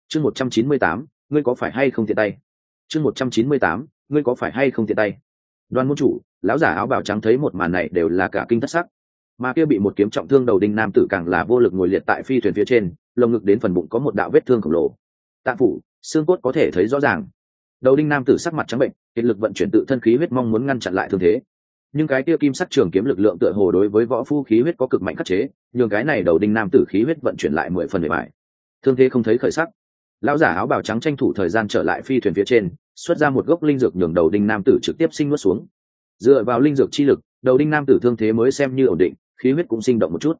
chương 198, ngươi có phải hay không tiện tay? chương 198, ngươi có phải hay không tiện tay? Đoàn môn chủ, lão giả áo bào trắng thấy một màn này đều là cả kinh thất sắc, mà kia bị một kiếm trọng thương đầu đinh nam tử càng là vô lực ngồi liệt tại phi thuyền phía trên, lồng ngực đến phần bụng có một đạo vết thương khổng lồ, tạng phủ xương cốt có thể thấy rõ ràng. Đầu đinh nam tử sắc mặt trắng bệnh, kiệt lực vận chuyển tự thân khí huyết mong muốn ngăn chặn lại thương thế, nhưng cái kia kim sắc trường kiếm lực lượng tựa hồ đối với võ phu khí huyết có cực mạnh khắc chế, nhường cái này đầu đinh nam tử khí huyết vận chuyển lại 10 phần 10 bại. Thương thế không thấy khởi sắc, lão giả áo bào trắng tranh thủ thời gian trở lại phi thuyền phía trên, xuất ra một gốc linh dược nhường đầu đinh nam tử trực tiếp sinh nuốt xuống. Dựa vào linh dược chi lực, đầu đinh nam tử thương thế mới xem như ổn định, khí huyết cũng sinh động một chút.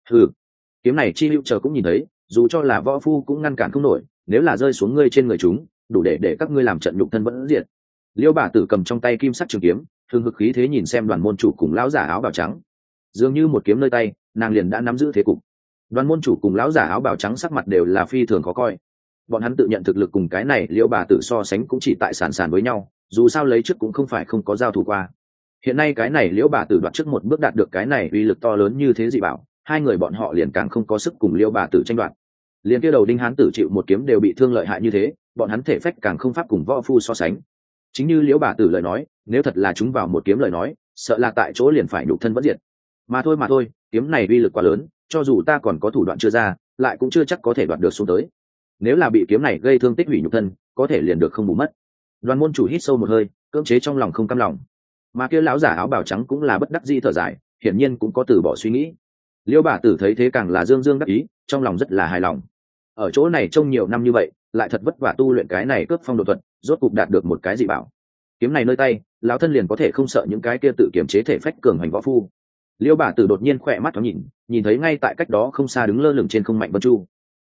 Kiếm này chi hữu chờ cũng nhìn thấy, dù cho là võ phu cũng ngăn cản không nổi, nếu là rơi xuống ngươi trên người chúng, đủ để các ngươi làm trận nhục thân vẫn diệt. Liêu bà tử cầm trong tay kim sắc trường kiếm, thường hực khí thế nhìn xem đoàn môn chủ cùng lão giả áo bào trắng, dường như một kiếm nơi tay, nàng liền đã nắm giữ thế cục. Đoàn môn chủ cùng lão giả áo bào trắng sắc mặt đều là phi thường khó coi, bọn hắn tự nhận thực lực cùng cái này Liêu bà tử so sánh cũng chỉ tại sàn sàn với nhau, dù sao lấy trước cũng không phải không có giao thủ qua. Hiện nay cái này Liêu bà tử đoạt trước một bước đạt được cái này uy lực to lớn như thế dị bảo, hai người bọn họ liền càng không có sức cùng Liêu bà tử tranh đoạt. Liền kia đầu đinh hán tử chịu một kiếm đều bị thương lợi hại như thế, bọn hắn thể phách càng không pháp cùng võ phu so sánh. Chính như Liễu bà tử lời nói, nếu thật là chúng vào một kiếm lời nói, sợ là tại chỗ liền phải nhục thân vẫn diệt. Mà thôi, kiếm này uy lực quá lớn, cho dù ta còn có thủ đoạn chưa ra, lại cũng chưa chắc có thể đoạt được xuống tới. Nếu là bị kiếm này gây thương tích hủy nhục thân, có thể liền được không bù mất. Đoàn môn chủ hít sâu một hơi, cưỡng chế trong lòng không cam lòng. Mà kia lão giả áo bào trắng cũng là bất đắc dĩ thở dài, hiển nhiên cũng có từ bỏ suy nghĩ. Liễu bà tử thấy thế càng là dương dương đắc ý, trong lòng rất là hài lòng. Ở chỗ này trông nhiều năm như vậy, lại thật vất vả tu luyện cái này cướp phong độ thuật, rốt cục đạt được một cái dị bảo. Kiếm này nơi tay, lão thân liền có thể không sợ những cái kia tự kiểm chế thể phách cường hành võ phu. Liêu bà tử đột nhiên khỏe mắt thoáng nhìn thấy ngay tại cách đó không xa đứng lơ lửng trên không Mạnh Vân Chu.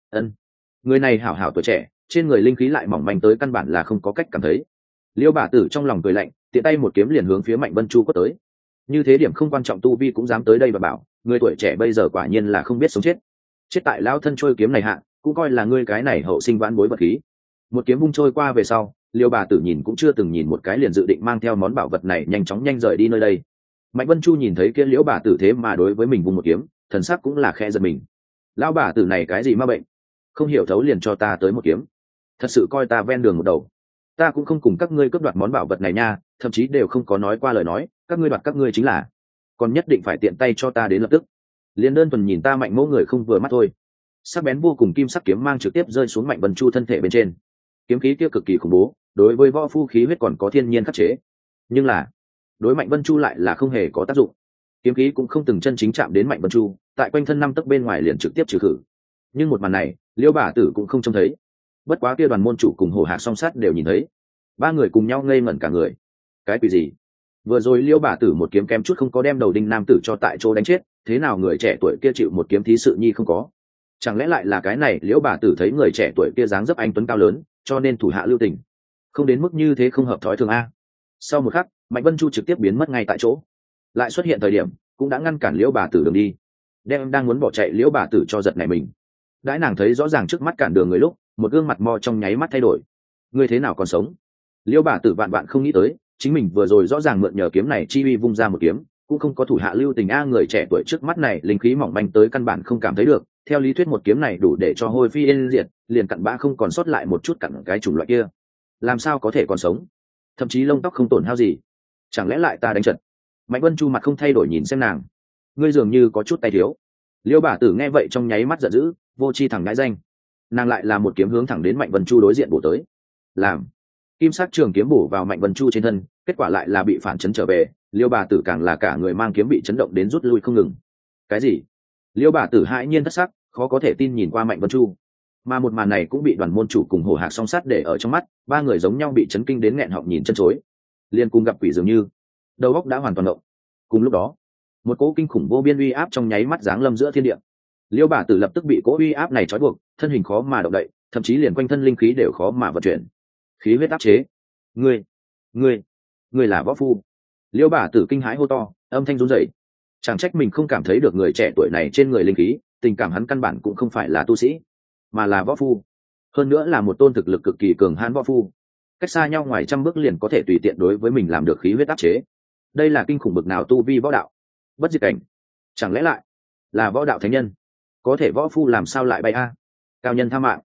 Người này hảo hảo tuổi trẻ, trên người linh khí lại mỏng manh tới căn bản là không có cách cảm thấy. Liêu bà tử trong lòng cười lạnh, tiện tay một kiếm liền hướng phía Mạnh Vân Chu quất tới. Như thế điểm không quan trọng tu vi cũng dám tới đây và bảo, người tuổi trẻ bây giờ quả nhiên là không biết sống chết. Chết tại lão thân trôi kiếm này hạ, cũng coi là ngươi cái này hậu sinh vãn bối vật khí. Một kiếm vung trôi qua về sau, Liêu bà tử nhìn cũng chưa từng nhìn một cái liền dự định mang theo món bảo vật này nhanh chóng rời đi nơi đây. Mạnh Vân Chu nhìn thấy kia Liễu bà tử thế mà đối với mình vung một kiếm, thần sắc cũng là khẽ giật mình. Lão bà tử này cái gì ma bệnh, không hiểu thấu liền cho ta tới một kiếm, thật sự coi ta ven đường một đầu. Ta cũng không cùng các ngươi cướp đoạt món bảo vật này nha, thậm chí đều không có nói qua lời nói, các ngươi đoạt các ngươi chính là, còn nhất định phải tiện tay cho ta đến lập tức. Liền đơn thuần nhìn ta Mạnh mẫu người không vừa mắt thôi. Sắc bén vô cùng kim sắc kiếm mang trực tiếp rơi xuống Mạnh Vân Chu thân thể bên trên. Kiếm khí kia cực kỳ khủng bố, đối với võ phu khí huyết còn có thiên nhiên khắc chế, nhưng là đối Mạnh Vân Chu lại là không hề có tác dụng. Kiếm khí cũng không từng chân chính chạm đến Mạnh Vân Chu, tại quanh thân 5 tấc bên ngoài liền trực tiếp trừ khử. Nhưng một màn này, Liêu bà tử cũng không trông thấy. Bất quá kia đoàn môn chủ cùng Hổ Hạc song sát đều nhìn thấy. Ba người cùng nhau ngây ngẩn cả người. Cái quỷ gì? Vừa rồi Liêu bà tử một kiếm kém chút không có đem đầu đinh nam tử cho tại chỗ đánh chết, thế nào người trẻ tuổi kia chịu một kiếm thí sự nhi không có? Chẳng lẽ lại là cái này Liễu bà tử thấy người trẻ tuổi kia dáng dấp anh tuấn cao lớn, cho nên thủ hạ lưu tình, không đến mức như thế không hợp thói thường a. Sau một khắc, Mạnh Vân Chu trực tiếp biến mất ngay tại chỗ, lại xuất hiện thời điểm cũng đã ngăn cản Liễu bà tử đường đi, đem đang muốn bỏ chạy Liễu bà tử cho giật này mình. Đãi nàng thấy rõ ràng trước mắt cản đường người lúc, một gương mặt mo trong nháy mắt thay đổi. Ngươi thế nào còn sống? Liễu bà tử vạn vạn không nghĩ tới, chính mình vừa rồi rõ ràng mượn nhờ kiếm này chi uy vung ra một kiếm, cũng không có thủ hạ lưu tình a. Người trẻ tuổi trước mắt này linh khí mỏng manh tới căn bản không cảm thấy được, theo lý thuyết một kiếm này đủ để cho hôi phi yên diệt, liền cặn bã không còn sót lại một chút cặn cái chủng loại kia, làm sao có thể còn sống, thậm chí lông tóc không tổn hao gì. Chẳng lẽ lại ta đánh trận? Mạnh Vân Chu mặt không thay đổi nhìn xem nàng, ngươi dường như có chút tay thiếu. Liêu bà tử nghe vậy trong nháy mắt giận dữ, vô chi thẳng ngãi danh, nàng lại là một kiếm hướng thẳng đến Mạnh Vân Chu đối diện bổ tới. Làm kim sắc trường kiếm bổ vào Mạnh Vân Chu trên thân, kết quả lại là bị phản chấn trở về. Liêu bà tử càng là cả người mang kiếm bị chấn động đến rút lui không ngừng. Cái gì? Liêu bà tử hãi nhiên thất sắc, khó có thể tin nhìn qua Mạnh Vân Chu. Mà một màn này cũng bị đoàn môn chủ cùng Hổ Hạc song sát để ở trong mắt, ba người giống nhau bị chấn kinh đến nghẹn họng nhìn chân chối, liền cùng gặp quỷ dường như, đầu óc đã hoàn toàn ngộng. Cùng lúc đó, một cỗ kinh khủng vô biên uy áp trong nháy mắt giáng lâm giữa thiên địa. Liêu bà tử lập tức bị cỗ uy áp này trói buộc, thân hình khó mà động đậy, thậm chí liền quanh thân linh khí đều khó mà vận chuyển. Khí huyết áp chế. Ngươi là võ phu? Liêu bà tử kinh hãi hô to, âm thanh run rẩy. Chẳng trách mình không cảm thấy được người trẻ tuổi này trên người linh khí, tình cảm hắn căn bản cũng không phải là tu sĩ, mà là võ phu, hơn nữa là một tôn thực lực cực kỳ cường hãn võ phu, cách xa nhau ngoài trăm bước liền có thể tùy tiện đối với mình làm được khí huyết áp chế. Đây là kinh khủng bực nào tu vi võ đạo, bất diệt cảnh, chẳng lẽ lại là võ đạo thánh nhân? Có thể võ phu làm sao lại bay a? Cao nhân tha mạng.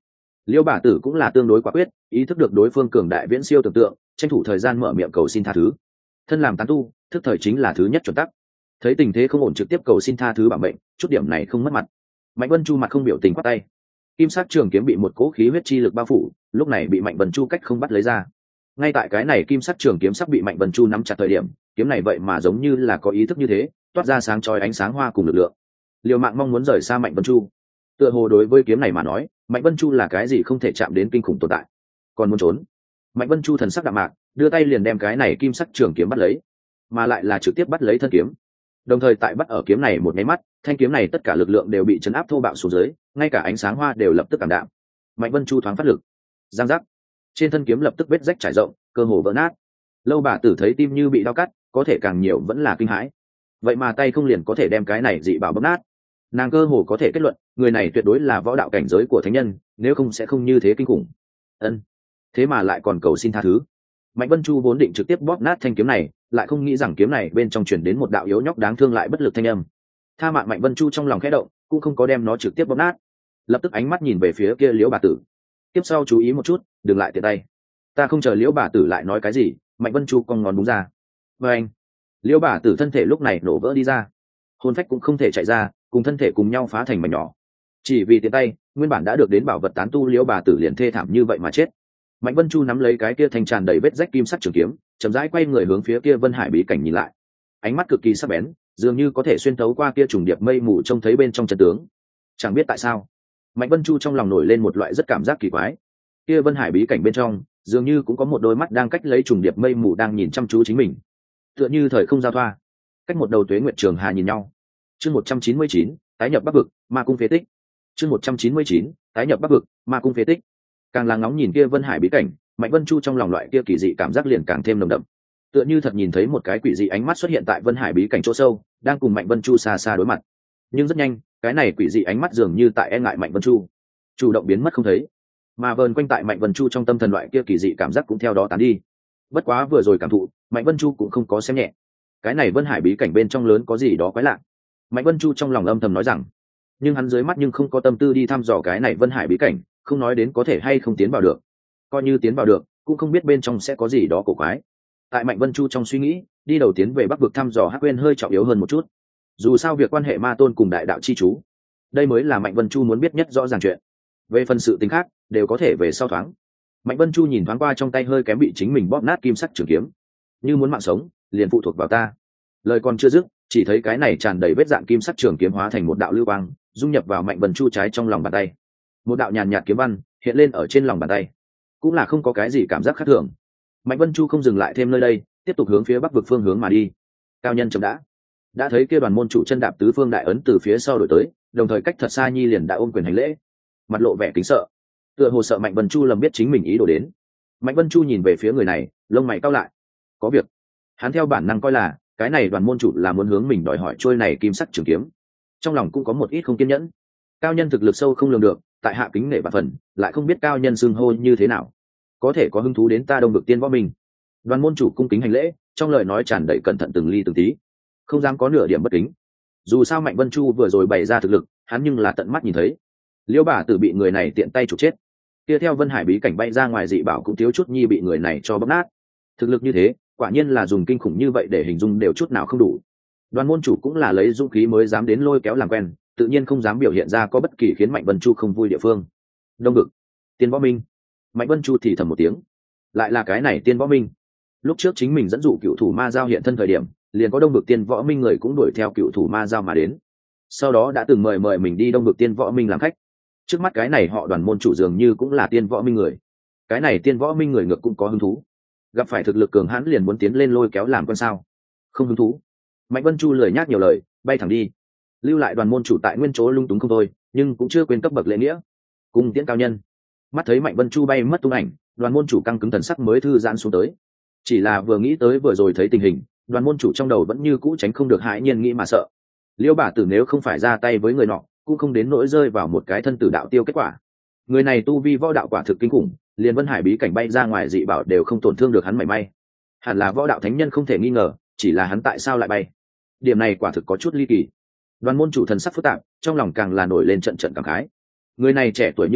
Liêu bà tử cũng là tương đối quả quyết, ý thức được đối phương cường đại viễn siêu tưởng tượng, tranh thủ thời gian mở miệng cầu xin tha thứ. Thân làm tán tu, thức thời chính là thứ nhất chuẩn tắc. Thấy tình thế không ổn, trực tiếp cầu xin tha thứ bảo mệnh, chút điểm này không mất mặt. Mạnh Vân Chu mặt không biểu tình quát tay. Kim sắc trường kiếm bị một cỗ khí huyết chi lực bao phủ, lúc này bị Mạnh Vân Chu cách không bắt lấy ra. Ngay tại cái này kim sắc trường kiếm sắp bị Mạnh Vân Chu nắm chặt thời điểm, kiếm này vậy mà giống như là có ý thức như thế, toát ra sáng chói ánh sáng hoa cùng lực lượng. Liều mạng mong muốn rời xa Mạnh Vân Chu. Tựa hồ đối với kiếm này mà nói, Mạnh Vân Chu là cái gì không thể chạm đến kinh khủng tồn tại. Còn muốn trốn, Mạnh Vân Chu thần sắc đạm mạc, đưa tay liền đem cái này kim sắc trường kiếm bắt lấy, mà lại là trực tiếp bắt lấy thân kiếm. Đồng thời tại bắt ở kiếm này một cái mắt, thanh kiếm này tất cả lực lượng đều bị chấn áp thô bạo xuống dưới, ngay cả ánh sáng hoa đều lập tức cảm đạm. Mạnh Vân Chu thoáng phát lực, giang giác, trên thân kiếm lập tức vết rách trải rộng, cơ hồ vỡ nát. Lâu bà tử thấy tim như bị đau cắt, có thể càng nhiều vẫn là kinh hãi. Vậy mà tay không liền có thể đem cái này dị bảo bóp nát. Nàng cơ hồ có thể kết luận, người này tuyệt đối là võ đạo cảnh giới của thánh nhân, nếu không sẽ không như thế kinh khủng. Ân, thế mà lại còn cầu xin tha thứ. Mạnh Vân Chu vốn định trực tiếp bóp nát thanh kiếm này, lại không nghĩ rằng kiếm này bên trong truyền đến một đạo yếu nhóc đáng thương lại bất lực thanh âm. Tha mạng. Mạnh Vân Chu trong lòng khẽ động, cũng không có đem nó trực tiếp bóp nát, lập tức ánh mắt nhìn về phía kia Liễu bà tử. Tiếp sau chú ý một chút, đừng lại tiện tay. Ta không chờ Liễu bà tử lại nói cái gì, Mạnh Vân Chu cong ngón đúng ra. Và anh, Liễu bà tử thân thể lúc này nổ vỡ đi ra, hồn phách cũng không thể chạy ra, cùng thân thể cùng nhau phá thành mảnh nhỏ. Chỉ vì tiện tay, nguyên bản đã được đến bảo vật tán tu Liễu bà tử liền thê thảm như vậy mà chết. Mạnh Vân Chu nắm lấy cái kia thanh tràn đầy vết rách kim sắc trường kiếm, chậm rãi quay người hướng phía kia Vân Hải bí cảnh nhìn lại. Ánh mắt cực kỳ sắc bén, dường như có thể xuyên thấu qua kia trùng điệp mây mù trông thấy bên trong chân tướng. Chẳng biết tại sao, Mạnh Vân Chu trong lòng nổi lên một loại rất cảm giác kỳ quái. Kia Vân Hải bí cảnh bên trong, dường như cũng có một đôi mắt đang cách lấy trùng điệp mây mù đang nhìn chăm chú chính mình. Tựa như thời không giao thoa, cách một đầu tuế nguyệt trường hà nhìn nhau. Chương 199, tái nhập Bắc vực, Ma cung phế tích. Chương 199, tái nhập Bắc vực, Ma cung phế tích. Càng là ngóng nhìn kia Vân Hải bí cảnh, Mạnh Vân Chu trong lòng loại kia kỳ dị cảm giác liền càng thêm nồng đậm. Tựa như thật nhìn thấy một cái quỷ dị ánh mắt xuất hiện tại Vân Hải bí cảnh chỗ sâu, đang cùng Mạnh Vân Chu xa xa đối mặt. Nhưng rất nhanh, cái này quỷ dị ánh mắt dường như tại e ngại Mạnh Vân Chu, chủ động biến mất không thấy, mà vờn quanh tại Mạnh Vân Chu trong tâm thần loại kia kỳ dị cảm giác cũng theo đó tán đi. Bất quá vừa rồi cảm thụ, Mạnh Vân Chu cũng không có xem nhẹ. Cái này Vân Hải bí cảnh bên trong lớn có gì đó quái lạ. Mạnh Vân Chu trong lòng âm thầm nói rằng, nhưng hắn dưới mắt nhưng không có tâm tư đi thăm dò cái này Vân Hải bí cảnh, không nói đến có thể hay không tiến vào được. Coi như tiến vào được, cũng không biết bên trong sẽ có gì đó cổ quái. Tại Mạnh Vân Chu trong suy nghĩ, đi đầu tiến về Bắc vực thăm dò Hắc Uyên hơi trọng yếu hơn một chút. Dù sao việc quan hệ ma tôn cùng đại đạo chi chú, đây mới là Mạnh Vân Chu muốn biết nhất rõ ràng chuyện. Về phần sự tính khác, đều có thể về sau thoáng. Mạnh Vân Chu nhìn thoáng qua trong tay hơi kém bị chính mình bóp nát kim sắc trường kiếm, như muốn mạng sống, liền phụ thuộc vào ta. Lời còn chưa dứt, chỉ thấy cái này tràn đầy vết dạn kim sắc trường kiếm hóa thành một đạo lưu quang, dung nhập vào Mạnh Vân Chu trái trong lòng bàn tay. Một đạo nhàn nhạt kiếm văn hiện lên ở trên lòng bàn tay, cũng là không có cái gì cảm giác khác thường. Mạnh Vân Chu không dừng lại thêm nơi đây, tiếp tục hướng phía Bắc vực phương hướng mà đi. Cao nhân chậm đã thấy kia đoàn môn chủ chân đạp tứ phương đại ấn từ phía sau đổi tới, đồng thời cách thật xa nhi liền đã ôm quyền hành lễ, mặt lộ vẻ kính sợ, tựa hồ sợ Mạnh Vân Chu lầm biết chính mình ý đồ đến. Mạnh Vân Chu nhìn về phía người này, lông mày cau lại. Có việc. Hắn theo bản năng coi là cái này đoàn môn chủ là muốn hướng mình đòi hỏi trôi này kim sắc trường kiếm, trong lòng cũng có một ít không kiên nhẫn. Cao nhân thực lực sâu không lường được, tại hạ kính nể vạn phần, lại không biết cao nhân xưng hô như thế nào, có thể có hứng thú đến ta Đông Vực Tiên Võ Minh. Đoàn môn chủ cung kính hành lễ, trong lời nói tràn đầy cẩn thận từng ly từng tí, không dám có nửa điểm bất kính. Dù sao Mạnh Vân Chu vừa rồi bày ra thực lực, hắn nhưng là tận mắt nhìn thấy. Liễu bà tử bị người này tiện tay chụp chết, kia theo Vân Hải bí cảnh bay ra ngoài dị bảo cũng thiếu chút nhi bị người này cho bóp nát. Thực lực như thế, quả nhiên là dùng kinh khủng như vậy để hình dung đều chút nào không đủ. Đoàn môn chủ cũng là lấy dũng khí mới dám đến lôi kéo làm quen, tự nhiên không dám biểu hiện ra có bất kỳ khiến Mạnh Vân Chu không vui địa phương. Đông Vực Tiên Võ Minh. Mạnh Vân Chu thì thầm một tiếng, lại là cái này Tiên Võ Minh. Lúc trước chính mình dẫn dụ cựu thủ ma giao hiện thân thời điểm, liền có Đông Vực Tiên Võ Minh người cũng đuổi theo cựu thủ ma giao mà đến, sau đó đã từng mời mình đi Đông Vực Tiên Võ Minh làm khách. Trước mắt cái này họ đoàn môn chủ dường như cũng là Tiên Võ Minh người. Cái này Tiên Võ Minh người ngược cũng có hứng thú, gặp phải thực lực cường hãn liền muốn tiến lên lôi kéo làm con sao? Không hứng thú. Mạnh Vân Chu lười nhác nhiều lời, bay thẳng đi, lưu lại đoàn môn chủ tại nguyên chỗ lung túng không thôi, nhưng cũng chưa quên cấp bậc lễ nghĩa, cùng tiễn cao nhân. Mắt thấy Mạnh Vân Chu bay mất tung ảnh, đoàn môn chủ căng cứng thần sắc mới thư giãn xuống tới. Chỉ là vừa nghĩ tới vừa rồi thấy tình hình, đoàn môn chủ trong đầu vẫn như cũ tránh không được hãi nhiên nghĩ mà sợ. Liễu bà tử nếu không phải ra tay với người nọ, cũng không đến nỗi rơi vào một cái thân tử đạo tiêu kết quả. Người này tu vi võ đạo quả thực kinh khủng, liền Vân Hải bí cảnh bay ra ngoài dị bảo đều không tổn thương được hắn mảy may. Hẳn là võ đạo thánh nhân không thể nghi ngờ, chỉ là hắn tại sao lại bay? Điểm này quả thực có chút ly kỳ. Đoàn môn chủ thần sắc phức tạp, trong lòng càng là nổi lên trận trận cảm khái. Người này trẻ tuổi như vậy,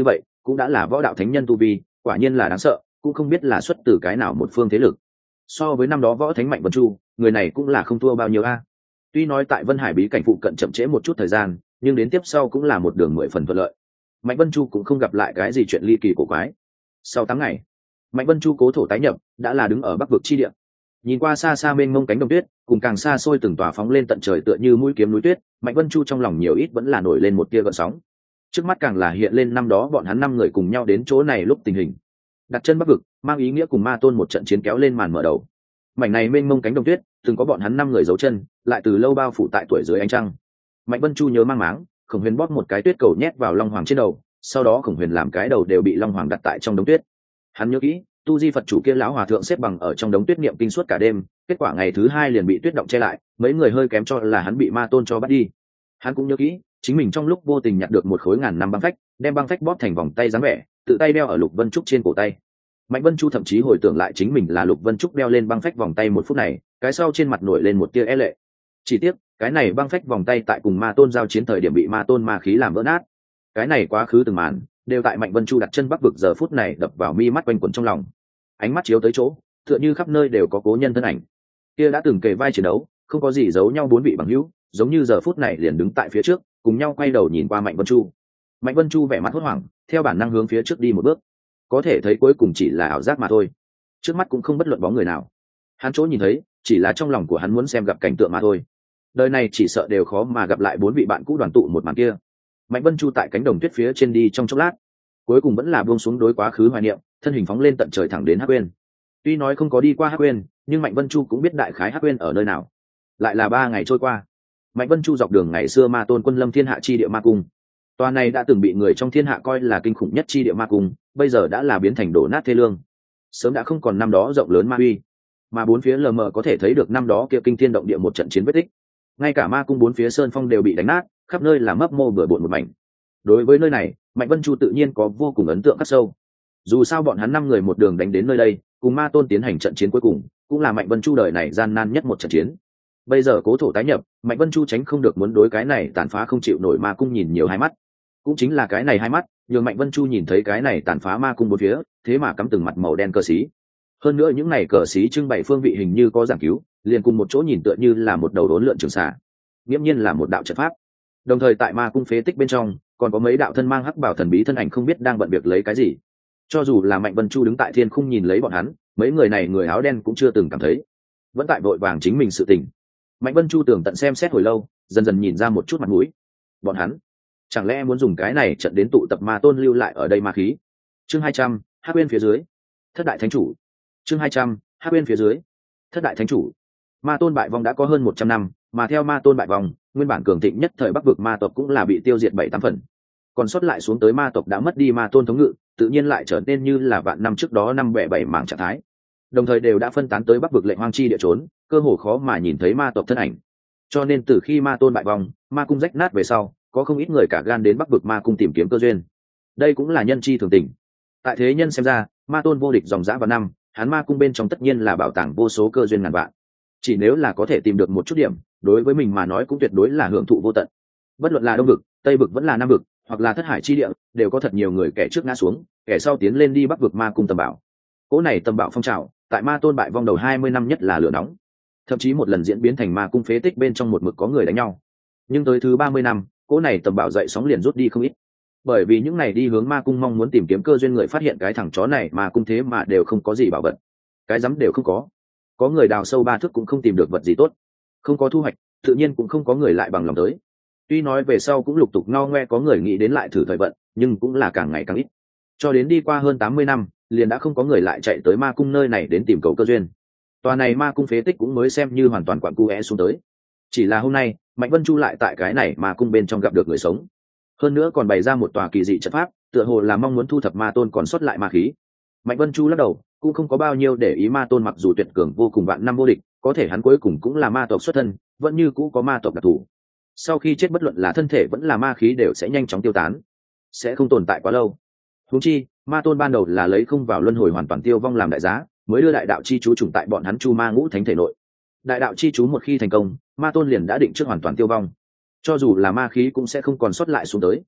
cũng đã là võ đạo thánh nhân tu vi, quả nhiên là đáng sợ, cũng không biết là xuất từ cái nào một phương thế lực. So với năm đó võ thánh Mạnh Vân Chu, người này cũng là không thua bao nhiêu a. Tuy nói tại Vân Hải bí cảnh phụ cận chậm trễ một chút thời gian, nhưng đến tiếp sau cũng là một đường 10 phần thuận lợi. Mạnh Vân Chu cũng không gặp lại cái gì chuyện ly kỳ cổ quái. Sau 8 ngày, Mạnh Vân Chu cố thổ tái nhập, đã là đứng ở Bắc vực chi địa. Nhìn qua xa xa mênh mông cánh đồng tuyết, cùng càng xa xôi từng tòa phóng lên tận trời tựa như mũi kiếm núi tuyết, Mạnh Vân Chu trong lòng nhiều ít vẫn là nổi lên một tia gợn sóng. Trước mắt càng là hiện lên năm đó bọn hắn 5 người cùng nhau đến chỗ này lúc tình hình. Đặt chân Bắc vực, mang ý nghĩa cùng Ma Tôn một trận chiến kéo lên màn mở đầu. Mảnh này mênh mông cánh đồng tuyết, từng có bọn hắn 5 người giấu chân, lại từ lâu bao phủ tại tuổi dưới ánh trăng. Mạnh Vân Chu nhớ mang máng, Khổng Huyền bóp một cái tuyết cầu nhét vào Long Hoàng trên đầu, sau đó Khổng Huyền làm cái đầu đều bị Long Hoàng đặt tại trong đống tuyết. Hắn nhớ kỹ, tu di Phật chủ kia lão hòa thượng xếp bằng ở trong đống tuyết niệm kinh suốt cả đêm, kết quả ngày thứ 2 liền bị tuyết động che lại, mấy người hơi kém cho là hắn bị Ma Tôn cho bắt đi. Hắn cũng nhớ kỹ, chính mình trong lúc vô tình nhặt được một khối ngàn năm băng phách, đem băng phách bóp thành vòng tay dáng vẻ, tự tay đeo ở Lục Vân Trúc trên cổ tay. Mạnh Vân Chu thậm chí hồi tưởng lại chính mình là Lục Vân Trúc đeo lên băng phách vòng tay một phút này, cái sau trên mặt nổi lên một tia e lệ. Chỉ tiếc, cái này băng phách vòng tay tại cùng Ma Tôn giao chiến thời điểm bị Ma Tôn ma khí làm vỡ nát. Cái này quá khứ từng màn, đều tại Mạnh Vân Chu đặt chân Bắc vực giờ phút này đập vào mi mắt quanh quẩn trong lòng. Ánh mắt chiếu tới chỗ, tựa như khắp nơi đều có cố nhân thân ảnh. Kia đã từng kề vai chiến đấu, không có gì giấu nhau bốn vị bằng hữu, giống như giờ phút này liền đứng tại phía trước, cùng nhau quay đầu nhìn qua Mạnh Vân Chu. Mạnh Vân Chu vẻ mặt hốt hoảng, theo bản năng hướng phía trước đi một bước. Có thể thấy cuối cùng chỉ là ảo giác mà thôi. Trước mắt cũng không bất luận bóng người nào. Hắn chỗ nhìn thấy, chỉ là trong lòng của hắn muốn xem gặp cảnh tượng mà thôi. Đời này chỉ sợ đều khó mà gặp lại 4 vị bạn cũ đoàn tụ một màn kia. Mạnh Vân Chu tại cánh đồng tuyết phía trên đi trong chốc lát, cuối cùng vẫn là buông xuống đối quá khứ hoài niệm, thân hình phóng lên tận trời thẳng đến Hắc Uyên. Tuy nói không có đi qua Hắc Uyên, nhưng Mạnh Vân Chu cũng biết đại khái Hắc Uyên ở nơi nào. Lại là 3 ngày trôi qua, Mạnh Vân Chu dọc đường ngày xưa Ma Tôn quân lâm thiên hạ chi địa ma cung. Tòa này đã từng bị người trong thiên hạ coi là kinh khủng nhất chi địa ma cung, bây giờ đã là biến thành đổ nát thê lương. Sớm đã không còn năm đó rộng lớn ma uy, mà bốn phía lờ mờ có thể thấy được năm đó kia kinh thiên động địa một trận chiến vết tích. Ngay cả ma cung bốn phía sơn phong đều bị đánh nát, khắp nơi là mấp mô bừa bộn một mảnh. Đối với nơi này, Mạnh Vân Chu tự nhiên có vô cùng ấn tượng khắc sâu. Dù sao bọn hắn 5 người một đường đánh đến nơi đây, cùng Ma Tôn tiến hành trận chiến cuối cùng, cũng là Mạnh Vân Chu đời này gian nan nhất một trận chiến. Bây giờ cố thổ tái nhập, Mạnh Vân Chu tránh không được muốn đối cái này tàn phá không chịu nổi ma cung nhìn nhiều hai mắt. Cũng chính là cái này hai mắt, nhường Mạnh Vân Chu nhìn thấy cái này tàn phá ma cung bốn phía, thế mà cắm từng mặt màu đen cờ xí. Hơn nữa những này cờ xí trưng bày phương vị hình như có giảng cứu, liền cùng một chỗ nhìn tựa như là một đầu đốn lượn trường xà, nghiễm nhiên là một đạo trận pháp. Đồng thời tại ma cung phế tích bên trong, còn có mấy đạo thân mang hắc bảo thần bí thân ảnh không biết đang bận việc lấy cái gì. Cho dù là Mạnh Vân Chu đứng tại thiên khung nhìn lấy bọn hắn, mấy người này người áo đen cũng chưa từng cảm thấy, vẫn tại vội vàng chính mình sự tình. Mạnh Vân Chu tưởng tận xem xét hồi lâu, dần dần nhìn ra một chút mặt mũi. Bọn hắn chẳng lẽ muốn dùng cái này trận đến tụ tập Ma Tôn lưu lại ở đây ma khí? Chương 200, Hắc Uyên phía dưới. Thất đại thánh chủ. Chương 200, Hắc Uyên phía dưới. Thất đại thánh chủ. Ma Tôn bại vong đã có hơn 100 năm, mà theo Ma Tôn bại vong, nguyên bản cường thịnh nhất thời Bắc vực ma tộc cũng là bị tiêu diệt 7-8 phần. Còn sót lại xuống tới ma tộc đã mất đi Ma Tôn thống ngự, tự nhiên lại trở nên như là vạn năm trước đó 5-7 mảng trạng thái. Đồng thời đều đã phân tán tới Bắc vực lệnh hoang chi địa trốn, cơ hồ khó mà nhìn thấy ma tộc thân ảnh. Cho nên từ khi Ma Tôn bại vong, ma cung rách nát về sau, có không ít người cả gan đến Bắc vực ma cung tìm kiếm cơ duyên. Đây cũng là nhân chi thường tình. Tại thế nhân xem ra, Ma Tôn vô địch dòng dã vào năm, hắn ma cung bên trong tất nhiên là bảo tàng vô số cơ duyên ngàn vạn. Chỉ nếu là có thể tìm được một chút điểm, đối với mình mà nói cũng tuyệt đối là hưởng thụ vô tận. Bất luận là Đông vực, Tây vực vẫn là Nam vực, hoặc là Thất Hải chi địa, đều có thật nhiều người kẻ trước ngã xuống, kẻ sau tiến lên đi Bắc vực ma cung tầm bảo. Cỗ này tầm bảo phong trào, tại Ma Tôn bại vong đầu 20 năm nhất là lửa nóng. Thậm chí một lần diễn biến thành ma cung phế tích bên trong một mực có người đánh nhau. Nhưng tới thứ 30 năm, cỗ này tầm bảo dậy sóng liền rút đi không ít. Bởi vì những này đi hướng ma cung mong muốn tìm kiếm cơ duyên người phát hiện cái thằng chó này mà cung thế mà đều không có gì bảo vật, cái rắm đều không có người đào sâu 3 thước cũng không tìm được vật gì tốt, không có thu hoạch, tự nhiên cũng không có người lại bằng lòng tới. Tuy nói về sau cũng lục tục ngao ngoe có người nghĩ đến lại thử thời vận, nhưng cũng là càng ngày càng ít. Cho đến đi qua hơn 80 năm, liền đã không có người lại chạy tới ma cung nơi này đến tìm cầu cơ duyên. Tòa này ma cung phế tích cũng mới xem như hoàn toàn quặn cu é xuống tới. Chỉ là hôm nay, Mạnh Vân Chu lại tại cái này ma cung bên trong gặp được người sống. Hơn nữa còn bày ra một tòa kỳ dị trận pháp, tựa hồ là mong muốn thu thập Ma Tôn còn sót lại ma khí. Mạnh Vân Chu lắc đầu, cũng không có bao nhiêu để ý Ma Tôn mặc dù tuyệt cường vô cùng vạn năm vô địch, có thể hắn cuối cùng cũng là ma tộc xuất thân, vẫn như cũ có ma tộc đặc thù. Sau khi chết bất luận là thân thể vẫn là ma khí đều sẽ nhanh chóng tiêu tán, sẽ không tồn tại quá lâu. Huống chi, Ma Tôn ban đầu là lấy không vào luân hồi hoàn toàn tiêu vong làm đại giá, mới đưa đại đạo chi chú trùng tại bọn hắn Chu Ma Ngũ Thánh thể nội. Đại đạo chi chú một khi thành công, Ma Tôn liền đã định trước hoàn toàn tiêu vong, cho dù là ma khí cũng sẽ không còn sót lại xuống tới.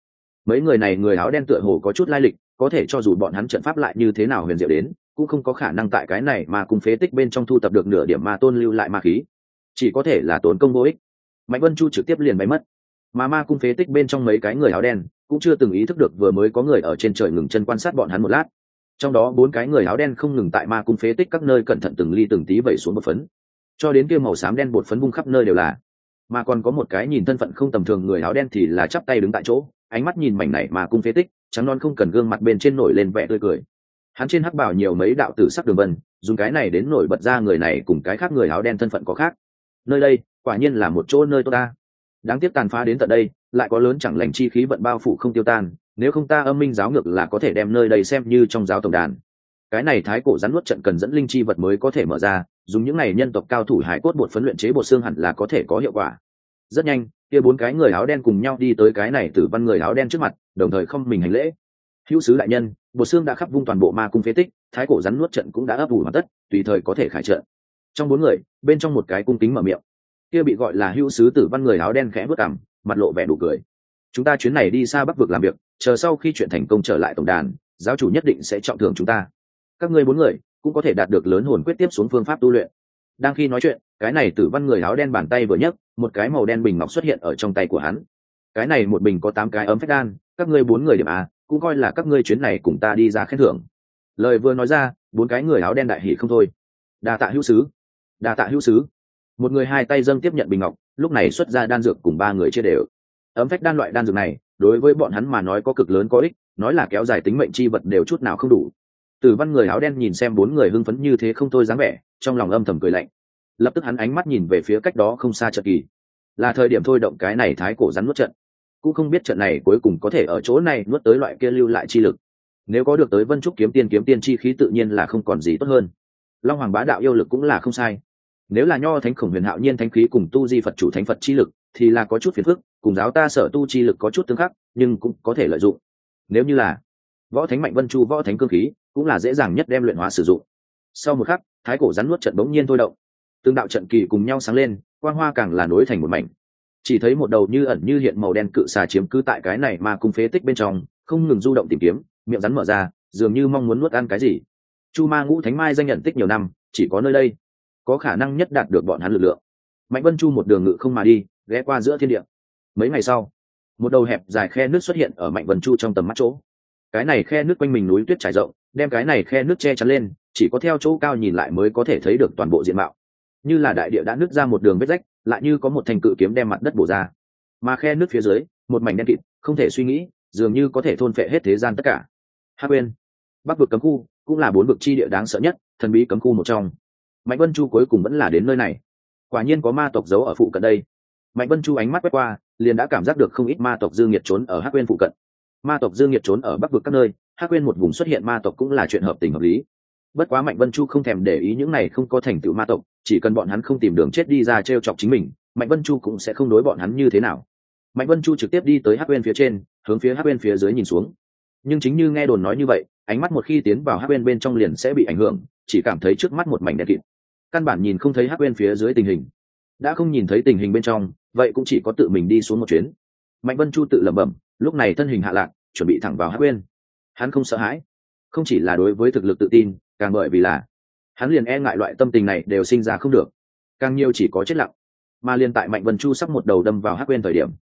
Mấy người này người áo đen tựa hồ có chút lai lịch, có thể cho dù bọn hắn trận pháp lại như thế nào huyền diệu đến, cũng không có khả năng tại cái này mà cùng phế tích bên trong thu tập được nửa điểm ma tôn lưu lại ma khí, chỉ có thể là tốn công vô ích. Mạnh Vân Chu trực tiếp liền bay mất, mà ma cung phế tích bên trong mấy cái người áo đen cũng chưa từng ý thức được vừa mới có người ở trên trời ngừng chân quan sát bọn hắn một lát. Trong đó 4 cái người áo đen không ngừng tại ma cung phế tích các nơi cẩn thận từng ly từng tí vẩy xuống bột phấn, cho đến kia màu xám đen bột phấn vung khắp nơi đều là. Mà còn có một cái nhìn thân phận không tầm thường người áo đen thì là chắp tay đứng tại chỗ, ánh mắt nhìn mảnh này mà cung phế tích, trắng non không cần gương mặt bên trên nổi lên vẻ tươi cười. Hắn trên hắc bào nhiều mấy đạo tử sắc đường vân, dùng cái này đến nổi bật ra người này cùng cái khác người áo đen thân phận có khác. Nơi đây quả nhiên là một chỗ nơi tốt ta. Đáng tiếc tàn phá đến tận đây, lại có lớn chẳng lành chi khí vận bao phủ không tiêu tan, nếu không ta Âm Minh giáo ngược là có thể đem nơi đây xem như trong giáo tổng đàn. Cái này thái cổ rắn nuốt trận cần dẫn linh chi vật mới có thể mở ra, dùng những này nhân tộc cao thủ hải cốt bột phấn luyện chế bột xương hẳn là có thể có hiệu quả. Rất nhanh, kia 4 cái người áo đen cùng nhau đi tới cái này tử văn người áo đen trước mặt, đồng thời không mình hành lễ. Hữu sứ đại nhân, bột xương đã khắp vung toàn bộ ma cung phế tích, thái cổ rắn nuốt trận cũng đã ấp ủ hoàn tất, tùy thời có thể khải trận. Trong 4 người, bên trong một cái cung kính mở miệng. Kia bị gọi là hữu sứ tử văn người áo đen khẽ bước cằm, mặt lộ vẻ đủ cười. Chúng ta chuyến này đi xa Bắc vực làm việc, chờ sau khi chuyện thành công trở lại tổng đàn, giáo chủ nhất định sẽ trọng thưởng chúng ta. Các ngươi 4 người cũng có thể đạt được lớn hồn quyết tiếp xuống phương pháp tu luyện. Đang khi nói chuyện, cái này tử văn người áo đen bàn tay vừa nhấc, một cái màu đen bình ngọc xuất hiện ở trong tay của hắn. Cái này một bình có 8 cái ấm phách đan, các ngươi 4 người điểm à, cũng coi là các ngươi chuyến này cùng ta đi ra khen thưởng. Lời vừa nói ra, 4 cái người áo đen đại hỉ không thôi. Đa tạ hữu sứ, đa tạ hữu sứ. Một người hai tay dâng tiếp nhận bình ngọc, lúc này xuất ra đan dược cùng 3 người chia đều. Ấm phách đan loại đan dược này, đối với bọn hắn mà nói có cực lớn có ích, nói là kéo dài tính mệnh chi vật đều chút nào không đủ. Tử văn người áo đen nhìn xem 4 người hưng phấn như thế không thôi dáng vẻ, trong lòng âm thầm cười lạnh. Lập tức hắn ánh mắt nhìn về phía cách đó không xa trận kỳ, là thời điểm thôi động cái này thái cổ rắn nuốt trận. Cũng không biết trận này cuối cùng có thể ở chỗ này nuốt tới loại kia lưu lại chi lực. Nếu có được tới Vân Trúc kiếm tiên chi khí tự nhiên là không còn gì tốt hơn. Long Hoàng bá đạo yêu lực cũng là không sai. Nếu là nho thánh khổng huyền hạo nhiên thánh khí cùng tu di Phật chủ thánh Phật chi lực thì là có chút phiền phức, cùng giáo ta sở tu chi lực có chút tương khắc, nhưng cũng có thể lợi dụng. Nếu như là võ thánh Mạnh Vân Chu võ thánh cương khí, cũng là dễ dàng nhất đem luyện hóa sử dụng. Sau một khắc, thái cổ rắn nuốt trận bỗng nhiên thôi động, tương đạo trận kỳ cùng nhau sáng lên, quang hoa càng là nối thành một mảnh. Chỉ thấy một đầu như ẩn như hiện màu đen cự xà chiếm cứ tại cái này mà cung phế tích bên trong, không ngừng du động tìm kiếm, miệng rắn mở ra, dường như mong muốn nuốt ăn cái gì. Chu Ma Ngũ Thánh Mai danh nhận tích nhiều năm, chỉ có nơi đây có khả năng nhất đạt được bọn hắn lực lượng. Mạnh Vân Chu một đường ngự không mà đi, ghé qua giữa thiên địa. Mấy ngày sau, một đầu hẹp dài khe nước xuất hiện ở Mạnh Vân Chu trong tầm mắt chỗ. Cái này khe nước quanh mình núi tuyết trải rộng, đem cái này khe nước che chắn lên, chỉ có theo chỗ cao nhìn lại mới có thể thấy được toàn bộ diện mạo. Như là đại địa đã nứt ra một đường vết rách, lại như có một thanh cự kiếm đem mặt đất bổ ra. Mà khe nước phía dưới, một mảnh đen kịt, không thể suy nghĩ, dường như có thể thôn phệ hết thế gian tất cả. Hắc Uyên, Bắc vực cấm khu, cũng là 4 vực chi địa đáng sợ nhất, thần bí cấm khu một trong. Mạnh Vân Chu cuối cùng vẫn là đến nơi này. Quả nhiên có ma tộc giấu ở phụ cận đây. Mạnh Vân Chu ánh mắt quét qua, liền đã cảm giác được không ít ma tộc dương nhiệt trốn ở Hắc Uyên phụ cận. Ma tộc dương nhiệt trốn ở Bắc vực các nơi, Hắc Uyên một vùng xuất hiện ma tộc cũng là chuyện hợp tình hợp lý. Bất quá Mạnh Vân Chu không thèm để ý những này không có thành tựu ma tộc, chỉ cần bọn hắn không tìm đường chết đi ra trêu chọc chính mình, Mạnh Vân Chu cũng sẽ không đối bọn hắn như thế nào. Mạnh Vân Chu trực tiếp đi tới Hắc Uyên phía trên, hướng phía Hắc Uyên phía dưới nhìn xuống. Nhưng chính như nghe đồn nói như vậy, ánh mắt một khi tiến vào Hắc Uyên bên trong liền sẽ bị ảnh hưởng, chỉ cảm thấy trước mắt một mảnh đen kịt. Căn bản nhìn không thấy Hắc Uyên phía dưới tình hình. Đã không nhìn thấy tình hình bên trong, vậy cũng chỉ có tự mình đi xuống một chuyến. Mạnh Vân Chu tự lẩm bẩm, lúc này thân hình hạ lạc, chuẩn bị thẳng vào Hắc Uyên. Hắn không sợ hãi, không chỉ là đối với thực lực tự tin, càng bởi vì là hắn liền e ngại loại tâm tình này đều sinh ra không được, càng nhiều chỉ có chết lặng. Mà liền tại Mạnh Vân Chu sắp một đầu đâm vào Hắc Uyên thời điểm,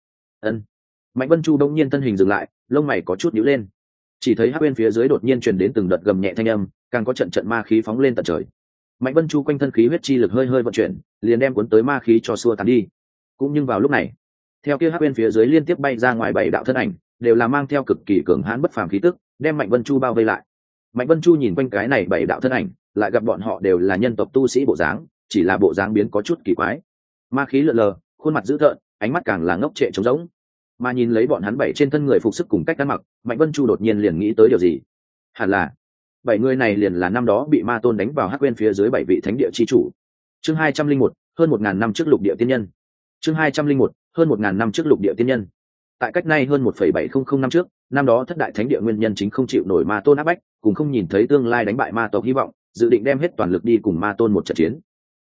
Mạnh Vân Chu đông nhiên thân hình dừng lại, lông mày có chút nhíu lên. Chỉ thấy Hắc Uyên phía dưới đột nhiên truyền đến từng đợt gầm nhẹ thanh âm, càng có trận trận ma khí phóng lên tận trời. Mạnh Vân Chu quanh thân khí huyết chi lực hơi hơi vận chuyển, liền đem cuốn tới ma khí cho xua tán đi. Cũng nhưng vào lúc này, theo kia Hắc Uyên phía dưới liên tiếp bay ra ngoài 7 đạo thân ảnh, đều là mang theo cực kỳ cường hãn bất phàm khí tức, đem Mạnh Vân Chu bao vây lại. Mạnh Vân Chu nhìn quanh cái này 7 đạo thân ảnh, lại gặp bọn họ đều là nhân tộc tu sĩ bộ dáng, chỉ là bộ dáng biến có chút kỳ quái. Ma khí lượn lờ, khuôn mặt dữ tợn, ánh mắt càng là ngốc trệ trống rỗng. Mà nhìn lấy bọn hắn 7 trên thân người phục sức cùng cách ăn mặc, Mạnh Vân Chu đột nhiên liền nghĩ tới điều gì. Hẳn là 7 người này liền là năm đó bị ma tôn đánh vào Hắc Uyên phía dưới 7 vị thánh địa chi chủ. Chương 201, hơn 1000 năm trước lục địa tiên nhân. Chương 201, hơn 1000 năm trước lục địa tiên nhân. Tại cách nay hơn 1,700 năm trước, năm đó thất đại thánh địa nguyên nhân chính không chịu nổi ma tôn áp bách, cùng không nhìn thấy tương lai đánh bại ma tộc hy vọng, dự định đem hết toàn lực đi cùng ma tôn một trận chiến.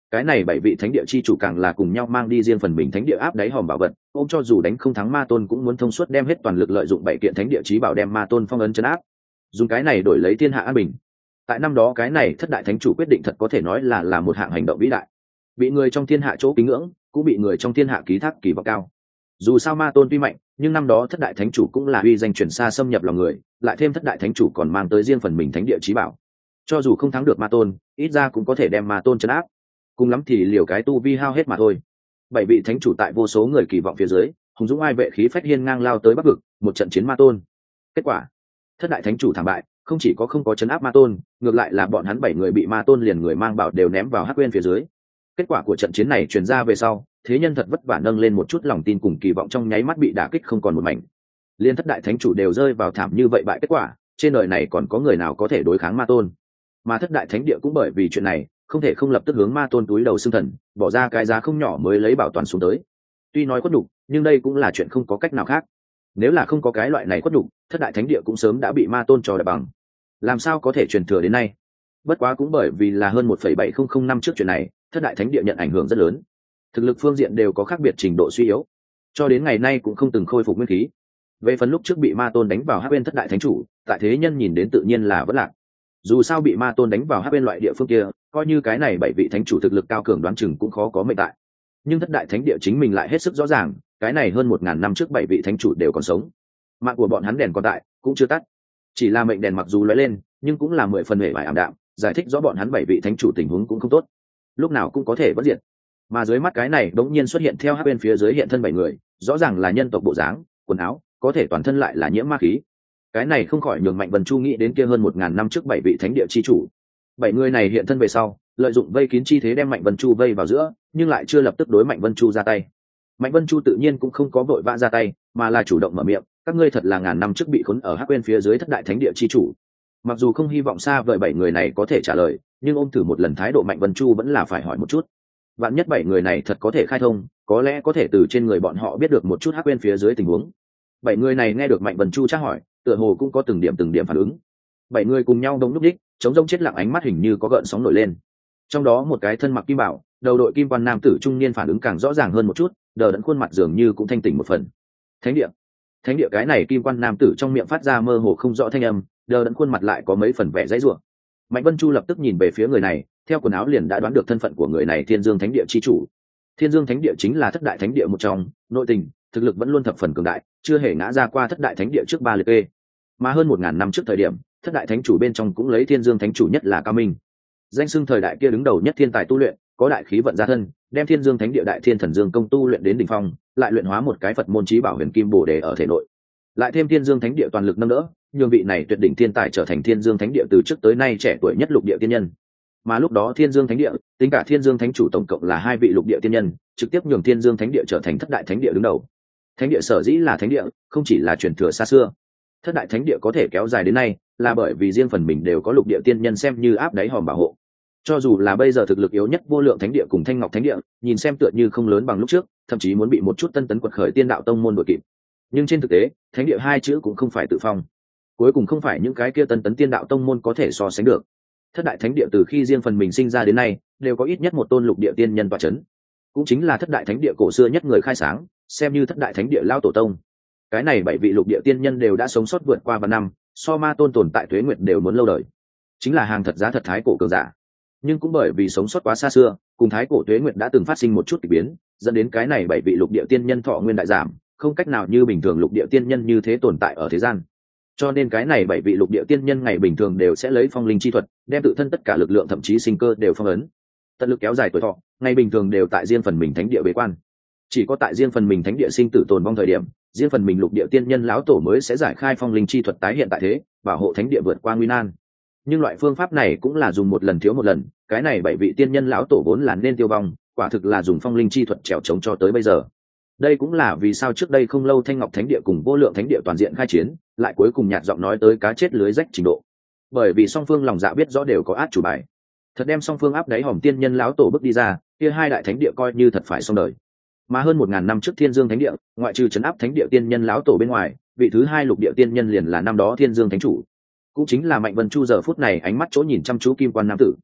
Cái này 7 vị thánh địa chi chủ càng là cùng nhau mang đi riêng phần mình thánh địa áp đáy hòm bảo vật, ôm cho dù đánh không thắng ma tôn cũng muốn thông suốt đem hết toàn lực lợi dụng 7 kiện thánh địa chí bảo đem ma tôn phong ấn trấn áp, dùng cái này đổi lấy thiên hạ an bình. Tại năm đó cái này thất đại thánh chủ quyết định thật có thể nói là một hạng hành động vĩ đại, bị người trong thiên hạ chỗ kính ngưỡng, cũng bị người trong thiên hạ ký thác kỳ vọng cao. Dù sao ma tôn tuy mạnh, nhưng năm đó thất đại thánh chủ cũng là uy danh truyền xa xâm nhập lòng người, lại thêm thất đại thánh chủ còn mang tới riêng phần mình thánh địa chí bảo, cho dù không thắng được ma tôn, ít ra cũng có thể đem ma tôn trấn áp, cùng lắm thì liều cái tu vi hao hết mà thôi. 7 vị thánh chủ tại vô số người kỳ vọng phía dưới, hùng dũng ai vệ khí phách hiên ngang lao tới bắc vực, một trận chiến ma tôn. Kết quả, thất đại thánh chủ thảm bại, không chỉ có không có trấn áp ma tôn, ngược lại là bọn hắn 7 người bị ma tôn liền người mang bảo đều ném vào hắc quên phía dưới. Kết quả của trận chiến này truyền ra về sau, thế nhân thật vất vả nâng lên một chút lòng tin cùng kỳ vọng trong nháy mắt bị đả kích không còn một mảnh. Liên thất đại thánh chủ đều rơi vào thảm như vậy bại kết quả, trên đời này còn có người nào có thể đối kháng ma tôn? Mà thất đại thánh địa cũng bởi vì chuyện này, không thể không lập tức hướng ma tôn túi đầu xương thần, bỏ ra cái giá không nhỏ mới lấy bảo toàn xuống tới. Tuy nói khuất nhục, nhưng đây cũng là chuyện không có cách nào khác. Nếu là không có cái loại này khuất nhục, thất đại thánh địa cũng sớm đã bị ma tôn trò đập bằng. Làm sao có thể truyền thừa đến nay? Bất quá cũng bởi vì là hơn 1,7005 năm trước chuyện này, thất đại thánh địa nhận ảnh hưởng rất lớn, thực lực phương diện đều có khác biệt trình độ suy yếu, cho đến ngày nay cũng không từng khôi phục nguyên khí. Về phần lúc trước bị ma tôn đánh vào hắc bên thất đại thánh chủ, tại thế nhân nhìn đến tự nhiên là vẫn lạc. Dù sao bị ma tôn đánh vào hắc bên loại địa phương kia, coi như cái này 7 vị thánh chủ thực lực cao cường đoán chừng cũng khó có mệnh tại. Nhưng thất đại thánh địa chính mình lại hết sức rõ ràng, cái này hơn 1000 năm trước 7 vị thánh chủ đều còn sống, mạng của bọn hắn đèn còn tại cũng chưa tắt, chỉ là mệnh đèn mặc dù lóe lên nhưng cũng là 10 phần hề vải ảm đạm, giải thích rõ bọn hắn 7 vị thánh chủ tình huống cũng không tốt, lúc nào cũng có thể bất diệt. Mà dưới mắt cái này đống nhiên xuất hiện theo hắc bên phía dưới hiện thân 7 người, rõ ràng là nhân tộc bộ dáng, quần áo, có thể toàn thân lại là nhiễm ma khí. Cái này không khỏi nhường Mạnh Vân Chu nghĩ đến kia hơn 1000 năm trước 7 vị thánh địa chi chủ. 7 người này hiện thân về sau, lợi dụng vây kín chi thế đem Mạnh Vân Chu vây vào giữa, nhưng lại chưa lập tức đối Mạnh Vân Chu ra tay. Mạnh Vân Chu tự nhiên cũng không có vội vã ra tay, mà là chủ động mở miệng, các ngươi thật là ngàn năm trước bị khốn ở hắc bên phía dưới thất đại thánh địa chi chủ. Mặc dù không hy vọng xa vời 7 người này có thể trả lời, nhưng ôm thử một lần thái độ Mạnh Vân Chu vẫn là phải hỏi một chút. Vạn nhất 7 người này thật có thể khai thông, có lẽ có thể từ trên người bọn họ biết được một chút hắc bên phía dưới tình huống. 7 người này nghe được Mạnh Vân Chu tra hỏi, tựa hồ cũng có từng điểm phản ứng. 7 người cùng nhau đông lúc đích, chống rông chết lặng, ánh mắt hình như có gợn sóng nổi lên. Trong đó một cái thân mặc kim bảo, đầu đội kim quan nam tử trung niên phản ứng càng rõ ràng hơn một chút, đờ đẫn khuôn mặt dường như cũng thanh tỉnh một phần. Thánh địa cái này kim quan nam tử trong miệng phát ra mơ hồ không rõ thanh âm, đờ đẫn khuôn mặt lại có mấy phần vẻ dãy rủa. Mạnh Vân Chu lập tức nhìn về phía người này, theo quần áo liền đã đoán được thân phận của người này, Thiên Dương Thánh địa chi chủ. Thiên Dương Thánh địa chính là thất đại thánh địa một trong, nội tình, thực lực vẫn luôn thập phần cường đại, chưa hề ngã ra qua thất đại thánh địa trước 3 liệt kê. Mà hơn 1000 năm trước thời điểm, thất đại thánh chủ bên trong cũng lấy Thiên Dương Thánh chủ nhất là Cao Minh. Danh xưng thời đại kia đứng đầu nhất thiên tài tu luyện, có đại khí vận gia thân, đem Thiên Dương Thánh địa Đại Thiên Thần Dương công tu luyện đến đỉnh phong, lại luyện hóa một cái Phật môn chí bảo Huyền Kim Bồ Đề ở thể nội. Lại thêm Thiên Dương Thánh địa toàn lực nâng đỡ, nhường vị này tuyệt đỉnh thiên tài trở thành Thiên Dương Thánh địa từ trước tới nay trẻ tuổi nhất lục địa tiên nhân. Mà lúc đó Thiên Dương Thánh địa, tính cả Thiên Dương Thánh chủ tổng cộng là 2 vị lục địa tiên nhân, trực tiếp nhường Thiên Dương Thánh địa trở thành thất đại thánh địa đứng đầu. Thánh địa sở dĩ là thánh địa, không chỉ là truyền thừa xa xưa. Thất đại thánh địa có thể kéo dài đến nay, là bởi vì riêng phần mình đều có lục địa tiên nhân xem như áp đáy hòm bảo hộ. Cho dù là bây giờ thực lực yếu nhất Vô Lượng Thánh địa cùng Thanh Ngọc Thánh địa, nhìn xem tựa như không lớn bằng lúc trước, thậm chí muốn bị một chút tân tấn quật khởi Tiên Đạo tông môn đuổi kịp. Nhưng trên thực tế, thánh địa 2 chữ cũng không phải tự phong. Cuối cùng không phải những cái kia tân tấn Tiên Đạo tông môn có thể so sánh được. Thất đại thánh địa từ khi riêng phần mình sinh ra đến nay, đều có ít nhất một tôn lục địa tiên nhân tọa chấn. Cũng chính là thất đại thánh địa cổ xưa nhất người khai sáng, xem như thất đại thánh địa lao tổ tông. Cái này 7 vị lục địa tiên nhân đều đã sống sót vượt qua vạn năm, so ma tôn tồn tại tuế nguyệt đều muốn lâu đời. Chính là hàng thật giá thật thái cổ cường giả. Nhưng cũng bởi vì sống sót quá xa xưa, cùng thái cổ tuế nguyệt đã từng phát sinh một chút kỳ biến, dẫn đến cái này 7 vị lục địa tiên nhân thọ nguyên đại giảm, không cách nào như bình thường lục địa tiên nhân như thế tồn tại ở thế gian. Cho nên cái này 7 vị lục địa tiên nhân ngày bình thường đều sẽ lấy phong linh chi thuật, đem tự thân tất cả lực lượng thậm chí sinh cơ đều phong ấn, tận lực kéo dài tuổi thọ, ngày bình thường đều tại riêng phần mình thánh địa bế quan. Chỉ có tại riêng phần mình thánh địa sinh tử tồn vong thời điểm, riêng phần mình lục địa tiên nhân lão tổ mới sẽ giải khai phong linh chi thuật tái hiện tại thế, bảo hộ thánh địa vượt qua nguy nan. Nhưng loại phương pháp này cũng là dùng một lần thiếu một lần, cái này 7 vị tiên nhân lão tổ vốn là nên tiêu vong, quả thực là dùng phong linh chi thuật trèo chống cho tới bây giờ. Đây cũng là vì sao trước đây không lâu Thanh Ngọc Thánh địa cùng Vô Lượng Thánh địa toàn diện khai chiến, lại cuối cùng nhạt giọng nói tới cá chết lưới rách trình độ. Bởi vì song phương lòng dạ biết rõ đều có át chủ bài. Thật đem song phương áp đáy hòm tiên nhân lão tổ bước đi ra, kia 2 đại thánh địa coi như thật phải xong đời. Mà hơn 1000 năm trước Thiên Dương Thánh địa, ngoại trừ trấn áp thánh địa tiên nhân lão tổ bên ngoài, vị thứ 2 lục địa tiên nhân liền là năm đó Thiên Dương Thánh chủ, cũng chính là Mạnh Vân Chu giờ phút này ánh mắt chỗ nhìn chăm chú kim quan nam tử.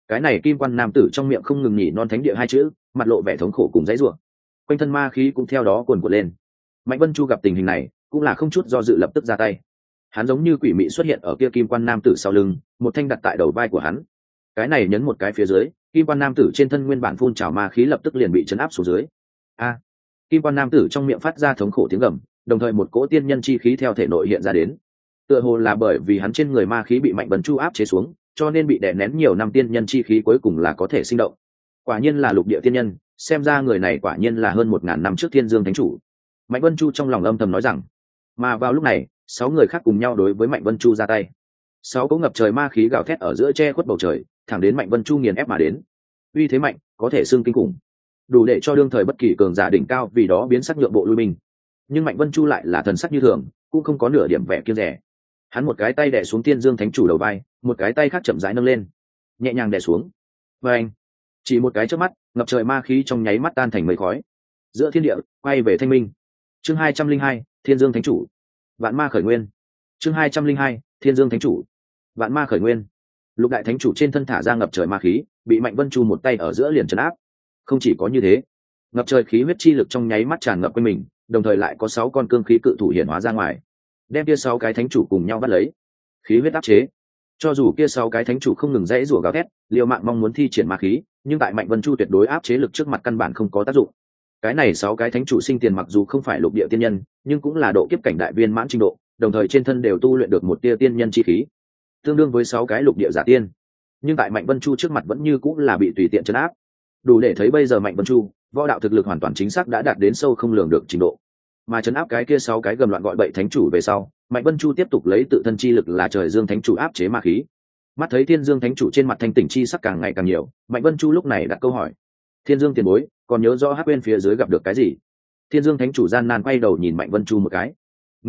Cái này kim quan nam tử trong miệng không ngừng nhỉ non thánh địa hai chữ, mặt lộ vẻ thống khổ cùng dãy rủa, quanh thân ma khí cũng theo đó cuồn cuộn lên. Mạnh Vân Chu gặp tình hình này cũng là không chút do dự lập tức ra tay. Hắn giống như quỷ mị xuất hiện ở kia kim quan nam tử sau lưng, một thanh đặt tại đầu vai của hắn. Cái này nhấn một cái phía dưới, kim quan nam tử trên thân nguyên bản phun trào ma khí lập tức liền bị chấn áp xuống dưới. A! Kim quan nam tử trong miệng phát ra thống khổ tiếng gầm, đồng thời một cỗ tiên nhân chi khí theo thể nội hiện ra đến. Tựa hồ là bởi vì hắn trên người ma khí bị Mạnh Vân Chu áp chế xuống, cho nên bị đè nén nhiều năm tiên nhân chi khí cuối cùng là có thể sinh động. Quả nhiên là lục địa tiên nhân, xem ra người này quả nhiên là hơn 1000 năm trước Thiên Dương Thánh Chủ. Mạnh Vân Chu trong lòng âm thầm nói rằng. Mà vào lúc này, 6 người khác cùng nhau đối với Mạnh Vân Chu ra tay. 6 cỗ ngập trời ma khí gào thét ở giữa che khuất bầu trời, thẳng đến Mạnh Vân Chu nghiền ép mà đến. Uy thế mạnh, có thể xưng kinh khủng, đủ để cho đương thời bất kỳ cường giả đỉnh cao vì đó biến sắc nhượng bộ lui binh. Nhưng Mạnh Vân Chu lại là thần sắc như thường, cũng không có nửa điểm vẻ kiêng dè. Hắn một cái tay đè xuống Thiên Dương Thánh Chủ đầu vai, một cái tay khác chậm rãi nâng lên, nhẹ nhàng đè xuống. Và anh, chỉ một cái chớp mắt, ngập trời ma khí trong nháy mắt tan thành mây khói. Giữa thiên địa quay về thanh minh. Chương 202, Thiên Dương Thánh Chủ. Vạn ma khởi nguyên. Chương 202, Thiên Dương Thánh Chủ. Vạn ma khởi nguyên. Lục đại thánh chủ trên thân thả ra ngập trời ma khí, bị Mạnh Vân Chu một tay ở giữa liền trấn áp. Không chỉ có như thế, ngập trời khí huyết chi lực trong nháy mắt tràn ngập quanh mình, đồng thời lại có 6 con cương khí cự thủ hiện hóa ra ngoài, đem kia 6 cái thánh chủ cùng nhau bắt lấy. Khí huyết áp chế. Cho dù kia 6 cái thánh chủ không ngừng dãy rủa gào thét, liều mạng mong muốn thi triển ma khí, nhưng tại Mạnh Vân Chu tuyệt đối áp chế lực trước mặt căn bản không có tác dụng. Cái này 6 cái thánh chủ sinh tiền mặc dù không phải lục địa tiên nhân, nhưng cũng là độ kiếp cảnh đại viên mãn trình độ, đồng thời trên thân đều tu luyện được một tia tiên nhân chi khí, tương đương với 6 cái lục địa giả tiên. Nhưng tại Mạnh Vân Chu trước mặt vẫn như cũng là bị tùy tiện trấn áp. Đủ để thấy bây giờ Mạnh Vân Chu, võ đạo thực lực hoàn toàn chính xác đã đạt đến sâu không lường được trình độ. Mà trấn áp cái kia 6 cái gầm loạn gọi bậy thánh chủ về sau, Mạnh Vân Chu tiếp tục lấy tự thân chi lực là Trời Dương Thánh Chủ áp chế ma khí. Mắt thấy Thiên Dương Thánh Chủ trên mặt thanh tỉnh chi sắc càng ngày càng nhiều, Mạnh Vân Chu lúc này đặt câu hỏi: Thiên Dương tiền bối, còn nhớ rõ Hắc bên phía dưới gặp được cái gì? Thiên Dương Thánh Chủ gian nan quay đầu nhìn Mạnh Vân Chu một cái.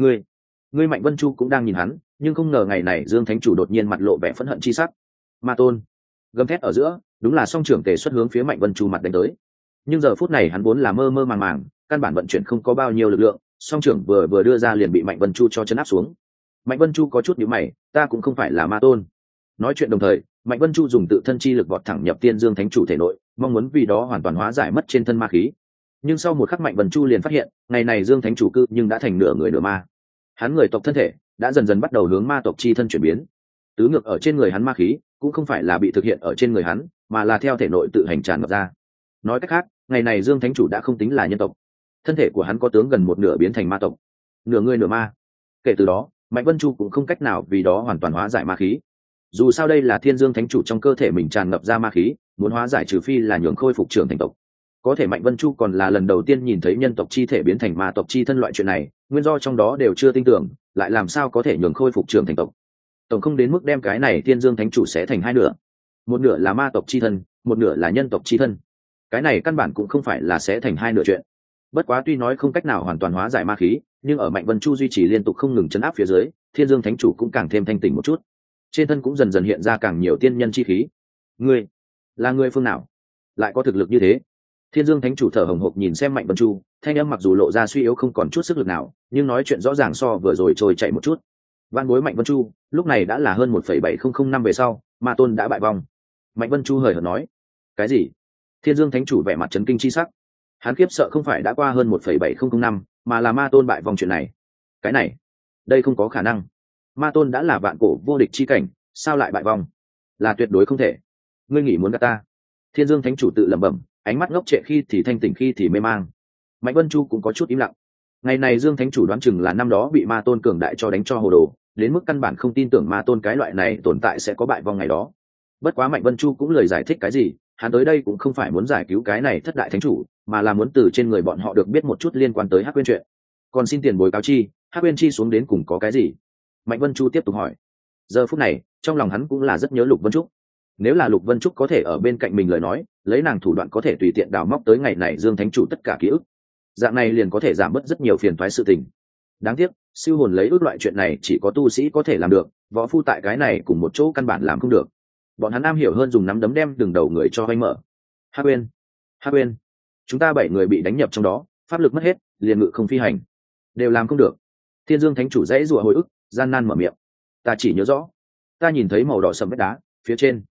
Ngươi Mạnh Vân Chu cũng đang nhìn hắn, nhưng không ngờ ngày này Dương Thánh Chủ đột nhiên mặt lộ vẻ phẫn hận chi sắc. Ma tôn! Gầm thét ở giữa, đúng là song trưởng tề xuất hướng phía Mạnh Vân Chu mặt đánh tới. Nhưng giờ phút này hắn vốn là mơ mơ màng màng, căn bản vận chuyển không có bao nhiêu lực lượng, song trưởng vừa đưa ra liền bị Mạnh Vân Chu cho chấn áp xuống. Mạnh Vân Chu có chút nhíu mày, ta cũng không phải là ma tôn. Nói chuyện đồng thời, Mạnh Vân Chu dùng tự thân chi lực vọt thẳng nhập Tiên Dương Thánh Chủ thể nội, mong muốn vì đó hoàn toàn hóa giải mất trên thân ma khí. Nhưng sau một khắc Mạnh Vân Chu liền phát hiện, ngày này Dương Thánh Chủ cư nhưng đã thành nửa người nửa ma. Hắn người tộc thân thể đã dần dần bắt đầu hướng ma tộc chi thân chuyển biến. Tứ ngược ở trên người hắn ma khí, cũng không phải là bị thực hiện ở trên người hắn, mà là theo thể nội tự hành tràn ngập ra. Nói cách khác, ngày này Dương Thánh Chủ đã không tính là nhân tộc, thân thể của hắn có tướng gần một nửa biến thành ma tộc, nửa người nửa ma. Kể từ đó, Mạnh Vân Chu cũng không cách nào vì đó hoàn toàn hóa giải ma khí. Dù sao đây là Thiên Dương Thánh Chủ trong cơ thể mình tràn ngập ra ma khí, muốn hóa giải trừ phi là nhường khôi phục trưởng thành tộc. Có thể Mạnh Vân Chu còn là lần đầu tiên nhìn thấy nhân tộc chi thể biến thành ma tộc chi thân loại chuyện này, nguyên do trong đó đều chưa tin tưởng, lại làm sao có thể nhường khôi phục trưởng thành tộc. Tổng không đến mức đem cái này Thiên Dương Thánh Chủ xé thành hai nửa, một nửa là ma tộc chi thân, một nửa là nhân tộc chi thân. Cái này căn bản cũng không phải là xé thành hai nửa chuyện. Bất quá tuy nói không cách nào hoàn toàn hóa giải ma khí, nhưng ở Mạnh Vân Chu duy trì liên tục không ngừng chấn áp phía dưới, Thiên Dương Thánh Chủ cũng càng thêm thanh tỉnh một chút, trên thân cũng dần dần hiện ra càng nhiều tiên nhân chi khí. Ngươi là người phương nào, lại có thực lực như thế? Thiên Dương Thánh Chủ thở hồng hộc nhìn xem Mạnh Vân Chu, thanh âm mặc dù lộ ra suy yếu không còn chút sức lực nào, nhưng nói chuyện rõ ràng so vừa rồi trôi chạy một chút. Van bối Mạnh Vân Chu, lúc này đã là hơn 1,7005 năm về sau, Ma Tôn đã bại vong. Mạnh Vân Chu hời hợt nói. Cái gì? Thiên Dương Thánh Chủ vẻ mặt chấn kinh chi sắc. Hắn khiếp sợ không phải đã qua hơn 1,7005 năm, mà là Ma Tôn bại vong chuyện này. Cái này, đây không có khả năng. Ma Tôn đã là vạn cổ vô địch chi cảnh, sao lại bại vong? Là tuyệt đối không thể. Ngươi nghĩ muốn gạt ta? Thiên Dương Thánh Chủ tự lẩm bẩm, ánh mắt ngốc trệ khi thì thanh tỉnh khi thì mê mang. Mạnh Vân Chu cũng có chút im lặng. Ngày này Dương Thánh Chủ đoán chừng là năm đó bị Ma Tôn cường đại cho đánh cho hồ đồ, đến mức căn bản không tin tưởng Ma Tôn cái loại này tồn tại sẽ có bại vong ngày đó. Bất quá Mạnh Vân Chu cũng lời giải thích cái gì, hắn tới đây cũng không phải muốn giải cứu cái này thất đại thánh chủ, mà là muốn từ trên người bọn họ được biết một chút liên quan tới Hắc Uyên chuyện. Còn xin tiền bối cáo chi, Hắc Uyên chi xuống đến cùng có cái gì? Mạnh Vân Chu tiếp tục hỏi. Giờ phút này, trong lòng hắn cũng là rất nhớ Lục Vân Trúc. Nếu là Lục Vân Trúc có thể ở bên cạnh mình lời nói, lấy nàng thủ đoạn có thể tùy tiện đào móc tới ngày này Dương Thánh Chủ tất cả ký ức. Dạng này liền có thể giảm bớt rất nhiều phiền toái sự tình. Đáng tiếc, siêu hồn lấy ước loại chuyện này chỉ có tu sĩ có thể làm được, võ phu tại cái này cùng một chỗ căn bản làm không được. Bọn hắn am hiểu hơn dùng nắm đấm đem đường đầu người cho vanh mở. Hắc Uyên, chúng ta 7 người bị đánh nhập trong đó, pháp lực mất hết, liền ngự không phi hành, đều làm không được. Thiên Dương Thánh Chủ dãy rủa hồi ức, gian nan mở miệng. Ta chỉ nhớ rõ, ta nhìn thấy màu đỏ sẫm vách đá, phía trên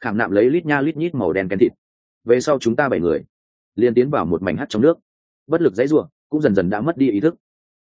khảm nạm lấy lít nha lít nhít màu đen kén thịt. Về sau chúng ta 7 người liền tiến vào một mảnh hắt trong nước, bất lực dãy rủa, cũng dần dần đã mất đi ý thức.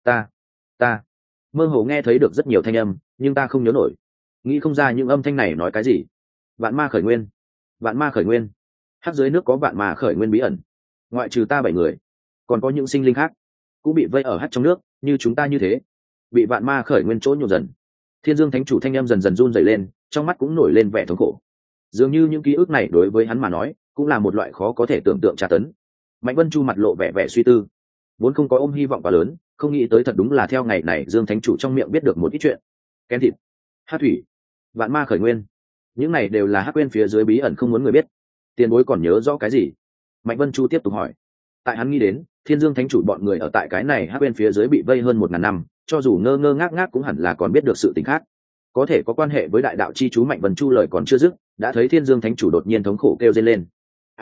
Ta mơ hồ nghe thấy được rất nhiều thanh âm, nhưng ta không nhớ nổi, nghĩ không ra những âm thanh này nói cái gì. Vạn ma khởi nguyên, vạn ma khởi nguyên. Hắc dưới nước có vạn ma khởi nguyên bí ẩn, ngoại trừ ta 7 người còn có những sinh linh khác cũng bị vây ở hắt trong nước như chúng ta như thế, bị vạn ma khởi nguyên chỗ nhộn dần. Thiên Dương Thánh Chủ thanh âm dần dần run rẩy lên, trong mắt cũng nổi lên vẻ thống khổ, dường như những ký ức này đối với hắn mà nói cũng là một loại khó có thể tưởng tượng tra tấn. Mạnh Vân Chu mặt lộ vẻ vẻ suy tư, vốn không có ôm hy vọng quá lớn, không nghĩ tới thật đúng là theo ngày này Dương Thánh Chủ trong miệng biết được một ít chuyện. Kén thịt, hát thủy, vạn ma khởi nguyên, những này đều là hắc quên phía dưới bí ẩn không muốn người biết. Tiền bối còn nhớ rõ cái gì? Mạnh Vân Chu tiếp tục hỏi. Tại hắn nghĩ đến Thiên Dương Thánh Chủ bọn người ở tại cái này hắc quên phía dưới bị vây hơn 1000 năm, cho dù ngơ ngơ ngác ngác cũng hẳn là còn biết được sự tình khác, có thể có quan hệ với đại đạo chi chú. Mạnh Vân Chu lời còn chưa dứt, đã thấy Thiên Dương Thánh Chủ đột nhiên thống khổ kêu rên lên.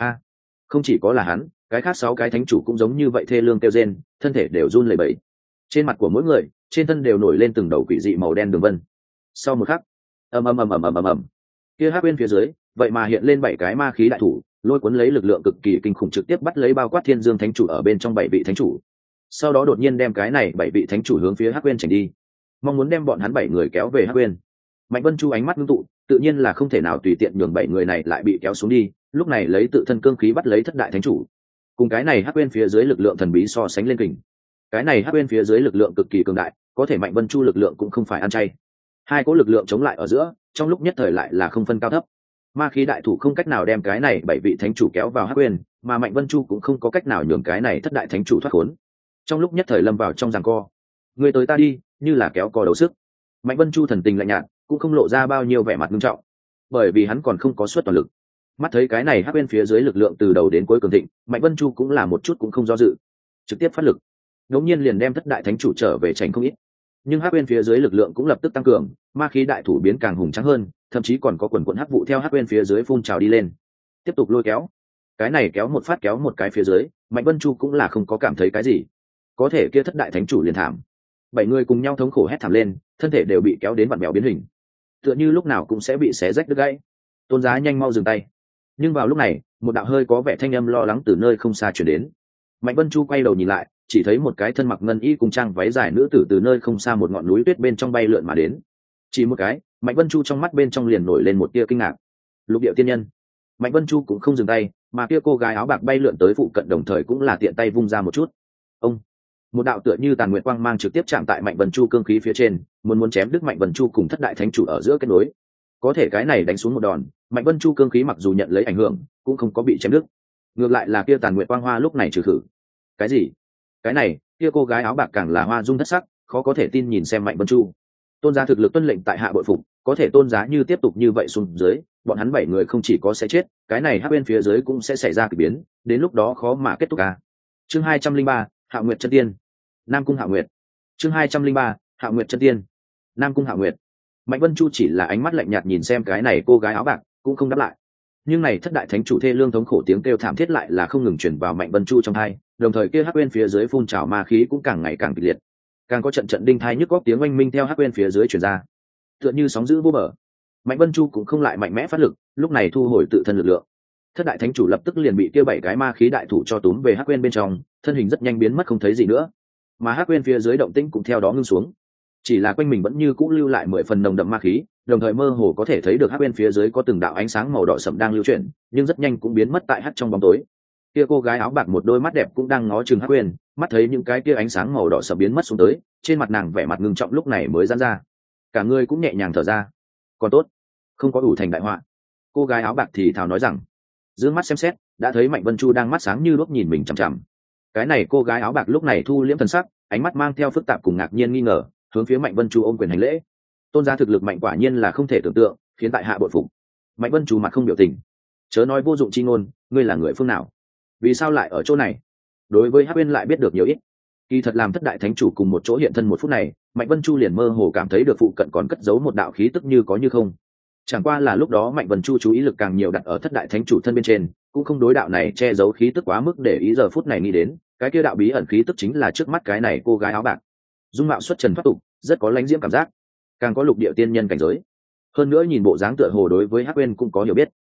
Không chỉ có là hắn, cái khác 6 cái thánh chủ cũng giống như vậy, thê lương kêu rên, thân thể đều run lẩy bẩy. Trên mặt của mỗi người, trên thân đều nổi lên từng đầu quỷ dị màu đen đường vân. Sau một khắc, ầm ầm ầm ầm ầm ầm ầm, kia hắc bên phía dưới, vậy mà hiện lên 7 cái ma khí đại thủ, lôi cuốn lấy lực lượng cực kỳ kinh khủng trực tiếp bắt lấy bao quát Thiên Dương Thánh Chủ ở bên trong 7 vị thánh chủ. Sau đó đột nhiên đem cái này 7 vị thánh chủ hướng phía hắc bên chảnh đi, mong muốn đem bọn hắn 7 người kéo về hắc bên. Mạnh Vân Chu ánh mắt ngưng tụ, tự nhiên là không thể nào tùy tiện nhường 7 người này lại bị kéo xuống đi, lúc này lấy tự thân cương khí bắt lấy thất đại thánh chủ, cùng cái này hắc bên phía dưới lực lượng thần bí so sánh lên kình. Cái này hắc bên phía dưới lực lượng cực kỳ cường đại, có thể Mạnh Vân Chu lực lượng cũng không phải ăn chay. Hai cỗ lực lượng chống lại ở giữa, trong lúc nhất thời lại là không phân cao thấp. Ma khí đại thủ không cách nào đem cái này 7 vị thánh chủ kéo vào hắc bên, mà Mạnh Vân Chu cũng không có cách nào nhường cái này thất đại thánh chủ thoát khốn. Trong lúc nhất thời lâm vào trong giằng co, người tới ta đi, như là kéo co đấu sức. Mạnh Vân Chu thần tình lạnh nhạt, cũng không lộ ra bao nhiêu vẻ mặt nghiêm trọng, bởi vì hắn còn không có suất toàn lực. Mắt thấy cái này hắc bên phía dưới lực lượng từ đầu đến cuối cường thịnh, Mạnh Vân Chu cũng là một chút cũng không do dự, trực tiếp phát lực, ngẫu nhiên liền đem thất đại thánh chủ trở về tránh không ít. Nhưng hắc bên phía dưới lực lượng cũng lập tức tăng cường, ma khí đại thủ biến càng hùng tráng hơn, thậm chí còn có quần quần hắc vụ theo hắc bên phía dưới phun trào đi lên, tiếp tục lôi kéo. Cái này kéo một phát kéo một cái phía dưới, Mạnh Vân Chu cũng là không có cảm thấy cái gì, có thể kia thất đại thánh chủ liền thảm. 7 người cùng nhau thống khổ hét thảm lên, thân thể đều bị kéo đến vặn mèo biến hình, tựa như lúc nào cũng sẽ bị xé rách đứt gãy. Tôn Giá nhanh mau dừng tay. Nhưng vào lúc này, một đạo hơi có vẻ thanh âm lo lắng từ nơi không xa chuyển đến. Mạnh Vân Chu quay đầu nhìn lại, chỉ thấy một cái thân mặc ngân y cùng trang váy dài nữ tử từ nơi không xa một ngọn núi tuyết bên trong bay lượn mà đến. Chỉ một cái, Mạnh Vân Chu trong mắt bên trong liền nổi lên một tia kinh ngạc. Lục Điệu tiên nhân. Mạnh Vân Chu cũng không dừng tay, mà kia cô gái áo bạc bay lượn tới phụ cận, đồng thời cũng là tiện tay vung ra một chút. Ông, một đạo tựa như tàn nguyệt quang mang trực tiếp chạm tại Mạnh Vân Chu cương khí phía trên, muốn chém đứt Mạnh Vân Chu cùng thất đại thánh chủ ở giữa kết nối. Có thể cái này đánh xuống một đòn, Mạnh Vân Chu cương khí mặc dù nhận lấy ảnh hưởng, cũng không có bị chém đứt. Ngược lại là kia tàn nguyệt quang hoa lúc này trừ khử. Cái gì? Cái này, kia cô gái áo bạc càng là hoa dung thất sắc, khó có thể tin nhìn xem Mạnh Vân Chu. Tôn giá thực lực tuân lệnh tại hạ bội phục, có thể Tôn giá như tiếp tục như vậy xuống dưới, bọn hắn 7 người không chỉ có sẽ chết, cái này hắc bên phía dưới cũng sẽ xảy ra kỳ biến, đến lúc đó khó mà kết thúc à. Chương 203, Hạo Nguyệt chân tiên. Nam Cung Hạo Nguyệt. Chương 203, Hạo Nguyệt chân tiên. Nam Cung Hạo Nguyệt. Mạnh Vân Chu chỉ là ánh mắt lạnh nhạt nhìn xem cái này cô gái áo bạc, cũng không đáp lại. Nhưng này thất đại thánh chủ thê lương thống khổ tiếng kêu thảm thiết lại là không ngừng truyền vào Mạnh Vân Chu trong tai, đồng thời kia hắc bên phía dưới phun trào ma khí cũng càng ngày càng kịch liệt, càng có trận trận đinh thai nhức góc tiếng oanh minh theo hắc bên phía dưới truyền ra, tựa như sóng dữ vô bờ. Mạnh Vân Chu cũng không lại mạnh mẽ phát lực, lúc này thu hồi tự thân lực lượng. Thất đại thánh chủ lập tức liền bị kia 7 cái ma khí đại thủ cho túm về hắc bên bên trong, thân hình rất nhanh biến mất không thấy gì nữa, mà hắc bên phía dưới động tĩnh cũng theo đó ngưng xuống, chỉ là quanh mình vẫn như cũ lưu lại 10 phần nồng đậm ma khí, đồng thời mơ hồ có thể thấy được hắc bên phía dưới có từng đạo ánh sáng màu đỏ sẫm đang lưu chuyển, nhưng rất nhanh cũng biến mất tại hắc trong bóng tối. Kia cô gái áo bạc một đôi mắt đẹp cũng đang ngó chừng hắc bên, mắt thấy những cái kia ánh sáng màu đỏ sẫm biến mất xuống tới, trên mặt nàng vẻ mặt ngưng trọng lúc này mới giãn ra, cả người cũng nhẹ nhàng thở ra. Còn tốt, không có ủ thành đại họa. Cô gái áo bạc thì thào nói rằng, dương mắt xem xét, đã thấy Mạnh Vân Chu đang mắt sáng như đuốc nhìn mình chằm chằm. Cái này cô gái áo bạc lúc này thu liễm thần sắc, ánh mắt mang theo phức tạp cùng ngạc nhiên nghi ngờ, hướng phía Mạnh Vân Chu ôm quyền hành lễ. Tôn gia thực lực mạnh quả nhiên là không thể tưởng tượng, khiến tại hạ bội phục. Mạnh Vân Chu mặt không biểu tình, chớ nói vô dụng chi ngôn, ngươi là người phương nào, vì sao lại ở chỗ này? Đối với Hắc Uyên lại biết được nhiều ít. Kỳ thật làm thất đại thánh chủ cùng một chỗ hiện thân một phút này, Mạnh Vân Chu liền mơ hồ cảm thấy được phụ cận còn cất giấu một đạo khí tức như có như không. Chẳng qua là lúc đó Mạnh Vân Chu chú ý lực càng nhiều đặt ở thất đại thánh chủ thân bên trên, cũng không đối đạo này che giấu khí tức quá mức để ý. Giờ phút này nghĩ đến, cái kia đạo bí ẩn khí tức chính là trước mắt cái này cô gái áo bạc, dung mạo xuất trần thoát tục, rất có lãnh diễm cảm giác, càng có lục địa tiên nhân cảnh giới. Hơn nữa nhìn bộ dáng tựa hồ đối với Hắc Uyên cũng có hiểu biết.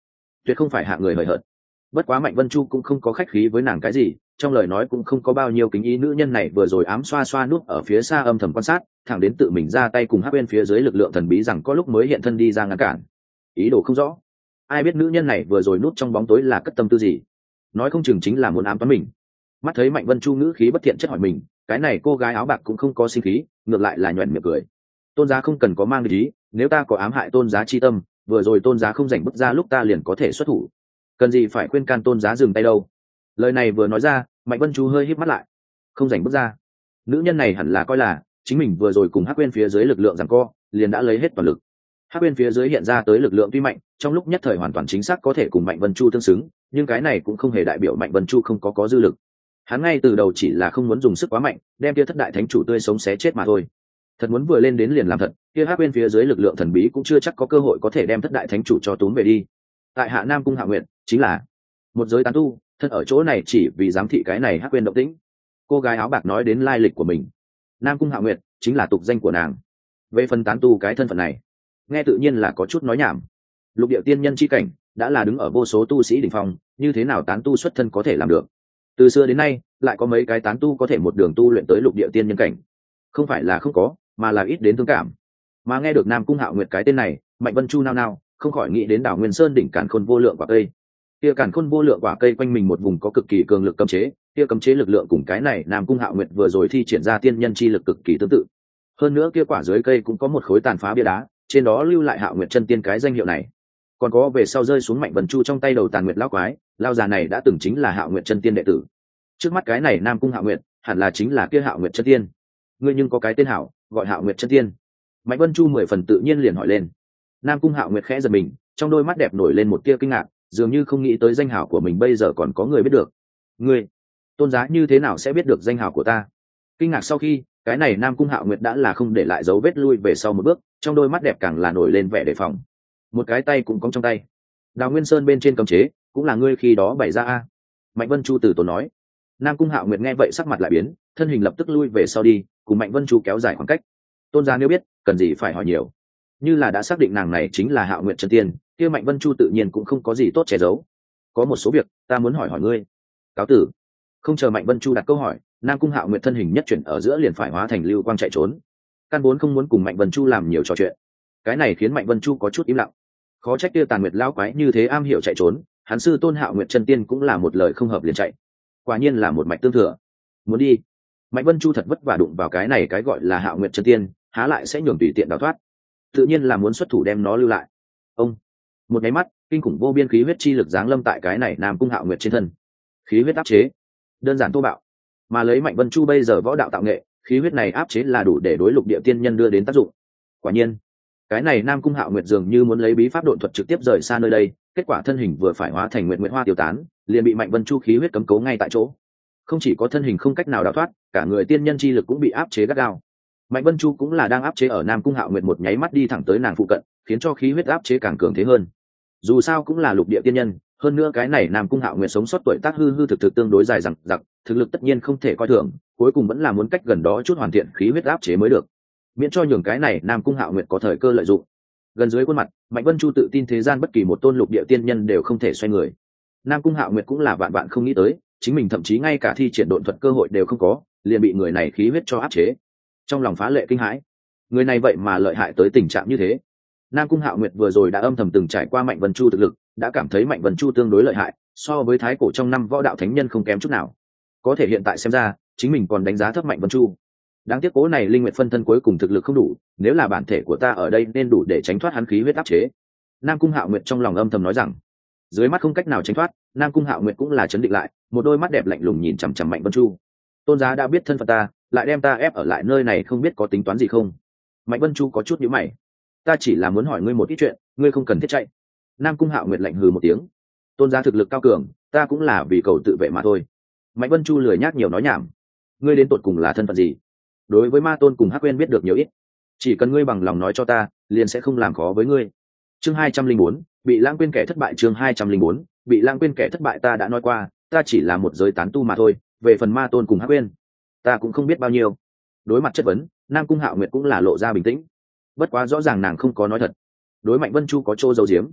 tuyệt không phải hạ người hời hợt. Bất quá Mạnh Vân Chu cũng không có khách khí với nàng cái gì, trong lời nói cũng không có bao nhiêu kính ý. Nữ nhân này vừa rồi ám xoa xoa núp ở phía xa âm thầm quan sát, thẳng đến tự mình ra tay cùng Hắc Uyên phía dưới lực lượng thần bí rằng có lúc mới hiện thân đi ra ngăn cản. Ý đồ không rõ, ai biết nữ nhân này vừa rồi núp trong bóng tối là cất tâm tư gì, nói không chừng chính là muốn ám toán mình. Mắt thấy Mạnh Vân Chu ngữ khí bất thiện chất hỏi mình, cái này cô gái áo bạc cũng không có sinh khí, ngược lại là nhoẻn miệng cười. Tôn giá không cần có mang ý, nếu ta có ám hại tôn giá chi tâm, vừa rồi tôn giá không rảnh bước ra lúc ta liền có thể xuất thủ, cần gì phải khuyên can tôn giá dừng tay đâu. Lời này vừa nói ra, Mạnh Vân Chu hơi híp mắt lại. Không rảnh bước ra, nữ nhân này hẳn là coi là chính mình vừa rồi cùng Hắc Uyên phía dưới lực lượng giằng co, liền đã lấy hết toàn lực. Hắc Uyên phía dưới hiện ra tới lực lượng tuy mạnh, trong lúc nhất thời hoàn toàn chính xác có thể cùng Mạnh Vân Chu tương xứng, nhưng cái này cũng không hề đại biểu Mạnh Vân Chu không có dư lực. Hắn ngay từ đầu chỉ là không muốn dùng sức quá mạnh, đem kia thất đại thánh chủ tươi sống xé chết mà thôi. Thật muốn vừa lên đến liền làm thật, kia Hắc Uyên phía dưới lực lượng thần bí cũng chưa chắc có cơ hội có thể đem thất đại thánh chủ cho túm về đi. Tại Hạ Nam cung Hạ Nguyệt chính là một giới tán tu, thân ở chỗ này chỉ vì giám thị cái này Hắc Uyên động tĩnh. Cô gái áo bạc nói đến lai lịch của mình, Nam cung Hạ Nguyệt chính là tục danh của nàng. Về phần tán tu cái thân phận này, nghe tự nhiên là có chút nói nhảm. Lục địa tiên nhân chi cảnh đã là đứng ở vô số tu sĩ đỉnh phong, như thế nào tán tu xuất thân có thể làm được? Từ xưa đến nay, lại có mấy cái tán tu có thể một đường tu luyện tới lục địa tiên nhân cảnh? Không phải là không có, mà là ít đến thương cảm. Mà nghe được Nam cung Hạo Nguyệt cái tên này, Mạnh Vân Chu nao nao, không khỏi nghĩ đến đảo Nguyên Sơn đỉnh Càn Khôn vô lượng quả cây. Kia Càn Khôn vô lượng quả cây quanh mình một vùng có cực kỳ cường lực cấm chế, kia cấm chế lực lượng cùng cái này Nam cung Hạo Nguyệt vừa rồi thi triển ra tiên nhân chi lực cực kỳ tương tự. Hơn nữa kia quả dưới cây cũng có một khối tàn phá bia đá, trên đó lưu lại Hạo Nguyệt chân tiên cái danh hiệu này. Còn có về sau rơi xuống Mạnh Vân Chu trong tay đầu Tàn Nguyệt lão quái, lão già này đã từng chính là Hạo Nguyệt chân tiên đệ tử. Trước mắt cái này Nam cung Hạo Nguyệt, hẳn là chính là kia Hạo Nguyệt chân tiên. Ngươi nhưng có cái tên hảo, gọi Hạo Nguyệt chân tiên. Mạnh Vân Chu 10 phần tự nhiên liền hỏi lên. Nam cung Hạo Nguyệt khẽ giật mình, trong đôi mắt đẹp nổi lên một tia kinh ngạc, dường như không nghĩ tới danh hảo của mình bây giờ còn có người biết được. Ngươi, tôn giá như thế nào sẽ biết được danh hảo của ta? Kinh ngạc sau khi, cái này Nam cung Hạo Nguyệt đã là không để lại dấu vết lui về sau một bước, trong đôi mắt đẹp càng là nổi lên vẻ đề phòng. Một cái tay cũng cong trong tay, Đào Nguyên Sơn bên trên cấm chế, cũng là ngươi khi đó bày ra a. Mạnh Vân Chu từ tốn nói. Nam cung Hạo Nguyệt nghe vậy sắc mặt lại biến, thân hình lập tức lui về sau đi, cùng Mạnh Vân Chu kéo dài khoảng cách. Tôn giá nếu biết, cần gì phải hỏi nhiều. Như là đã xác định nàng này chính là Hạo Nguyệt chân tiên, kia Mạnh Vân Chu tự nhiên cũng không có gì tốt che giấu. Có một số việc ta muốn hỏi ngươi. Cáo tử. Không chờ Mạnh Vân Chu đặt câu hỏi, Nam cung Hạo Nguyệt thân hình nhất chuyển ở giữa liền phải hóa thành lưu quang chạy trốn. Căn vốn không muốn cùng Mạnh Vân Chu làm nhiều trò chuyện. Cái này khiến Mạnh Vân Chu có chút im lặng. Khó trách kia Tàn Nguyệt lão quái như thế am hiểu chạy trốn, hắn sư tôn Hạo Nguyệt chân tiên cũng là một lời không hợp liền chạy. Quả nhiên là một mạch tương thừa. Muốn đi. Mạnh Vân Chu thật vất vả đụng vào cái này cái gọi là Hạo Nguyệt chân tiên, há lại sẽ nhường tùy tiện đào thoát. Tự nhiên là muốn xuất thủ đem nó lưu lại. Ông. Một cái mắt, kinh khủng vô biên khí huyết chi lực giáng lâm tại cái này Nam cung Hạo Nguyệt trên thân. Khí huyết áp chế, đơn giản thô bạo, mà lấy Mạnh Vân Chu bây giờ võ đạo tạo nghệ, khí huyết này áp chế là đủ để đối lục địa tiên nhân đưa đến tác dụng. Quả nhiên, cái này Nam cung Hạo Nguyệt dường như muốn lấy bí pháp độn thuật trực tiếp rời xa nơi đây, kết quả thân hình vừa phải hóa thành nguyệt hoa tiêu tán, liền bị Mạnh Vân Chu khí huyết cấm cố ngay tại chỗ. Không chỉ có thân hình không cách nào đào thoát, cả người tiên nhân chi lực cũng bị áp chế gắt gao. Mạnh Vân Chu cũng là đang áp chế ở Nam cung Hạo Nguyệt, một nháy mắt đi thẳng tới nàng phụ cận, khiến cho khí huyết áp chế càng cường thế hơn. Dù sao cũng là lục địa tiên nhân, hơn nữa cái này Nam cung Hạo Nguyệt sống sót tuổi tác hư thực tương đối dài dằng dặc, thực lực tất nhiên không thể coi thường, cuối cùng vẫn là muốn cách gần đó chút hoàn thiện khí huyết áp chế mới được, miễn cho nhường cái này Nam cung Hạo Nguyệt có thời cơ lợi dụng. Gần dưới khuôn mặt, Mạnh Vân Chu tự tin thế gian bất kỳ một tôn lục địa tiên nhân đều không thể xoay người. Nam cung Hạo Nguyệt cũng là vạn vạn không nghĩ tới, chính mình thậm chí ngay cả thi triển độn thuật cơ hội đều không có, liền bị người này khí huyết cho áp chế. Trong lòng phá lệ kinh hãi, người này vậy mà lợi hại tới tình trạng như thế. Nam cung Hạo Nguyệt vừa rồi đã âm thầm từng trải qua Mạnh Vân Chu thực lực, đã cảm thấy Mạnh Vân Chu tương đối lợi hại, so với thái cổ trong năm võ đạo thánh nhân không kém chút nào. Có thể hiện tại xem ra, chính mình còn đánh giá thấp Mạnh Vân Chu. Đáng tiếc cố này linh nguyệt phân thân cuối cùng thực lực không đủ, nếu là bản thể của ta ở đây nên đủ để tránh thoát hắn khí huyết áp chế. Nam cung Hạo Nguyệt trong lòng âm thầm nói rằng, dưới mắt không cách nào tránh thoát, Nam cung Hạo Nguyệt cũng là chấn định lại, một đôi mắt đẹp lạnh lùng nhìn chằm chằm Mạnh Vân Chu. Tôn giá đã biết thân phận ta, lại đem ta ép ở lại nơi này, không biết có tính toán gì không? Mạnh Vân Chu có chút nhíu mày. Ta chỉ là muốn hỏi ngươi một ít chuyện, ngươi không cần thiết chạy. Nam cung Hạo Nguyệt lạnh hừ một tiếng. Tôn giá thực lực cao cường, ta cũng là vì cầu tự vệ mà thôi. Mạnh Vân Chu lười nhác nhiều nói nhảm. Ngươi đến tột cùng là thân phận gì? Đối với Ma Tôn cùng Hắc Uyên biết được nhiều ít, chỉ cần ngươi bằng lòng nói cho ta, liền sẽ không làm khó với ngươi. Chương 204, bị lãng quên kẻ thất bại. Chương 204, bị lãng quên kẻ thất bại. Ta đã nói qua, ta chỉ là một giới tán tu mà thôi, về phần Ma Tôn cùng Hắc Uyên, ta cũng không biết bao nhiêu. Đối mặt chất vấn, Nam cung Hạo Nguyệt cũng là lộ ra bình tĩnh. Bất quá rõ ràng nàng không có nói thật. Đối Mạnh Vân Chu có chỗ giấu giếm.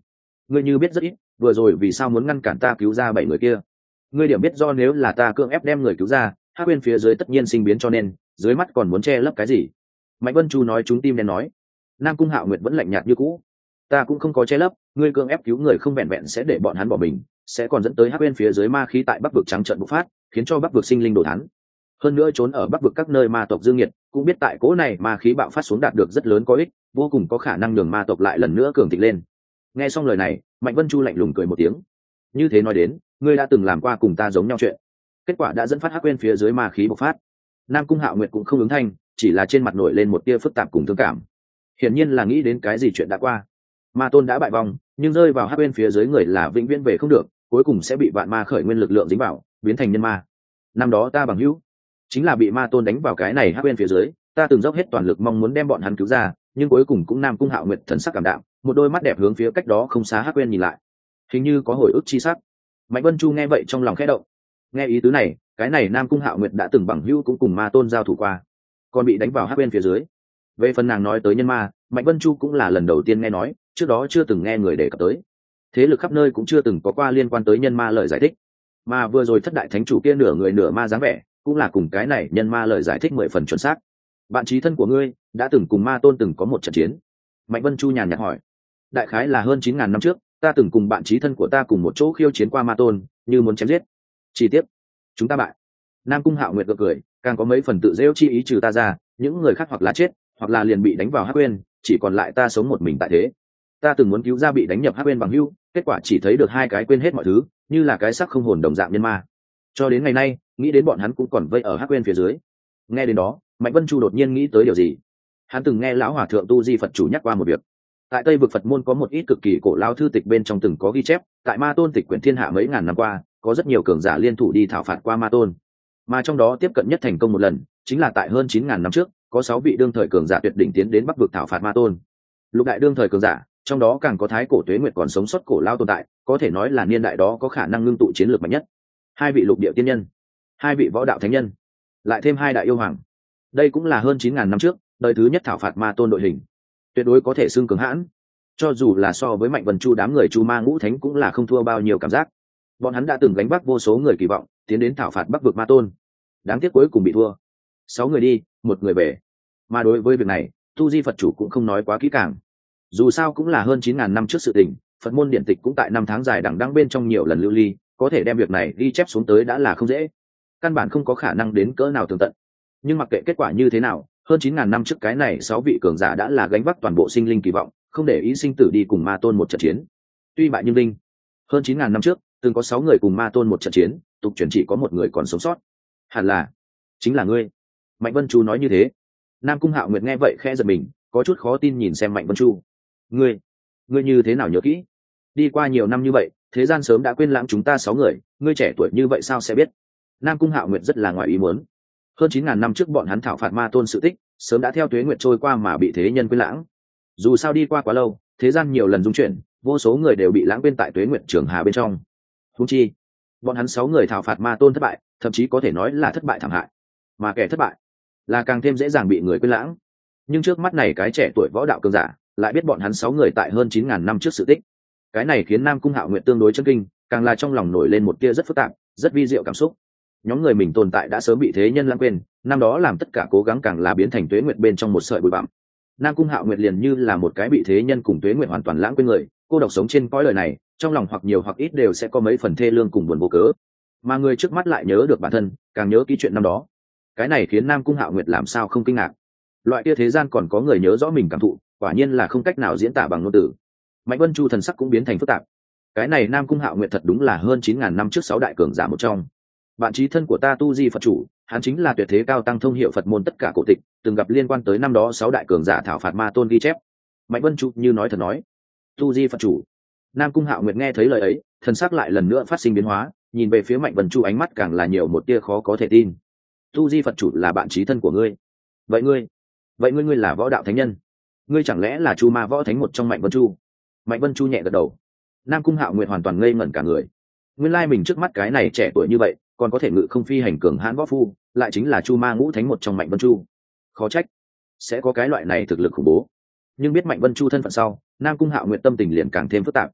ngươi như biết rất ít, vừa rồi vì sao muốn ngăn cản ta cứu ra 7 người kia? Ngươi điểm biết do nếu là ta cưỡng ép đem người cứu ra, Hắc Uyên phía dưới tất nhiên sinh biến, cho nên dưới mắt còn muốn che lấp cái gì? Mạnh Vân Chu nói trúng tim đen nói. Nam Cung Hạo Nguyệt vẫn lạnh nhạt như cũ. Ta cũng không có che lấp, ngươi cưỡng ép cứu người không vẹn vẹn sẽ để bọn hắn bỏ mình, sẽ còn dẫn tới Hắc Uyên phía dưới ma khí tại Bắc vực trắng trợn bộc phát, khiến cho Bắc vực sinh linh đồ thán. Hơn nữa trốn ở Bắc vực các nơi ma tộc dương nhiệt, cũng biết tại cỗ này ma khí bạo phát xuống đạt được rất lớn có ích, vô cùng có khả năng nhường ma tộc lại lần nữa cường thịnh lên. Nghe xong lời này, Mạnh Vân Chu lạnh lùng cười một tiếng. Như thế nói đến, ngươi đã từng làm qua cùng ta giống nhau chuyện, kết quả đã dẫn phát Hắc Uyên phía dưới ma khí bộc phát. Nam Cung Hạo Nguyệt cũng không ứng thanh, chỉ là trên mặt nổi lên một tia phức tạp cùng thương cảm. Hiển nhiên là nghĩ đến cái gì chuyện đã qua. Ma tôn đã bại vong, nhưng rơi vào Hắc Uyên phía dưới người là vĩnh viễn về không được, cuối cùng sẽ bị vạn ma khởi nguyên lực lượng dính vào, biến thành nhân ma. Năm đó ta bằng hữu chính là bị ma tôn đánh vào cái này Hắc Uyên phía dưới, ta từng dốc hết toàn lực mong muốn đem bọn hắn cứu ra, nhưng cuối cùng cũng Nam Cung Hạo Nguyệt thần sắc cảm đạm, một đôi mắt đẹp hướng phía cách đó không xa Hắc Uyên nhìn lại, hình như có hồi ức chi sắc. Mạnh Vân Chu nghe vậy trong lòng khẽ động. Nghe ý tứ này, cái này Nam Cung Hạo Nguyệt đã từng bằng hữu cũng cùng ma tôn giao thủ qua, còn bị đánh vào Hắc Uyên phía dưới. Về phần nàng nói tới nhân ma, Mạnh Vân Chu cũng là lần đầu tiên nghe nói, trước đó chưa từng nghe người đề cập tới. Thế lực khắp nơi cũng chưa từng có qua liên quan tới nhân ma lời giải thích. Mà vừa rồi thất đại thánh chủ kia nửa người nửa ma dáng vẻ, cũng là cùng cái này nhân ma lời giải thích 10 phần chuẩn xác. Bạn chí thân của ngươi đã từng cùng ma tôn từng có một trận chiến. Mạnh Vân Chu nhàn nhạt hỏi. Đại khái là hơn 9.000 năm trước, ta từng cùng bạn chí thân của ta cùng một chỗ khiêu chiến qua ma tôn, như muốn chém giết. Chi tiết, chúng ta bại. Nam Cung Hạo Nguyệt gật cười, càng có mấy phần tự giễu chi ý, trừ ta ra, những người khác hoặc là chết, hoặc là liền bị đánh vào Hắc Uyên, chỉ còn lại ta sống một mình tại thế. Ta từng muốn cứu ra bị đánh nhập Hắc Uyên bằng hữu, kết quả chỉ thấy được hai cái quên hết mọi thứ, như là cái xác không hồn đồng dạng nhân ma. Cho đến ngày nay, nghĩ đến bọn hắn cũng còn vây ở Hắc Uyên phía dưới. Nghe đến đó, Mạnh Vân Chu đột nhiên nghĩ tới điều gì. Hắn từng nghe lão hòa thượng Tu Di Phật chủ nhắc qua một việc. Tại Tây vực Phật môn có một ít cực kỳ cổ lao thư tịch bên trong từng có ghi chép, tại Ma Tôn tịch quyển thiên hạ mấy ngàn năm qua, có rất nhiều cường giả liên thủ đi thảo phạt qua Ma Tôn. Mà trong đó tiếp cận nhất thành công một lần, chính là tại hơn 9.000 năm trước, có 6 vị đương thời cường giả tuyệt đỉnh tiến đến Bắc vực thảo phạt Ma Tôn. Lục đại đương thời cường giả, trong đó càng có thái cổ Tuế Nguyệt còn sống sót cổ lao tồn tại, có thể nói là niên đại đó có khả năng ngưng tụ chiến lược mạnh nhất. 2 vị lục địa tiên nhân, 2 vị võ đạo thánh nhân, lại thêm 2 đại yêu hoàng. Đây cũng là hơn 9.000 năm trước, đời thứ nhất thảo phạt Ma Tôn đội hình, tuyệt đối có thể xưng cường hãn. Cho dù là so với Mạnh Vân Chu đám người Chu Ma Ngũ Thánh cũng là không thua bao nhiêu cảm giác. Bọn hắn đã từng gánh vác vô số người kỳ vọng, tiến đến thảo phạt Bắc vực Ma Tôn. Đáng tiếc cuối cùng bị thua. 6 người đi, 1 người về. Mà đối với việc này, Tu Di Phật chủ cũng không nói quá kỹ càng. Dù sao cũng là hơn 9.000 năm trước sự tình, Phật môn điện tịch cũng tại năm tháng dài đằng đẵng bên trong nhiều lần lưu ly, có thể đem việc này ghi chép xuống tới đã là không dễ. Căn bản không có khả năng đến cỡ nào tường tận. Nhưng mặc kệ kết quả như thế nào, hơn 9.000 năm trước cái này 6 vị cường giả đã là gánh vác toàn bộ sinh linh kỳ vọng, không để ý sinh tử đi cùng Ma Tôn một trận chiến. Tuy bại nhưng linh, hơn 9.000 năm trước, từng có 6 người cùng Ma Tôn một trận chiến, tục truyền chỉ có 1 người còn sống sót. Hẳn là chính là ngươi. Mạnh Vân Chu nói như thế. Nam Cung Hạo Nguyệt nghe vậy khẽ giật mình, có chút khó tin nhìn xem Mạnh Vân Chu. Ngươi như thế nào nhớ kỹ? Đi qua nhiều năm như vậy, thế gian sớm đã quên lãng chúng ta 6 người, ngươi trẻ tuổi như vậy sao sẽ biết? Nam Cung Hạo Nguyệt rất là ngoài ý muốn. Hơn 9.000 năm trước bọn hắn thảo phạt Ma Tôn sự tích, sớm đã theo tuế nguyệt trôi qua mà bị thế nhân quên lãng. Dù sao đi qua quá lâu, thế gian nhiều lần dung chuyển, vô số người đều bị lãng quên tại tuế nguyệt trường hà bên trong. Huống chi, bọn hắn 6 người thảo phạt Ma Tôn thất bại, thậm chí có thể nói là thất bại thảm hại. Mà kẻ thất bại là càng thêm dễ dàng bị người quên lãng. Nhưng trước mắt này cái trẻ tuổi võ đạo cường giả lại biết bọn hắn 6 người tại hơn 9.000 năm trước sự tích. Cái này khiến Nam Cung Hạo Nguyệt tương đối chấn kinh, càng là trong lòng nổi lên một tia rất phức tạp, rất vi diệu cảm xúc. Nhóm người mình tồn tại đã sớm bị thế nhân lãng quên, năm đó làm tất cả cố gắng càng là biến thành tuế nguyệt bên trong một sợi bụi bặm. Nam Cung Hạo Nguyệt liền như là một cái bị thế nhân cùng tuế nguyệt hoàn toàn lãng quên người, cô độc sống trên cõi đời này, trong lòng hoặc nhiều hoặc ít đều sẽ có mấy phần thê lương cùng buồn vô cớ. Mà người trước mắt lại nhớ được bản thân, càng nhớ kỹ chuyện năm đó. Cái này khiến Nam Cung Hạo Nguyệt làm sao không kinh ngạc. Loại kia thế gian còn có người nhớ rõ mình cảm thụ, quả nhiên là không cách nào diễn tả bằng ngôn từ. Mạnh Vân Chu thần sắc cũng biến thành phức tạp. Cái này Nam Cung Hạo Nguyệt thật đúng là hơn 9.000 năm trước 6 đại cường giả một trong. Bạn chí thân của ta Tu Di Phật chủ, hắn chính là tuyệt thế cao tăng thông hiệu Phật môn tất cả cổ tịch, từng gặp liên quan tới năm đó 6 đại cường giả thảo phạt Ma Tôn ghi chép. Mạnh Vân Chu như nói thật nói. Tu Di Phật chủ. Nam Cung Hạo Nguyệt nghe thấy lời ấy, thần sắc lại lần nữa phát sinh biến hóa, nhìn về phía Mạnh Vân Chu ánh mắt càng là nhiều một tia khó có thể tin. Tu Di Phật chủ là bạn chí thân của ngươi. Vậy ngươi là võ đạo thánh nhân? Ngươi chẳng lẽ là Chu Ma võ thánh một trong Mạnh Vân Chu? Mạnh Vân Chu nhẹ gật đầu. Nam Cung Hạo Nguyệt hoàn toàn ngây ngẩn cả người. Nguyên lai mình trước mắt cái này trẻ tuổi như vậy, còn có thể ngự không phi hành cường hãn võ phu, lại chính là Chu Ma Ngũ Thánh một trong Mạnh Vân Chu. Khó trách sẽ có cái loại này thực lực khủng bố. Nhưng biết Mạnh Vân Chu thân phận sau, Nam Cung Hạo Nguyệt tâm tình liền càng thêm phức tạp.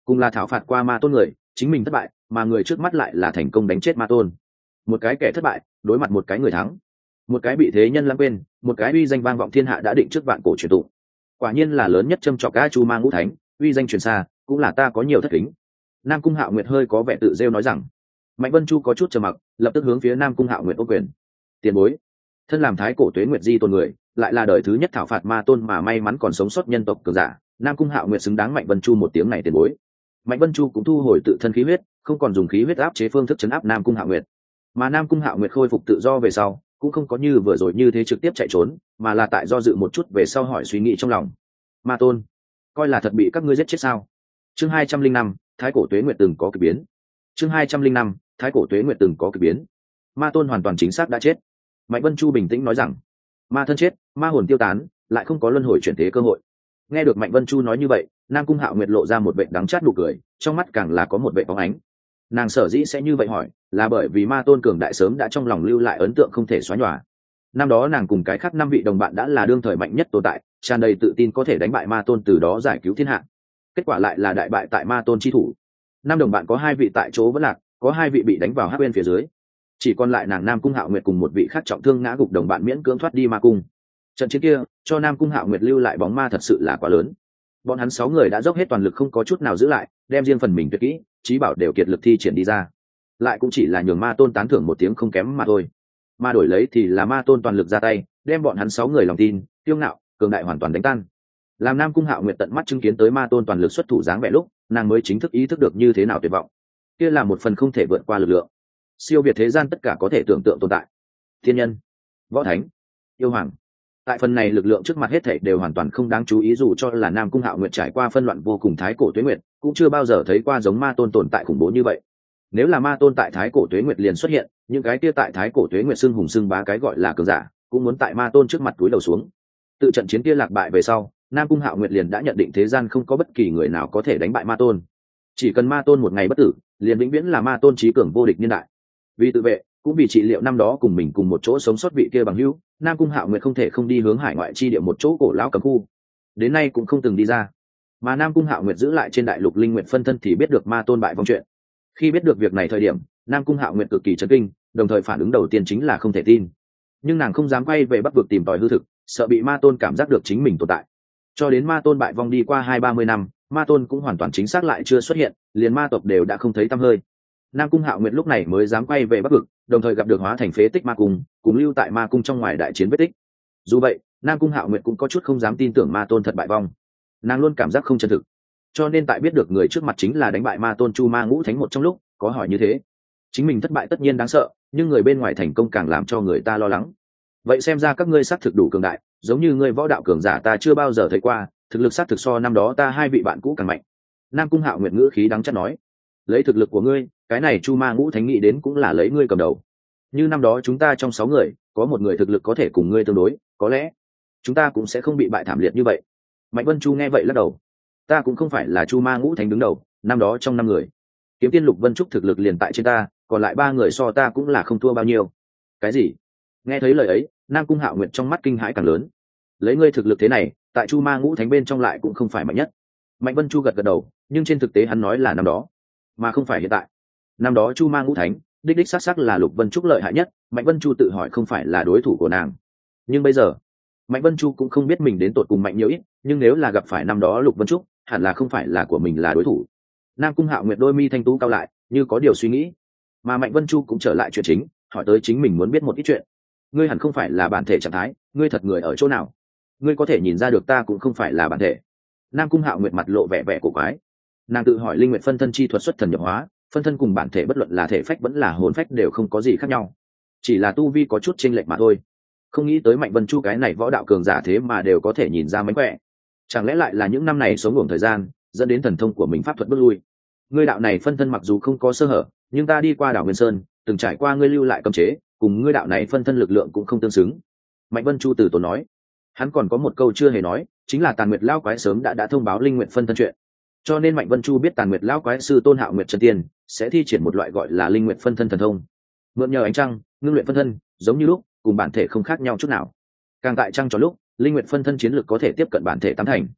cùng là thảo phạt qua ma tôn người, chính mình thất bại mà người trước mắt lại là thành công đánh chết ma tôn. Một cái kẻ thất bại đối mặt một cái người thắng, một cái bị thế nhân lãng quên, một cái uy danh vang vọng thiên hạ đã định trước vạn cổ truyền tụ. Quả nhiên là lớn nhất châm trọc ca chu ma ngũ thánh, uy danh truyền xa, cũng là ta có nhiều thất kính. Nam Cung Hạo Nguyệt hơi có vẻ tự rêu nói rằng. Mạnh Vân Chu có chút trầm mặc, lập tức hướng phía Nam Cung Hạo Nguyệt ô quyền. Tiền bối, thân làm thái cổ tuế nguyệt di tôn người, lại là đời thứ nhất thảo phạt ma tôn mà may mắn còn sống sót nhân tộc cường giả, Nam Cung Hạo Nguyệt xứng đáng Mạnh Vân Chu một tiếng này tiền bối. Mạnh Vân Chu cũng thu hồi tự thân khí huyết, không còn dùng khí huyết áp chế phương thức chấn áp Nam Cung Hạo Nguyệt. Mà Nam Cung Hạo Nguyệt khôi phục tự do về sau, cũng không có như vừa rồi như thế trực tiếp chạy trốn, mà là tại do dự một chút về sau hỏi suy nghĩ trong lòng. Ma tôn, coi là thật bị các ngươi giết chết sao? Chương 205, thái cổ tuế nguyệt từng có kỳ biến. Chương 205, thái cổ tuế nguyệt từng có kỳ biến. Ma tôn hoàn toàn chính xác đã chết. Mạnh Vân Chu bình tĩnh nói rằng, ma thân chết, ma hồn tiêu tán, lại không có luân hồi chuyển thế cơ hội. Nghe được Mạnh Vân Chu nói như vậy, Nam Cung Hạo Nguyệt lộ ra một vẻ đắng chát nụ cười, trong mắt càng là có một vẻ bóng ánh. Nàng sở dĩ sẽ như vậy hỏi, là bởi vì ma tôn cường đại sớm đã trong lòng lưu lại ấn tượng không thể xóa nhòa. Năm đó nàng cùng cái khác 5 vị đồng bạn đã là đương thời mạnh nhất tồn tại, tràn đầy tự tin có thể đánh bại ma tôn, từ đó giải cứu thiên hạ. Kết quả lại là đại bại tại ma tôn chi thủ. 5 đồng bạn có 2 vị tại chỗ vẫn lạc, có 2 vị bị đánh vào hắc bên phía dưới, chỉ còn lại nàng Nam Cung Hạo Nguyệt cùng một vị khác trọng thương ngã gục đồng bạn miễn cưỡng thoát đi ma cung. Trận chiến kia cho Nam Cung Hạo Nguyệt lưu lại bóng ma thật sự là quá lớn. Bọn hắn 6 người đã dốc hết toàn lực không có chút nào giữ lại, đem riêng phần mình tuyệt kỹ chí bảo đều kiệt lực thi triển đi ra, lại cũng chỉ là nhường ma tôn tán thưởng một tiếng không kém mà thôi. Mà đổi lấy thì là ma tôn toàn lực ra tay, đem bọn hắn 6 người lòng tin, kiêu ngạo, cường đại hoàn toàn đánh tan. Làm Nam Cung Hạo Nguyệt tận mắt chứng kiến tới ma tôn toàn lực xuất thủ dáng vẻ lúc, nàng mới chính thức ý thức được như thế nào tuyệt vọng. Kia là một phần không thể vượt qua lực lượng, siêu việt thế gian tất cả có thể tưởng tượng tồn tại. Thiên nhân, võ thánh, yêu hoàng, tại phần này lực lượng trước mặt hết thảy đều hoàn toàn không đáng chú ý, dù cho là Nam Cung Hạo Nguyệt trải qua phân loạn vô cùng thái cổ tuế nguyệt, cũng chưa bao giờ thấy qua giống ma tôn tồn tại khủng bố như vậy. Nếu là ma tôn tại thái cổ tuế nguyệt liền xuất hiện, những cái kia tại thái cổ tuế nguyệt xưng hùng xưng bá cái gọi là cường giả, cũng muốn tại ma tôn trước mặt cúi đầu xuống. Tự trận chiến kia lạc bại về sau, Nam Cung Hạo Nguyệt liền đã nhận định thế gian không có bất kỳ người nào có thể đánh bại ma tôn. Chỉ cần ma tôn một ngày bất tử, liền vĩnh viễn là ma tôn trí cường vô địch nhân đại. Vì tự vệ, cũng vì trị liệu năm đó cùng mình cùng một chỗ sống sót vị kia bằng hữu, Nam Cung Hạo Nguyệt không thể không đi hướng hải ngoại chi địa một chỗ cổ lão cấm khu, đến nay cũng không từng đi ra. Mà Nam Cung Hạo Nguyệt giữ lại trên đại lục linh nguyệt phân thân thì biết được ma tôn bại vong chuyện. Khi biết được việc này thời điểm, Nam Cung Hạo Nguyệt cực kỳ chấn kinh, đồng thời phản ứng đầu tiên chính là không thể tin. Nhưng nàng không dám quay về Bắc vực tìm tòi hư thực, sợ bị ma tôn cảm giác được chính mình tồn tại. Cho đến ma tôn bại vong đi qua 20-30 năm, ma tôn cũng hoàn toàn chính xác lại chưa xuất hiện, liền ma tộc đều đã không thấy tăm hơi. Nam Cung Hạo Nguyệt lúc này mới dám quay về Bắc vực, đồng thời gặp được hóa thành phế tích ma cung, cùng lưu tại ma cung trong ngoài đại chiến vết tích. Dù vậy, Nam Cung Hạo Nguyệt cũng có chút không dám tin tưởng ma tôn thật bại vong. Nàng luôn cảm giác không chân thực, cho nên tại biết được người trước mặt chính là đánh bại ma tôn Chu Ma Ngũ Thánh một trong lúc, có hỏi như thế. Chính mình thất bại tất nhiên đáng sợ, nhưng người bên ngoài thành công càng làm cho người ta lo lắng. Vậy xem ra các ngươi xác thực đủ cường đại, giống như ngươi võ đạo cường giả ta chưa bao giờ thấy qua, thực lực xác thực so năm đó ta 2 vị bạn cũ càng mạnh. Nam Cung Hạo Nguyệt ngữ khí đắng chát nói, lấy thực lực của ngươi, cái này Chu Ma Ngũ Thánh nghĩ đến cũng là lấy ngươi cầm đầu. Như năm đó chúng ta trong 6 người, có một người thực lực có thể cùng ngươi tương đối, có lẽ chúng ta cũng sẽ không bị bại thảm liệt như vậy. Mạnh Vân Chu nghe vậy lắc đầu, ta cũng không phải là Chu Ma Ngũ Thánh đứng đầu, năm đó trong 5 người, Kiếm Tiên Lục Vân Trúc thực lực liền tại trên ta, còn lại 3 người so ta cũng là không thua bao nhiêu. Cái gì? Nghe thấy lời ấy, Nam Cung Hạo Nguyệt trong mắt kinh hãi càng lớn. Lấy ngươi thực lực thế này, tại Chu Ma Ngũ Thánh bên trong lại cũng không phải mạnh nhất. Mạnh Vân Chu gật gật đầu, nhưng trên thực tế hắn nói là năm đó, mà không phải hiện tại. Năm đó Chu Ma Ngũ Thánh, đích đích xác xác là Lục Vân Trúc lợi hại nhất, Mạnh Vân Chu tự hỏi không phải là đối thủ của nàng. Nhưng bây giờ, Mạnh Vân Chu cũng không biết mình đến tột cùng mạnh nhiều ít, nhưng nếu là gặp phải năm đó Lục Vân Trúc, hẳn là không phải là của mình là đối thủ. Nam Cung Hạo Nguyệt đôi mi thanh tú cao lại, như có điều suy nghĩ. Mà Mạnh Vân Chu cũng trở lại chuyện chính, hỏi tới chính mình muốn biết một ít chuyện. Ngươi hẳn không phải là bản thể trạng thái, ngươi thật người ở chỗ nào? Ngươi có thể nhìn ra được ta cũng không phải là bản thể. Nam Cung Hạo Nguyệt mặt lộ vẻ vẻ cổ quái. Nàng tự hỏi linh nguyệt phân thân chi thuật xuất thần nhập hóa, phân thân cùng bản thể bất luận là thể phách vẫn là hồn phách đều không có gì khác nhau, chỉ là tu vi có chút chênh lệch mà thôi. Không nghĩ tới Mạnh Vân Chu cái này võ đạo cường giả thế mà đều có thể nhìn ra mánh khỏe. Chẳng lẽ lại là những năm này sống ngủ thời gian dẫn đến thần thông của mình pháp thuật bước lui? Ngươi đạo này phân thân mặc dù không có sơ hở, nhưng ta đi qua đảo Nguyên Sơn, từng trải qua ngươi lưu lại cấm chế, cùng ngươi đạo này phân thân lực lượng cũng không tương xứng. Mạnh Vân Chu từ tốn nói. Hắn còn có một câu chưa hề nói, chính là Tàn Nguyệt Lão Quái sớm đã thông báo linh nguyện phân thân chuyện. Cho nên Mạnh Vân Chu biết Tàn Nguyệt Lão Quái sư Tôn Hạo Nguyệt Chân Tiên sẽ thi triển một loại gọi là linh nguyện phân thân thần thông, mượn nhờ ánh trăng ngưng luyện phân thân, giống như lúc cùng bản thể không khác nhau chút nào. Càng tại trăng cho lúc, linh nguyện phân thân chiến lực có thể tiếp cận bản thể tám thành.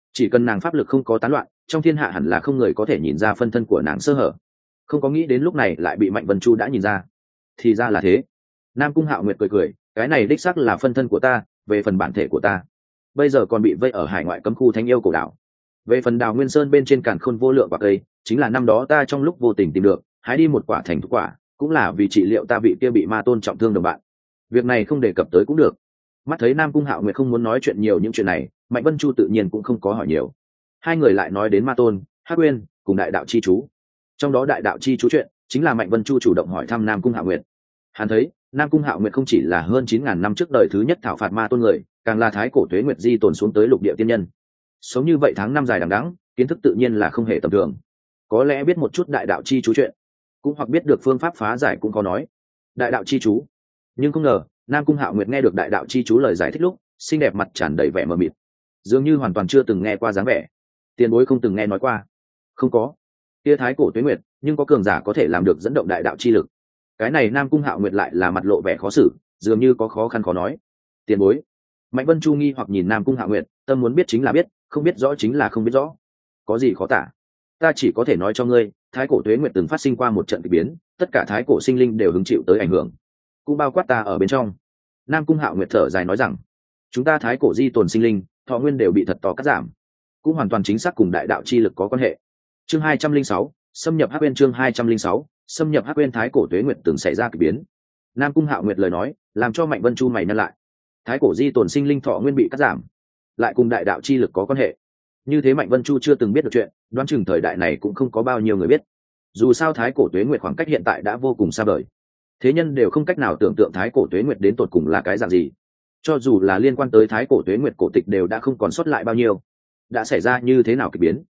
chỉ cần nàng pháp lực không có tán loạn, trong thiên hạ hẳn là không người có thể nhìn ra phân thân của nàng sơ hở. Không có nghĩ đến lúc này lại bị Mạnh Vân Chu đã nhìn ra. Thì ra là thế. Nam Cung Hạo Nguyệt cười cười, cái này đích xác là phân thân của ta, về phần bản thể của ta bây giờ còn bị vây ở hải ngoại cấm khu Thánh Yêu Cổ Đảo. Về phần Đào Nguyên Sơn bên trên càn khôn vô lượng quả cây, chính là năm đó ta trong lúc vô tình tìm được, hái đi một quả thành thục quả, cũng là vì trị liệu ta vị kia bị ma tôn trọng thương đồng bạn. Việc này không đề cập tới cũng được. Mắt thấy Nam Cung Hạo Nguyệt không muốn nói chuyện nhiều những chuyện này, Mạnh Vân Chu tự nhiên cũng không có hỏi nhiều. Hai người lại nói đến ma tôn, Hắc Uyên cùng đại đạo chi chú. Trong đó đại đạo chi chú chuyện, chính là Mạnh Vân Chu chủ động hỏi thăm Nam Cung Hạo Nguyệt. Hắn thấy Nam Cung Hạo Nguyệt không chỉ là hơn 9.000 năm trước đời thứ nhất thảo phạt ma tôn người, càng là thái cổ tuế nguyệt di tồn xuống tới lục địa tiên nhân. Sống như vậy tháng năm dài đằng đẵng, kiến thức tự nhiên là không hề tầm thường. Có lẽ biết một chút đại đạo chi chú chuyện, cũng hoặc biết được phương pháp phá giải cũng có nói. Đại đạo chi chú, nhưng không ngờ Nam Cung Hạo Nguyệt nghe được đại đạo chi chú lời giải thích lúc, xinh đẹp mặt tràn đầy vẻ mờ mịt, dường như hoàn toàn chưa từng nghe qua dáng vẻ. Tiền bối không từng nghe nói qua? Không có. Kia thái cổ tuế nguyệt, nhưng có cường giả có thể làm được dẫn động đại đạo chi lực. Cái này Nam Cung Hạo Nguyệt lại là mặt lộ vẻ khó xử, dường như có khó khăn khó nói. Tiền bối. Mạnh Vân Chu nghi hoặc nhìn Nam Cung Hạo Nguyệt, tâm muốn biết chính là biết, không biết rõ chính là không biết rõ. Có gì khó tả? Ta chỉ có thể nói cho ngươi, thái cổ tuế nguyệt từng phát sinh qua một trận kỳ biến, tất cả thái cổ sinh linh đều hứng chịu tới ảnh hưởng, cũng bao quát ta ở bên trong. Nam Cung Hạo Nguyệt thở dài nói rằng, chúng ta thái cổ di tồn sinh linh, thọ nguyên đều bị thật to cắt giảm, cũng hoàn toàn chính xác cùng đại đạo chi lực có quan hệ. Chương 206, xâm nhập Hắc Uyên. Chương 206, xâm nhập Hắc Uyên. Thái cổ tuế nguyệt từng xảy ra kỳ biến. Nam Cung Hạo Nguyệt lời nói làm cho Mạnh Vân Chu mày nhăn lại. Thái cổ di tồn sinh linh thọ nguyên bị cắt giảm, lại cùng đại đạo chi lực có quan hệ. Như thế Mạnh Vân Chu chưa từng biết được chuyện, đoán chừng thời đại này cũng không có bao nhiêu người biết. Dù sao thái cổ tuế nguyệt khoảng cách hiện tại đã vô cùng xa vời, thế nhân đều không cách nào tưởng tượng thái cổ tuế nguyệt đến tột cùng là cái dạng gì. Cho dù là liên quan tới thái cổ tuế nguyệt cổ tịch đều đã không còn sót lại bao nhiêu. Đã xảy ra như thế nào kỳ biến,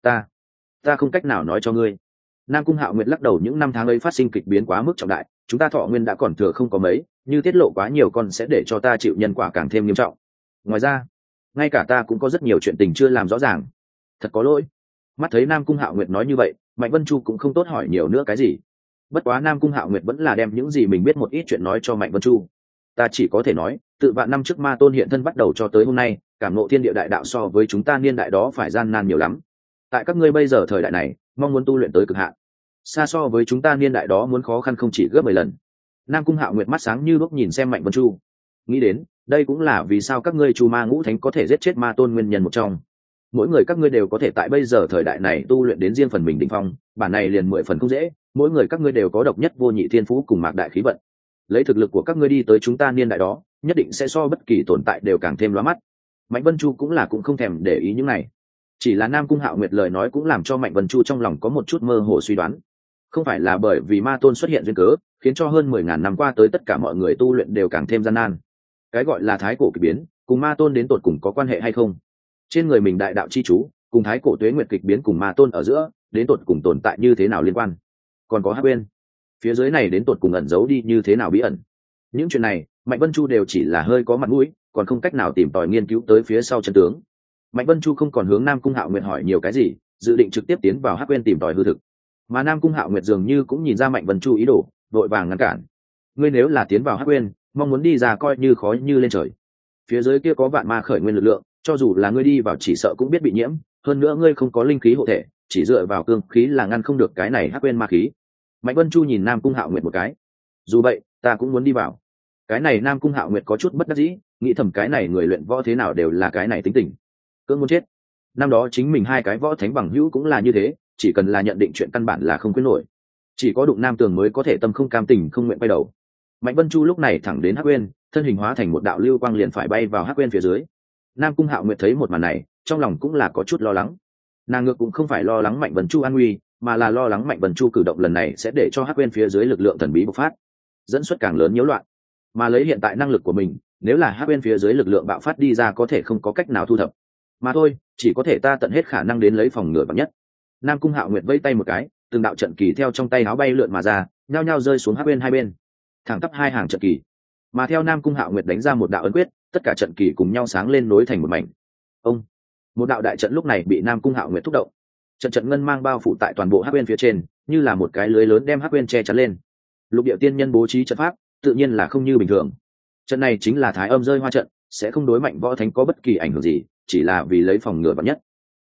ta không cách nào nói cho ngươi. Nam Cung Hạo Nguyệt lắc đầu, những năm tháng ấy phát sinh kịch biến quá mức trọng đại, chúng ta thọ nguyên đã còn thừa không có mấy, như tiết lộ quá nhiều con sẽ để cho ta chịu nhân quả càng thêm nghiêm trọng. Ngoài ra, ngay cả ta cũng có rất nhiều chuyện tình chưa làm rõ ràng. Thật có lỗi. Mắt thấy Nam Cung Hạo Nguyệt nói như vậy, Mạnh Vân Chu cũng không tốt hỏi nhiều nữa cái gì. Bất quá Nam Cung Hạo Nguyệt vẫn là đem những gì mình biết một ít chuyện nói cho Mạnh Vân Chu. Ta chỉ có thể nói, tự vạn năm trước ma tôn hiện thân bắt đầu cho tới hôm nay, cảm ngộ thiên địa đại đạo so với chúng ta niên đại đó phải gian nan nhiều lắm. Tại các ngươi bây giờ thời đại này, mong muốn tu luyện tới cực hạn, xa so với chúng ta niên đại đó muốn khó khăn không chỉ gấp 10 lần. Nam Cung Hạo Nguyệt mắt sáng như đuốc nhìn xem Mạnh Vân Chu, nghĩ đến đây cũng là vì sao các ngươi Chu Ma Ngũ Thánh có thể giết chết ma tôn nguyên nhân một trong. Mỗi người các ngươi đều có thể tại bây giờ thời đại này tu luyện đến riêng phần mình đỉnh phong, bản này liền 10 phần không dễ. Mỗi người các ngươi đều có độc nhất vô nhị thiên phú cùng mạc đại khí vận. Lấy thực lực của các ngươi đi tới chúng ta niên đại đó, nhất định sẽ so bất kỳ tồn tại đều càng thêm lóa mắt. Mạnh Vân Chu cũng không thèm để ý những này. Chỉ là Nam Cung Hạo Nguyệt lời nói cũng làm cho Mạnh Vân Chu trong lòng có một chút mơ hồ suy đoán. Không phải là bởi vì ma tôn xuất hiện duyên cớ, khiến cho hơn 10.000 năm qua tới tất cả mọi người tu luyện đều càng thêm gian nan. Cái gọi là thái cổ kỳ biến, cùng ma tôn đến tột cùng có quan hệ hay không? Trên người mình đại đạo chi chú, cùng thái cổ tuế nguyệt kịch biến cùng ma tôn ở giữa, đến tột cùng tồn tại như thế nào liên quan? Còn có Hắc Uyên, phía dưới này đến tột cùng ẩn giấu đi như thế nào bí ẩn? Những chuyện này, Mạnh Vân Chu đều chỉ là hơi có mặt mũi, còn không cách nào tìm tòi nghiên cứu tới phía sau chân tướng. Mạnh Vân Chu không còn hướng Nam Cung Hạo Nguyệt hỏi nhiều cái gì, dự định trực tiếp tiến vào Hắc Uyên tìm tòi hư thực. Mà Nam Cung Hạo Nguyệt dường như cũng nhìn ra Mạnh Vân Chu ý đồ, vội vàng ngăn cản. Ngươi nếu là tiến vào Hắc Uyên, mong muốn đi ra coi như khó như lên trời. Phía dưới kia có vạn ma khởi nguyên lực lượng, cho dù là ngươi đi vào chỉ sợ cũng biết bị nhiễm, hơn nữa ngươi không có linh khí hộ thể, chỉ dựa vào cương khí là ngăn không được cái này Hắc Uyên ma khí. Mạnh Vân Chu nhìn Nam Cung Hạo Nguyệt một cái. Dù vậy, ta cũng muốn đi vào. Cái này Nam Cung Hạo Nguyệt có chút bất đắc dĩ, nghĩ thầm cái này người luyện võ thế nào đều là cái này tính tình, cưỡng muốn chết. Năm đó chính mình hai cái võ thánh bằng hữu cũng là như thế, chỉ cần là nhận định chuyện căn bản là không quyết nổi, chỉ có đụng nam tường mới có thể tâm không cam tình không nguyện quay đầu. Mạnh Vân Chu lúc này thẳng đến Hắc Uyên, thân hình hóa thành một đạo lưu quang liền phải bay vào Hắc Uyên phía dưới. Nam Cung Hạo Nguyệt thấy một màn này, trong lòng cũng là có chút lo lắng. Nàng ngược cũng không phải lo lắng Mạnh Vân Chu an nguy, mà là lo lắng Mạnh Vân Chu cử động lần này sẽ để cho Hắc Uyên phía dưới lực lượng thần bí bộc phát, dẫn xuất càng lớn nhiễu loạn. Mà lấy hiện tại năng lực của mình, nếu là Hắc Uyên phía dưới lực lượng bạo phát đi ra có thể không có cách nào thu thập. Mà thôi, chỉ có thể ta tận hết khả năng đến lấy phòng ngừa vạn nhất. Nam Cung Hạo Nguyệt vẫy tay một cái, từng đạo trận kỳ theo trong tay áo bay lượn mà ra, nhao nhao rơi xuống Hắc Uyên hai bên, thẳng tắp hai hàng trận kỳ. Mà theo Nam Cung Hạo Nguyệt đánh ra một đạo ấn quyết, tất cả trận kỳ cùng nhau sáng lên nối thành một mảnh. Ông, một đạo đại trận lúc này bị Nam Cung Hạo Nguyệt thúc động. Trận ngân mang bao phủ tại toàn bộ Hắc Uyên phía trên, như là một cái lưới lớn đem Hắc Uyên che chắn lên. Lục địa tiên nhân bố trí trận pháp, tự nhiên là không như bình thường. Trận này chính là Thái Âm rơi hoa trận, sẽ không đối Mạnh Võ Thánh có bất kỳ ảnh hưởng gì, chỉ là vì lấy phòng ngừa vạn nhất.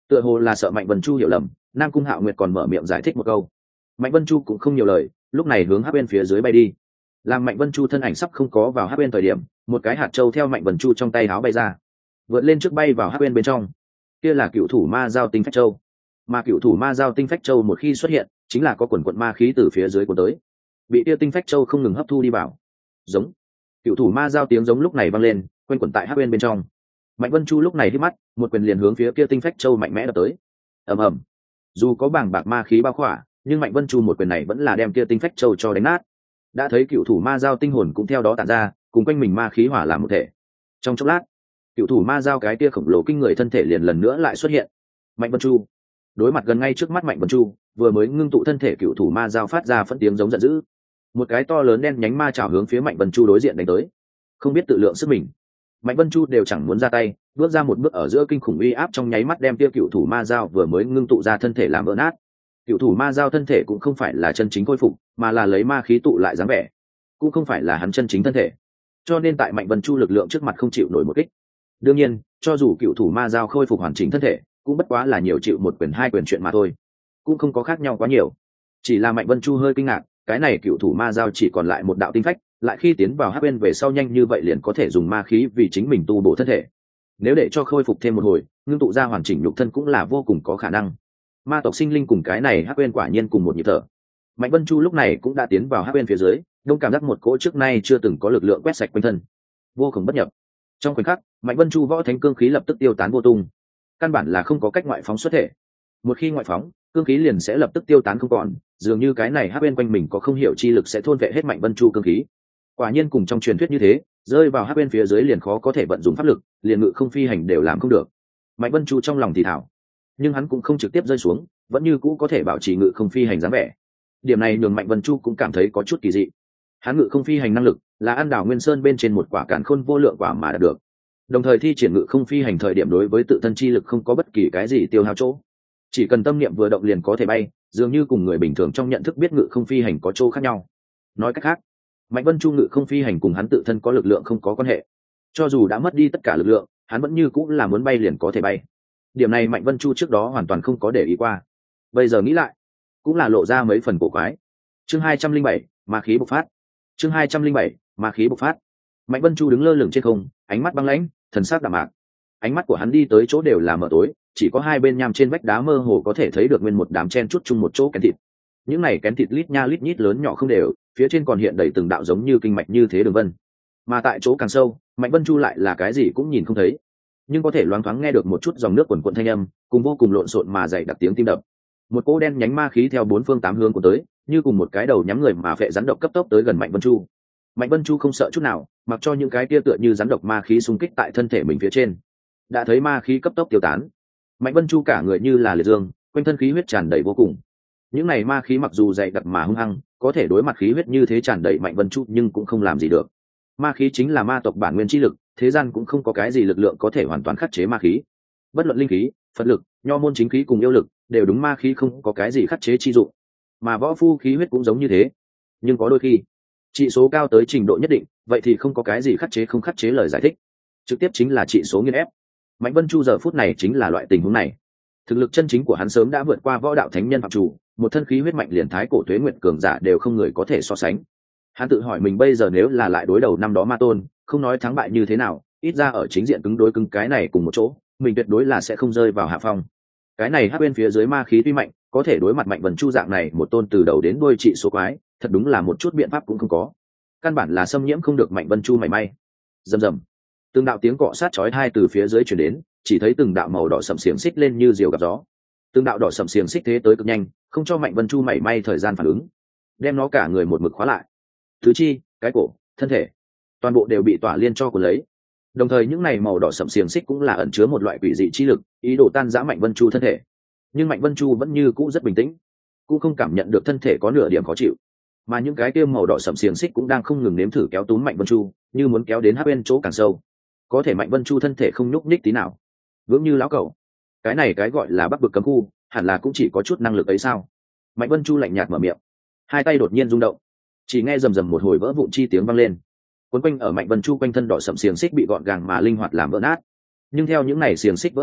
Tựa hồ là sợ Mạnh Vân Chu hiểu lầm, Nam Cung Hạo Nguyệt còn mở miệng giải thích một câu. Mạnh Vân Chu cũng không nhiều lời, lúc này hướng hắc bên phía dưới bay đi. Làm Mạnh Vân Chu thân ảnh sắp không có vào hắc bên thời điểm, một cái hạt châu theo Mạnh Vân Chu trong tay áo bay ra, vượt lên trước bay vào hắc bên bên trong. Kia là cựu thủ ma giao tinh phách châu, mà cựu thủ ma giao tinh phách châu một khi xuất hiện, chính là có quần quận ma khí từ phía dưới của tới, bị kia tinh phách châu không ngừng hấp thu đi vào. Giống, cựu thủ ma giao tiếng giống lúc này vang lên, quanh quẩn tại hắc bên bên trong. Mạnh Vân Chu lúc này hít mắt, một quyền liền hướng phía kia tinh phách châu mạnh mẽ đập tới. Ầm ầm. Dù có bảng bạc ma khí bao khỏa, nhưng Mạnh Vân Chu một quyền này vẫn là đem kia tinh phách châu cho đánh nát. Đã thấy cựu thủ ma giao tinh hồn cũng theo đó tản ra, cùng quanh mình ma khí hỏa làm một thể. Trong chốc lát, cựu thủ ma giao cái kia khổng lồ kinh người thân thể liền lần nữa lại xuất hiện. Mạnh Vân Chu đối mặt gần ngay trước mắt Mạnh Vân Chu, vừa mới ngưng tụ thân thể cựu thủ ma giao phát ra phẫn tiếng giống giận dữ. Một cái to lớn đen nhánh ma chảo hướng phía Mạnh Vân Chu đối diện đánh tới. Không biết tự lượng sức mình, Mạnh Vân Chu đều chẳng muốn ra tay, bước ra một bước ở giữa kinh khủng uy áp trong nháy mắt đem tiêu cựu thủ ma giao vừa mới ngưng tụ ra thân thể làm vỡ nát. Cựu thủ ma giao thân thể cũng không phải là chân chính khôi phục, mà là lấy ma khí tụ lại dáng vẻ, cũng không phải là hắn chân chính thân thể, cho nên tại Mạnh Vân Chu lực lượng trước mặt không chịu nổi một kích. Đương nhiên, cho dù cựu thủ ma giao khôi phục hoàn chỉnh thân thể, cũng bất quá là nhiều chịu một quyền hai quyền chuyện mà thôi, cũng không có khác nhau quá nhiều. Chỉ là Mạnh Vân Chu hơi kinh ngạc, cái này cựu thủ ma giao chỉ còn lại một đạo tinh phách, lại khi tiến vào hắc bên về sau nhanh như vậy liền có thể dùng ma khí vì chính mình tu bổ thân thể. Nếu để cho khôi phục thêm một hồi, ngưng tụ ra hoàn chỉnh nhục thân cũng là vô cùng có khả năng. Ma tộc sinh linh cùng cái này hắc bên quả nhiên cùng một nhịp thở. Mạnh Vân Chu lúc này cũng đã tiến vào hắc bên phía dưới, đông cảm giác một cỗ trước nay chưa từng có lực lượng quét sạch quanh thân, vô cùng bất nhập. Trong khoảnh khắc, Mạnh Vân Chu võ thánh cương khí lập tức tiêu tán vô tung, căn bản là không có cách ngoại phóng xuất thể. Một khi ngoại phóng, cương khí liền sẽ lập tức tiêu tán không còn, dường như cái này hắc bên quanh mình có không hiểu chi lực sẽ thôn vệ hết Mạnh Vân Chu cương khí. Quả nhiên cùng trong truyền thuyết như thế, rơi vào hắc bên phía dưới liền khó có thể vận dụng pháp lực, liền ngự không phi hành đều làm không được. Mạnh Vân Chu trong lòng thì thảo, nhưng hắn cũng không trực tiếp rơi xuống, vẫn như cũ có thể bảo trì ngự không phi hành dáng vẻ. Điểm này nhường Mạnh Vân Chu cũng cảm thấy có chút kỳ dị. Hắn ngự không phi hành năng lực là ăn đảo Nguyên Sơn bên trên một quả càn khôn vô lượng quả mà đạt được, đồng thời thi triển ngự không phi hành thời điểm đối với tự thân chi lực không có bất kỳ cái gì tiêu hao chỗ, chỉ cần tâm niệm vừa động liền có thể bay, dường như cùng người bình thường trong nhận thức biết ngự không phi hành có chỗ khác nhau. Nói cách khác, Mạnh Vân Chu ngự không phi hành cùng hắn tự thân có lực lượng không có quan hệ, cho dù đã mất đi tất cả lực lượng, hắn vẫn như cũng là muốn bay liền có thể bay. Điểm này Mạnh Vân Chu trước đó hoàn toàn không có để ý qua, bây giờ nghĩ lại cũng là lộ ra mấy phần cổ quái. Chương 207, ma khí bộc phát. Chương 207, ma khí bộc phát. Mạnh Vân Chu đứng lơ lửng trên không, ánh mắt băng lãnh, thần sắc đạm mạc. Ánh mắt của hắn đi tới chỗ đều là mờ tối, chỉ có hai bên nham trên vách đá mơ hồ có thể thấy được nguyên một đám chen chúc chung một chỗ kén thịt. Những này kén thịt lít nha lít nhít lớn nhỏ không đều, phía trên còn hiện đầy từng đạo giống như kinh mạch như thế đường vân. Mà tại chỗ càng sâu, Mạnh Vân Chu lại là cái gì cũng nhìn không thấy, nhưng có thể loáng thoáng nghe được một chút dòng nước quần quần thanh âm, cùng vô cùng lộn xộn mà dày đặc tiếng tim đập. Một cỗ đen nhánh ma khí theo bốn phương tám hướng của tới, như cùng một cái đầu nhắm người mà phệ rắn độc cấp tốc tới gần Mạnh Vân Chu. Mạnh Vân Chu không sợ chút nào, mặc cho những cái kia tựa như rắn độc ma khí xung kích tại thân thể mình phía trên. Đã thấy ma khí cấp tốc tiêu tán, Mạnh Vân Chu cả người như là liệt dương, quanh thân khí huyết tràn đầy vô cùng. Những này ma khí mặc dù dày đặc mà hung hăng, có thể đối mặt khí huyết như thế tràn đầy Mạnh Vân Chu nhưng cũng không làm gì được. Ma khí chính là ma tộc bản nguyên chi lực, thế gian cũng không có cái gì lực lượng có thể hoàn toàn khắc chế ma khí. Bất luận linh khí, Phật lực, nho môn chính khí cùng yêu lực, đều đúng ma khí không có cái gì khắc chế chi dụng. Mà võ phu khí huyết cũng giống như thế, nhưng có đôi khi trị số cao tới trình độ nhất định, vậy thì không có cái gì khắc chế không khắc chế lời giải thích, trực tiếp chính là trị số nghiền ép. Mạnh Vân Chu giờ phút này chính là loại tình huống này. Thực lực chân chính của hắn sớm đã vượt qua võ đạo thánh nhân phạm chủ, một thân khí huyết mạnh liền thái cổ tuế nguyệt cường giả đều không người có thể so sánh. Hắn tự hỏi mình bây giờ nếu là lại đối đầu năm đó ma tôn, không nói thắng bại như thế nào, ít ra ở chính diện cứng đối cứng cái này cùng một chỗ, mình tuyệt đối là sẽ không rơi vào hạ phong. Cái này hắc bên phía dưới ma khí tuy mạnh, có thể đối mặt Mạnh Vân Chu dạng này một tôn từ đầu đến đuôi trị số quái, thật đúng là một chút biện pháp cũng không có. Căn bản là xâm nhiễm không được Mạnh Vân Chu mảy may. Rầm rầm, từng đạo tiếng cọ sát chói tai từ phía dưới truyền đến, chỉ thấy từng đạo màu đỏ sẫm xiềng xích lên như diều gặp gió. Từng đạo đỏ sẫm xiềng xích thế tới cực nhanh, không cho Mạnh Vân Chu mảy may thời gian phản ứng, đem nó cả người một mực khóa lại. Tứ chi, cái cổ, thân thể, toàn bộ đều bị tỏa liên cho cuốn lấy. Đồng thời những này màu đỏ sẫm xiềng xích cũng là ẩn chứa một loại quỷ dị chi lực, ý đồ tan rã Mạnh Vân Chu thân thể. Nhưng Mạnh Vân Chu vẫn như cũ rất bình tĩnh, cũng không cảm nhận được thân thể có nửa điểm khó chịu. Mà những cái kia màu đỏ sẫm xiềng xích cũng đang không ngừng nếm thử kéo túm Mạnh Vân Chu, như muốn kéo đến hắc bên chỗ càng sâu. Có thể Mạnh Vân Chu thân thể không nhúc nhích tí nào, vững như lão cẩu. Cái này cái gọi là Bắc vực cấm khu, hẳn là cũng chỉ có chút năng lực ấy sao? Mạnh Vân Chu lạnh nhạt mở miệng, hai tay đột nhiên rung động, chỉ nghe rầm rầm một hồi vỡ vụn chi tiếng vang lên. Quấn quanh ở Mạnh Vân Chu quanh thân đỏ sẫm xiềng xích bị gọn gàng mà linh hoạt làm vỡ nát. Nhưng theo những này xiềng xích vỡ nát,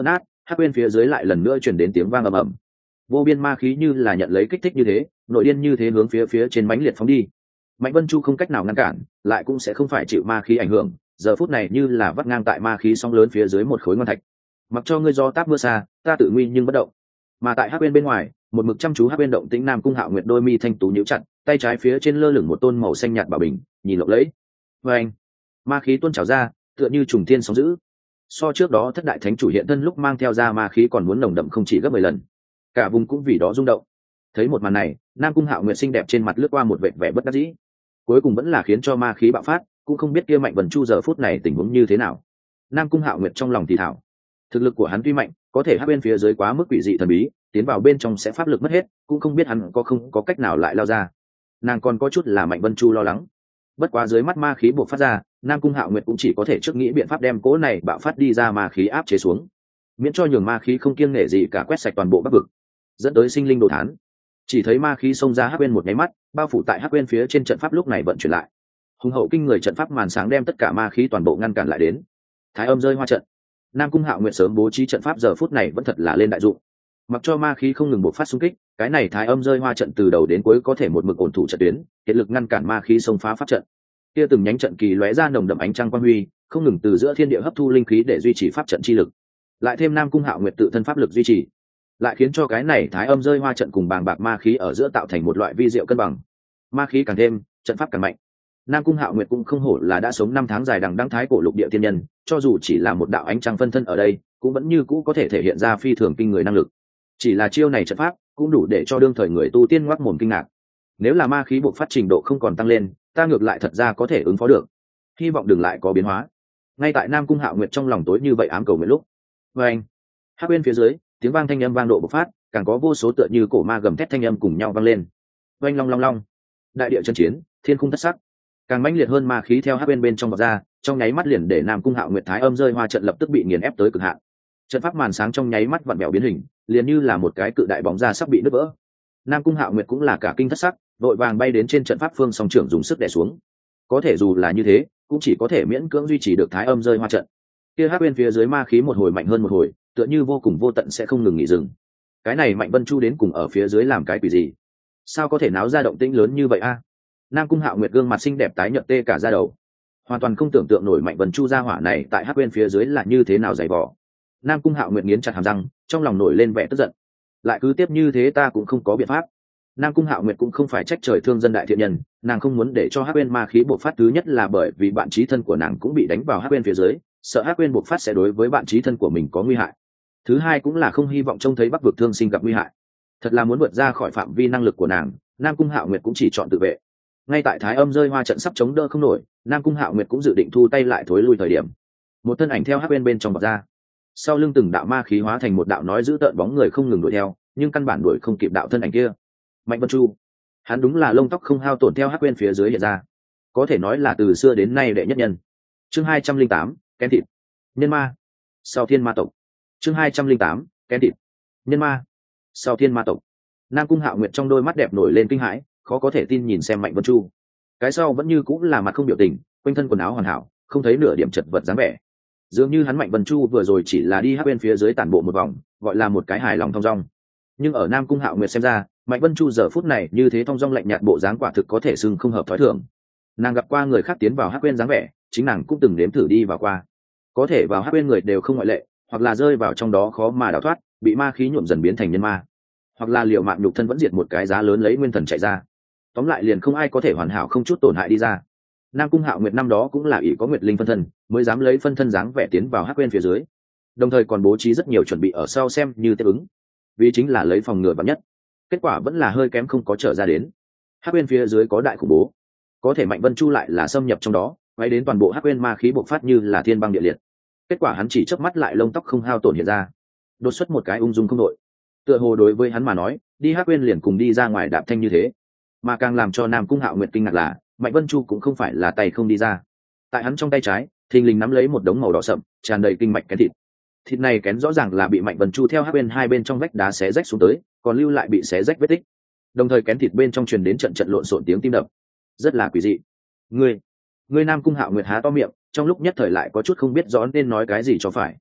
Hắc bên phía dưới lại lần nữa truyền đến tiếng vang ầm ầm, vô biên ma khí như là nhận lấy kích thích như thế, nội điên như thế hướng phía trên mãnh liệt phóng đi. Mạnh Vân Chu không cách nào ngăn cản, lại cũng sẽ không phải chịu ma khí ảnh hưởng, giờ phút này như là vắt ngang tại ma khí sóng lớn phía dưới một khối ngon thạch. Mặc cho ngươi do táp mưa xa, ta tự nguy nhưng bất động. Mà tại Hắc bên ngoài, một mực chăm chú Hắc bên động tĩnh Nam Cung Hạo Nguyệt đôi mi thanh tú nhíu chặt, tay trái phía trên lơ lửng một tôn màu xanh nhạt bảo bình, nhìn lộng lẫy. Anh, ma khí tuôn trào ra, tựa như trùng thiên sóng dữ. So trước đó thất đại thánh chủ hiện thân lúc mang theo ra ma khí còn muốn nồng đậm không chỉ gấp 10 lần. Cả vùng cũng vì đó rung động. Thấy một màn này, Nam Cung Hạo Nguyệt xinh đẹp trên mặt lướt qua một vẻ vẻ bất đắc dĩ. Cuối cùng vẫn là khiến cho ma khí bạo phát, cũng không biết kia Mạnh Vân Chu giờ phút này tình huống như thế nào. Nam Cung Hạo Nguyệt trong lòng thì thảo, thực lực của hắn tuy mạnh, có thể Hắc bên phía dưới quá mức quỷ dị thần bí, tiến vào bên trong sẽ pháp lực mất hết, cũng không biết hắn không có cách nào lại lao ra. Nàng còn có chút là Mạnh Vân Chu lo lắng. Bất quá dưới mắt ma khí bộc phát ra, Nam Cung Hạo Nguyệt cũng chỉ có thể trước nghĩ biện pháp đem cỗ này bạo phát đi ra ma khí áp chế xuống, miễn cho nhường ma khí không kiêng nể gì cả quét sạch toàn bộ Bắc vực, dẫn tới sinh linh đồ thán. Chỉ thấy ma khí xông ra Hắc bên một nháy mắt, bao phủ tại Hắc bên phía trên trận pháp lúc này vận chuyển lại. Hùng hậu kinh người trận pháp màn sáng đem tất cả ma khí toàn bộ ngăn cản lại đến. Thái âm rơi hoa trận. Nam Cung Hạo Nguyệt sớm bố trí trận pháp giờ phút này vẫn thật là lên đại dụng. Mặc cho ma khí không ngừng bộc phát xung kích, cái này Thái âm rơi hoa trận từ đầu đến cuối có thể một mực ổn thủ trận tuyến, hiện lực ngăn cản ma khí xông phá pháp trận. Kia từng nhánh trận kỳ lóe ra nồng đậm ánh trăng quang huy, không ngừng từ giữa thiên địa hấp thu linh khí để duy trì pháp trận chi lực. Lại thêm Nam Cung Hạo Nguyệt tự thân pháp lực duy trì, lại khiến cho cái này Thái âm rơi hoa trận cùng bàng bạc ma khí ở giữa tạo thành một loại vi diệu cân bằng. Ma khí càng thêm, trận pháp càng mạnh. Nam Cung Hạo Nguyệt cũng không hổ là đã sống 5 tháng dài đằng đẵng thái cổ lục địa tiên nhân, cho dù chỉ là một đạo ánh trăng phân thân ở đây, cũng vẫn như cũ có thể thể hiện ra phi thường kinh người năng lực. Chỉ là chiêu này trận pháp, cũng đủ để cho đương thời người tu tiên ngoác mồm kinh ngạc. Nếu là ma khí bộc phát trình độ không còn tăng lên, ta ngược lại thật ra có thể ứng phó được. Hy vọng đừng lại có biến hóa. Ngay tại Nam Cung Hạo Nguyệt trong lòng tối như vậy ám cầu nguyện lúc. Oeng! Hắc bên phía dưới, tiếng vang thanh âm vang độ bộc phát, càng có vô số tựa như cổ ma gầm thét thanh âm cùng nhau vang lên. Oeng long long long. Đại địa chân chiến, thiên khung thất sắc. Càng mãnh liệt hơn ma khí theo Hắc bên trong bộc ra, trong nháy mắt liền để Nam Cung Hạo Nguyệt Thái âm rơi hoa trận lập tức bị nghiền ép tới cực hạn. Trận pháp màn sáng trong nháy mắt vặn vẹo biến hình, liền như là một cái cự đại bóng ra sắp bị nứt vỡ. Nam Cung Hạo Nguyệt cũng là cả kinh thất sắc, vội vàng bay đến trên trận pháp phương song trưởng dùng sức đè xuống. Có thể dù là như thế, cũng chỉ có thể miễn cưỡng duy trì được Thái âm rơi hoa trận. Kia Hắc bên phía dưới ma khí một hồi mạnh hơn một hồi, tựa như vô cùng vô tận sẽ không ngừng nghỉ dừng. Cái này Mạnh Vân Chu đến cùng ở phía dưới làm cái quỷ gì? Sao có thể náo ra động tĩnh lớn như vậy a? Nam Cung Hạo Nguyệt gương mặt xinh đẹp tái nhợt tê cả da đầu, hoàn toàn không tưởng tượng nổi Mạnh Vân Chu gia hỏa này tại Hắc bên phía dưới là như thế nào dày vò. Nam Cung Hạo Nguyệt nghiến chặt hàm răng, trong lòng nổi lên vẻ tức giận. Lại cứ tiếp như thế ta cũng không có biện pháp. Nam Cung Hạo Nguyệt cũng không phải trách trời thương dân đại thiện nhân, nàng không muốn để cho Hắc bên ma khí bộc phát, thứ nhất là bởi vì bạn chí thân của nàng cũng bị đánh vào Hắc bên phía dưới, sợ Hắc bên bộc phát sẽ đối với bạn chí thân của mình có nguy hại. Thứ hai cũng là không hy vọng trông thấy Bắc vực thương sinh gặp nguy hại. Thật là muốn vượt ra khỏi phạm vi năng lực của nàng, Nam Cung Hạo Nguyệt cũng chỉ chọn tự vệ. Ngay tại Thái âm rơi hoa trận sắp chống đỡ không nổi, Nam Cung Hạo Nguyệt cũng dự định thu tay lại thối lui thời điểm, một thân ảnh theo Hắc bên trong bọc ra. Sau lưng từng đạo ma khí hóa thành một đạo nói giữ tợn bóng người không ngừng đuổi theo, nhưng căn bản đuổi không kịp đạo thân ảnh kia. Mạnh Vân Chu, hắn đúng là lông tóc không hao tổn theo Hắc bên phía dưới hiện ra, có thể nói là từ xưa đến nay đệ nhất nhân. Chương 208, kén thịt nhân ma sau thiên ma tộc. Chương 208, kén thịt nhân ma sau thiên ma tộc. Nam Cung Hạo Nguyệt trong đôi mắt đẹp nổi lên kinh hãi, khó có thể tin nhìn xem Mạnh Vân Chu. Cái sau vẫn như cũng là mặt không biểu tình, quanh thân quần áo hoàn hảo, không thấy nửa điểm chật vật dáng vẻ. Dường như hắn Mạnh Vân Chu vừa rồi chỉ là đi Hắc bên phía dưới tản bộ một vòng, gọi là một cái hài lòng thong dong. Nhưng ở Nam Cung Hạo Nguyệt xem ra, Mạnh Vân Chu giờ phút này như thế thong dong lạnh nhạt bộ dáng quả thực có thể xưng không hợp thói thường. Nàng gặp qua người khác tiến vào Hắc bên dáng vẻ, chính nàng cũng từng nếm thử đi vào qua. Có thể vào Hắc bên người đều không ngoại lệ, hoặc là rơi vào trong đó khó mà đào thoát, bị ma khí nhuộm dần biến thành nhân ma, hoặc là liều mạng nhục thân vẫn diệt một cái giá lớn lấy nguyên thần chạy ra. Tóm lại liền không ai có thể hoàn hảo không chút tổn hại đi ra. Nam Cung Hạo Nguyệt năm đó cũng là ỷ có Nguyệt Linh phân thân, mới dám lấy phân thân dáng vẻ tiến vào Hắc bên phía dưới, đồng thời còn bố trí rất nhiều chuẩn bị ở sau xem như tiếp ứng, vì chính là lấy phòng ngừa vạn nhất. Kết quả vẫn là hơi kém không có trở ra đến. Hắc bên phía dưới có đại khủng bố, có thể Mạnh Vân Chu lại là xâm nhập trong đó, quay đến toàn bộ Hắc bên ma khí bộc phát như là thiên băng địa liệt. Kết quả hắn chỉ chớp mắt lại lông tóc không hao tổn hiện ra, đột xuất một cái ung dung không đội. Tựa hồ đối với hắn mà nói, đi Hắc bên liền cùng đi ra ngoài đạp thanh như thế. Mà càng làm cho Nam Cung Hạo Nguyệt kinh ngạc là, Mạnh Vân Chu cũng không phải là tay không đi ra. Tại hắn trong tay trái, thình lình nắm lấy một đống màu đỏ sậm, tràn đầy kinh mạch kén thịt. Thịt này kén rõ ràng là bị Mạnh Vân Chu theo Hắc bên hai bên trong vách đá xé rách xuống tới, còn lưu lại bị xé rách vết tích. Đồng thời kén thịt bên trong truyền đến trận trận lộn xộn tiếng tim đập, rất là quỷ dị. Ngươi Nam Cung Hạo Nguyệt há to miệng, trong lúc nhất thời lại có chút không biết rõ nên nói cái gì cho phải.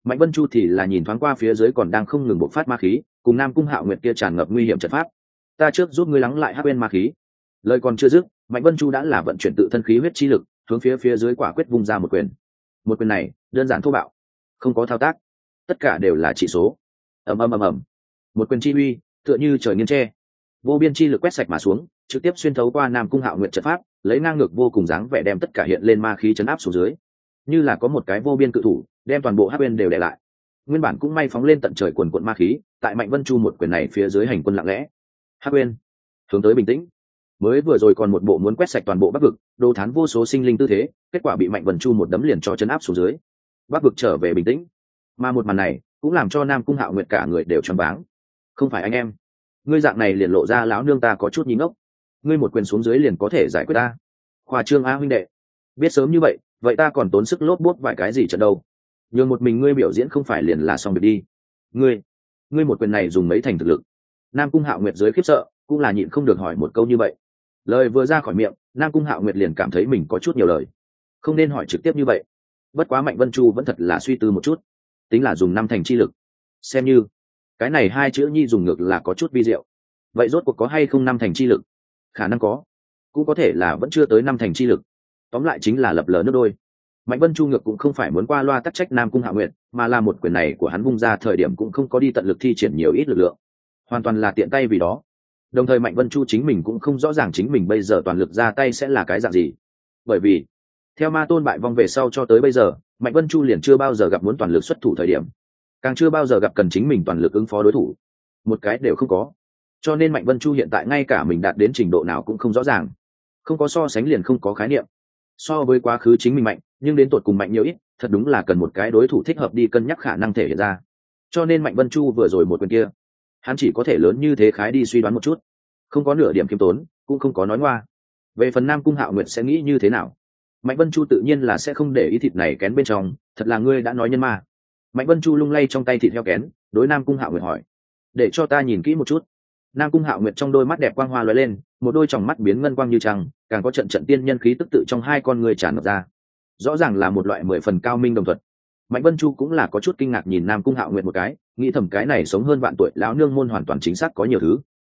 Mạnh Vân Chu thì là nhìn thoáng qua phía dưới còn đang không ngừng bộc phát ma khí, cùng Nam Cung Hạo Nguyệt kia tràn ngập nguy hiểm trận pháp. Ta trước giúp ngươi lắng lại hắc bên ma khí. Lời còn chưa dứt, Mạnh Vân Chu đã là vận chuyển tự thân khí huyết chi lực, hướng phía dưới quả quyết vung ra một quyền. Một quyền này đơn giản thô bạo, không có thao tác, tất cả đều là chỉ số. Ầm ầm ầm ầm. Một quyền chi uy, tựa như trời nghiêng tre, vô biên chi lực quét sạch mà xuống, trực tiếp xuyên thấu qua Nam Cung Hạo Nguyệt trận pháp, lấy ngang ngược vô cùng dáng vẻ đem tất cả hiện lên ma khí chấn áp xuống dưới, như là có một cái vô biên cự thủ đem toàn bộ hắc bên đều đè lại. Nguyên bản cũng may phóng lên tận trời quần quận ma khí, tại Mạnh Vân Chu một quyền này phía dưới hành quân lặng lẽ. Hắc bên hướng tới bình tĩnh. Mới vừa rồi còn một bộ muốn quét sạch toàn bộ Bắc vực, đồ thán vô số sinh linh tư thế, kết quả bị Mạnh Vân Chu một đấm liền cho chấn áp xuống dưới. Bắc vực trở về bình tĩnh. Mà một màn này cũng làm cho Nam Cung Hạo Nguyệt cả người đều choáng váng. Không phải anh em, ngươi dạng này liền lộ ra lão nương ta có chút nhí ngốc. Ngươi một quyền xuống dưới liền có thể giải quyết ta. Khoa trương a huynh đệ, biết sớm như vậy, vậy ta còn tốn sức lốp bốt vài cái gì trận đâu. Nhường một mình ngươi biểu diễn không phải liền là xong việc đi. Ngươi một quyền này dùng mấy thành thực lực? Nam Cung Hạo Nguyệt dưới khiếp sợ, cũng là nhịn không được hỏi một câu như vậy. Lời vừa ra khỏi miệng, Nam Cung Hạo Nguyệt liền cảm thấy mình có chút nhiều lời, không nên hỏi trực tiếp như vậy. Bất quá Mạnh Vân Chu vẫn thật là suy tư một chút, tính là dùng năm thành chi lực, xem như cái này hai chữ nhi dùng ngược là có chút vi diệu. Vậy rốt cuộc có hay không năm thành chi lực? Khả năng có, cũng có thể là vẫn chưa tới năm thành chi lực. Tóm lại chính là lập lờ nước đôi. Mạnh Vân Chu ngược cũng không phải muốn qua loa tắc trách Nam Cung Hạo Nguyệt, mà là một quyền này của hắn vung ra thời điểm cũng không có đi tận lực thi triển nhiều ít lực lượng, hoàn toàn là tiện tay vì đó. Đồng thời Mạnh Vân Chu chính mình cũng không rõ ràng chính mình bây giờ toàn lực ra tay sẽ là cái dạng gì, bởi vì theo ma tôn bại vong về sau cho tới bây giờ, Mạnh Vân Chu liền chưa bao giờ gặp muốn toàn lực xuất thủ thời điểm, càng chưa bao giờ gặp cần chính mình toàn lực ứng phó đối thủ, một cái đều không có. Cho nên Mạnh Vân Chu hiện tại ngay cả mình đạt đến trình độ nào cũng không rõ ràng, không có so sánh liền không có khái niệm. So với quá khứ chính mình mạnh, nhưng đến tột cùng mạnh nhiều ít, thật đúng là cần một cái đối thủ thích hợp đi cân nhắc khả năng thể hiện ra. Cho nên Mạnh Vân Chu vừa rồi một quyền kia, hắn chỉ có thể lớn như thế khái đi suy đoán một chút, không có nửa điểm khiêm tốn, cũng không có nói ngoa. Về phần Nam Cung Hạo Nguyệt sẽ nghĩ như thế nào, Mạnh Vân Chu tự nhiên là sẽ không để ý thịt này kén bên trong. Thật là ngươi đã nói nhân ma. Mạnh Vân Chu lung lay trong tay thịt heo kén, đối Nam Cung Hạo Nguyệt hỏi, để cho ta nhìn kỹ một chút. Nam Cung Hạo Nguyệt trong đôi mắt đẹp quang hoa lóe lên, một đôi tròng mắt biến ngân quang như trăng, càng có trận trận tiên nhân khí tức tự trong hai con người tràn ngập ra, rõ ràng là một loại 10 phần cao minh đồng thuật. Mạnh Vân Chu cũng là có chút kinh ngạc nhìn Nam Cung Hạo Nguyệt một cái, nghĩ thầm cái này sống hơn vạn tuổi lão nương môn hoàn toàn chính xác có nhiều thứ.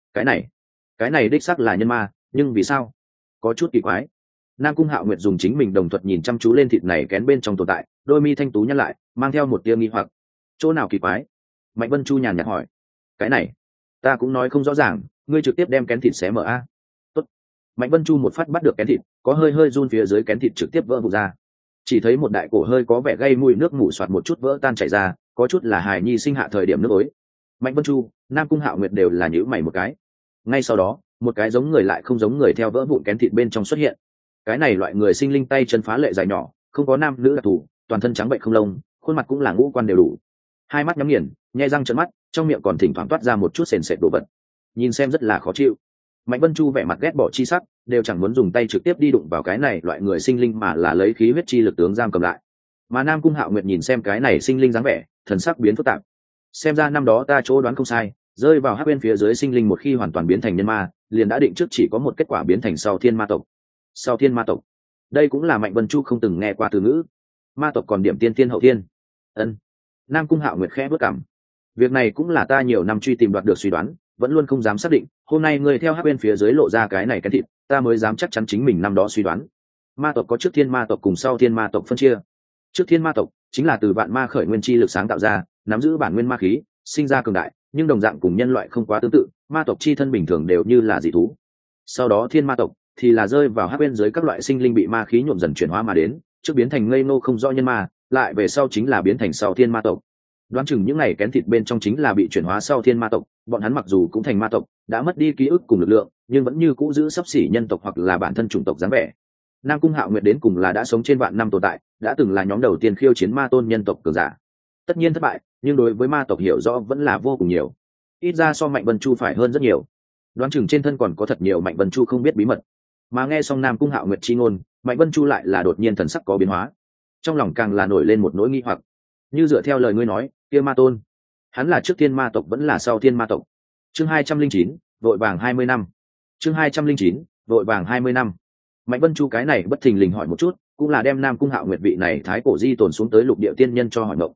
Cái này đích xác là nhân ma, nhưng vì sao? Có chút kỳ quái. Nam Cung Hạo Nguyệt dùng chính mình đồng thuật nhìn chăm chú lên thịt này kén bên trong tồn tại, đôi mi thanh tú nhăn lại, mang theo một tia nghi hoặc. Chỗ nào kỳ quái? Mạnh Vân Chu nhàn nhạt hỏi. Cái này ta cũng nói không rõ ràng, ngươi trực tiếp đem kén thịt xé mở a. Tốt. Mạnh Vân Chu một phát bắt được kén thịt, có hơi run phía dưới kén thịt trực tiếp vỡ vụn ra. Chỉ thấy một đại cổ hơi có vẻ gây mùi nước mủ soạt một chút vỡ tan chảy ra, có chút là hài nhi sinh hạ thời điểm nước ối. Mạnh Vân Chu, Nam Cung Hạo Nguyệt đều là nhíu mày một cái. Ngay sau đó, một cái giống người lại không giống người theo vỡ vụn kén thịt bên trong xuất hiện. Cái này loại người sinh linh tay chân phá lệ dài nhỏ, không có nam nữ đặc thù, toàn thân trắng bệnh không lông, khuôn mặt cũng là ngũ quan đều đủ, hai mắt nhắm nghiền, nhe răng trợn mắt, trong miệng còn thỉnh thoảng toát ra một chút sền sệt đồ vật, nhìn xem rất là khó chịu. Mạnh Vân Chu vẻ mặt ghét bỏ chi sắc, đều chẳng muốn dùng tay trực tiếp đi đụng vào cái này loại người sinh linh mà là lấy khí huyết chi lực tướng giam cầm lại. Mà Nam Cung Hạo Nguyệt nhìn xem cái này sinh linh dáng vẻ, thần sắc biến phức tạp. Xem ra năm đó ta chỗ đoán không sai, rơi vào hắc bên phía dưới sinh linh một khi hoàn toàn biến thành nhân ma, liền đã định trước chỉ có một kết quả biến thành sau thiên ma tộc. Sau thiên ma tộc, đây cũng là Mạnh Vân Chu không từng nghe qua từ ngữ. Ma tộc còn điểm tiên tiên hậu thiên. Ân. Nam Cung Hạo Nguyệt khẽ bước cằm. Việc này cũng là ta nhiều năm truy tìm đoạt được suy đoán, vẫn luôn không dám xác định. Hôm nay ngươi theo hắc bên phía dưới lộ ra cái này cái thịt, ta mới dám chắc chắn chính mình năm đó suy đoán. Ma tộc có trước thiên ma tộc cùng sau thiên ma tộc phân chia. Trước thiên ma tộc chính là từ vạn ma khởi nguyên chi lực sáng tạo ra, nắm giữ bản nguyên ma khí, sinh ra cường đại, nhưng đồng dạng cùng nhân loại không quá tương tự, ma tộc chi thân bình thường đều như là dị thú. Sau đó thiên ma tộc thì là rơi vào hắc bên dưới các loại sinh linh bị ma khí nhuộm dần chuyển hóa mà đến, trước biến thành ngây ngô không rõ nhân ma, lại về sau chính là biến thành sau thiên ma tộc. Đoán chừng những này kén thịt bên trong chính là bị chuyển hóa sau thiên ma tộc, bọn hắn mặc dù cũng thành ma tộc, đã mất đi ký ức cùng lực lượng, nhưng vẫn như cũ giữ xấp xỉ nhân tộc hoặc là bản thân chủng tộc dáng vẻ. Nam Cung Hạo Nguyệt đến cùng là đã sống trên vạn năm tồn tại, đã từng là nhóm đầu tiên khiêu chiến ma tôn nhân tộc cường giả. Tất nhiên thất bại, nhưng đối với ma tộc hiểu rõ vẫn là vô cùng nhiều, ít ra so Mạnh Vân Chu phải hơn rất nhiều. Đoán chừng trên thân còn có thật nhiều Mạnh Vân Chu không biết bí mật. Mà nghe xong Nam Cung Hạo Nguyệt chi ngôn, Mạnh Vân Chu lại là đột nhiên thần sắc có biến hóa, trong lòng càng là nổi lên một nỗi nghi hoặc. Như dựa theo lời ngươi nói, kia ma tôn, hắn là trước thiên ma tộc vẫn là sau thiên ma tộc? Chương 209, vội vàng 20 năm. Chương 209, vội vàng 20 năm. Mạnh Vân Chu cái này bất thình lình hỏi một chút, cũng là đem Nam Cung Hạo Nguyệt vị này thái cổ di tồn xuống tới lục địa tiên nhân cho hỏi ngộng.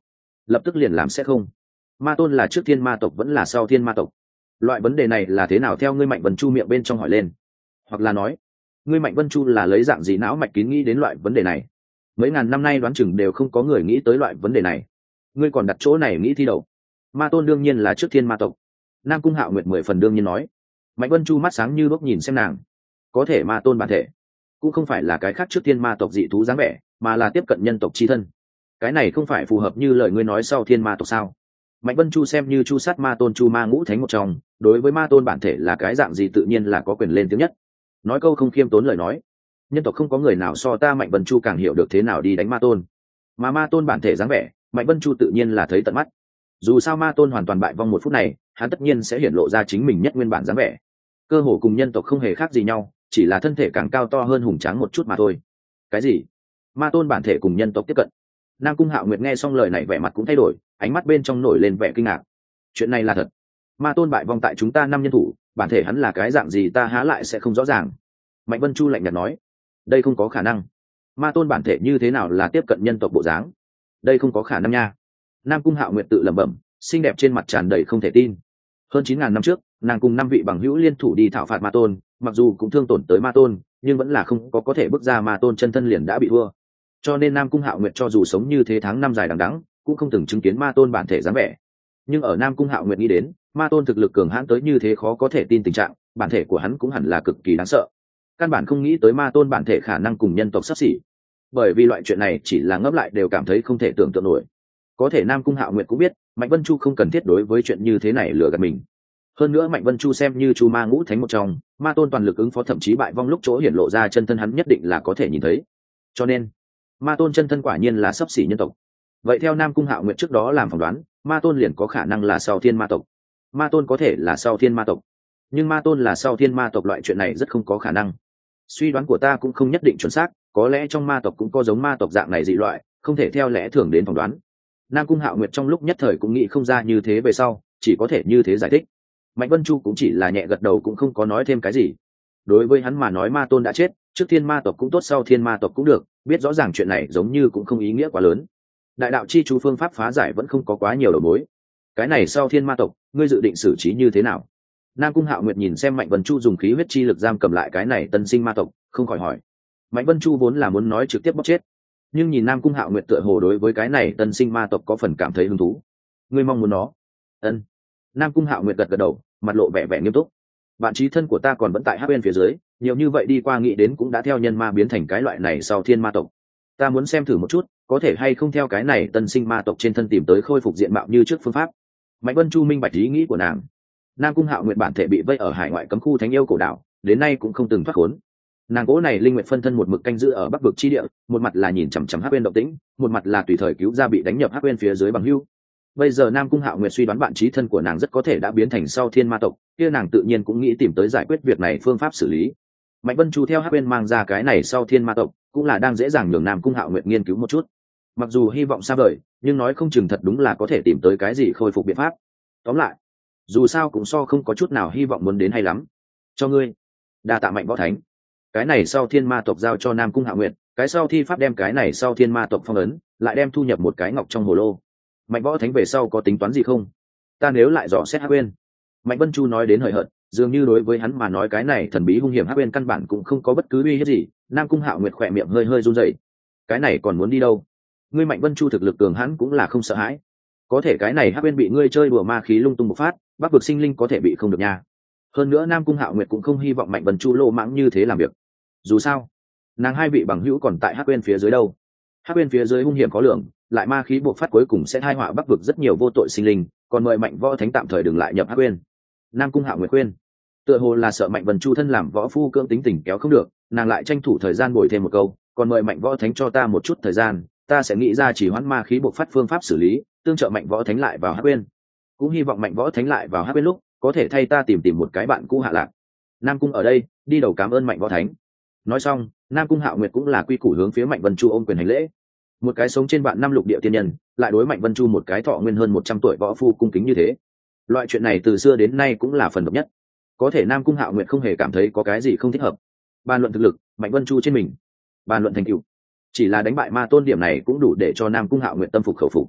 lập tức liền làm sẽ không. Ma tôn là trước thiên ma tộc vẫn là sau thiên ma tộc? Loại vấn đề này là thế nào theo ngươi Mạnh Vân Chu miệng bên trong hỏi lên? Hoặc là nói, ngươi Mạnh Vân Chu là lấy dạng gì não mạch kín nghĩ đến loại vấn đề này? Mấy ngàn năm nay đoán chừng đều không có người nghĩ tới loại vấn đề này, ngươi còn đặt chỗ này nghĩ thi đầu. Ma tôn đương nhiên là trước thiên ma tộc. Nam Cung Hạo Nguyệt 10 phần đương nhiên nói. Mạnh Vân Chu mắt sáng như đuốc nhìn xem nàng. Có thể ma tôn bản thể cũng không phải là cái khác trước thiên ma tộc dị thú dáng vẻ, mà là tiếp cận nhân tộc chi thân. Cái này không phải phù hợp như lời ngươi nói sau thiên ma tộc sao? Mạnh Vân Chu xem như chu sát ma tôn chu ma ngũ thánh một trong, đối với ma tôn bản thể là cái dạng gì tự nhiên là có quyền lên tiếng nhất. Nói câu không khiêm tốn lời nói, nhân tộc không có người nào so ta Mạnh Vân Chu càng hiểu được thế nào đi đánh ma tôn. Mà ma tôn bản thể dáng vẻ, Mạnh Vân Chu tự nhiên là thấy tận mắt. Dù sao ma tôn hoàn toàn bại vong một phút này, hắn tất nhiên sẽ hiển lộ ra chính mình nhất nguyên bản dáng vẻ. Cơ hồ cùng nhân tộc không hề khác gì nhau, chỉ là thân thể càng cao to hơn hùng tráng một chút mà thôi. Cái gì? Ma tôn bản thể cùng nhân tộc tiếp cận? Nam Cung Hạo Nguyệt nghe xong lời này vẻ mặt cũng thay đổi, ánh mắt bên trong nổi lên vẻ kinh ngạc. Chuyện này là thật? Ma tôn bại vong tại chúng ta 5 nhân thủ, bản thể hắn là cái dạng gì ta há lại sẽ không rõ ràng. Mạnh Vân Chu lạnh nhạt nói, đây không có khả năng. Ma tôn bản thể như thế nào là tiếp cận nhân tộc bộ dáng? Đây không có khả năng nha. Nam Cung Hạo Nguyệt tự lẩm bẩm, xinh đẹp trên mặt tràn đầy không thể tin. Hơn 9.000 năm trước, nàng cùng 5 vị bằng hữu liên thủ đi thảo phạt ma tôn, mặc dù cũng thương tổn tới ma tôn, nhưng vẫn là không có thể bước ra ma tôn chân thân liền đã bị thua. Cho nên Nam Cung Hạo Nguyệt cho dù sống như thế tháng năm dài đằng đẵng, cũng không từng chứng kiến ma tôn bản thể dáng vẻ. Nhưng ở Nam Cung Hạo Nguyệt nghĩ đến, ma tôn thực lực cường hãn tới như thế khó có thể tin tình trạng, bản thể của hắn cũng hẳn là cực kỳ đáng sợ. Căn bản không nghĩ tới ma tôn bản thể khả năng cùng nhân tộc sắp xỉ. Bởi vì loại chuyện này chỉ là ngẫm lại đều cảm thấy không thể tưởng tượng nổi. Có thể Nam Cung Hạo Nguyệt cũng biết, Mạnh Vân Chu không cần thiết đối với chuyện như thế này lừa gạt mình. Hơn nữa Mạnh Vân Chu xem như chu ma ngũ thánh một trong, ma tôn toàn lực ứng phó thậm chí bại vong lúc chỗ hiển lộ ra chân thân hắn nhất định là có thể nhìn thấy. Cho nên, ma tôn chân thân quả nhiên là sắp xỉ nhân tộc. Vậy theo Nam Cung Hạo Nguyệt trước đó làm phỏng đoán, ma tôn liền có khả năng là sau thiên ma tộc. Ma tôn có thể là sau thiên ma tộc, nhưng ma tôn là sau thiên ma tộc loại chuyện này rất không có khả năng. Suy đoán của ta cũng không nhất định chuẩn xác, có lẽ trong ma tộc cũng có giống ma tộc dạng này dị loại, không thể theo lẽ thường đến phỏng đoán. Nam Cung Hạo Nguyệt trong lúc nhất thời cũng nghĩ không ra như thế về sau, chỉ có thể như thế giải thích. Mạnh Vân Chu cũng chỉ là nhẹ gật đầu cũng không có nói thêm cái gì. Đối với hắn mà nói ma tôn đã chết, trước thiên ma tộc cũng tốt sau thiên ma tộc cũng được, biết rõ ràng chuyện này giống như cũng không ý nghĩa quá lớn. Đại đạo chi chú phương pháp phá giải vẫn không có quá nhiều đầu mối. Cái này sau thiên ma tộc, ngươi dự định xử trí như thế nào? Nam Cung Hạo Nguyệt nhìn xem Mạnh Vân Chu dùng khí huyết chi lực giam cầm lại cái này tân sinh ma tộc, không khỏi hỏi. Mạnh Vân Chu vốn là muốn nói trực tiếp bóc chết, nhưng nhìn Nam Cung Hạo Nguyệt tựa hồ đối với cái này tân sinh ma tộc có phần cảm thấy hứng thú. Ngươi mong muốn nó? Ân. Nam Cung Hạo Nguyệt gật gật đầu, mặt lộ vẻ vẻ nghiêm túc. Bạn chí thân của ta còn vẫn tại hắc bên phía dưới, nhiều như vậy đi qua nghĩ đến cũng đã theo nhân ma biến thành cái loại này sau thiên ma tộc. Ta muốn xem thử một chút, có thể hay không theo cái này tân sinh ma tộc trên thân tìm tới khôi phục diện mạo như trước phương pháp. Mạnh Vân Chu minh bạch ý nghĩ của nàng. Nam Cung Hạo Nguyệt bản thể bị vây ở hải ngoại cấm khu Thánh Yêu cổ đảo, đến nay cũng không từng thoát khốn. Nàng gỗ này linh nguyệt phân thân một mực canh giữ ở bắc vực chi địa, một mặt là nhìn chằm chằm hắc bên động tĩnh, một mặt là tùy thời cứu ra bị đánh nhập hắc bên phía dưới bằng hưu. Bây giờ Nam Cung Hạo Nguyệt suy đoán bạn chí thân của nàng rất có thể đã biến thành sau thiên ma tộc, kia nàng tự nhiên cũng nghĩ tìm tới giải quyết việc này phương pháp xử lý. Mạnh Vân Chu theo hắc bên mang ra cái này sau thiên ma tộc, cũng là đang dễ dàng nhường Nam Cung Hạo Nguyệt nghiên cứu một chút. Mặc dù hy vọng xa vời, nhưng nói không chừng thật đúng là có thể tìm tới cái gì khôi phục biện pháp. Tóm lại, dù sao cũng so không có chút nào hy vọng muốn đến hay lắm. Cho ngươi, đa tạ Mạnh Võ Thánh. Cái này sau thiên ma tộc giao cho Nam Cung Hạo Nguyệt, cái sau thi pháp đem cái này sau thiên ma tộc phong ấn, lại đem thu nhập một cái ngọc trong hồ lô. Mạnh Võ Thánh về sau có tính toán gì không? Ta nếu lại dò xét hắc bên. Mạnh Vân Chu nói đến hời hợt, dường như đối với hắn mà nói cái này thần bí hung hiểm hắc bên căn bản cũng không có bất cứ uy hiếp gì. Nam Cung Hạo Nguyệt khỏe miệng hơi hơi run rẩy. Cái này còn muốn đi đâu? Ngươi Mạnh Vân Chu thực lực cường hãn cũng là không sợ hãi. Có thể cái này hắc bên bị ngươi chơi đùa ma khí lung tung bộc phát, bắc vực sinh linh có thể bị không được nha. Hơn nữa Nam Cung Hạo Nguyệt cũng không hy vọng Mạnh Vân Chu lô mãng như thế làm việc. Dù sao, nàng hai vị bằng hữu còn tại hắc bên phía dưới đâu. Hắc bên phía dưới hung hiểm khó lường, lại ma khí bộc phát cuối cùng sẽ tai họa bắc vực rất nhiều vô tội sinh linh, còn mời Mạnh Võ Thánh tạm thời đừng lại nhập hắc bên. Nam Cung Hạo Nguyệt khuyên. Tựa hồ là sợ Mạnh Vân Chu thân làm võ phu cưỡng tính tình kéo không được, nàng lại tranh thủ thời gian bồi thêm một câu, còn mời Mạnh Võ Thánh cho ta một chút thời gian, ta sẽ nghĩ ra chỉ hoãn ma khí bộc phát phương pháp xử lý, tương trợ Mạnh Võ Thánh lại vào hắc bên. Cũng hy vọng Mạnh Võ Thánh lại vào hắc bên lúc có thể thay ta tìm một cái bạn cũ hạ lạc. Nam Cung ở đây, đi đầu cảm ơn Mạnh Võ Thánh. Nói xong, Nam Cung Hạo Nguyệt cũng là quy củ hướng phía Mạnh Vân Chu ôm quyền hành lễ. Một cái sống trên vạn năm lục địa tiên nhân, lại đối Mạnh Vân Chu một cái thọ nguyên hơn 100 tuổi võ phu cung kính như thế. Loại chuyện này từ xưa đến nay cũng là phần độc nhất. Có thể Nam Cung Hạo Nguyệt không hề cảm thấy có cái gì không thích hợp. Bàn luận thực lực, Mạnh Vân Chu trên mình. Bàn luận thành tựu, chỉ là đánh bại ma tôn điểm này cũng đủ để cho Nam Cung Hạo Nguyệt tâm phục khẩu phục.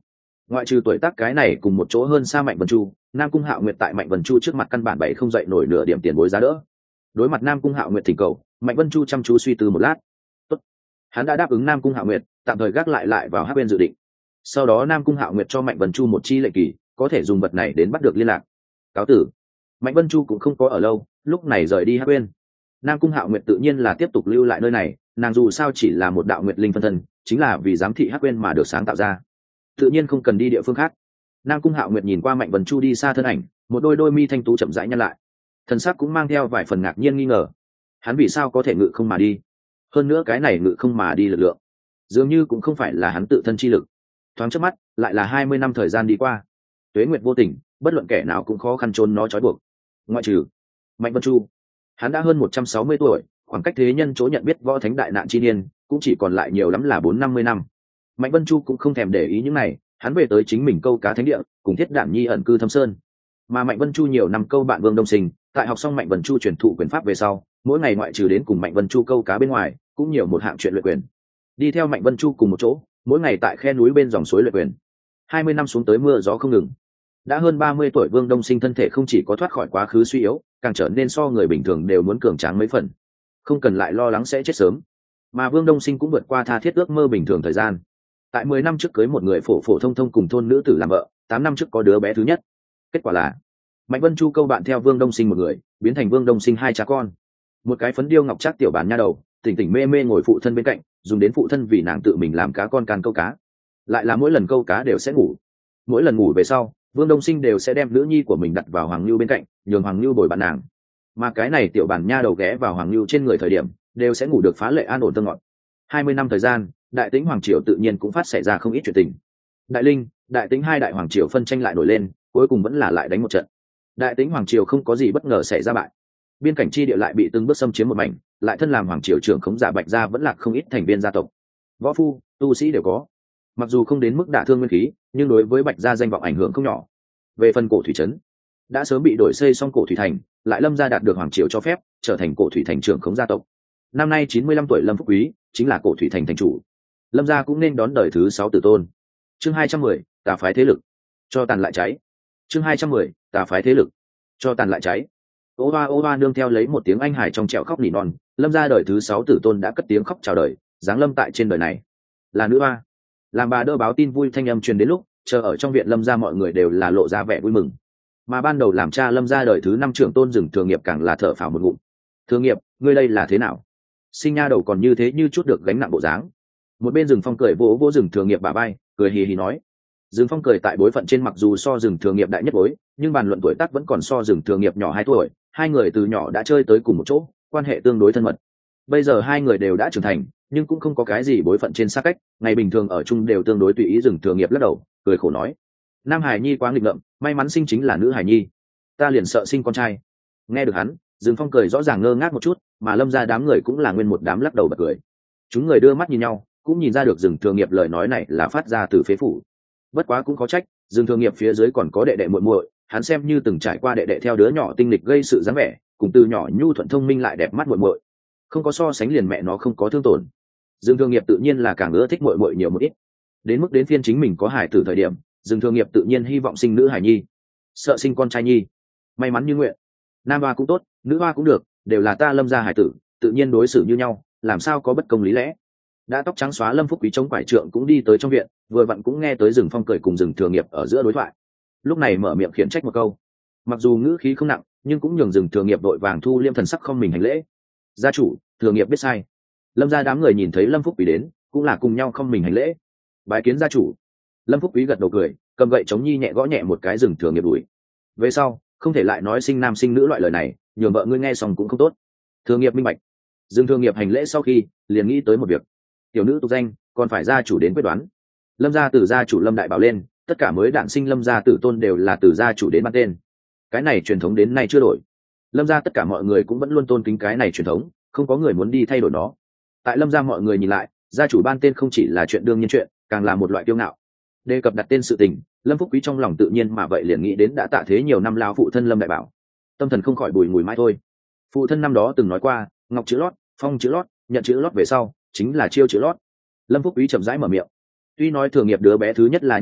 Ngoại trừ tuổi tác cái này cùng một chỗ hơn xa Mạnh Vân Chu, Nam Cung Hạo Nguyệt tại Mạnh Vân Chu trước mặt căn bản bày không dậy nổi nửa điểm tiền bối giá đỡ. Đối mặt Nam Cung Hạo Nguyệt thỉnh cầu, Mạnh Vân Chu chăm chú suy tư một lát. Tốt. Hắn đã đáp ứng Nam Cung Hạo Nguyệt, tạm thời gác lại vào Hắc Uyên dự định. Sau đó Nam Cung Hạo Nguyệt cho Mạnh Vân Chu một chi lệnh kỳ, có thể dùng vật này đến bắt được liên lạc. Cáo tử. Mạnh Vân Chu cũng không có ở lâu, lúc này rời đi Hắc Uyên. Nam Cung Hạo Nguyệt tự nhiên là tiếp tục lưu lại nơi này, nàng dù sao chỉ là một đạo nguyệt linh phân thân, chính là vì giám thị Hắc Uyên mà được sáng tạo ra, tự nhiên không cần đi địa phương khác. Nam Cung Hạo Nguyệt nhìn qua Mạnh Vân Chu đi xa thân ảnh, một đôi mi thanh tú chậm rãi nhăn lại, thần sắc cũng mang theo vài phần ngạc nhiên nghi ngờ. Hắn vì sao có thể ngự không mà đi? Hơn nữa cái này ngự không mà đi lực lượng, dường như cũng không phải là hắn tự thân chi lực. Thoáng chớp mắt, lại là 20 năm thời gian đi qua. Tuế nguyệt vô tình, bất luận kẻ nào cũng khó khăn trốn nó trói buộc. Ngoại trừ Mạnh Vân Chu, hắn đã hơn 160 tuổi, khoảng cách thế nhân chỗ nhận biết võ thánh đại nạn chi niên, cũng chỉ còn lại nhiều lắm là 450 năm. Mạnh Vân Chu cũng không thèm để ý những này, hắn về tới chính mình câu cá thánh địa, cùng Thiết Đản Nhi ẩn cư Thâm Sơn. Mà Mạnh Vân Chu nhiều năm câu bạn Vương Đông Sinh, tại học xong Mạnh Vân Chu truyền thụ quyền pháp về sau, mỗi ngày ngoại trừ đến cùng Mạnh Vân Chu câu cá bên ngoài, cũng nhiều một hạng chuyện luyện quyền. Đi theo Mạnh Vân Chu cùng một chỗ, mỗi ngày tại khe núi bên dòng suối luyện quyền. 20 năm xuống tới mưa gió không ngừng. Đã hơn 30 tuổi Vương Đông Sinh thân thể không chỉ có thoát khỏi quá khứ suy yếu, càng trở nên so người bình thường đều muốn cường tráng mấy phần. Không cần lại lo lắng sẽ chết sớm. Mà Vương Đông Sinh cũng vượt qua tha thiết ước mơ bình thường thời gian. Tại 10 năm trước cưới một người phổ phổ thông thông cùng thôn nữ tử làm vợ, 8 năm trước có đứa bé thứ nhất. Kết quả là Mạnh Vân Chu câu bạn theo Vương Đông Sinh một người, biến thành Vương Đông Sinh hai cha con. Một cái phấn điêu ngọc trác tiểu bàn nha đầu, tỉnh tỉnh mê mê ngồi phụ thân bên cạnh, dùng đến phụ thân vì nàng tự mình làm cá con can câu cá. Lại là mỗi lần câu cá đều sẽ ngủ. Mỗi lần ngủ về sau, Vương Đông Sinh đều sẽ đem nữ nhi của mình đặt vào Hoàng Nưu bên cạnh, nhường Hoàng Nưu bồi bạn nàng. Mà cái này tiểu bàn nha đầu ghé vào Hoàng Nưu trên người thời điểm, đều sẽ ngủ được phá lệ an ổn thơ ngọt. 20 năm thời gian, Đại Tĩnh hoàng triều tự nhiên cũng phát xảy ra không ít chuyện tình. Đại Linh, Đại Tĩnh hai đại hoàng triều phân tranh lại nổi lên, cuối cùng vẫn là lại đánh một trận. Đại Tĩnh hoàng triều không có gì bất ngờ xảy ra bại. Biên cảnh chi địa lại bị từng bước xâm chiếm một mảnh, lại thân làm hoàng triều trưởng khống giả Bạch gia vẫn lạc không ít thành viên gia tộc. Võ phu, tu sĩ đều có. Mặc dù không đến mức đả thương nguyên khí, nhưng đối với Bạch gia danh vọng ảnh hưởng không nhỏ. Về phần cổ thủy trấn, đã sớm bị đổi xây xong cổ thủy thành, lại Lâm gia đạt được hoàng triều cho phép, trở thành cổ thủy thành trưởng khống gia tộc. Năm nay 95 tuổi Lâm Phúc Quý, chính là cổ thủy thành thành chủ. Lâm gia cũng nên đón đời thứ 6 tử tôn. Chương 210, tà phái thế lực. Cho tàn lại cháy. Chương 210, tà phái thế lực. Cho tàn lại cháy. Ô hoa nương theo lấy một tiếng anh hải trong trẻo khóc nỉ non, Lâm gia đời thứ 6 tử tôn đã cất tiếng khóc chào đời, giáng lâm tại trên đời này. Là nữ hoa. Làm bà đỡ báo tin vui thanh âm truyền đến lúc, chờ ở trong viện Lâm gia mọi người đều là lộ ra vẻ vui mừng. Mà ban đầu làm cha Lâm gia đời thứ 5 trưởng tôn Dừng Thường Nghiệp càng là thở phào một ngụm. Thường Nghiệp, ngươi đây là thế nào? Sinh nha đầu còn như thế như chút được gánh nặng bộ dáng. Một bên Dừng Phong cười vỗ vỗ Dừng Thường Nghiệp bả vai, cười hì hì nói. Dừng Phong cười tại bối phận trên mặc dù so Dừng Thường Nghiệp đại nhất bối, nhưng bàn luận tuổi tác vẫn còn so Dừng Thường Nghiệp nhỏ 2 tuổi, hai người từ nhỏ đã chơi tới cùng một chỗ, quan hệ tương đối thân mật. Bây giờ hai người đều đã trưởng thành, nhưng cũng không có cái gì bối phận trên xa cách, ngày bình thường ở chung đều tương đối tùy ý. Dừng Thường Nghiệp lắc đầu, cười khổ nói: Nam Hải Nhi quá nghịch ngợm, may mắn sinh chính là nữ Hải Nhi, ta liền sợ sinh con trai. Nghe được hắn, Dừng Phong cười rõ ràng ngơ ngác một chút, mà Lâm gia đám người cũng là nguyên một đám lắc đầu bật cười. Chúng người đưa mắt nhìn nhau, cũng nhìn ra được Dừng Thường Nghiệp lời nói này là phát ra từ phế phủ. Bất quá cũng có trách, Dừng Thường Nghiệp phía dưới còn có đệ đệ muội muội, hắn xem như từng trải qua đệ đệ theo đứa nhỏ tinh lịch gây sự dáng vẻ, cùng từ nhỏ nhu thuận thông minh lại đẹp mắt muội muội, không có so sánh liền mẹ nó không có thương tổn. Dừng Thường Nghiệp tự nhiên là càng ưa thích muội muội nhiều một ít. Đến mức đến phiên chính mình có hài tử thời điểm, Dừng Thường Nghiệp tự nhiên hy vọng sinh nữ hài nhi, sợ sinh con trai nhi. May mắn như nguyện, nam hoa cũng tốt, nữ hoa cũng được, đều là ta Lâm gia hài tử, tự nhiên đối xử như nhau, làm sao có bất công lý lẽ. Đã tóc trắng xóa Lâm Phúc Quý chống quải trượng cũng đi tới trong viện, vừa vặn cũng nghe tới Dừng Phong cười cùng Dừng Thường Nghiệp ở giữa đối thoại. Lúc này mở miệng khiển trách một câu, mặc dù ngữ khí không nặng, nhưng cũng nhường Dừng Thường Nghiệp đội vàng thu liêm thần sắc không mình hành lễ. Gia chủ, Thường Nghiệp biết sai. Lâm gia đám người nhìn thấy Lâm Phúc Quý đến, cũng là cùng nhau không mình hành lễ. Bái kiến gia chủ. Lâm Phúc Quý gật đầu cười, cầm gậy chống nhi nhẹ gõ nhẹ một cái Dừng Thường Nghiệp đuổi. Về sau, không thể lại nói sinh nam sinh nữ loại lời này, nhường vợ ngươi nghe xong cũng không tốt. Thường Nghiệp minh bạch. Dừng Thường Nghiệp hành lễ sau khi, liền nghĩ tới một việc. Tiểu nữ tục danh, còn phải gia chủ đến quyết đoán. Lâm gia từ gia chủ Lâm đại bảo lên, tất cả mới đản sinh Lâm gia tử tôn đều là từ gia chủ đến ban tên. Cái này truyền thống đến nay chưa đổi. Lâm gia tất cả mọi người cũng vẫn luôn tôn kính cái này truyền thống, không có người muốn đi thay đổi nó. Tại Lâm gia mọi người nhìn lại, gia chủ ban tên không chỉ là chuyện đương nhiên chuyện, càng là một loại kiêu ngạo. Đề cập đặt tên sự tình, Lâm Phúc Quý trong lòng tự nhiên mà vậy liền nghĩ đến đã tạ thế nhiều năm lao phụ thân Lâm đại bảo, tâm thần không khỏi bùi ngùi mãi thôi. Phụ thân năm đó từng nói qua, ngọc chữ lót, phong chữ lót, nhận chữ lót về sau chính là chiêu chữ lót. Lâm Phúc Quý chậm rãi mở miệng. Tuy nói Thường Nghiệp đứa bé thứ nhất là nha đầu,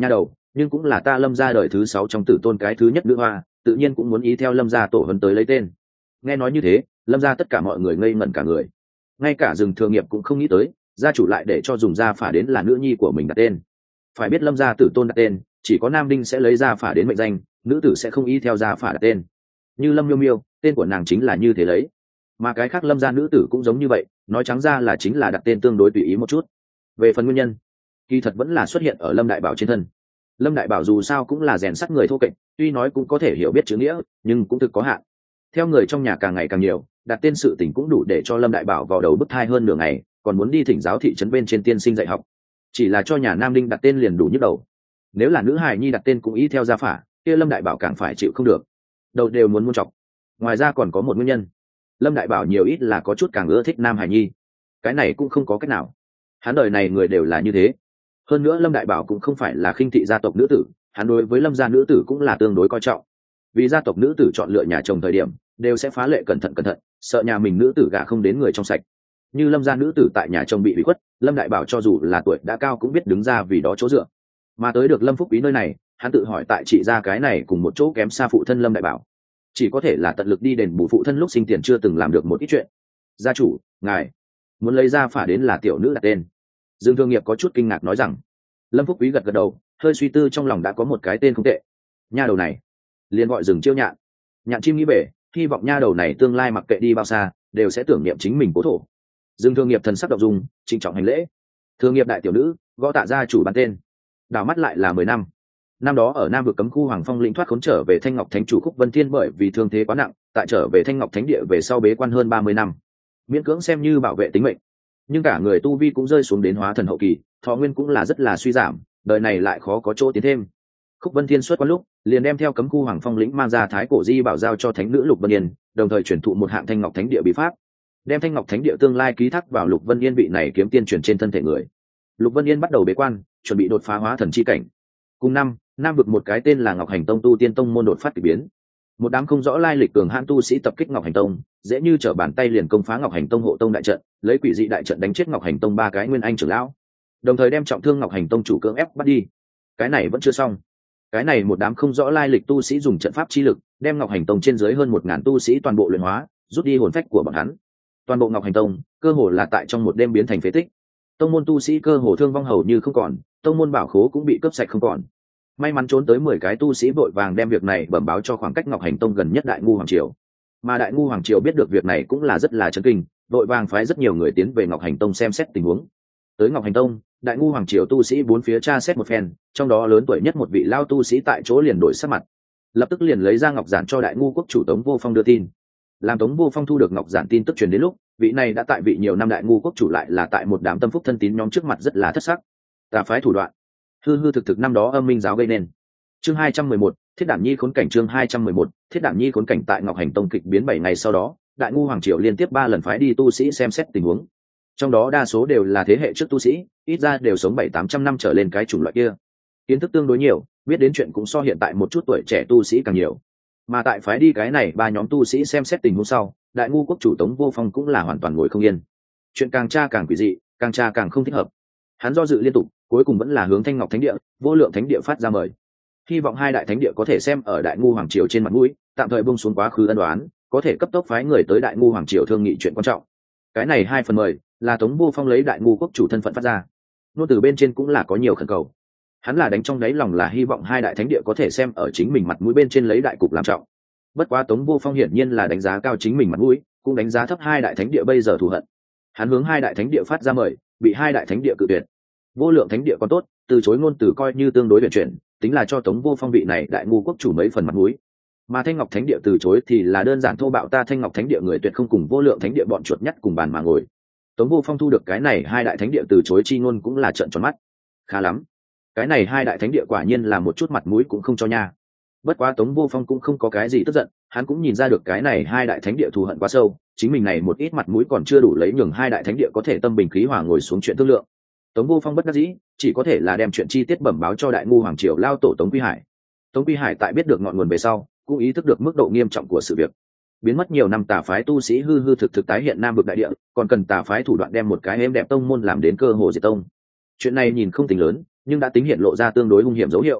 nhưng cũng là ta Lâm gia đời thứ 6 trong tử tôn cái thứ nhất nữ hoa, tự nhiên cũng muốn ý theo Lâm gia tổ huấn tới lấy tên. Nghe nói như thế, Lâm gia tất cả mọi người ngây ngẩn cả người, ngay cả Dừng Thừa Nghiệp cũng không nghĩ tới gia chủ lại để cho dùng gia phả đến là nữ nhi của mình đặt tên. Phải biết Lâm gia tử tôn đặt tên chỉ có nam đinh sẽ lấy gia phả đến mệnh danh, nữ tử sẽ không ý theo gia phả đặt tên. Như Lâm Miêu Miêu, tên của nàng chính là như thế lấy, mà cái khác Lâm gia nữ tử cũng giống như vậy, nói trắng ra là chính là đặt tên tương đối tùy ý một chút. Về phần nguyên nhân, kỳ thật vẫn là xuất hiện ở Lâm Đại Bảo trên thân. Lâm Đại Bảo dù sao cũng là rèn sắt người thô kệch, tuy nói cũng có thể hiểu biết chữ nghĩa, nhưng cũng thực có hạn. Theo người trong nhà càng ngày càng nhiều, đặt tên sự tình cũng đủ để cho Lâm Đại Bảo vào đầu bức thai hơn nửa ngày, còn muốn đi thỉnh giáo thị trấn bên trên tiên sinh dạy học. Chỉ là cho nhà nam đinh đặt tên liền đủ nhức đầu. Nếu là nữ hài nhi đặt tên cũng ý theo gia phả, kia Lâm Đại Bảo càng phải chịu không được, đầu đều muốn chọc. Ngoài ra còn có một nguyên nhân, Lâm Đại Bảo nhiều ít là có chút càng ưa thích nam hài nhi, cái này cũng không có cách nào, hắn đời này người đều là như thế. Hơn nữa Lâm Đại Bảo cũng không phải là khinh thị gia tộc nữ tử, hắn đối với Lâm gia nữ tử cũng là tương đối coi trọng, vì gia tộc nữ tử chọn lựa nhà chồng thời điểm đều sẽ phá lệ cẩn thận, sợ nhà mình nữ tử gả không đến người trong sạch. Như Lâm gia nữ tử tại nhà chồng bị ủy khuất, Lâm Đại Bảo cho dù là tuổi đã cao cũng biết đứng ra vì đó chỗ dựa. Mà tới được Lâm Phúc Quý nơi này, hắn tự hỏi tại chị gia cái này cùng một chỗ kém xa phụ thân Lâm Đại Bảo, chỉ có thể là tận lực đi đền bù phụ thân lúc sinh tiền chưa từng làm được một ít chuyện. Gia chủ, ngài muốn lấy gia phả đến là tiểu nữ đặt tên. Dương Thương Nghiệp có chút kinh ngạc nói rằng. Lâm Phúc Quý gật gật đầu, hơi suy tư trong lòng đã có một cái tên không tệ. Nha đầu này liền gọi Rừng Chiêu Nhạn. Nhạn chim nghĩ bể, hy vọng nha đầu này tương lai mặc kệ đi bao xa đều sẽ tưởng niệm chính mình cố thổ. Dương Thương Nghiệp thần sắc động dung, trịnh trọng hành lễ. Thương Nghiệp đại tiểu nữ, gõ tạ gia chủ ban tên. Đảo mắt lại là 10 năm. Năm đó ở Nam vực cấm khu Hoàng Phong lĩnh thoát khốn trở về Thanh Ngọc Thánh chủ Khúc Vân Thiên, bởi vì thương thế quá nặng, tại trở về Thanh Ngọc Thánh địa về sau bế quan hơn 30 năm, miễn cưỡng xem như bảo vệ tính mệnh, nhưng cả người tu vi cũng rơi xuống đến hóa thần hậu kỳ, thọ nguyên cũng là rất là suy giảm, đời này lại khó có chỗ tiến thêm. Khúc Vân Thiên xuất quan lúc liền đem theo cấm khu Hoàng Phong lĩnh mang ra Thái Cổ Di bảo giao cho thánh nữ Lục Vân Yên, đồng thời chuyển thụ một hạng Thanh Ngọc Thánh địa bí pháp, đem Thanh Ngọc Thánh địa tương lai ký thác vào Lục Vân Yên vị này kiếm tiên truyền trên thân thể người. Lục Vân Yên bắt đầu bế quan, chuẩn bị đột phá hóa thần chi cảnh. Cùng năm, Nam vực một cái tên là Ngọc Hành Tông tu tiên tông môn đột phát kỳ biến, một đám không rõ lai lịch cường hãn tu sĩ tập kích Ngọc Hành Tông, dễ như trở bàn tay liền công phá Ngọc Hành Tông hộ tông đại trận, lấy quỷ dị đại trận đánh chết Ngọc Hành Tông 3 cái nguyên anh trưởng lão, đồng thời đem trọng thương Ngọc Hành Tông chủ cưỡng ép bắt đi. Cái này vẫn chưa xong, cái này một đám không rõ lai lịch tu sĩ dùng trận pháp chi lực đem Ngọc Hành Tông trên dưới hơn 1000 tu sĩ toàn bộ luyện hóa, rút đi hồn phách của bọn hắn. Toàn bộ Ngọc Hành Tông cơ hồ là tại trong một đêm biến thành phế tích, tông môn tu sĩ cơ hồ thương vong hầu như không còn, tông môn bảo khố cũng bị cướp sạch không còn. May mắn trốn tới 10 cái tu sĩ vội vàng đem việc này bẩm báo cho khoảng cách Ngọc Hành Tông gần nhất Đại Ngu Hoàng Triều. Mà Đại Ngu Hoàng Triều biết được việc này cũng là rất là chấn kinh, vội vàng phái rất nhiều người tiến về Ngọc Hành Tông xem xét tình huống. Tới Ngọc Hành Tông, Đại Ngu Hoàng Triều tu sĩ bốn phía tra xét một phen, trong đó lớn tuổi nhất một vị lao tu sĩ tại chỗ liền đổi sắc mặt, lập tức liền lấy ra ngọc giản cho Đại Ngu quốc chủ Tống Vô Phong đưa tin. Làm Tống Vô Phong thu được ngọc giản tin tức truyền đến lúc, vị này đã tại vị nhiều năm Đại Ngu quốc chủ lại là tại một đám tâm phúc thân tín nhóm trước mặt rất là thất sắc. Tà phái thủ đoạn, hư hư thực thực năm đó Âm Minh giáo gây nên. Chương 211, Thiết Đảm Nhi khốn cảnh. Chương 211, Thiết Đảm Nhi khốn cảnh. Tại Ngọc Hành Tông kịch biến 7 ngày sau đó, Đại Ngu Hoàng Triều liên tiếp 3 lần phái đi tu sĩ xem xét tình huống. Trong đó đa số đều là thế hệ trước tu sĩ, ít ra đều sống 700-800 năm trở lên cái chủng loại kia. Kiến thức tương đối nhiều, biết đến chuyện cũng so hiện tại một chút tuổi trẻ tu sĩ càng nhiều. Mà tại phái đi cái này 3 nhóm tu sĩ xem xét tình huống sau, Đại Ngu quốc chủ Tống Vô Phong cũng là hoàn toàn ngồi không yên. Chuyện càng tra càng quỷ dị, càng tra càng không thích hợp. Hắn do dự liên tục, cuối cùng vẫn là hướng Thanh Ngọc Thánh địa, Vô Lượng Thánh địa phát ra mời. Hy vọng hai đại thánh địa có thể xem ở Đại Ngu Hoàng Triều trên mặt mũi, tạm thời buông xuống quá khứ ân oán, có thể cấp tốc phái người tới Đại Ngu Hoàng Triều thương nghị chuyện quan trọng. Cái này 2 phần mời là Tống Vô Phong lấy Đại Ngu quốc chủ thân phận phát ra, nôn từ bên trên cũng là có nhiều khẩn cầu. Hắn là đánh trong đáy lòng là hy vọng hai đại thánh địa có thể xem ở chính mình mặt mũi bên trên lấy đại cục làm trọng. Bất quá Tống Vô Phong hiển nhiên là đánh giá cao chính mình mặt mũi, cũng đánh giá thấp hai đại thánh địa bây giờ thù hận. Hắn hướng hai đại thánh địa phát ra mời, bị hai đại thánh địa cự tuyệt. Vô Lượng Thánh địa còn tốt, từ chối ngôn từ coi như tương đối huyền chuyển, tính là cho Tống Vô Phong vị này Đại Ngu quốc chủ mấy phần mặt mũi. Mà Thanh Ngọc Thánh địa từ chối thì là đơn giản thô bạo, ta Thanh Ngọc Thánh địa người tuyệt không cùng Vô Lượng Thánh địa bọn chuột nhắt cùng bàn mà ngồi. Tống Vô Phong thu được cái này hai đại thánh địa từ chối chi ngôn cũng là trợn tròn mắt. Khá lắm, cái này hai đại thánh địa quả nhiên là một chút mặt mũi cũng không cho nha. Bất quá Tống Vô Phong cũng không có cái gì tức giận, hắn cũng nhìn ra được cái này hai đại thánh địa thù hận quá sâu, chính mình này một ít mặt mũi còn chưa đủ lấy nhường hai đại thánh địa có thể tâm bình khí hòa ngồi xuống chuyện thương lượng. Tống Vô Phong bất đắc dĩ, chỉ có thể là đem chuyện chi tiết bẩm báo cho Đại Ngu Hoàng Triều lao tổ Tống Quy Hải. Tống Quy Hải tại biết được ngọn nguồn về sau, cũng ý thức được mức độ nghiêm trọng của sự việc. Biến mất nhiều năm tà phái tu sĩ hư hư thực thực tái hiện Nam vực đại địa, còn cần tà phái thủ đoạn đem một cái êm đẹp tông môn làm đến cơ hồ diệt tông. Chuyện này nhìn không tính lớn, nhưng đã tính hiện lộ ra tương đối hung hiểm dấu hiệu.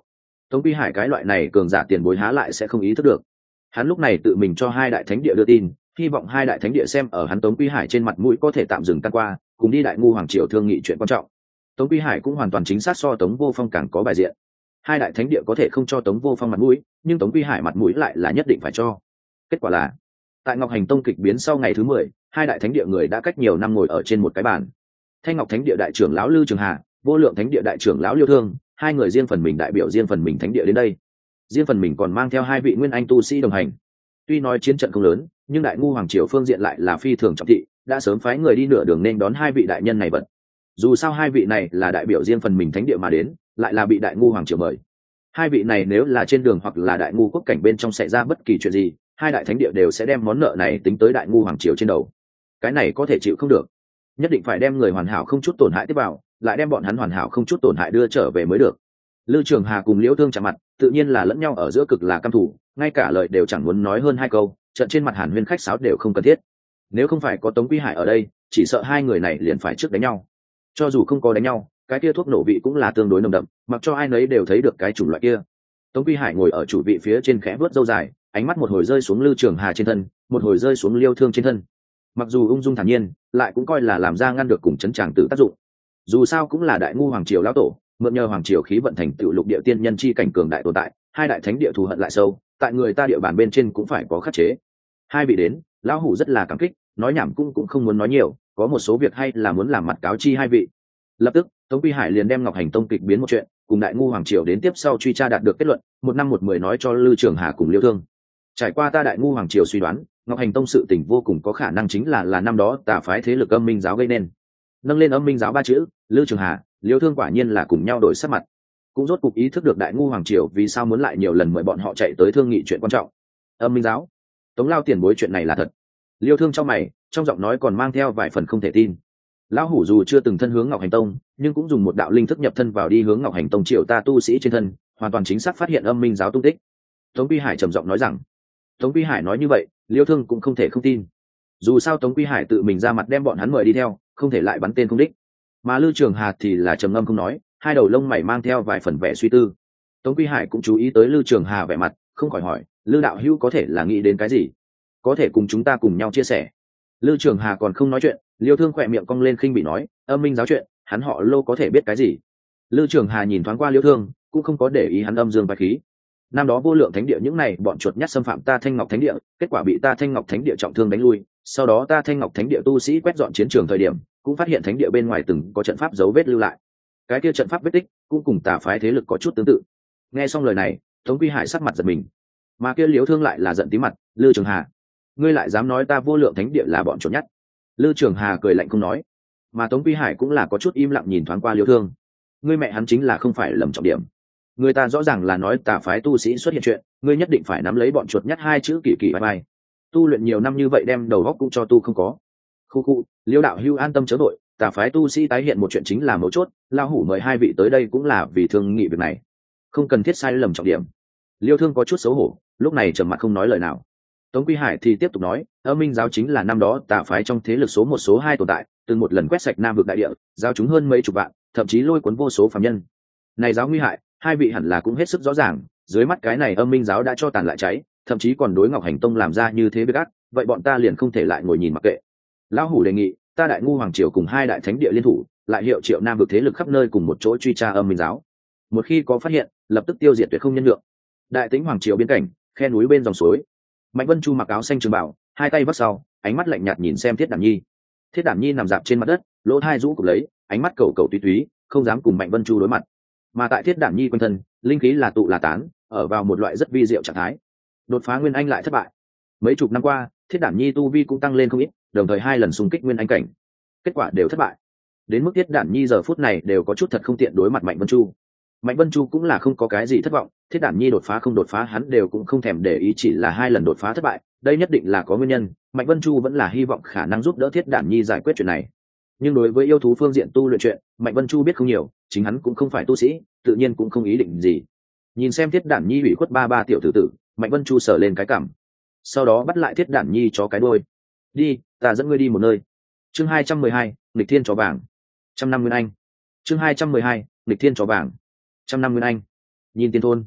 Tống Quy Hải cái loại này cường giả tiền bối há lại sẽ không ý thức được. Hắn lúc này tự mình cho hai đại thánh địa đưa tin, hy vọng hai đại thánh địa xem ở hắn Tống Quy Hải trên mặt mũi có thể tạm dừng tan qua, cùng đi Đại Ngu hoàng triều thương nghị chuyện quan trọng. Tống Quy Hải cũng hoàn toàn chính xác so Tống Vô Phong càng có bài diện. Hai đại thánh địa có thể không cho Tống Vô Phong mặt mũi, nhưng Tống Quy Hải mặt mũi lại là nhất định phải cho. Kết quả là, tại Ngọc Hành Tông kịch biến sau ngày thứ 10, hai đại thánh địa người đã cách nhiều năm ngồi ở trên một cái bàn. Thanh Ngọc Thánh địa đại trưởng lão Lư Trường Hà, Vô Lượng Thánh địa đại trưởng lão Liêu Thương, hai người riêng phần mình đại biểu riêng phần mình thánh địa đến đây. Riêng phần mình còn mang theo hai vị nguyên anh tu sĩ đồng hành. Tuy nói chiến trận không lớn, nhưng Đại Ngu hoàng triều phương diện lại là phi thường trọng thị, đã sớm phái người đi nửa đường nên đón hai vị đại nhân này vận. Dù sao hai vị này là đại biểu riêng phần mình thánh địa mà đến, lại là bị Đại Ngu hoàng triều mời. Hai vị này nếu là trên đường hoặc là Đại Ngu quốc cảnh bên trong xảy ra bất kỳ chuyện gì, hai đại thánh địa đều sẽ đem món nợ này tính tới Đại Ngu hoàng triều trên đầu. Cái này có thể chịu không được, nhất định phải đem người hoàn hảo không chút tổn hại tiếp vào, lại đem bọn hắn hoàn hảo không chút tổn hại đưa trở về mới được. Lư Trường Hà cùng Liễu Thương chạm mặt, tự nhiên là lẫn nhau ở giữa cực là căm thù, ngay cả lời đều chẳng muốn nói hơn hai câu, trận trên mặt Hàn Huyên khách sáo đều không cần thiết. Nếu không phải có Tống Quy Hải ở đây, chỉ sợ hai người này liền phải trước đánh nhau. Cho dù không có đánh nhau, cái kia thuốc nổ vị cũng là tương đối nồng đậm, mặc cho ai nấy đều thấy được cái chủng loại kia. Tống Quy Hải ngồi ở chủ vị phía trên khẽ vớt râu dài, ánh mắt một hồi rơi xuống Lư Trường Hà trên thân, một hồi rơi xuống Liêu Thương trên thân. Mặc dù ung dung thản nhiên, lại cũng coi là làm ra ngăn được cùng chấn tràng tử tác dụng. Dù sao cũng là Đại Ngu hoàng triều lão tổ, mượn nhờ hoàng triều khí vận thành tựu lục địa tiên nhân chi cảnh cường đại tồn tại, hai đại thánh địa thù hận lại sâu, tại người ta địa bàn bên trên cũng phải có khắc chế. Hai vị đến, lão hủ rất là cảm kích, nói nhảm cũng không muốn nói nhiều, có một số việc hay là muốn làm mặt cáo chi hai vị. Lập tức, Tống Quy Hải liền đem Ngọc Hành Tông kịch biến một chuyện, cùng Đại Ngu hoàng triều đến tiếp sau truy tra đạt được kết luận, 1 năm 1 10 nói cho Lư Trường Hà cùng Liêu Thương. Trải qua ta Đại Ngu hoàng triều suy đoán, Ngọc Hành Tông sự tình vô cùng có khả năng chính là năm đó tà phái thế lực Âm Minh giáo gây nên. Nâng lên Âm Minh giáo ba chữ, Lư Trường Hà, Liêu Thương quả nhiên là cùng nhau đổi sắc mặt, cũng rốt cục ý thức được Đại Ngu hoàng triều vì sao muốn lại nhiều lần mời bọn họ chạy tới thương nghị chuyện quan trọng. Âm Minh giáo, Tống lao tiền bối chuyện này là thật. Liêu Thương trong mày, trong giọng nói còn mang theo vài phần không thể tin. Lão hủ dù chưa từng thân hướng Ngọc Hành Tông, nhưng cũng dùng một đạo linh thức nhập thân vào đi hướng Ngọc Hành Tông triệu ta tu sĩ trên thân, hoàn toàn chính xác phát hiện Âm Minh giáo tung tích. Tống Quy Hải trầm giọng nói rằng. Tống Quy Hải nói như vậy, Liêu Thương cũng không thể không tin. Dù sao Tống Quy Hải tự mình ra mặt đem bọn hắn mời đi theo, không thể lại bắn tên không đích. Mà Lư Trường Hà thì là trầm ngâm không nói, hai đầu lông mày mang theo vài phần vẻ suy tư. Tống Quy Hải cũng chú ý tới Lư Trường Hà vẻ mặt, không khỏi hỏi, Lư đạo hữu có thể là nghĩ đến cái gì, có thể cùng chúng ta cùng nhau chia sẻ. Lư Trường Hà còn không nói chuyện, Liêu Thương khỏe miệng cong lên khinh bị nói, Âm Minh giáo chuyện, hắn họ Lô có thể biết cái gì. Lư Trường Hà nhìn thoáng qua Liêu Thương, cũng không có để ý hắn âm dương bài khí. Năm đó Vô Lượng Thánh địa những này bọn chuột nhắt xâm phạm ta Thanh Ngọc Thánh địa, kết quả bị ta Thanh Ngọc Thánh địa trọng thương đánh lui, sau đó ta Thanh Ngọc Thánh địa tu sĩ quét dọn chiến trường thời điểm, cũng phát hiện thánh địa bên ngoài từng có trận pháp dấu vết lưu lại. Cái kia trận pháp vết tích cũng cùng tà phái thế lực có chút tương tự. Nghe xong lời này, Tống Quy Hải sắc mặt giật mình, mà kia Liễu Thương lại là giận tí mặt, Lư Trường Hà, ngươi lại dám nói ta Vô Lượng Thánh địa là bọn chuột nhắt. Lư Trường Hà cười lạnh không nói, mà Tống Quy Hải cũng là có chút im lặng nhìn thoáng qua Liễu Thương. Ngươi mẹ hắn chính là không phải lầm trọng điểm. Người ta rõ ràng là nói tà phái tu sĩ xuất hiện chuyện, ngươi nhất định phải nắm lấy bọn chuột nhắt hai chữ kỳ kỳ bye bye. Tu luyện nhiều năm như vậy đem đầu óc cũng cho tu không có. Khu Liêu đạo hưu an tâm chớ đội, tà phái tu sĩ tái hiện một chuyện chính là mấu chốt, lao hủ mời hai vị tới đây cũng là vì thương nghị việc này, không cần thiết sai lầm trọng điểm. Liêu Thương có chút xấu hổ, lúc này trầm mặt không nói lời nào. Tống Quy Hải thì tiếp tục nói, Âm Minh giáo chính là năm đó tà phái trong thế lực số 1 số 2 tồn tại, từng một lần quét sạch Nam vực đại địa, giao chúng hơn mấy chục vạn, thậm chí lôi cuốn vô số phàm nhân. Này giáo nguy hại, hai vị hẳn là cũng hết sức rõ ràng, dưới mắt cái này Âm Minh giáo đã cho tàn lại cháy, thậm chí còn đối Ngọc Hành Tông làm ra như thế việc ác, vậy bọn ta liền không thể lại ngồi nhìn mặc kệ. Lão hủ đề nghị, ta Đại Ngu hoàng triều cùng hai đại thánh địa liên thủ, lại hiệu triệu Nam vực thế lực khắp nơi cùng một chỗ truy tra Âm Minh giáo. Một khi có phát hiện, lập tức tiêu diệt tuyệt không nhân lượng. Đại Tĩnh hoàng triều biên cảnh, khe núi bên dòng suối. Mạnh Vân Chu mặc áo xanh trường bảo, hai tay vắt sau, ánh mắt lạnh nhạt nhìn xem Thiết Đảm Nhi. Thiết Đảm Nhi nằm dạp trên mặt đất, lỗ hai rũ cụp lấy, ánh mắt cầu cầu túy túy, không dám cùng Mạnh Vân Chu đối mặt. Mà tại Thiết Đảm Nhi quanh thân, linh khí là tụ là tán, ở vào một loại rất vi diệu trạng thái. Đột phá nguyên anh lại thất bại. Mấy chục năm qua, Thiết Đảm Nhi tu vi cũng tăng lên không ít, đồng thời 2 lần xung kích nguyên anh cảnh, kết quả đều thất bại. Đến mức Thiết Đảm Nhi giờ phút này đều có chút thật không tiện đối mặt Mạnh Vân Chu. Mạnh Vân Chu cũng là không có cái gì thất vọng, Thiết Đảm Nhi đột phá không đột phá hắn đều cũng không thèm để ý, chỉ là 2 lần đột phá thất bại, đây nhất định là có nguyên nhân. Mạnh Vân Chu vẫn là hy vọng khả năng giúp đỡ Thiết Đảm Nhi giải quyết chuyện này. Nhưng đối với yêu thú phương diện tu luyện chuyện, Mạnh Vân Chu biết không nhiều, chính hắn cũng không phải tu sĩ, tự nhiên cũng không ý định gì. Nhìn xem Thiết Đảm Nhi ủy khuất ba tiểu tử tử, Mạnh Vân Chu sờ lên cái cằm, sau đó bắt lại Thiết Đảm Nhi cho cái đuôi. Đi, ta dẫn ngươi đi một nơi. Chương 212, nghịch thiên chó vàng. 100 năm nguyên anh. Chương 212, nghịch thiên chó vàng. 100 năm nguyên anh. Nhìn tiên thôn,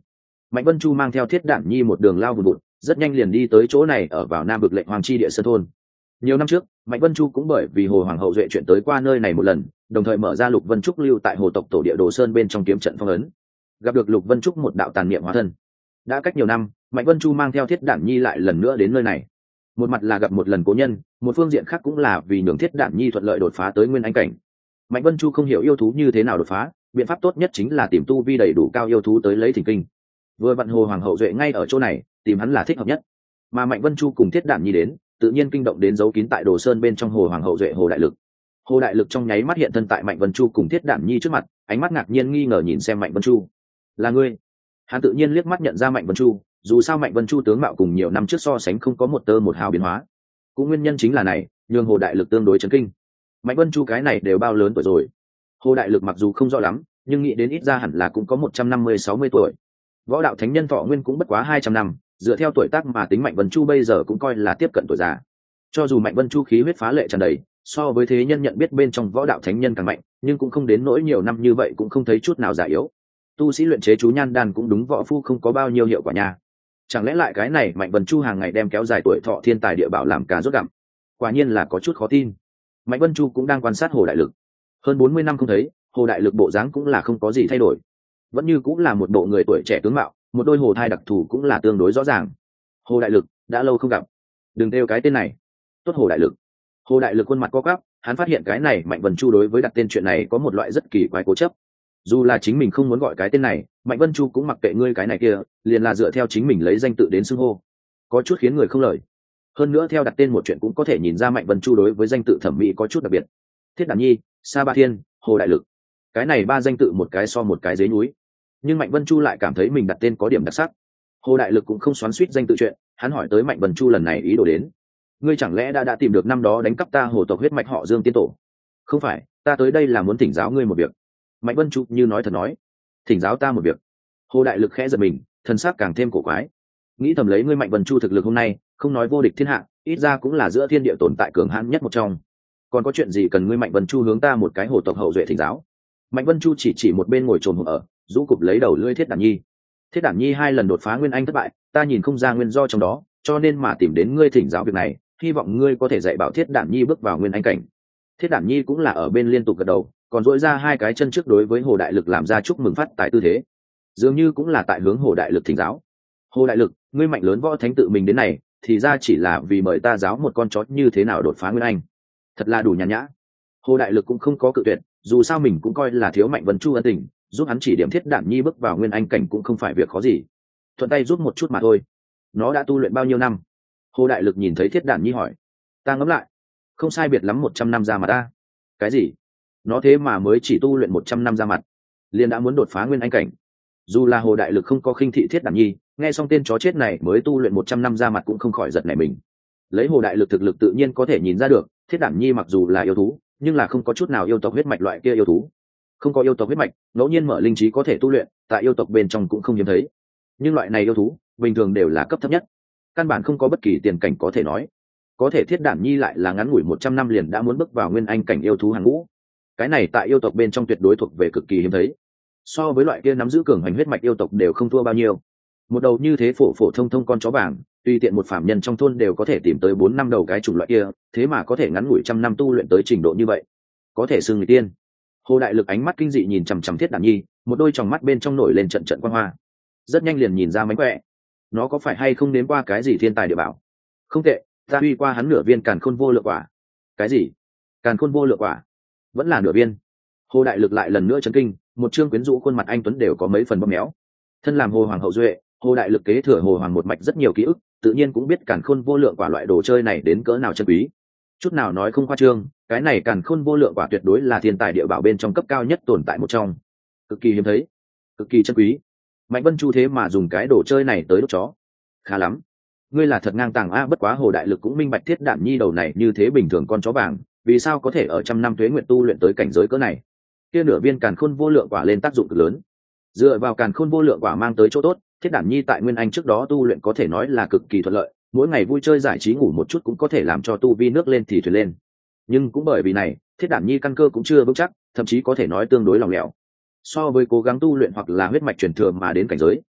Mạnh Vân Chu mang theo Thiết Đản Nhi một đường lao vùn vụt, rất nhanh liền đi tới chỗ này ở vào Nam vực lệnh hoàng chi địa sơn thôn. Nhiều năm trước, Mạnh Vân Chu cũng bởi vì Hồ Hoàng hậu duệ chuyện tới qua nơi này một lần, đồng thời mở ra Lục Vân Trúc lưu tại Hồ tộc tổ địa Đồ Sơn bên trong kiếm trận phong ấn. Gặp được Lục Vân Trúc một đạo tàn niệm hóa thân. Đã cách nhiều năm, Mạnh Vân Chu mang theo Thiết Đản Nhi lại lần nữa đến nơi này. Một mặt là gặp một lần cố nhân, một phương diện khác cũng là vì nhường Thiết Đản Nhi thuận lợi đột phá tới nguyên anh cảnh. Mạnh Vân Chu không hiểu yêu thú như thế nào đột phá, biện pháp tốt nhất chính là tìm tu vi đầy đủ cao yêu thú tới lấy thỉnh kinh. Vừa vặn Hồ Hoàng hậu duệ ngay ở chỗ này, tìm hắn là thích hợp nhất. Mà Mạnh Vân Chu cùng Thiết Đản Nhi đến, tự nhiên kinh động đến dấu kín tại Đồ Sơn bên trong Hồ Hoàng hậu duệ Hồ Đại Lực. Hồ Đại Lực trong nháy mắt hiện thân tại Mạnh Vân Chu cùng Thiết Đản Nhi trước mặt, ánh mắt ngạc nhiên nghi ngờ nhìn xem Mạnh Vân Chu. Là ngươi? Hắn tự nhiên liếc mắt nhận ra Mạnh Vân Chu, dù sao Mạnh Vân Chu tướng mạo cùng nhiều năm trước so sánh không có một tơ một hào biến hóa. Cũng nguyên nhân chính là này, nhường Hồ Đại Lực tương đối chấn kinh. Mạnh Vân Chu cái này đều bao lớn tuổi rồi? Hồ Đại Lực mặc dù không rõ lắm, nhưng nghĩ đến ít ra hẳn là cũng có 150-160 tuổi. Võ đạo thánh nhân thọ nguyên cũng bất quá 200 năm, dựa theo tuổi tác mà tính Mạnh Vân Chu bây giờ cũng coi là tiếp cận tuổi già. Cho dù Mạnh Vân Chu khí huyết phá lệ tràn đầy, so với thế nhân nhận biết bên trong võ đạo thánh nhân càng mạnh, nhưng cũng không đến nỗi nhiều năm như vậy cũng không thấy chút nào già yếu. Tu sĩ luyện chế chú nhan đan cũng đúng võ phu không có bao nhiêu hiệu quả nha. Chẳng lẽ lại cái này Mạnh Vân Chu hàng ngày đem kéo dài tuổi thọ thiên tài địa bảo làm cá rốt gặm? Quả nhiên là có chút khó tin. Mạnh Vân Chu cũng đang quan sát Hồ Đại Lực. Hơn 40 năm không thấy, Hồ Đại Lực bộ dáng cũng là không có gì thay đổi, vẫn như cũng là một bộ người tuổi trẻ tướng mạo, một đôi hồ thai đặc thù cũng là tương đối rõ ràng. Hồ Đại Lực, đã lâu không gặp, đừng đeo cái tên này. Tốt Hồ Đại Lực. Hồ Đại Lực khuôn mặt co quắp, hắn phát hiện cái này Mạnh Vân Chu đối với đặt tên chuyện này có một loại rất kỳ quái cố chấp. Dù là chính mình không muốn gọi cái tên này, Mạnh Vân Chu cũng mặc kệ ngươi cái này kia, liền là dựa theo chính mình lấy danh tự đến xưng hô, có chút khiến người không lời. Hơn nữa theo đặt tên một chuyện cũng có thể nhìn ra Mạnh Vân Chu đối với danh tự thẩm mỹ có chút đặc biệt. Thiết Đản Nhi, Sa Ba Thiên, Hồ Đại Lực, cái này ba danh tự một cái so một cái dế núi, nhưng Mạnh Vân Chu lại cảm thấy mình đặt tên có điểm đặc sắc. Hồ Đại Lực cũng không xoắn xuýt danh tự chuyện, hắn hỏi tới Mạnh Vân Chu lần này ý đồ đến. Ngươi chẳng lẽ đã tìm được năm đó đánh cắp ta Hồ tộc huyết mạch họ Dương tiên tổ? Không phải, ta tới đây là muốn thỉnh giáo ngươi một việc. Mạnh Vân Chu như nói thật nói. Thỉnh giáo ta một việc? Hồ Đại Lực khẽ giật mình, thần sắc càng thêm cổ quái. Nghĩ thầm lấy ngươi Mạnh Vân Chu thực lực hôm nay, không nói vô địch thiên hạ, ít ra cũng là giữa thiên địa tồn tại cường hãn nhất một trong. Còn có chuyện gì cần ngươi Mạnh Vân Chu hướng ta một cái Hồ tộc hậu duệ thỉnh giáo? Mạnh Vân Chu chỉ một bên ngồi trồm ở, rũ cụp lấy đầu lưỡi Thiết Đản Nhi. Thiết Đản Nhi 2 lần đột phá nguyên anh thất bại, ta nhìn không ra nguyên do trong đó, cho nên mà tìm đến ngươi thỉnh giáo việc này, hy vọng ngươi có thể dạy bảo Thiết Đản Nhi bước vào nguyên anh cảnh. Thiết Đản Nhi cũng là ở bên liên tục gật đầu, còn duỗi ra 2 cái chân trước đối với Hồ Đại Lực làm ra chúc mừng phát tại tư thế, dường như cũng là tại hướng Hồ Đại Lực thỉnh giáo. Hồ Đại Lực, ngươi mạnh lớn võ thánh tự mình đến này, thì ra chỉ là vì mời ta giáo một con chó như thế nào đột phá nguyên anh, thật là đủ nhàn nhã. Hồ Đại Lực cũng không có cự tuyệt, dù sao mình cũng coi là thiếu Mạnh Vân Chu ân tình, giúp hắn chỉ điểm Thiết Đản Nhi bước vào nguyên anh cảnh cũng không phải việc khó gì, thuận tay giúp một chút mà thôi. Nó đã tu luyện bao nhiêu năm? Hồ Đại Lực nhìn thấy Thiết Đản Nhi hỏi. Ta ngẫm lại, không sai biệt lắm 100 năm ra mặt ta. Cái gì? Nó thế mà mới chỉ tu luyện 100 năm ra mặt, liền đã muốn đột phá nguyên anh cảnh? Dù là Hồ Đại Lực không có khinh thị Thiết Đản Nhi, nghe xong tên chó chết này mới tu luyện 100 năm ra mặt cũng không khỏi giật nảy mình. Lấy Hồ Đại Lực thực lực tự nhiên có thể nhìn ra được, Thiết Đản Nhi mặc dù là yêu thú, nhưng là không có chút nào yêu tộc huyết mạch loại kia yêu thú. Không có yêu tộc huyết mạch, ngẫu nhiên mở linh trí có thể tu luyện, tại yêu tộc bên trong cũng không hiếm thấy. Nhưng loại này yêu thú, bình thường đều là cấp thấp nhất, căn bản không có bất kỳ tiền cảnh có thể nói. Có thể Thiết Đản Nhi lại là ngắn ngủi 100 năm liền đã muốn bước vào nguyên anh cảnh yêu thú hàng ngũ. Cái này tại yêu tộc bên trong tuyệt đối thuộc về cực kỳ hiếm thấy. So với loại kia nắm giữ cường hành huyết mạch yêu tộc đều không thua bao nhiêu. Một đầu như thế phổ phổ thông thông con chó vàng, tùy tiện một phàm nhân trong thôn đều có thể tìm tới 4-5 đầu cái chủng loại kia, thế mà có thể ngắn ngủi 100 năm tu luyện tới trình độ như vậy, có thể xưng người tiên. Hồ Đại Lực ánh mắt kinh dị nhìn chằm chằm Thiết Đản Nhi, một đôi tròng mắt bên trong nổi lên trận trận quang hoa. Rất nhanh liền nhìn ra mánh khỏe, nó có phải hay không nếm qua cái gì thiên tài địa bảo? Không tệ, ta uy qua hắn nửa viên càn khôn vô lượng quả. Cái gì? Càn khôn vô lượng quả? Vẫn là nửa viên? Hồ Đại Lực lại lần nữa chấn kinh, một trương quyến rũ khuôn mặt anh tuấn đều có mấy phần bóp méo. Thân làm Hồ Hoàng hậu duệ, Hồ Đại Lực kế thừa Hồ Hoàng một mạch rất nhiều ký ức, tự nhiên cũng biết càn khôn vô lượng quả loại đồ chơi này đến cỡ nào chân quý. Chút nào nói không khoa trương, cái này càn khôn vô lượng quả tuyệt đối là thiên tài địa bảo bên trong cấp cao nhất tồn tại một trong, cực kỳ hiếm thấy, cực kỳ chân quý. Mạnh Vân Chu thế mà dùng cái đồ chơi này tới đốt chó, khá lắm. Ngươi là thật ngang tàng a. Bất quá Hồ Đại Lực cũng minh bạch Thiết Đản Nhi đầu này như thế bình thường con chó vàng, vì sao có thể ở trăm năm tuế nguyện tu luyện tới cảnh giới cỡ này. Kia nửa viên càn khôn vô lượng quả lên tác dụng cực lớn. Dựa vào càn khôn vô lượng quả mang tới chỗ tốt, Thiết Đản Nhi tại nguyên anh trước đó tu luyện có thể nói là cực kỳ thuận lợi, mỗi ngày vui chơi giải trí ngủ một chút cũng có thể làm cho tu vi nước lên thì thuyền lên. Nhưng cũng bởi vì này, Thiết Đản Nhi căn cơ cũng chưa vững chắc, thậm chí có thể nói tương đối lỏng lẻo. So với cố gắng tu luyện hoặc là huyết mạch truyền thừa mà đến cảnh giới,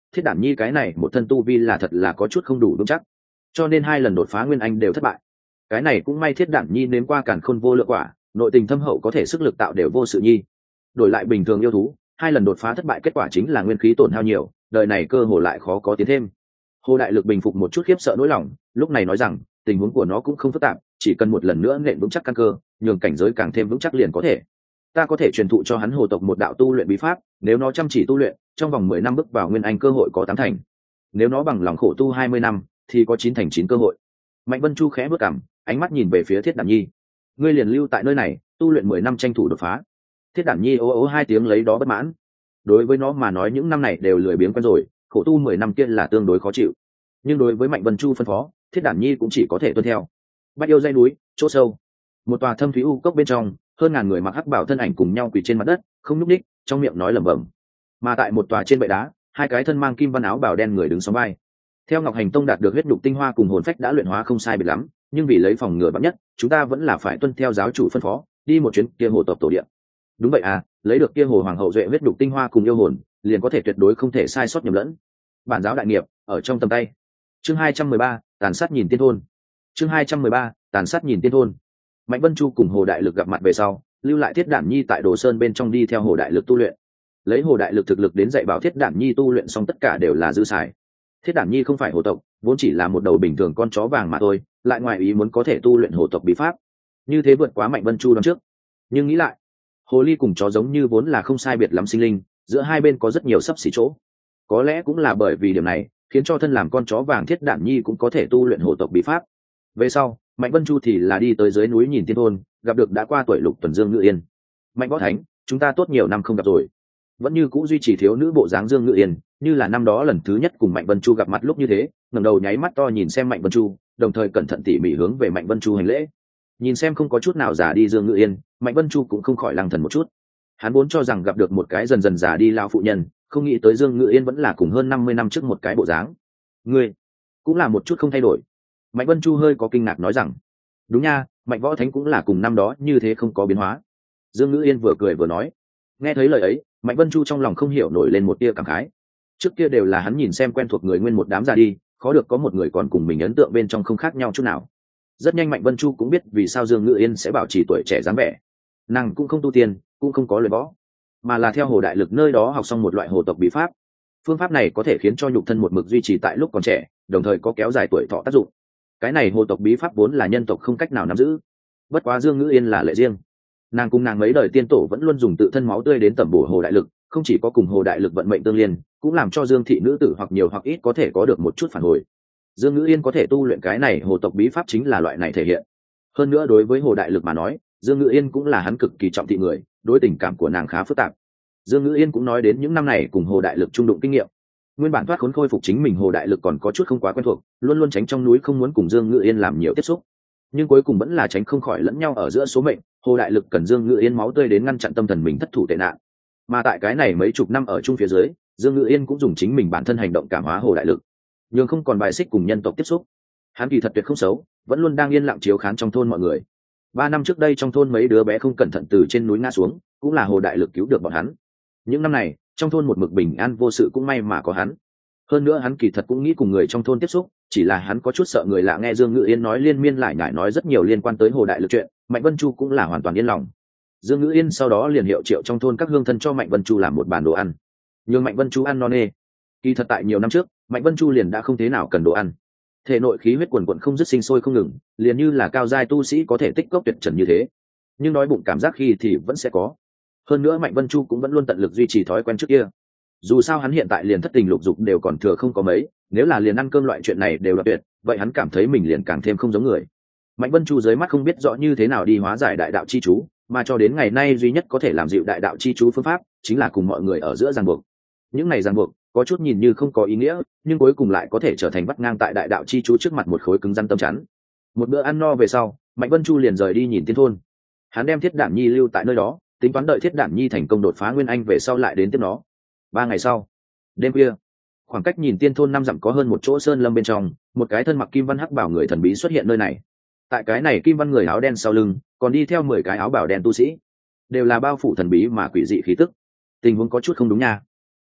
Thiết Đản Nhi cái này một thân tu vi là thật là có chút không đủ vững chắc, cho nên 2 lần đột phá nguyên anh đều thất bại. Cái này cũng may Thiết Đản Nhi nếm qua càn khôn vô lượng quả, nội tình thâm hậu, có thể sức lực tạo đều vô sự nhi. Đổi lại bình thường yêu thú, 2 lần đột phá thất bại kết quả chính là nguyên khí tổn hao nhiều, đời này cơ hồ lại khó có tiến thêm. Hồ Đại Lực bình phục một chút khiếp sợ nỗi lòng, lúc này nói rằng tình huống của nó cũng không phức tạp, chỉ cần một lần nữa nện vững chắc căn cơ, nhường cảnh giới càng thêm vững chắc liền có thể. Ta có thể truyền thụ cho hắn hồ tộc một đạo tu luyện bí pháp, nếu nó chăm chỉ tu luyện, trong vòng 10 năm bước vào nguyên anh cơ hội có 8 thành. Nếu nó bằng lòng khổ tu 20 năm, thì có 9 thành 9 cơ hội. Mạnh Vân Chu khẽ bước cằm, ánh mắt nhìn về phía Thiết Đản Nhi. Ngươi liền lưu tại nơi này, tu luyện 10 năm tranh thủ đột phá. Thiết Đản Nhi ố ố 2 tiếng lấy đó bất mãn. Đối với nó mà nói những năm này đều lười biếng quen rồi, khổ tu 10 năm kia là tương đối khó chịu. Nhưng đối với Mạnh Vân Chu phân phó, Thiết Đản Nhi cũng chỉ có thể tuân theo. Bách yêu dãy núi, chỗ sâu, một tòa thâm thúy u cốc bên trong, hơn ngàn người mặc hắc bảo thân ảnh cùng nhau quỳ trên mặt đất, không nhúc nhích, trong miệng nói lẩm bẩm. Mà tại một tòa trên bệ đá, 2 cái thân mang kim văn áo bào đen người đứng sóng vai. Theo Ngọc Hành Tông đạt được huyết nhục tinh hoa cùng hồn phách đã luyện hóa không sai biệt lắm, nhưng vì lấy phòng ngừa vạn nhất, chúng ta vẫn là phải tuân theo giáo chủ phân phó, đi một chuyến kia hồ tộc tổ địa. Đúng vậy à, lấy được kia hồ hoàng hậu duệ huyết nhục tinh hoa cùng yêu hồn, liền có thể tuyệt đối không thể sai sót nhầm lẫn. Bản giáo đại nghiệp ở trong tầm tay. Chương 213, tàn sát nhìn tiên thôn. Chương 213, tàn sát nhìn tiên thôn. Mạnh Vân Chu cùng Hồ Đại Lực gặp mặt về sau, lưu lại Thiết Đản Nhi tại Đồ Sơn bên trong đi theo Hồ Đại Lực tu luyện. Lấy Hồ Đại Lực thực lực đến dạy bảo Thiết Đản Nhi tu luyện xong tất cả đều là dư xài. Thiết Đản Nhi không phải hồ tộc, vốn chỉ là một đầu bình thường con chó vàng mà thôi, lại ngoài ý muốn có thể tu luyện hồ tộc bí pháp, như thế vượt quá Mạnh Vân Chu đón trước. Nhưng nghĩ lại, hồ ly cùng chó giống như vốn là không sai biệt lắm sinh linh, giữa hai bên có rất nhiều xấp xỉ chỗ. Có lẽ cũng là bởi vì điểm này, khiến cho thân làm con chó vàng Thiết Đản Nhi cũng có thể tu luyện hồ tộc bí pháp. Về sau, Mạnh Vân Chu thì là đi tới dưới núi nhìn tiên thôn, gặp được đã qua tuổi Lục Tuần Dương Ngự Yên. Mạnh Võ Thánh, chúng ta tốt nhiều năm không gặp rồi. Vẫn như cũ duy trì thiếu nữ bộ dáng Dương Ngự Yên, như là năm đó lần thứ nhất cùng Mạnh Vân Chu gặp mặt lúc như thế, ngẩng đầu nháy mắt to nhìn xem Mạnh Vân Chu, đồng thời cẩn thận tỉ mỉ hướng về Mạnh Vân Chu hành lễ. Nhìn xem không có chút nào già đi Dương Ngự Yên, Mạnh Vân Chu cũng không khỏi lăng thần một chút. Hắn vốn cho rằng gặp được một cái dần dần già đi lao phụ nhân, không nghĩ tới Dương Ngự Yên vẫn là cùng hơn 50 năm trước một cái bộ dáng. Ngươi cũng là một chút không thay đổi. Mạnh Vân Chu hơi có kinh ngạc nói rằng, đúng nha, Mạnh Võ Thánh cũng là cùng năm đó như thế không có biến hóa. Dương Ngự Yên vừa cười vừa nói. Nghe thấy lời ấy, Mạnh Vân Chu trong lòng không hiểu nổi lên một tia cảm khái. Trước kia đều là hắn nhìn xem quen thuộc người nguyên một đám già đi, khó được có một người còn cùng mình ấn tượng bên trong không khác nhau chút nào. Rất nhanh Mạnh Vân Chu cũng biết vì sao Dương Ngự Yên sẽ bảo trì tuổi trẻ dáng vẻ. Nàng cũng không tu tiên, cũng không có luyện võ, mà là theo Hồ Đại Lực nơi đó học xong một loại hồ tộc bí pháp. Phương pháp này có thể khiến cho nhục thân một mực duy trì tại lúc còn trẻ, đồng thời có kéo dài tuổi thọ tác dụng. Cái này hồ tộc bí pháp vốn là nhân tộc không cách nào nắm giữ. Bất quá Dương Ngự Yên là lệ riêng. Nàng cùng nàng mấy đời tiên tổ vẫn luôn dùng tự thân máu tươi đến tẩm bổ Hồ Đại Lực, không chỉ có cùng Hồ Đại Lực vận mệnh tương liên, cũng làm cho Dương thị nữ tử hoặc nhiều hoặc ít có thể có được một chút phản hồi. Dương Ngữ Yên có thể tu luyện cái này hồ tộc bí pháp chính là loại này thể hiện. Hơn nữa đối với Hồ Đại Lực mà nói, Dương Ngữ Yên cũng là hắn cực kỳ trọng thị người, đối tình cảm của nàng khá phức tạp. Dương Ngữ Yên cũng nói đến những năm này cùng Hồ Đại Lực chung đụng kinh nghiệm. Nguyên bản thoát khốn khôi phục chính mình Hồ Đại Lực còn có chút không quá quen thuộc, luôn luôn tránh trong núi không muốn cùng Dương Ngữ Yên làm nhiều tiếp xúc. Nhưng cuối cùng vẫn là tránh không khỏi lẫn nhau ở giữa số mệnh, Hồ Đại Lực cần Dương Ngữ Yên máu tươi đến ngăn chặn tâm thần mình thất thủ tệ nạn. Mà tại cái này mấy chục năm ở chung phía dưới, Dương Ngữ Yên cũng dùng chính mình bản thân hành động cảm hóa Hồ Đại Lực, nhưng không còn bài xích cùng nhân tộc tiếp xúc. Hắn kỳ thật tuyệt không xấu, vẫn luôn đang yên lặng chiếu khán trong thôn mọi người. 3 năm trước đây trong thôn mấy đứa bé không cẩn thận từ trên núi ngã xuống, cũng là Hồ Đại Lực cứu được bọn hắn. Những năm này, trong thôn một mực bình an vô sự cũng may mà có hắn. Hơn nữa hắn kỳ thật cũng nghĩ cùng người trong thôn tiếp xúc, chỉ là hắn có chút sợ người lạ nghe Dương Ngữ Yên nói liên miên lại nhải nói rất nhiều liên quan tới Hồ Đại Lực chuyện, Mạnh Vân Chu cũng là hoàn toàn yên lòng. Dương Ngữ Yên sau đó liền hiệu triệu trong thôn các hương thân cho Mạnh Vân Chu làm một bàn đồ ăn, nhưng Mạnh Vân Chu ăn no nê. Kỳ thật tại nhiều năm trước, Mạnh Vân Chu liền đã không thế nào cần đồ ăn, thể nội khí huyết quần quần không dứt sinh sôi không ngừng, liền như là cao giai tu sĩ có thể tích cốc tuyệt trần như thế. Nhưng đói bụng cảm giác khi thì vẫn sẽ có. Hơn nữa Mạnh Vân Chu cũng vẫn luôn tận lực duy trì thói quen trước kia. Dù sao hắn hiện tại liền thất tình lục dục đều còn thừa không có mấy, nếu là liền ăn cơm loại chuyện này đều là tuyệt, vậy hắn cảm thấy mình liền càng thêm không giống người. Mạnh Vân Chu dưới mắt không biết rõ như thế nào đi hóa giải đại đạo chi chú, mà cho đến ngày nay duy nhất có thể làm dịu đại đạo chi chú phương pháp chính là cùng mọi người ở giữa ràng buộc. Những này ràng buộc có chút nhìn như không có ý nghĩa, nhưng cuối cùng lại có thể trở thành vắt ngang tại đại đạo chi chú trước mặt một khối cứng rắn tâm chắn. Một bữa ăn no về sau, Mạnh Vân Chu liền rời đi nhìn tiên thôn. Hắn đem Thiết Đản Nhi lưu tại nơi đó, tính toán đợi Thiết Đản Nhi thành công đột phá nguyên anh về sau lại đến tiếp nó. 3 ngày sau, đêm khuya, khoảng cách nhìn tiên thôn 5 dặm có hơn một chỗ sơn lâm bên trong, một cái thân mặc kim văn hắc bảo người thần bí xuất hiện nơi này. Tại cái này kim văn người áo đen sau lưng, còn đi theo 10 cái áo bảo đen tu sĩ, đều là bao phủ thần bí mà quỷ dị khí tức. Tình huống có chút không đúng nha.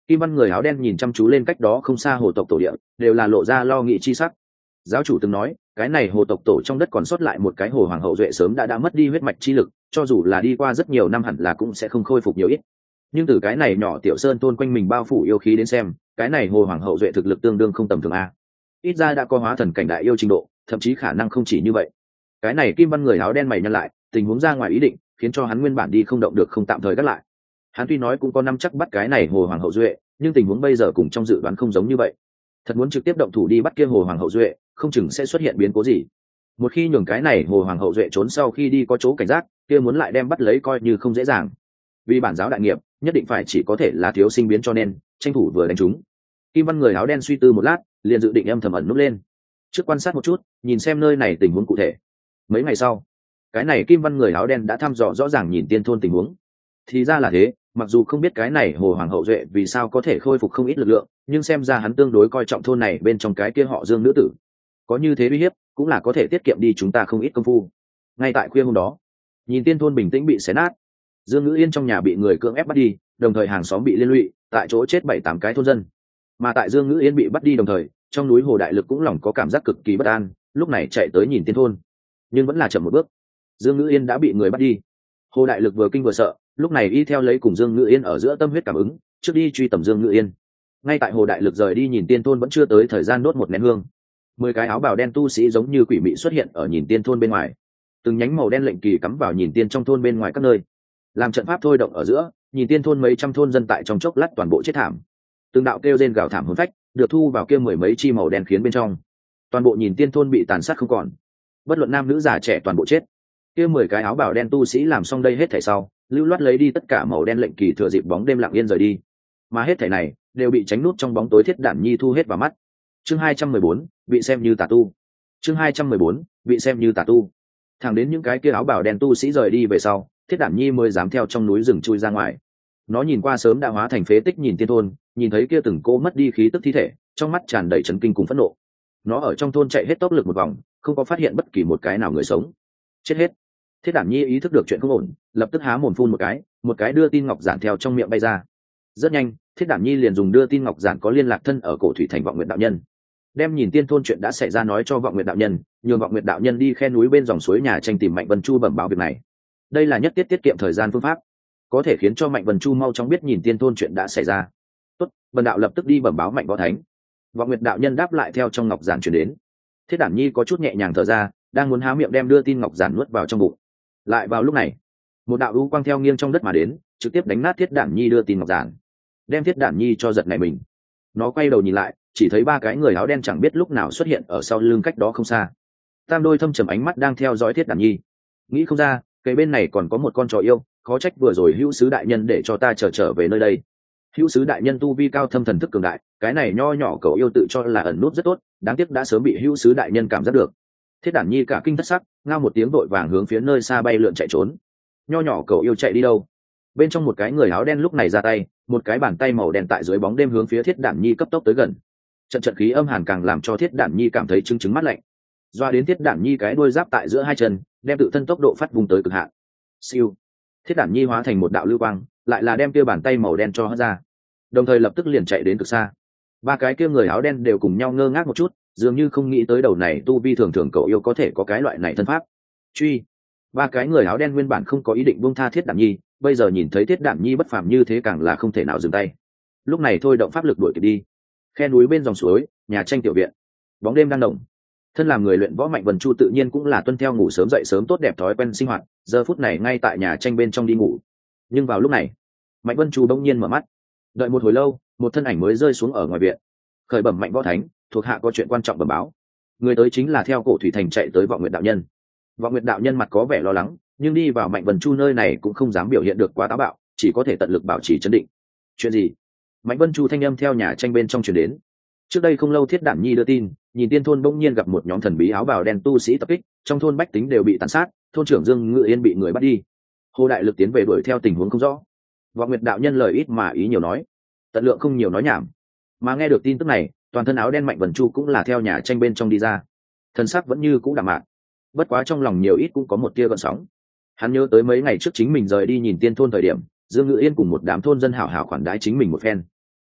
Kim văn người áo đen nhìn chăm chú lên cách đó không xa hồ tộc tổ địa, đều là lộ ra lo nghĩ chi sắc. Giáo chủ từng nói, cái này hồ tộc tổ trong đất còn sót lại một cái hồ hoàng hậu duệ sớm đã mất đi huyết mạch chi lực, cho dù là đi qua rất nhiều năm hẳn là cũng sẽ không khôi phục nhiều ít. Nhưng từ cái này nhỏ tiểu sơn tôn quanh mình bao phủ yêu khí đến xem, cái này hồ hoàng hậu duệ thực lực tương đương không tầm thường a. Ít ra đã có hóa thần cảnh đại yêu trình độ, thậm chí khả năng không chỉ như vậy. Cái này kim văn người áo đen mày nhăn lại, tình huống ra ngoài ý định, khiến cho hắn nguyên bản đi không động được không tạm thời gác lại. Hắn tuy nói cũng có năm chắc bắt cái này hồ hoàng hậu duệ, nhưng tình huống bây giờ cùng trong dự đoán không giống như vậy. Thật muốn trực tiếp động thủ đi bắt kia hồ hoàng hậu duệ, không chừng sẽ xuất hiện biến cố gì. Một khi nhường cái này hồ hoàng hậu duệ trốn sau khi đi có chỗ cảnh giác, kia muốn lại đem bắt lấy coi như không dễ dàng. Vì bản giáo đại nghiệp, nhất định phải chỉ có thể là thiếu sinh biến, cho nên tranh thủ vừa đánh chúng. Kim văn người áo đen suy tư một lát, liền dự định âm thầm ẩn núp lên, trước quan sát một chút, nhìn xem nơi này tình huống cụ thể. Mấy ngày sau, cái này kim văn người áo đen đã thăm dò rõ ràng nhìn tiên thôn tình huống. Thì ra là thế, mặc dù không biết cái này hồ hoàng hậu duệ vì sao có thể khôi phục không ít lực lượng, nhưng xem ra hắn tương đối coi trọng thôn này bên trong cái kia họ Dương nữ tử. Có như thế uy hiếp, cũng là có thể tiết kiệm đi chúng ta không ít công phu. Ngay tại khuya hôm đó, nhìn tiên thôn bình tĩnh bị xé nát, Dương Ngữ Yên trong nhà bị người cưỡng ép bắt đi, đồng thời hàng xóm bị liên lụy, tại chỗ chết 7-8 cái thôn dân. Mà tại Dương Ngữ Yên bị bắt đi đồng thời, trong núi Hồ Đại Lực cũng lòng có cảm giác cực kỳ bất an, lúc này chạy tới nhìn tiên thôn, nhưng vẫn là chậm một bước. Dương Ngữ Yên đã bị người bắt đi. Hồ Đại Lực vừa kinh vừa sợ, lúc này y theo lấy cùng Dương Ngữ Yên ở giữa tâm huyết cảm ứng, trước đi truy tầm Dương Ngữ Yên. Ngay tại Hồ Đại Lực rời đi nhìn tiên thôn vẫn chưa tới thời gian đốt một nén hương, 10 cái áo bào đen tu sĩ giống như quỷ mị xuất hiện ở nhìn tiên thôn bên ngoài, từng nhánh màu đen lệnh kỳ cắm vào nhìn tiên trong thôn bên ngoài các nơi, làm trận pháp thôi động ở giữa, nhìn tiên thôn mấy trăm thôn dân tại trong chốc lát toàn bộ chết thảm. Từng đạo kêu rên gào thảm hồn phách được thu vào kia mười mấy chi màu đen khiến bên trong, toàn bộ nhìn tiên thôn bị tàn sát không còn, bất luận nam nữ già trẻ toàn bộ chết. Kia 10 cái áo bào đen tu sĩ làm xong đây hết thảy sau, lưu loát lấy đi tất cả màu đen lệnh kỳ, thừa dịp bóng đêm lặng yên rời đi. Mà hết thảy này đều bị tránh nút trong bóng tối Thiết Đản Nhi thu hết vào mắt. Chương 214, bị xem như tà tu. Chương 214, bị xem như tà tu. Thẳng đến những cái kia áo bào đen tu sĩ rời đi về sau, Thiết Đản Nhi mới dám theo trong núi rừng chui ra ngoài. Nó nhìn qua sớm đã hóa thành phế tích nhìn tiên thôn, nhìn thấy kia từng cô mất đi khí tức thi thể, trong mắt tràn đầy chấn kinh cùng phẫn nộ. Nó ở trong thôn chạy hết tốc lực một vòng, không có phát hiện bất kỳ một cái nào người sống. Chết hết. Thiết Đản Nhi ý thức được chuyện không ổn, lập tức há mồm phun một cái đưa tin ngọc giản theo trong miệng bay ra. Rất nhanh, Thiết Đản Nhi liền dùng đưa tin ngọc giản có liên lạc thân ở cổ thủy thành Vọng Nguyệt đạo nhân, đem nhìn tiên thôn chuyện đã xảy ra nói cho Vọng Nguyệt đạo nhân, nhường Vọng Nguyệt đạo nhân đi khe núi bên dòng suối nhà tranh tìm Mạnh Vân Chu bẩm báo việc này. Đây là nhất tiết kiệm thời gian phương pháp, có thể khiến cho Mạnh Vân Chu mau chóng biết nhìn tiên thôn chuyện đã xảy ra. Tốt, Vân đạo lập tức đi bẩm báo Mạnh Võ Thánh. Vọng Nguyệt đạo nhân đáp lại theo trong ngọc giản truyền đến. Thiết Đản Nhi có chút nhẹ nhàng thở ra, đang muốn há miệng đem đưa tin ngọc giản nuốt vào trong bụng. Lại vào lúc này, một đạo u quang theo nghiêng trong đất mà đến, trực tiếp đánh nát Thiết Đản Nhi đưa tin ngọc giản, đem Thiết Đản Nhi cho giật nảy mình. Nó quay đầu nhìn lại, chỉ thấy ba cái người áo đen chẳng biết lúc nào xuất hiện ở sau lưng cách đó không xa. Tam đôi thâm trầm ánh mắt đang theo dõi Thiết Đản Nhi. Nghĩ không ra, cái bên này còn có một con chó yêu, khó trách vừa rồi hữu sứ đại nhân để cho ta trở về nơi đây. Hữu sứ đại nhân tu vi cao thâm, thần thức cường đại, cái này nho nhỏ cậu yêu tự cho là ẩn nút rất tốt, đáng tiếc đã sớm bị hữu sứ đại nhân cảm giác được. Thiết Đản Nhi cả kinh thất sắc, ngao một tiếng vội vàng hướng phía nơi xa bay lượn chạy trốn. Nho nhỏ cậu yêu chạy đi đâu? Bên trong một cái người áo đen lúc này ra tay, một cái bàn tay màu đen tại dưới bóng đêm hướng phía Thiết Đản Nhi cấp tốc tới gần. Trận khí âm hàn càng làm cho Thiết Đản Nhi cảm thấy chứng mát lạnh. Doa đến Thiết Đản Nhi cái đuôi giáp tại giữa hai chân, đem tự thân tốc độ phát vùng tới cực hạn. Siêu. Thiết Đản Nhi hóa thành một đạo lưu quang, lại là đem kia bàn tay màu đen cho hất ra, đồng thời lập tức liền chạy đến cực xa. Ba cái kia người áo đen đều cùng nhau ngơ ngác một chút, dường như không nghĩ tới đầu này tu vi thường thường cậu yêu có thể có cái loại này thân pháp. Truy. Ba cái người áo đen nguyên bản không có ý định buông tha Thiết Đản Nhi, bây giờ nhìn thấy Thiết Đản Nhi bất phàm như thế càng là không thể nào dừng tay. Lúc này thôi động pháp lực đuổi kịp đi. Khe núi bên dòng suối, nhà tranh tiểu viện, bóng đêm đang động. Thân làm người luyện võ Mạnh Vân Chu tự nhiên cũng là tuân theo ngủ sớm dậy sớm tốt đẹp thói quen sinh hoạt, giờ phút này ngay tại nhà tranh bên trong đi ngủ. Nhưng vào lúc này, Mạnh Vân Chu bỗng nhiên mở mắt. Đợi một hồi lâu, một thân ảnh mới rơi xuống ở ngoài viện. Khởi bẩm Mạnh Võ Thánh, thuộc hạ có chuyện quan trọng bẩm báo. Người tới chính là theo cổ thủy thành chạy tới Vọng Nguyệt đạo nhân. Vọng Nguyệt đạo nhân mặt có vẻ lo lắng, nhưng đi vào Mạnh Vân Chu nơi này cũng không dám biểu hiện được quá táo bạo, chỉ có thể tận lực bảo trì trấn định. Chuyện gì? Mạnh Vân Chu thanh âm theo nhà tranh bên trong truyền đến. Trước đây không lâu Thiết Đản Nhi đưa tin, nhìn tiên thôn bỗng nhiên gặp một nhóm thần bí áo bào đen tu sĩ tập kích, trong thôn bách tính đều bị tàn sát, thôn trưởng Dương Ngự Yên bị người bắt đi. Hồ Đại Lực tiến về đuổi theo tình huống không rõ. Vọng Nguyệt đạo nhân lời ít mà ý nhiều nói, tận lượng không nhiều nói nhảm. Mà nghe được tin tức này, toàn thân áo đen Mạnh Vân Chu cũng là theo nhà tranh bên trong đi ra, thân sắc vẫn như cũ đạm mạc, bất quá trong lòng nhiều ít cũng có một tia gợn sóng. Hắn nhớ tới mấy ngày trước chính mình rời đi nhìn tiên thôn thời điểm, Dương Ngự Yên cùng một đám thôn dân hảo hảo khoản đãi chính mình một phen.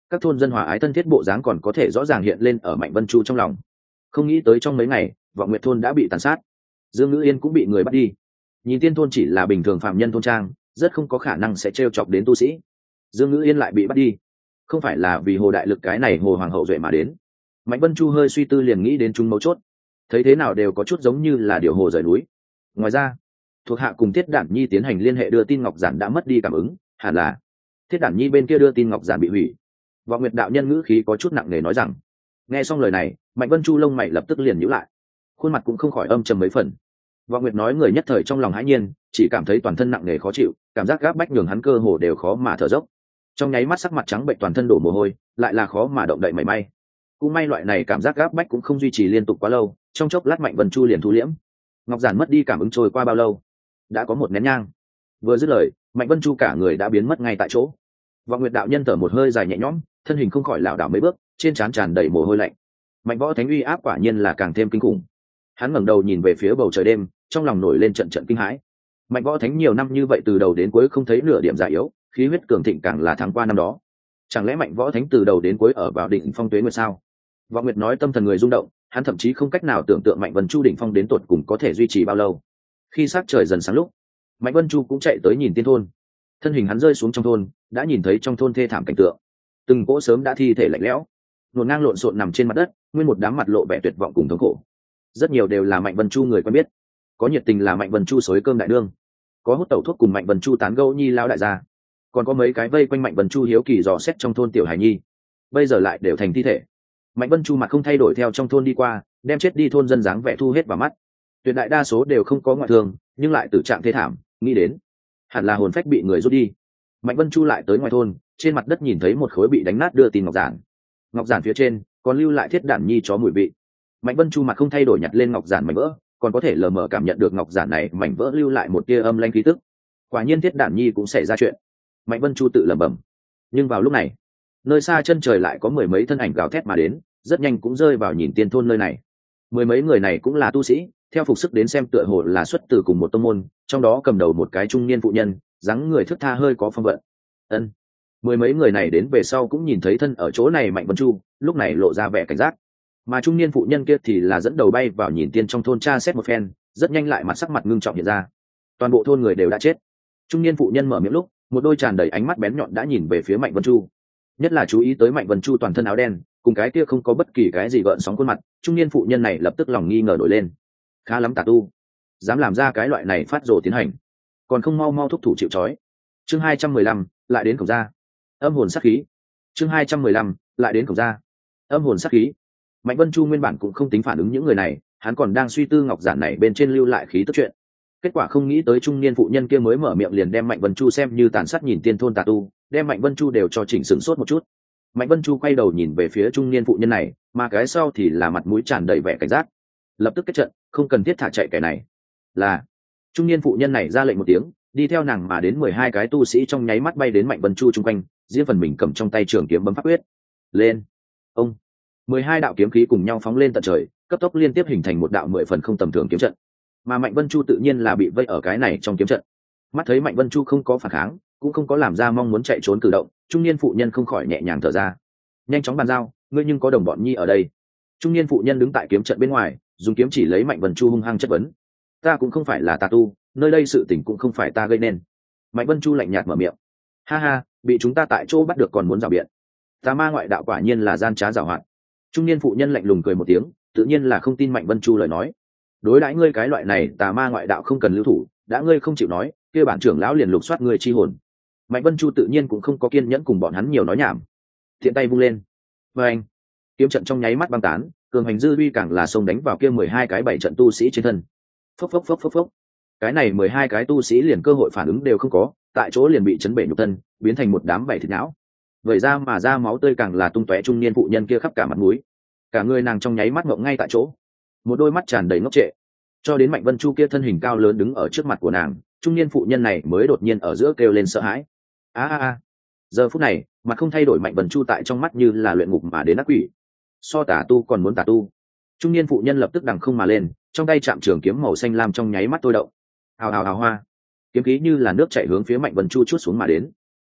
các thôn dân hòa ái thân thiết bộ dáng còn có thể rõ ràng hiện lên ở Mạnh Vân Chu trong lòng. Không nghĩ tới trong mấy ngày Vọng Nguyệt thôn đã bị tàn sát, Dương Ngữ Yên cũng bị người bắt đi. Nhìn Tiên thôn chỉ là bình thường phạm nhân thôn trang, rất không có khả năng sẽ trêu chọc đến tu sĩ. Dương Ngữ Yên lại bị bắt đi, không phải là vì Hồ Đại Lực cái này Hồ Hoàng hậu duệ mà đến. Mạnh Vân Chu hơi suy tư liền nghĩ đến chúng mấu chốt, thấy thế nào đều có chút giống như là điều hồ rời núi. Ngoài ra, thuộc hạ cùng Thiết Đản Nhi tiến hành liên hệ đưa tin ngọc giản đã mất đi cảm ứng, hẳn là Thiết Đản Nhi bên kia đưa tin ngọc giản bị hủy. Vọng Nguyệt đạo nhân ngữ khí có chút nặng nề nói rằng. Nghe xong lời này, Mạnh Vân Chu lông mày lập tức liền nhíu lại, khuôn mặt cũng không khỏi âm trầm mấy phần. Vọng Nguyệt nói người nhất thời trong lòng hãi nhiên, chỉ cảm thấy toàn thân nặng nề khó chịu, cảm giác gáp bách nhường hắn cơ hồ đều khó mà thở dốc. Trong nháy mắt sắc mặt trắng bệch toàn thân đổ mồ hôi, lại là khó mà động đậy mảy may. Cũng may loại này cảm giác gáp bách cũng không duy trì liên tục quá lâu, trong chốc lát Mạnh Vân Chu liền thu liễm. Ngọc giản mất đi cảm ứng trôi qua bao lâu? Đã có một nén nhang. Vừa dứt lời, Mạnh Vân Chu cả người đã biến mất ngay tại chỗ. Vọng Nguyệt đạo nhân thở một hơi dài nhẹ nhõm, thân hình không khỏi lảo đảo mấy bước, trên trán tràn đầy mồ hôi lạnh. Mạnh Võ Thánh uy áp quả nhiên là càng thêm kinh khủng. Hắn ngẩng đầu nhìn về phía bầu trời đêm, trong lòng nổi lên trận trận kinh hãi. Mạnh Võ Thánh nhiều năm như vậy từ đầu đến cuối không thấy nửa điểm già yếu, khí huyết cường thịnh càng là thắng qua năm đó. Chẳng lẽ Mạnh Võ Thánh từ đầu đến cuối ở vào đỉnh phong tuế nguyệt sao? Vọng Nguyệt nói tâm thần người rung động, hắn thậm chí không cách nào tưởng tượng Mạnh Vân Chu đỉnh phong đến tột cùng có thể duy trì bao lâu. Khi sắc trời dần sáng lúc, Mạnh Vân Chu cũng chạy tới nhìn Tiên thôn. Thân hình hắn rơi xuống trong thôn, đã nhìn thấy trong thôn thê thảm cảnh tượng. Từng cỗ sớm đã thi thể lạnh lẽo, nuốt ngang lộn xộn nằm trên mặt đất, nguyên một đám mặt lộ vẻ tuyệt vọng cùng thống khổ. Rất nhiều đều là Mạnh Vân Chu người quen biết, có nhiệt tình là Mạnh Vân Chu xối cơm đại đương, có hút tẩu thuốc cùng Mạnh Vân Chu tán gẫu nhi lão đại gia, còn có mấy cái vây quanh Mạnh Vân Chu hiếu kỳ dò xét trong thôn tiểu hải nhi. Bây giờ lại đều thành thi thể. Mạnh Vân Chu mặt không thay đổi theo trong thôn đi qua, đem chết đi thôn dân dáng vẻ thu hết vào mắt. Tuyệt đại đa số đều không có ngoại thương, nhưng lại tử trạng thê thảm, nghĩ đến hẳn là hồn phách bị người rút đi. Mạnh Vân Chu lại tới ngoài thôn, trên mặt đất nhìn thấy một khối bị đánh nát đưa tin ngọc giản. Ngọc giản phía trên còn lưu lại Thiết Đản Nhi chó mùi vị. Mạnh Vân Chu mặt không thay đổi nhặt lên ngọc giản mảnh vỡ, còn có thể lờ mờ cảm nhận được ngọc giản này mảnh vỡ lưu lại một tia âm lanh khí tức. Quả nhiên Thiết Đản Nhi cũng xảy ra chuyện. Mạnh Vân Chu tự lẩm bẩm. Nhưng vào lúc này, nơi xa chân trời lại có mười mấy thân ảnh gào thét mà đến, rất nhanh cũng rơi vào nhìn Tiên thôn nơi này. Mười mấy người này cũng là tu sĩ, theo phục sức đến xem tựa hồ là xuất từ cùng một tông môn, trong đó cầm đầu một cái trung niên phụ nhân, dáng người thướt tha hơi có phong vận. Ân. Mười mấy người này đến về sau cũng nhìn thấy thân ở chỗ này Mạnh Vân Chu, lúc này lộ ra vẻ cảnh giác. Mà trung niên phụ nhân kia thì là dẫn đầu bay vào nhìn Tiên trong thôn tra xét một phen, rất nhanh lại mặt sắc mặt ngưng trọng hiện ra. Toàn bộ thôn người đều đã chết. Trung niên phụ nhân mở miệng lúc, một đôi tràn đầy ánh mắt bén nhọn đã nhìn về phía Mạnh Vân Chu. Nhất là chú ý tới Mạnh Vân Chu toàn thân áo đen, cùng cái kia không có bất kỳ cái gì gợn sóng khuôn mặt, trung niên phụ nhân này lập tức lòng nghi ngờ nổi lên. Khá lắm tà tu, dám làm ra cái loại này phát rồ tiến hành, còn không mau mau thúc thủ chịu trói. Chương 215, lại đến cổng ra. Âm hồn sát khí. Chương 215, lại đến cổng ra. Âm hồn sát khí. Mạnh Vân Chu nguyên bản cũng không tính phản ứng những người này, hắn còn đang suy tư ngọc giản này bên trên lưu lại khí tức chuyện. Kết quả không nghĩ tới trung niên phụ nhân kia mới mở miệng liền đem Mạnh Vân Chu xem như tàn sát nhìn Tiên thôn tà tu, đem Mạnh Vân Chu đều cho chỉnh sửng sốt một chút. Mạnh Vân Chu quay đầu nhìn về phía trung niên phụ nhân này, mà cái sau thì là mặt mũi tràn đầy vẻ cảnh giác. Lập tức kết trận, không cần thiết thả chạy kẻ này. Là. Trung niên phụ nhân này ra lệnh một tiếng, đi theo nàng mà đến 12 cái tu sĩ trong nháy mắt bay đến Mạnh Vân Chu chung quanh, riêng phần mình cầm trong tay trường kiếm bấm pháp quyết. Lên. Ông. 12 đạo kiếm khí cùng nhau phóng lên tận trời, cấp tốc liên tiếp hình thành một đạo 10 phần không tầm thường kiếm trận. Mà Mạnh Vân Chu tự nhiên là bị vây ở cái này trong kiếm trận. Mắt thấy Mạnh Vân Chu không có phản kháng, cũng không có làm ra mong muốn chạy trốn cử động, trung niên phụ nhân không khỏi nhẹ nhàng thở ra. Nhanh chóng bàn giao, ngươi nhưng có đồng bọn nhi ở đây. Trung niên phụ nhân đứng tại kiếm trận bên ngoài, dùng kiếm chỉ lấy Mạnh Vân Chu hung hăng chất vấn. Ta cũng không phải là tà tu, nơi đây sự tình cũng không phải ta gây nên. Mạnh Vân Chu lạnh nhạt mở miệng. Ha ha, bị chúng ta tại chỗ bắt được còn muốn rào biện. Tà ma ngoại đạo quả nhiên là gian trá giảo hoạt. Trung niên phụ nhân lạnh lùng cười một tiếng, tự nhiên là không tin Mạnh Vân Chu lời nói. Đối đãi ngươi cái loại này tà ma ngoại đạo không cần lưu thủ, đã ngươi không chịu nói, kia bản trưởng lão liền lục soát ngươi chi hồn. Mạnh Vân Chu tự nhiên cũng không có kiên nhẫn cùng bọn hắn nhiều nói nhảm, thiện tay vung lên, và anh kiếm trận trong nháy mắt băng tán, cường hành dư uy càng là xông đánh vào kia 12 cái bảy trận tu sĩ trên thân. Phốc phốc phốc phốc phốc, cái này 12 cái tu sĩ liền cơ hội phản ứng đều không có, tại chỗ liền bị chấn bể nhục thân, biến thành một đám bảy thịt não. Vậy ra mà ra máu tươi càng là tung tóe, trung niên phụ nhân kia khắp cả mặt mũi, cả người nàng trong nháy mắt ngộng ngay tại chỗ, một đôi mắt tràn đầy ngốc trệ. Cho đến Mạnh Vân Chu kia thân hình cao lớn đứng ở trước mặt của nàng, trung niên phụ nhân này mới đột nhiên ở giữa kêu lên sợ hãi. A. Giờ phút này, mặt không thay đổi Mạnh Vân Chu tại trong mắt như là luyện ngục mà đến ác quỷ. So tà tu còn muốn tà tu. Trung niên phụ nhân lập tức đằng không mà lên, trong tay chạm trường kiếm màu xanh lam trong nháy mắt tôi động. Hào hào hào hoa, kiếm khí như là nước chảy hướng phía Mạnh Vân Chu chuốt xuống mà đến.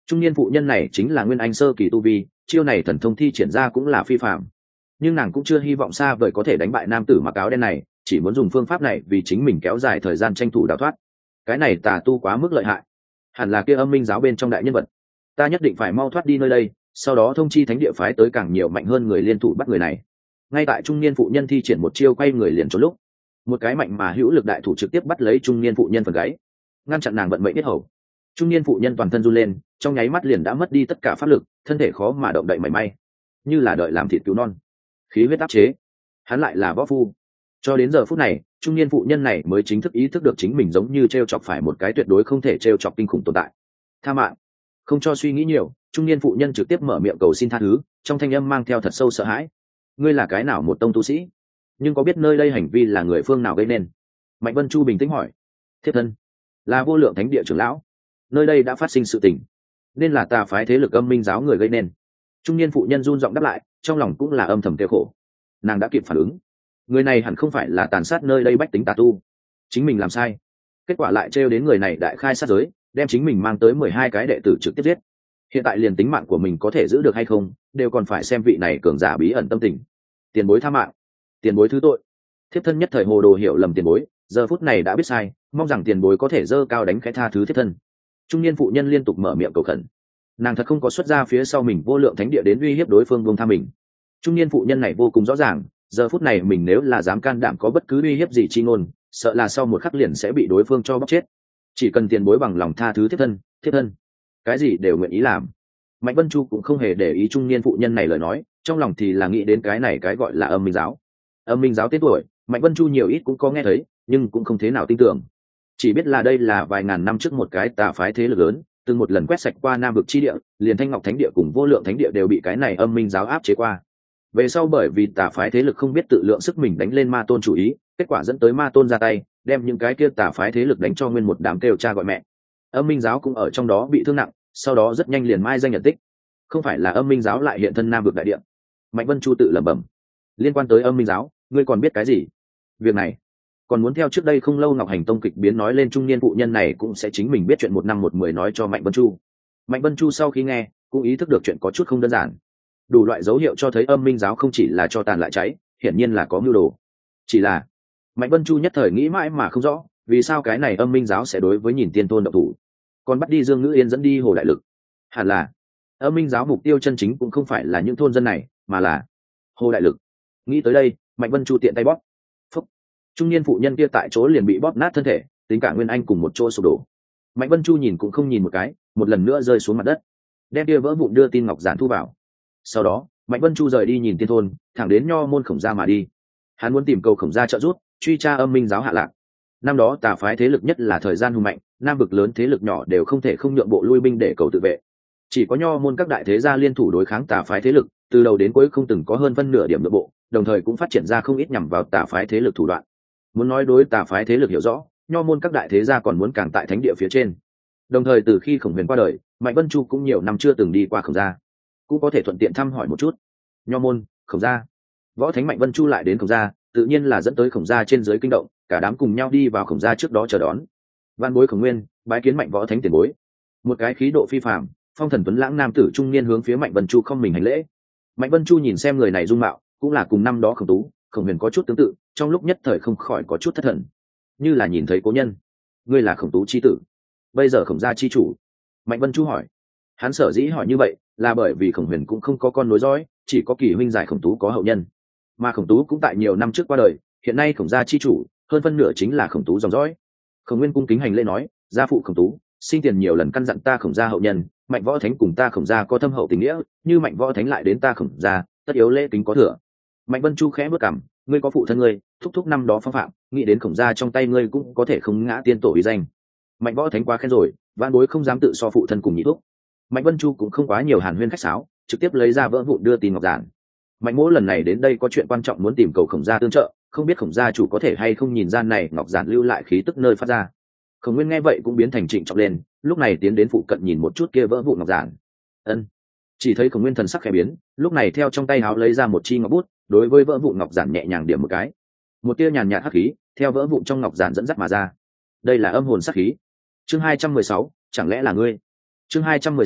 Trung niên phụ nhân này chính là nguyên anh sơ kỳ tu vi, chiêu này thần thông thi triển ra cũng là phi phạm, nhưng nàng cũng chưa hy vọng xa vời có thể đánh bại nam tử mặc áo đen này, chỉ muốn dùng phương pháp này vì chính mình kéo dài thời gian tranh thủ đào thoát. Cái này tà tu quá mức lợi hại, hẳn là kia âm minh giáo bên trong đại nhân vật. Ta nhất định phải mau thoát đi nơi đây, sau đó thông chi thánh địa phái tới càng nhiều mạnh hơn người liên thủ bắt người này. Ngay tại trung niên phụ nhân thi triển một chiêu quay người liền trốn lúc, một cái mạnh mà hữu lực đại thủ trực tiếp bắt lấy trung niên phụ nhân phần gáy, ngăn chặn nàng vận mệnh biết hầu. Trung niên phụ nhân toàn thân run lên, trong nháy mắt liền đã mất đi tất cả pháp lực, thân thể khó mà động đậy mảy may, như là đợi làm thịt cứu non. Khí huyết áp chế, hắn lại là võ phu. Cho đến giờ phút này, trung niên phụ nhân này mới chính thức ý thức được chính mình giống như treo chọc phải một cái tuyệt đối không thể treo chọc kinh khủng tồn tại. Tha mạng. Không cho suy nghĩ nhiều, trung niên phụ nhân trực tiếp mở miệng cầu xin tha thứ, trong thanh âm mang theo thật sâu sợ hãi. Ngươi là cái nào một tông tu sĩ, nhưng có biết nơi đây hành vi là người phương nào gây nên? Mạnh Vân Chu bình tĩnh hỏi. Thiếp thân là Vô Lượng Thánh Địa trưởng lão, nơi đây đã phát sinh sự tình, nên là tà phái thế lực âm minh giáo người gây nên. Trung niên phụ nhân run giọng đáp lại, trong lòng cũng là âm thầm kêu khổ. Nàng đã kịp phản ứng, người này hẳn không phải là tàn sát nơi đây bách tính tà tu, chính mình làm sai, kết quả lại trêu đến người này đại khai sát giới, đem chính mình mang tới 12 cái đệ tử trực tiếp giết. Hiện tại liền tính mạng của mình có thể giữ được hay không, đều còn phải xem vị này cường giả bí ẩn tâm tình. Tiền bối tha mạng, tiền bối thứ tội. Thiếp thân nhất thời hồ đồ hiểu lầm tiền bối, giờ phút này đã biết sai, mong rằng tiền bối có thể dơ cao đánh khẽ tha thứ thiếp thân. Trung niên phụ nhân liên tục mở miệng cầu khẩn. Nàng thật không có xuất ra phía sau mình Vô Lượng Thánh Địa đến uy hiếp đối phương buông tha mình. Trung niên phụ nhân này vô cùng rõ ràng, giờ phút này mình nếu là dám can đảm có bất cứ uy hiếp gì chi ngôn, sợ là sau một khắc liền sẽ bị đối phương cho bóc chết. Chỉ cần tiền bối bằng lòng tha thứ thiếp thân, cái gì đều nguyện ý làm. Mạnh Vân Chu cũng không hề để ý trung niên phụ nhân này lời nói, trong lòng thì là nghĩ đến cái này cái gọi là âm minh giáo. Âm minh giáo tên tuổi, Mạnh Vân Chu nhiều ít cũng có nghe thấy, nhưng cũng không thế nào tin tưởng. Chỉ biết là đây là vài ngàn năm trước một cái tà phái thế lực lớn, từng một lần quét sạch qua Nam vực chi địa, liền Thanh Ngọc Thánh Địa cùng Vô Lượng Thánh Địa đều bị cái này âm minh giáo áp chế qua. Về sau bởi vì tà phái thế lực không biết tự lượng sức mình đánh lên ma tôn chủ ý, kết quả dẫn tới ma tôn ra tay, đem những cái kia tà phái thế lực đánh cho nguyên một đám kêu cha gọi mẹ. Âm minh giáo cũng ở trong đó bị thương nặng, sau đó rất nhanh liền mai danh nhận tích. Không phải là âm minh giáo lại hiện thân Nam vực đại địa. Mạnh Vân Chu tự lẩm bẩm. Liên quan tới âm minh giáo, ngươi còn biết cái gì? Việc này còn muốn theo trước đây không lâu Ngọc Hành Tông kịch biến nói lên trung niên phụ nhân này cũng sẽ chính mình biết chuyện 1 năm 1 10 nói cho Mạnh Vân Chu. Mạnh Vân Chu sau khi nghe cũng ý thức được chuyện có chút không đơn giản. Đủ loại dấu hiệu cho thấy âm minh giáo không chỉ là cho tàn lại cháy, hiển nhiên là có mưu đồ. Chỉ là Mạnh Vân Chu nhất thời nghĩ mãi mà không rõ, vì sao cái này âm minh giáo sẽ đối với Nhìn Tiên Thôn động thủ, còn bắt đi Dương Ngữ Yên dẫn đi Hồ Đại Lực. Hẳn là âm minh giáo mục tiêu chân chính cũng không phải là những thôn dân này, mà là Hồ Đại Lực. Nghĩ tới đây, Mạnh Vân Chu tiện tay bóp. Phúc. Trung niên phụ nhân kia tại chỗ liền bị bóp nát thân thể, tính cả Nguyên Anh cùng một chỗ sụp đổ. Mạnh Vân Chu nhìn cũng không nhìn một cái, một lần nữa rơi xuống mặt đất, đem kia vỡ vụn đưa tin ngọc giản thu vào. Sau đó Mạnh Vân Chu rời đi Nhìn Tiên Thôn, thẳng đến Nho môn Khổng Gia mà đi. Hắn muốn tìm cầu Khổng Gia trợ giúp, truy tra âm minh giáo hạ lạc. Năm đó tà phái thế lực nhất là thời gian hùng mạnh, Nam vực lớn thế lực nhỏ đều không thể không nhượng bộ lui binh để cầu tự vệ. Chỉ có Nho môn các đại thế gia liên thủ đối kháng tà phái thế lực, từ đầu đến cuối không từng có hơn phân nửa điểm nhượng bộ, đồng thời cũng phát triển ra không ít nhằm vào tà phái thế lực thủ đoạn. Muốn nói đối tà phái thế lực hiểu rõ, Nho môn các đại thế gia còn muốn càng tại thánh địa phía trên. Đồng thời từ khi Khổng Huyền qua đời, Mạnh Vân Chu cũng nhiều năm chưa từng đi qua Khổng Gia, cũng có thể thuận tiện thăm hỏi một chút. Nho môn, Khổng Gia, võ thánh Mạnh Vân Chu lại đến Khổng Gia, tự nhiên là dẫn tới Khổng Gia trên dưới kinh động, cả đám cùng nhau đi vào Khổng Gia trước đó chờ đón. Văn bối Khổng Nguyên bái kiến Mạnh võ thánh tiền bối. Một cái khí độ phi phàm, phong thần tuấn lãng nam tử trung niên hướng phía Mạnh Vân Chu không mình hành lễ. Mạnh Vân Chu nhìn xem người này dung mạo, cũng là cùng năm đó Khổng Tú, Khổng Huyền có chút tương tự, trong lúc nhất thời không khỏi có chút thất thần, như là nhìn thấy cố nhân. Ngươi là Khổng Tú chi tử, bây giờ Khổng Gia chi chủ? Mạnh Vân Chu hỏi. Hắn sở dĩ hỏi như vậy là bởi vì Khổng Huyền cũng không có con nối dõi, chỉ có Kỳ huynh giải Khổng Tú có hậu nhân, mà Khổng Tú cũng tại nhiều năm trước qua đời, hiện nay Khổng Gia chi chủ hơn phân nửa chính là Khổng Tú dòng dõi. Khổng Nguyên cung kính hành lễ nói, gia phụ Khổng Tú sinh tiền nhiều lần căn dặn ta Khổng Gia hậu nhân, Mạnh võ thánh cùng ta Khổng Gia có thâm hậu tình nghĩa, như Mạnh võ thánh lại đến ta Khổng Gia, tất yếu lễ kính có thừa. Mạnh Vân Chu khẽ bước cằm, ngươi có phụ thân ngươi thúc thúc năm đó phong phạm, nghĩ đến Khổng Gia trong tay ngươi cũng có thể không ngã tiên tổ uy danh. Mạnh võ thánh quá khen rồi, vạn bối không dám tự so phụ thân cùng nhị thúc. Mạnh Vân Chu cũng không quá nhiều hàn huyên khách sáo, trực tiếp lấy ra vỡ vụn đưa tin ngọc giản. Mạnh mỗ lần này đến đây có chuyện quan trọng muốn tìm cầu Khổng Gia tương trợ, không biết Khổng Gia chủ có thể hay không nhìn gian này ngọc giản lưu lại khí tức nơi phát ra. Khổng Nguyên nghe vậy cũng biến thành trịnh trọng lên, lúc này tiến đến phụ cận nhìn một chút kia vỡ vụn ngọc giản. Ân. Chỉ thấy Khổng Nguyên thần sắc khẽ biến, lúc này theo trong tay áo lấy ra một chi ngọc bút, đối với vỡ vụn ngọc giản nhẹ nhàng điểm một cái. Một tia nhàn nhạt hắc khí theo vỡ vụn trong ngọc giản dẫn dắt mà ra. Đây là âm hồn sát khí. Chương 216, chẳng lẽ là ngươi? Chương 216,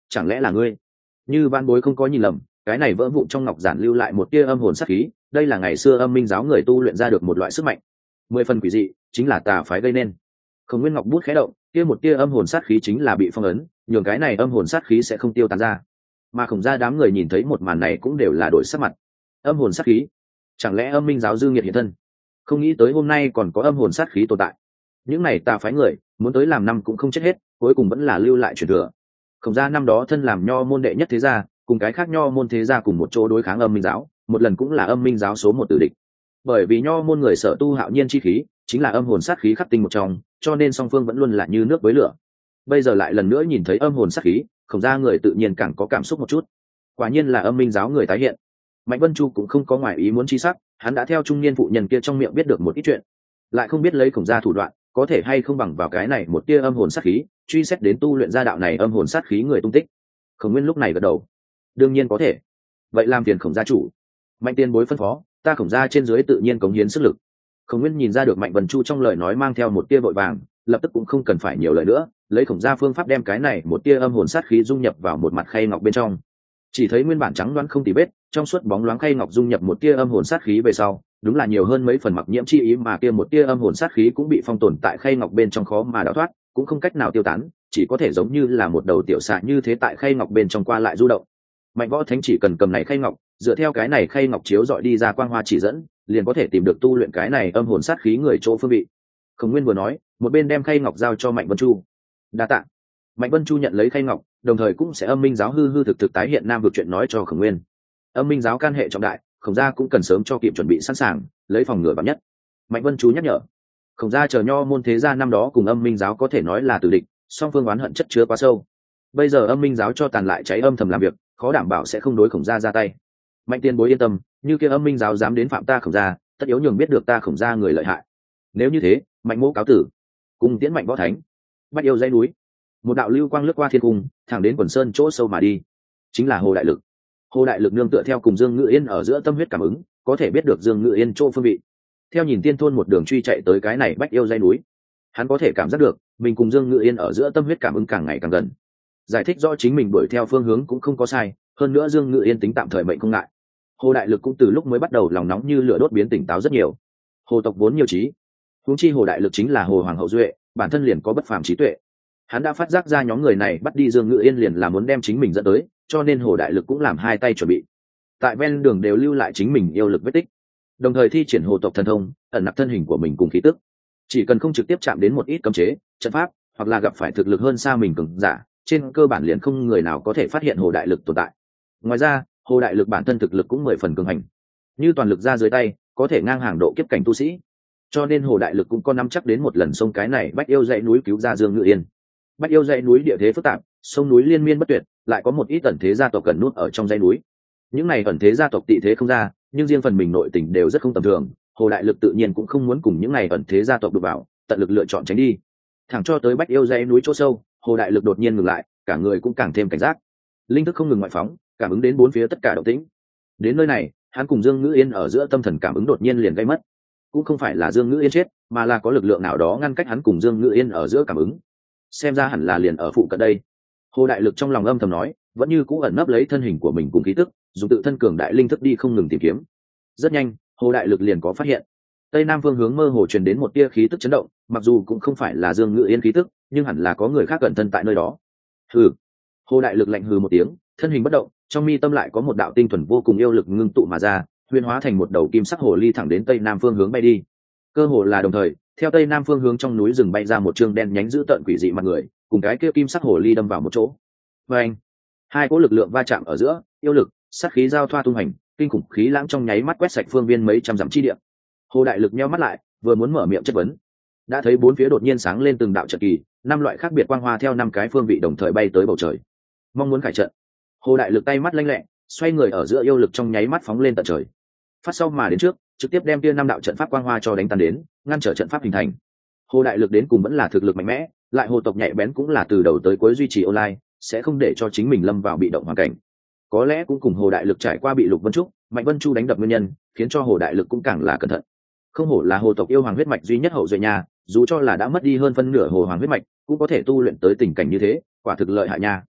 chẳng lẽ là ngươi? Như van bối không có nhìn lầm, cái này vỡ vụn trong ngọc giản lưu lại một tia âm hồn sát khí, đây là ngày xưa âm minh giáo người tu luyện ra được một loại sức mạnh 10 phần quỷ dị, chính là tà phái gây nên. Khổng Nguyên ngọc bút khẽ động, kia một tia âm hồn sát khí chính là bị phong ấn, nhường cái này âm hồn sát khí sẽ không tiêu tán ra. Mà Khổng gia đám người nhìn thấy một màn này cũng đều là đổi sắc mặt. Âm hồn sát khí, chẳng lẽ âm minh giáo dư nghiệt hiện thân? Không nghĩ tới hôm nay còn có âm hồn sát khí tồn tại. Những này tà phái người muốn tới làm năm cũng không chết hết, cuối cùng vẫn là lưu lại truyền thừa. Khổng gia năm đó thân làm nho môn đệ nhất thế gia, cùng cái khác nho môn thế gia cùng một chỗ đối kháng âm minh giáo, một lần cũng là âm minh giáo số một tử địch. Bởi vì nho môn người sở tu hạo nhiên chi khí chính là âm hồn sát khí khắc tinh một trong, cho nên song phương vẫn luôn là như nước với lửa. Bây giờ lại lần nữa nhìn thấy âm hồn sát khí, Khổng gia người tự nhiên càng có cảm xúc một chút. Quả nhiên là âm minh giáo người tái hiện. Mạnh Vân Chu cũng không có ngoài ý muốn chi sắc, hắn đã theo trung niên phụ nhân kia trong miệng biết được một ít chuyện, lại không biết lấy Khổng gia thủ đoạn có thể hay không bằng vào cái này một tia âm hồn sát khí truy xét đến tu luyện gia đạo này âm hồn sát khí người tung tích. Khổng Nguyên lúc này gật đầu, đương nhiên có thể. Vậy làm phiền Khổng gia chủ. Mạnh tiền bối phân phó, ta Khổng gia trên dưới tự nhiên cống hiến sức lực. Khổng Nguyên nhìn ra được Mạnh Vân Chu trong lời nói mang theo một tia vội vàng, lập tức cũng không cần phải nhiều lời nữa, lấy Khổng gia phương pháp đem cái này một tia âm hồn sát khí dung nhập vào một mặt khay ngọc bên trong. Chỉ thấy nguyên bản trắng loáng không tì vết, trong suốt bóng loáng khay ngọc dung nhập một tia âm hồn sát khí về sau, đúng là nhiều hơn mấy phần mặc nhiễm chi ý, mà kia một tia âm hồn sát khí cũng bị phong tồn tại khay ngọc bên trong khó mà đào thoát, cũng không cách nào tiêu tán, chỉ có thể giống như là một đầu tiểu xà như thế tại khay ngọc bên trong qua lại du động. Mạnh Võ Thánh chỉ cần cầm này khay ngọc, dựa theo cái này khay ngọc chiếu dọi đi ra quang hoa chỉ dẫn, liền có thể tìm được tu luyện cái này âm hồn sát khí người chỗ phương vị. Khổng Nguyên vừa nói, một bên đem khay ngọc giao cho Mạnh Vân Chu. Đa tạ. Mạnh Vân Chu nhận lấy khay ngọc, đồng thời cũng sẽ âm minh giáo hư hư thực thực tái hiện nam vực chuyện nói cho Khổng Nguyên. Âm minh giáo can hệ trọng đại, Khổng gia cũng cần sớm cho kịp chuẩn bị sẵn sàng, lấy phòng ngừa vạn nhất. Mạnh Vân Chu nhắc nhở. Khổng gia chờ nho môn thế gia năm đó cùng âm minh giáo có thể nói là tử địch, song phương oán hận chất chứa quá sâu. Bây giờ âm minh giáo cho tàn lại cháy âm thầm làm việc, khó đảm bảo sẽ không đối Khổng gia ra tay. Mạnh tiền bối yên tâm, như kia âm minh giáo dám đến phạm ta Khổng gia, tất yếu nhường biết được ta Khổng gia người lợi hại. Nếu như thế, Mạnh mỗ cáo tử, cùng tiễn Mạnh Võ Thánh. Bách yêu dãy núi, một đạo lưu quang lướt qua thiên cung, thẳng đến quần sơn chỗ sâu mà đi, chính là Hồ Đại Lực. Hồ Đại Lực nương tựa theo cùng Dương Ngự Yên ở giữa tâm huyết cảm ứng, có thể biết được Dương Ngự Yên chỗ phương vị. Theo nhìn tiên thôn một đường truy chạy tới cái này Bách yêu dãy núi, hắn có thể cảm giác được mình cùng Dương Ngự Yên ở giữa tâm huyết cảm ứng càng ngày càng gần. Giải thích rõ chính mình đuổi theo phương hướng cũng không có sai, hơn nữa Dương Ngự Yên tính tạm thời mệnh không ngại. Hồ Đại Lực cũng từ lúc mới bắt đầu lòng nóng như lửa đốt biến tỉnh táo rất nhiều. Hồ tộc vốn nhiều trí, huống chi Hồ Đại Lực chính là Hồ hoàng hậu duệ, bản thân liền có bất phàm trí tuệ. Hắn đã phát giác ra nhóm người này bắt đi Dương Ngự Yên liền là muốn đem chính mình dẫn tới, cho nên Hồ Đại Lực cũng làm hai tay chuẩn bị. Tại ven đường đều lưu lại chính mình yêu lực vết tích, đồng thời thi triển hồ tộc thần thông, ẩn nặc thân hình của mình cùng khí tức. Chỉ cần không trực tiếp chạm đến một ít cấm chế, trận pháp, hoặc là gặp phải thực lực hơn xa mình cường giả, trên cơ bản liền không người nào có thể phát hiện Hồ Đại Lực tồn tại. Ngoài ra, Hồ Đại Lực bản thân thực lực cũng 10 phần cường hành, như toàn lực ra dưới tay, có thể ngang hàng độ kiếp cảnh tu sĩ. Cho nên Hồ Đại Lực cũng có nắm chắc đến một lần xông cái này Bách yêu dãy núi cứu ra Dương Ngự Yên. Bách yêu dãy núi địa thế phức tạp, sông núi liên miên bất tuyệt, lại có một ít ẩn thế gia tộc cần nút ở trong dãy núi. Những này ẩn thế gia tộc tị thế không ra, nhưng riêng phần mình nội tình đều rất không tầm thường. Hồ Đại Lực tự nhiên cũng không muốn cùng những này ẩn thế gia tộc đụng vào, tận lực lựa chọn tránh đi. Thẳng cho tới Bách yêu dãy núi chỗ sâu, Hồ Đại Lực đột nhiên ngừng lại, cả người cũng càng thêm cảnh giác. Linh thức không ngừng ngoại phóng, cảm ứng đến bốn phía tất cả động tĩnh. Đến nơi này, hắn cùng Dương Ngữ Yên ở giữa tâm thần cảm ứng đột nhiên liền gây mất. Cũng không phải là Dương Ngữ Yên chết, mà là có lực lượng nào đó ngăn cách hắn cùng Dương Ngữ Yên ở giữa cảm ứng. Xem ra hẳn là liền ở phụ cận đây. Hồ Đại Lực trong lòng âm thầm nói, vẫn như cũ ẩn nấp lấy thân hình của mình cùng khí tức, dùng tự thân cường đại linh thức đi không ngừng tìm kiếm. Rất nhanh, Hồ Đại Lực liền có phát hiện. Tây nam phương hướng mơ hồ truyền đến một tia khí tức chấn động, mặc dù cũng không phải là Dương Ngữ Yên khí tức, nhưng hẳn là có người khác cẩn thân tại nơi đó. Hừ. Hồ Đại Lực lạnh hừ một tiếng, thân hình bất động, trong mi tâm lại có một đạo tinh thuần vô cùng yêu lực ngưng tụ mà ra, huyễn hóa thành một đầu kim sắc hồ ly thẳng đến tây nam phương hướng bay đi. Cơ hồ là đồng thời, theo tây nam phương hướng trong núi rừng bay ra một trương đen nhánh dữ tợn quỷ dị mặt người, cùng cái kia kim sắc hồ ly đâm vào một chỗ. Và anh, hai cỗ lực lượng va chạm ở giữa, yêu lực, sát khí giao thoa tung hành, kinh khủng khí lãng trong nháy mắt quét sạch phương viên mấy trăm dặm chi địa. Hồ Đại Lực nheo mắt lại, vừa muốn mở miệng chất vấn, đã thấy bốn phía đột nhiên sáng lên từng đạo trận kỳ, năm loại khác biệt quang hoa theo năm cái phương vị đồng thời bay tới bầu trời. Mong muốn khải trận. Hồ Đại Lực tay mắt lanh lẹ, xoay người ở giữa yêu lực trong nháy mắt phóng lên tận trời. Phát sau mà đến trước, trực tiếp đem kia năm đạo trận pháp quang hoa cho đánh tan đến, ngăn trở trận pháp hình thành. Hồ Đại Lực đến cùng vẫn là thực lực mạnh mẽ, lại hồ tộc nhạy bén cũng là từ đầu tới cuối duy trì online, sẽ không để cho chính mình lâm vào bị động hoàn cảnh. Có lẽ cũng cùng Hồ Đại Lực trải qua bị Lục Vân Trúc, Mạnh Vân Chu đánh đập nguyên nhân, khiến cho Hồ Đại Lực cũng càng là cẩn thận. Không hổ là hồ tộc yêu hoàng huyết mạch duy nhất hậu duệ nhà, dù cho là đã mất đi hơn phân nửa hồ hoàng huyết mạch, cũng có thể tu luyện tới tình cảnh như thế, quả thực lợi hại nha.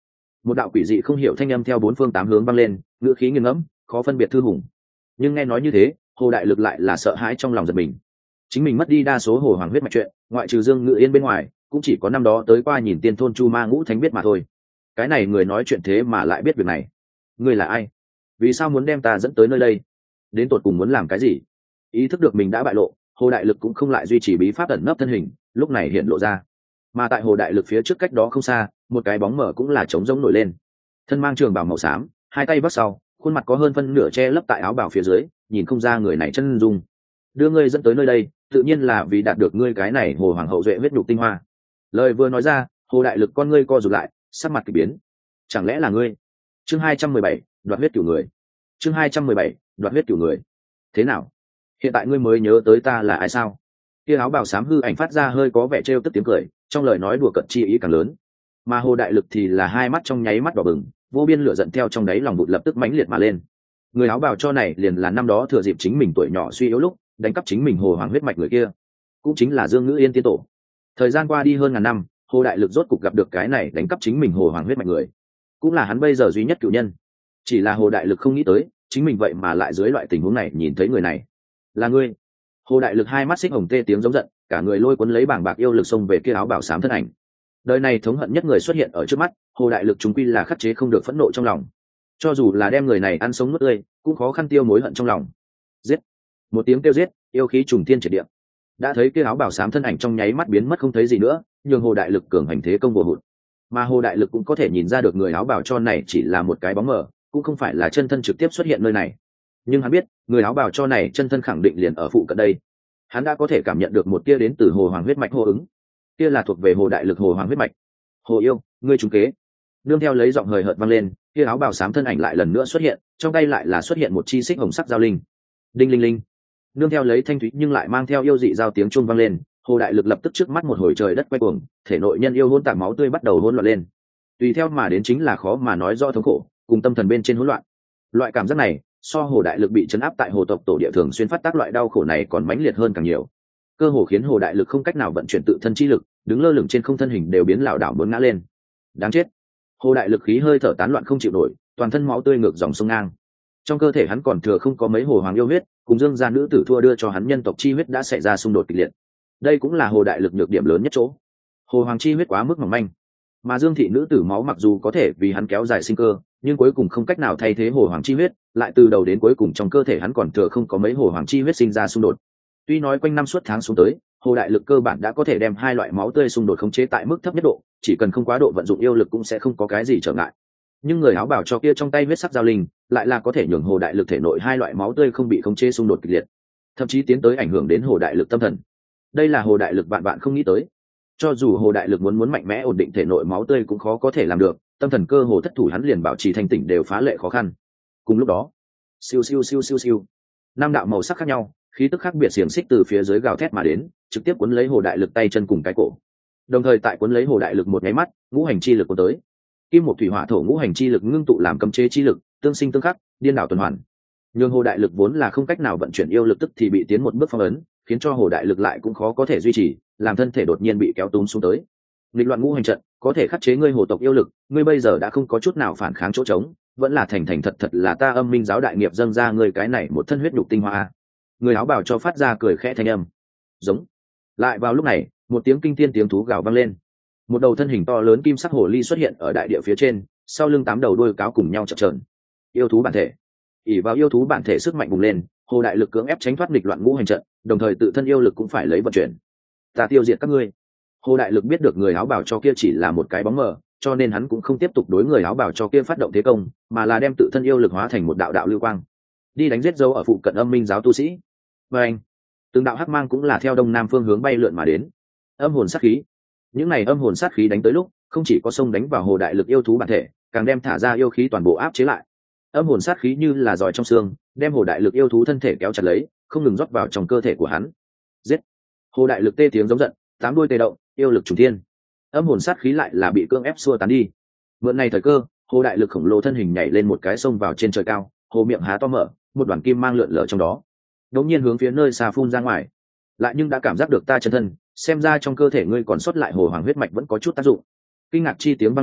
Một đạo quỷ dị không hiểu thanh âm theo bốn phương tám hướng vang lên, ngữ khí nghiêng ngẫm, khó phân biệt thư hùng. Nhưng nghe nói như thế, Hồ Đại Lực lại là sợ hãi trong lòng giật mình. Chính mình mất đi đa số hồ hoàng huyết mạch chuyện, ngoại trừ Dương Ngự Yên bên ngoài, cũng chỉ có năm đó tới qua nhìn tiên thôn Chu Ma Ngũ Thánh biết mà thôi. Cái này người nói chuyện thế mà lại biết việc này. Ngươi là ai? Vì sao muốn đem ta dẫn tới nơi đây? Đến tột cùng muốn làm cái gì? Ý thức được mình đã bại lộ, Hồ Đại Lực cũng không lại duy trì bí pháp ẩn nấp thân hình, lúc này hiện lộ ra. Mà tại Hồ Đại Lực phía trước cách đó không xa, một cái bóng mờ cũng là trống rỗng nổi lên. Thân mang trường bào màu xám, hai tay vắt sau, khuôn mặt có hơn phân nửa che lấp tại áo bào phía dưới, nhìn không ra người này chân dung. Đưa ngươi dẫn tới nơi đây, tự nhiên là vì đạt được ngươi cái này Hồ Hoàng hậu duệ huyết nhục tinh hoa. Lời vừa nói ra, Hồ Đại Lực con ngươi co rụt lại, sắc mặt kỳ biến. Chẳng lẽ là ngươi? Chương 217, đoạt huyết cửu người. Chương 217, đoạt huyết cửu người. Thế nào? Hiện tại ngươi mới nhớ tới ta là ai sao? Kia áo bào xám hư ảnh phát ra hơi có vẻ trêu tức tiếng cười, trong lời nói đùa cợt chi ý càng lớn. Mà Hồ Đại Lực thì là hai mắt trong nháy mắt đỏ bừng, vô biên lửa giận theo trong đáy lòng bụt lập tức mãnh liệt mà lên. Người áo bào cho này liền là năm đó thừa dịp chính mình tuổi nhỏ suy yếu lúc đánh cắp chính mình Hồ Hoàng huyết mạch người kia, cũng chính là Dương Ngữ Yên tiên tổ. Thời gian qua đi hơn ngàn năm, Hồ Đại Lực rốt cục gặp được cái này đánh cắp chính mình Hồ Hoàng huyết mạch người, cũng là hắn bây giờ duy nhất cựu nhân. Chỉ là Hồ Đại Lực không nghĩ tới, chính mình vậy mà lại dưới loại tình huống này nhìn thấy người này. Là ngươi? Hồ Đại Lực hai mắt xích hồng tê tiếng giống giận, cả người lôi cuốn lấy bảng bạc yêu lực xông về kia áo bào xám thân ảnh. Đời này thống hận nhất người xuất hiện ở trước mắt, Hồ Đại Lực chúng quy là khắc chế không được phẫn nộ trong lòng. Cho dù là đem người này ăn sống nuốt tươi, cũng khó khăn tiêu mối hận trong lòng. Giết! Một tiếng kêu giết, yêu khí trùng thiên triệt địa. Đã thấy kia áo bào xám thân ảnh trong nháy mắt biến mất không thấy gì nữa, nhường Hồ Đại Lực cường hành thế công vô hụt. Mà Hồ Đại Lực cũng có thể nhìn ra được người áo bào cho này chỉ là một cái bóng mờ, cũng không phải là chân thân trực tiếp xuất hiện nơi này. Nhưng hắn biết, người áo bào cho này chân thân khẳng định liền ở phụ cận đây. Hắn đã có thể cảm nhận được một tia đến từ Hồ Hoàng huyết mạch hô ứng. Kia là thuộc về Hồ Đại Lực Hồ Hoàng huyết mạch. Hồ yêu, ngươi trúng kế. Nương theo lấy giọng hời hợt vang lên, kia áo bào xám thân ảnh lại lần nữa xuất hiện, trong tay lại là xuất hiện một chi xích hồng sắc giao linh. Đinh linh linh. Nương theo lấy thanh thúy nhưng lại mang theo yêu dị giao tiếng chuông vang lên, Hồ Đại Lực lập tức trước mắt một hồi trời đất quay cuồng, thể nội nhân yêu hỗn tạp máu tươi bắt đầu hỗn loạn lên. Tùy theo mà đến chính là khó mà nói rõ thống khổ, cùng tâm thần bên trên hỗn loạn. Loại cảm giác này, so Hồ Đại Lực bị chấn áp tại Hồ tộc tổ địa thường xuyên phát tác loại đau khổ này còn mãnh liệt hơn càng nhiều. Cơ hồ khiến Hồ Đại Lực không cách nào vận chuyển tự thân chi lực, đứng lơ lửng trên không thân hình đều biến lảo đảo muốn ngã lên. Đáng chết! Hồ Đại Lực khí hơi thở tán loạn không chịu nổi, toàn thân máu tươi ngược dòng sông ngang. Trong cơ thể hắn còn thừa không có mấy Hồ Hoàng yêu huyết, cùng Dương gia nữ tử thua đưa cho hắn nhân tộc chi huyết đã xảy ra xung đột kịch liệt. Đây cũng là Hồ Đại Lực nhược điểm lớn nhất chỗ. Hồ Hoàng chi huyết quá mức mỏng manh, mà Dương thị nữ tử máu mặc dù có thể vì hắn kéo dài sinh cơ, nhưng cuối cùng không cách nào thay thế Hồ Hoàng chi huyết, lại từ đầu đến cuối cùng trong cơ thể hắn còn thừa không có mấy Hồ Hoàng chi huyết sinh ra xung đột. Tuy nói quanh năm suốt tháng xuống tới, Hồ Đại Lực cơ bản đã có thể đem hai loại máu tươi xung đột khống chế tại mức thấp nhất độ, chỉ cần không quá độ vận dụng yêu lực cũng sẽ không có cái gì trở ngại. Nhưng người áo bào cho kia trong tay huyết sắc giao linh, lại là có thể nhường Hồ Đại Lực thể nội hai loại máu tươi không bị khống chế xung đột kịch liệt, thậm chí tiến tới ảnh hưởng đến Hồ Đại Lực tâm thần. Đây là Hồ Đại Lực vạn vạn không nghĩ tới. Cho dù Hồ Đại Lực muốn mạnh mẽ ổn định thể nội máu tươi cũng khó có thể làm được, tâm thần cơ hồ thất thủ hắn liền bảo trì thanh tỉnh đều phá lệ khó khăn. Cùng lúc đó, siêu siêu siêu siêu siêu, năm đạo màu sắc khác nhau, khí tức khác biệt xiềng xích từ phía dưới gào thét mà đến, trực tiếp cuốn lấy Hồ Đại Lực tay chân cùng cái cổ. Đồng thời tại cuốn lấy Hồ Đại Lực một nháy mắt, ngũ hành chi lực cuốn tới. Kim một thủy hỏa thổ ngũ hành chi lực ngưng tụ làm cấm chế chi lực, tương sinh tương khắc, điên đảo tuần hoàn. Nhưng Hồ Đại Lực vốn là không cách nào vận chuyển yêu lực tức thì bị tiến một bước phong ấn, khiến cho Hồ Đại Lực lại cũng khó có thể duy trì, làm thân thể đột nhiên bị kéo túm xuống tới. Nghịch loạn ngũ hành trận, có thể khắc chế ngươi Hồ tộc yêu lực, ngươi bây giờ đã không có chút nào phản kháng chỗ trống, vẫn là thành thành thật thật là ta Âm Minh giáo đại nghiệp dâng ra ngươi cái này một thân huyết nhục tinh hoa. Người áo bào cho phát ra cười khẽ thanh âm. Giống. Lại vào lúc này, một tiếng kinh thiên tiếng thú gào vang lên. Một đầu thân hình to lớn kim sắc hồ ly xuất hiện ở đại địa phía trên, sau lưng 8 đầu đuôi cáo cùng nhau chập chờn. Yêu thú bản thể. Ỷ vào yêu thú bản thể sức mạnh bùng lên, Hồ Đại Lực cưỡng ép tránh thoát nghịch loạn ngũ hành trận, đồng thời tự thân yêu lực cũng phải lấy vận chuyển. Ta tiêu diệt các ngươi. Hồ Đại Lực biết được người áo bào cho kia chỉ là một cái bóng mờ, cho nên hắn cũng không tiếp tục đối người áo bào cho kia phát động thế công, mà là đem tự thân yêu lực hóa thành một đạo đạo lưu quang, đi đánh giết dấu ở phụ cận Âm Minh giáo tu sĩ. Và anh, từng đạo hắc mang cũng là theo đông nam phương hướng bay lượn mà đến. Âm hồn sát khí. Những này âm hồn sát khí đánh tới lúc, không chỉ có xông đánh vào Hồ Đại Lực yêu thú bản thể, càng đem thả ra yêu khí toàn bộ áp chế lại. Âm hồn sát khí như là giỏi trong xương, đem Hồ Đại Lực yêu thú thân thể kéo chặt lấy, không ngừng rót vào trong cơ thể của hắn. Giết! Hồ Đại Lực tê tiếng giống giận, 8 đuôi tê động, yêu lực trùng thiên. Âm hồn sát khí lại là bị cưỡng ép xua tán đi. Mượn này thời cơ, Hồ Đại Lực khổng lồ thân hình nhảy lên một cái sông vào trên trời cao, hồ miệng há to mở, một đoàn kim mang lượn lờ trong đó. Đột nhiên hướng phía nơi xa phun ra ngoài. Lại nhưng đã cảm giác được ta chân thân, xem ra trong cơ thể ngươi còn sót lại Hồ Hoàng huyết mạch vẫn có chút tác dụng. Kinh ngạc chi tiếng vang lên,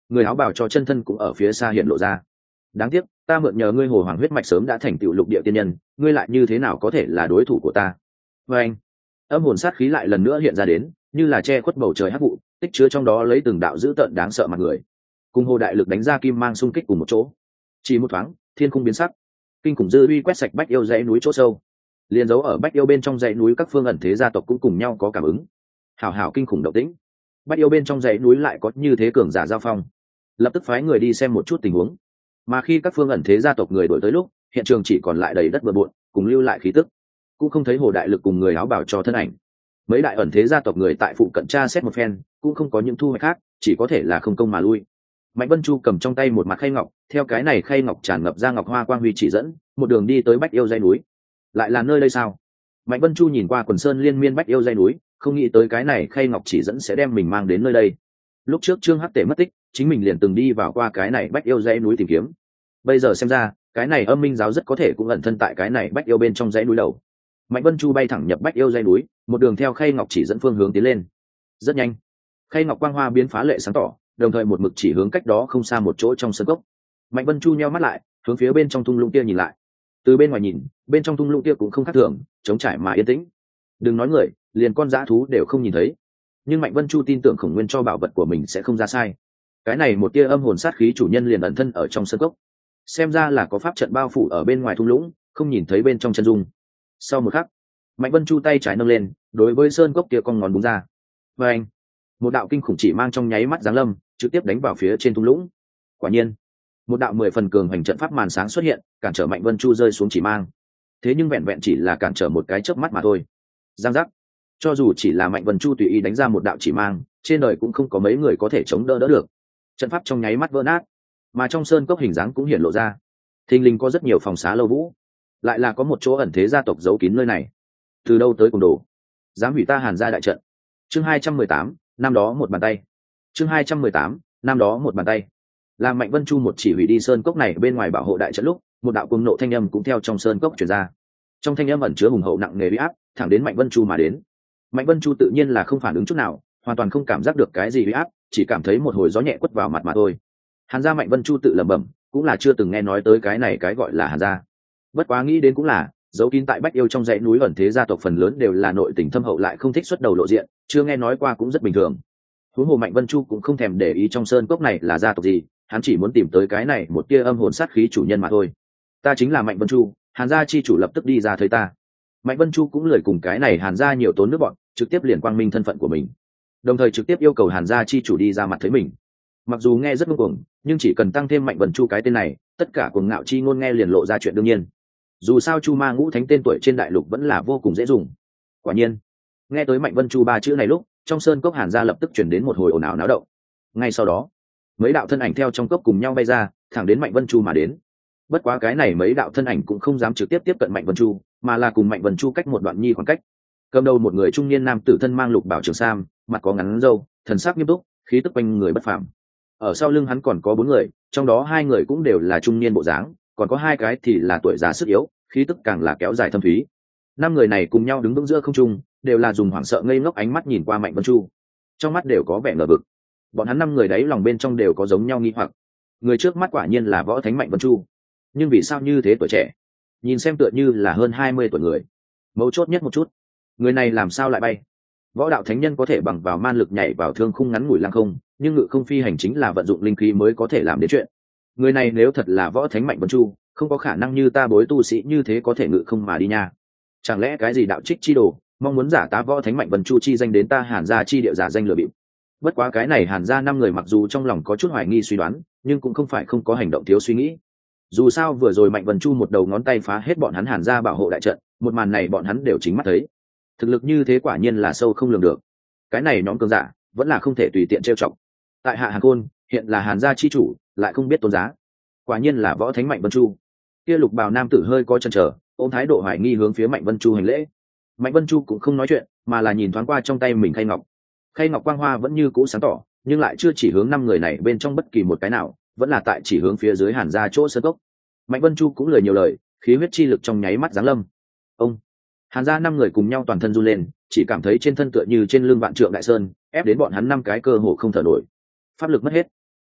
người áo bào cho chân thân cũng ở phía xa hiện lộ ra. Đáng tiếc ta mượn nhờ ngươi hồ hoàng huyết mạch sớm đã thành tựu lục địa tiên nhân, ngươi lại như thế nào có thể là đối thủ của ta? Và anh, âm hồn sát khí lại lần nữa hiện ra đến, như là che khuất bầu trời hắc vụ, tích chứa trong đó lấy từng đạo dữ tợn đáng sợ mặt người, cùng hồ đại lực đánh ra kim mang xung kích cùng một chỗ. Chỉ một thoáng, thiên khung biến sắc, kinh khủng dư uy quét sạch bách yêu dãy núi chỗ sâu, liền giấu ở bách yêu bên trong dãy núi các phương ẩn thế gia tộc cũng cùng nhau có cảm ứng. Hảo hảo kinh khủng động tĩnh, bách yêu bên trong dãy núi lại có như thế cường giả giao phong, lập tức phái người đi xem một chút tình huống. Mà khi các phương ẩn thế gia tộc người đổi tới lúc, hiện trường chỉ còn lại đầy đất bừa bộn, cùng lưu lại khí tức, cũng không thấy hồ đại lực cùng người áo bào cho thân ảnh. Mấy đại ẩn thế gia tộc người tại phụ cận tra xét một phen, cũng không có những thu hoạch khác, chỉ có thể là không công mà lui. Mạnh Vân Chu cầm trong tay một mặt khay ngọc, theo cái này khay ngọc tràn ngập ra ngọc hoa quang huy chỉ dẫn, một đường đi tới bách yêu dãy núi. Lại là nơi đây sao? Mạnh Vân Chu nhìn qua quần sơn liên miên bách yêu dãy núi, không nghĩ tới cái này khay ngọc chỉ dẫn sẽ đem mình mang đến nơi đây. Lúc trước Trương Hắc Tể mất tích, chính mình liền từng đi vào qua cái này bách yêu dãy núi tìm kiếm. Bây giờ xem ra, cái này âm minh giáo rất có thể cũng ẩn thân tại cái này bách yêu bên trong dãy núi đầu. Mạnh Vân Chu bay thẳng nhập bách yêu dãy núi, một đường theo khay ngọc chỉ dẫn phương hướng tiến lên. Rất nhanh, khay ngọc quang hoa biến phá lệ sáng tỏ, đồng thời một mực chỉ hướng cách đó không xa một chỗ trong sân cốc. Mạnh Vân Chu nheo mắt lại, hướng phía bên trong thung lũng kia nhìn lại. Từ bên ngoài nhìn, bên trong thung lũng kia cũng không khác thường, trống trải mà yên tĩnh. Đừng nói người, liền con dã thú đều không nhìn thấy. Nhưng Mạnh Vân Chu tin tưởng Khổng Nguyên cho bảo vật của mình sẽ không ra sai. Cái này một tia âm hồn sát khí chủ nhân liền ẩn thân ở trong sân cốc. Xem ra là có pháp trận bao phủ ở bên ngoài thung lũng, không nhìn thấy bên trong chân dung. Sau một khắc, Mạnh Vân Chu tay trái nâng lên, đối với sơn cốc kia con ngón búng ra. Và anh, một đạo kinh khủng chỉ mang trong nháy mắt giáng lâm, trực tiếp đánh vào phía trên thung lũng. Quả nhiên, một đạo 10 phần cường hành trận pháp màn sáng xuất hiện, cản trở Mạnh Vân Chu rơi xuống chỉ mang. Thế nhưng vẹn vẹn chỉ là cản trở một cái chớp mắt mà thôi. Giang giác. Cho dù chỉ là Mạnh Vân Chu tùy ý đánh ra một đạo chỉ mang, trên đời cũng không có mấy người có thể chống đỡ được. Trận pháp trong nháy mắt vỡ nát, mà trong sơn cốc hình dáng cũng hiện lộ ra. Thình lình có rất nhiều phòng xá lâu vũ, lại là có một chỗ ẩn thế gia tộc giấu kín nơi này. Từ đâu tới cùng đồ, dám hủy ta Hàn gia đại trận. Chương 218, năm đó một bàn tay. Chương 218, năm đó một bàn tay. Làm Mạnh Vân Chu một chỉ hủy đi sơn cốc này bên ngoài bảo hộ đại trận lúc, một đạo cuồng nộ thanh âm cũng theo trong sơn cốc truyền ra. Trong thanh âm ẩn chứa hùng hậu nặng nề uy áp, thẳng đến Mạnh Vân Chu mà đến. Mạnh Vân Chu tự nhiên là không phản ứng chút nào, hoàn toàn không cảm giác được cái gì uy áp, chỉ cảm thấy một hồi gió nhẹ quất vào mặt mà thôi. Hàn gia. Mạnh Vân Chu tự lẩm bẩm, cũng là chưa từng nghe nói tới cái này cái gọi là Hàn gia. Bất quá nghĩ đến cũng là, dấu kín tại bách yêu trong dãy núi ẩn thế gia tộc phần lớn đều là nội tình thâm hậu lại không thích xuất đầu lộ diện, chưa nghe nói qua cũng rất bình thường. Huống hồ Mạnh Vân Chu cũng không thèm để ý trong sơn cốc này là gia tộc gì, hắn chỉ muốn tìm tới cái này một tia âm hồn sát khí chủ nhân mà thôi. Ta chính là Mạnh Vân Chu, Hàn gia chi chủ lập tức đi ra thấy ta. Mạnh Vân Chu cũng lười cùng cái này Hàn gia nhiều tốn nước bọn, trực tiếp liền quang minh thân phận của mình, đồng thời trực tiếp yêu cầu Hàn gia chi chủ đi ra mặt thấy mình. Mặc dù nghe rất ngông cuồng, nhưng chỉ cần tăng thêm Mạnh Vân Chu cái tên này, tất cả cuồng ngạo chi ngôn nghe liền lộ ra chuyện đương nhiên. Dù sao Chu Ma Ngũ Thánh tên tuổi trên đại lục vẫn là vô cùng dễ dùng. Quả nhiên, nghe tới Mạnh Vân Chu ba chữ này lúc, trong sơn cốc Hàn gia lập tức chuyển đến một hồi ồn ào náo động. Ngay sau đó, mấy đạo thân ảnh theo trong cốc cùng nhau bay ra, thẳng đến Mạnh Vân Chu mà đến. Bất quá cái này mấy đạo thân ảnh cũng không dám trực tiếp tiếp cận Mạnh Vân Chu, mà là cùng Mạnh Vân Chu cách một đoạn nhi khoảng cách. Cầm đầu một người trung niên nam tử thân mang lục bảo trường sam, mặt có ngắn râu, thần sắc nghiêm túc, khí tức quanh người bất phàm. Ở sau lưng hắn còn có 4 người, trong đó 2 người cũng đều là trung niên bộ dáng, còn có 2 cái thì là tuổi già sức yếu, khí tức càng là kéo dài thâm thúy. 5 người này cùng nhau đứng vững giữa không trung, đều là dùng hoảng sợ ngây ngốc ánh mắt nhìn qua Mạnh Vân Chu, trong mắt đều có vẻ ngờ vực. Bọn hắn 5 người đấy lòng bên trong đều có giống nhau nghi hoặc. Người trước mắt quả nhiên là võ thánh Mạnh Vân Chu, nhưng vì sao như thế tuổi trẻ, nhìn xem tựa như là hơn 20 tuổi người. Mấu chốt nhất một chút, người này làm sao lại bay? Võ đạo thánh nhân có thể bằng vào man lực nhảy vào thương khung ngắn ngủi lăng không, nhưng ngự không phi hành chính là vận dụng linh khí mới có thể làm đến chuyện. Người này nếu thật là võ thánh Mạnh Vân Chu, không có khả năng như ta bối tu sĩ như thế có thể ngự không mà đi nha. Chẳng lẽ cái gì đạo trích chi đồ, mong muốn giả tá võ thánh Mạnh Vân Chu chi danh đến ta Hàn gia chi địa giả danh lừa bịp? Bất quá cái này Hàn gia 5 người mặc dù trong lòng có chút hoài nghi suy đoán, nhưng cũng không phải không có hành động thiếu suy nghĩ. Dù sao vừa rồi Mạnh Vân Chu một đầu ngón tay phá hết bọn hắn Hàn gia bảo hộ đại trận, một màn này bọn hắn đều chính mắt thấy. Thực lực như thế quả nhiên là sâu không lường được. Cái này nhóm cường giả vẫn là không thể tùy tiện trêu chọc. Tại hạ Hàn Khôn, hiện là Hàn gia chi chủ, lại không biết tôn giá. Quả nhiên là võ thánh Mạnh Vân Chu. Kia lục bào nam tử hơi có chần chờ, ôm thái độ hoài nghi hướng phía Mạnh Vân Chu hành lễ. Mạnh Vân Chu cũng không nói chuyện, mà là nhìn thoáng qua trong tay mình khay ngọc. Khay ngọc quang hoa vẫn như cũ sáng tỏ, nhưng lại chưa chỉ hướng 5 người này bên trong bất kỳ một cái nào, vẫn là tại chỉ hướng phía dưới Hàn gia chỗ sơn cốc. Mạnh Vân Chu cũng lời nhiều lời, khí huyết chi lực trong nháy mắt giáng lâm. Ông Hàn gia 5 người cùng nhau toàn thân run lên, chỉ cảm thấy trên thân tựa như trên lưng vạn trượng đại sơn, ép đến bọn hắn 5 cái cơ hồ không thở nổi. Pháp lực mất hết,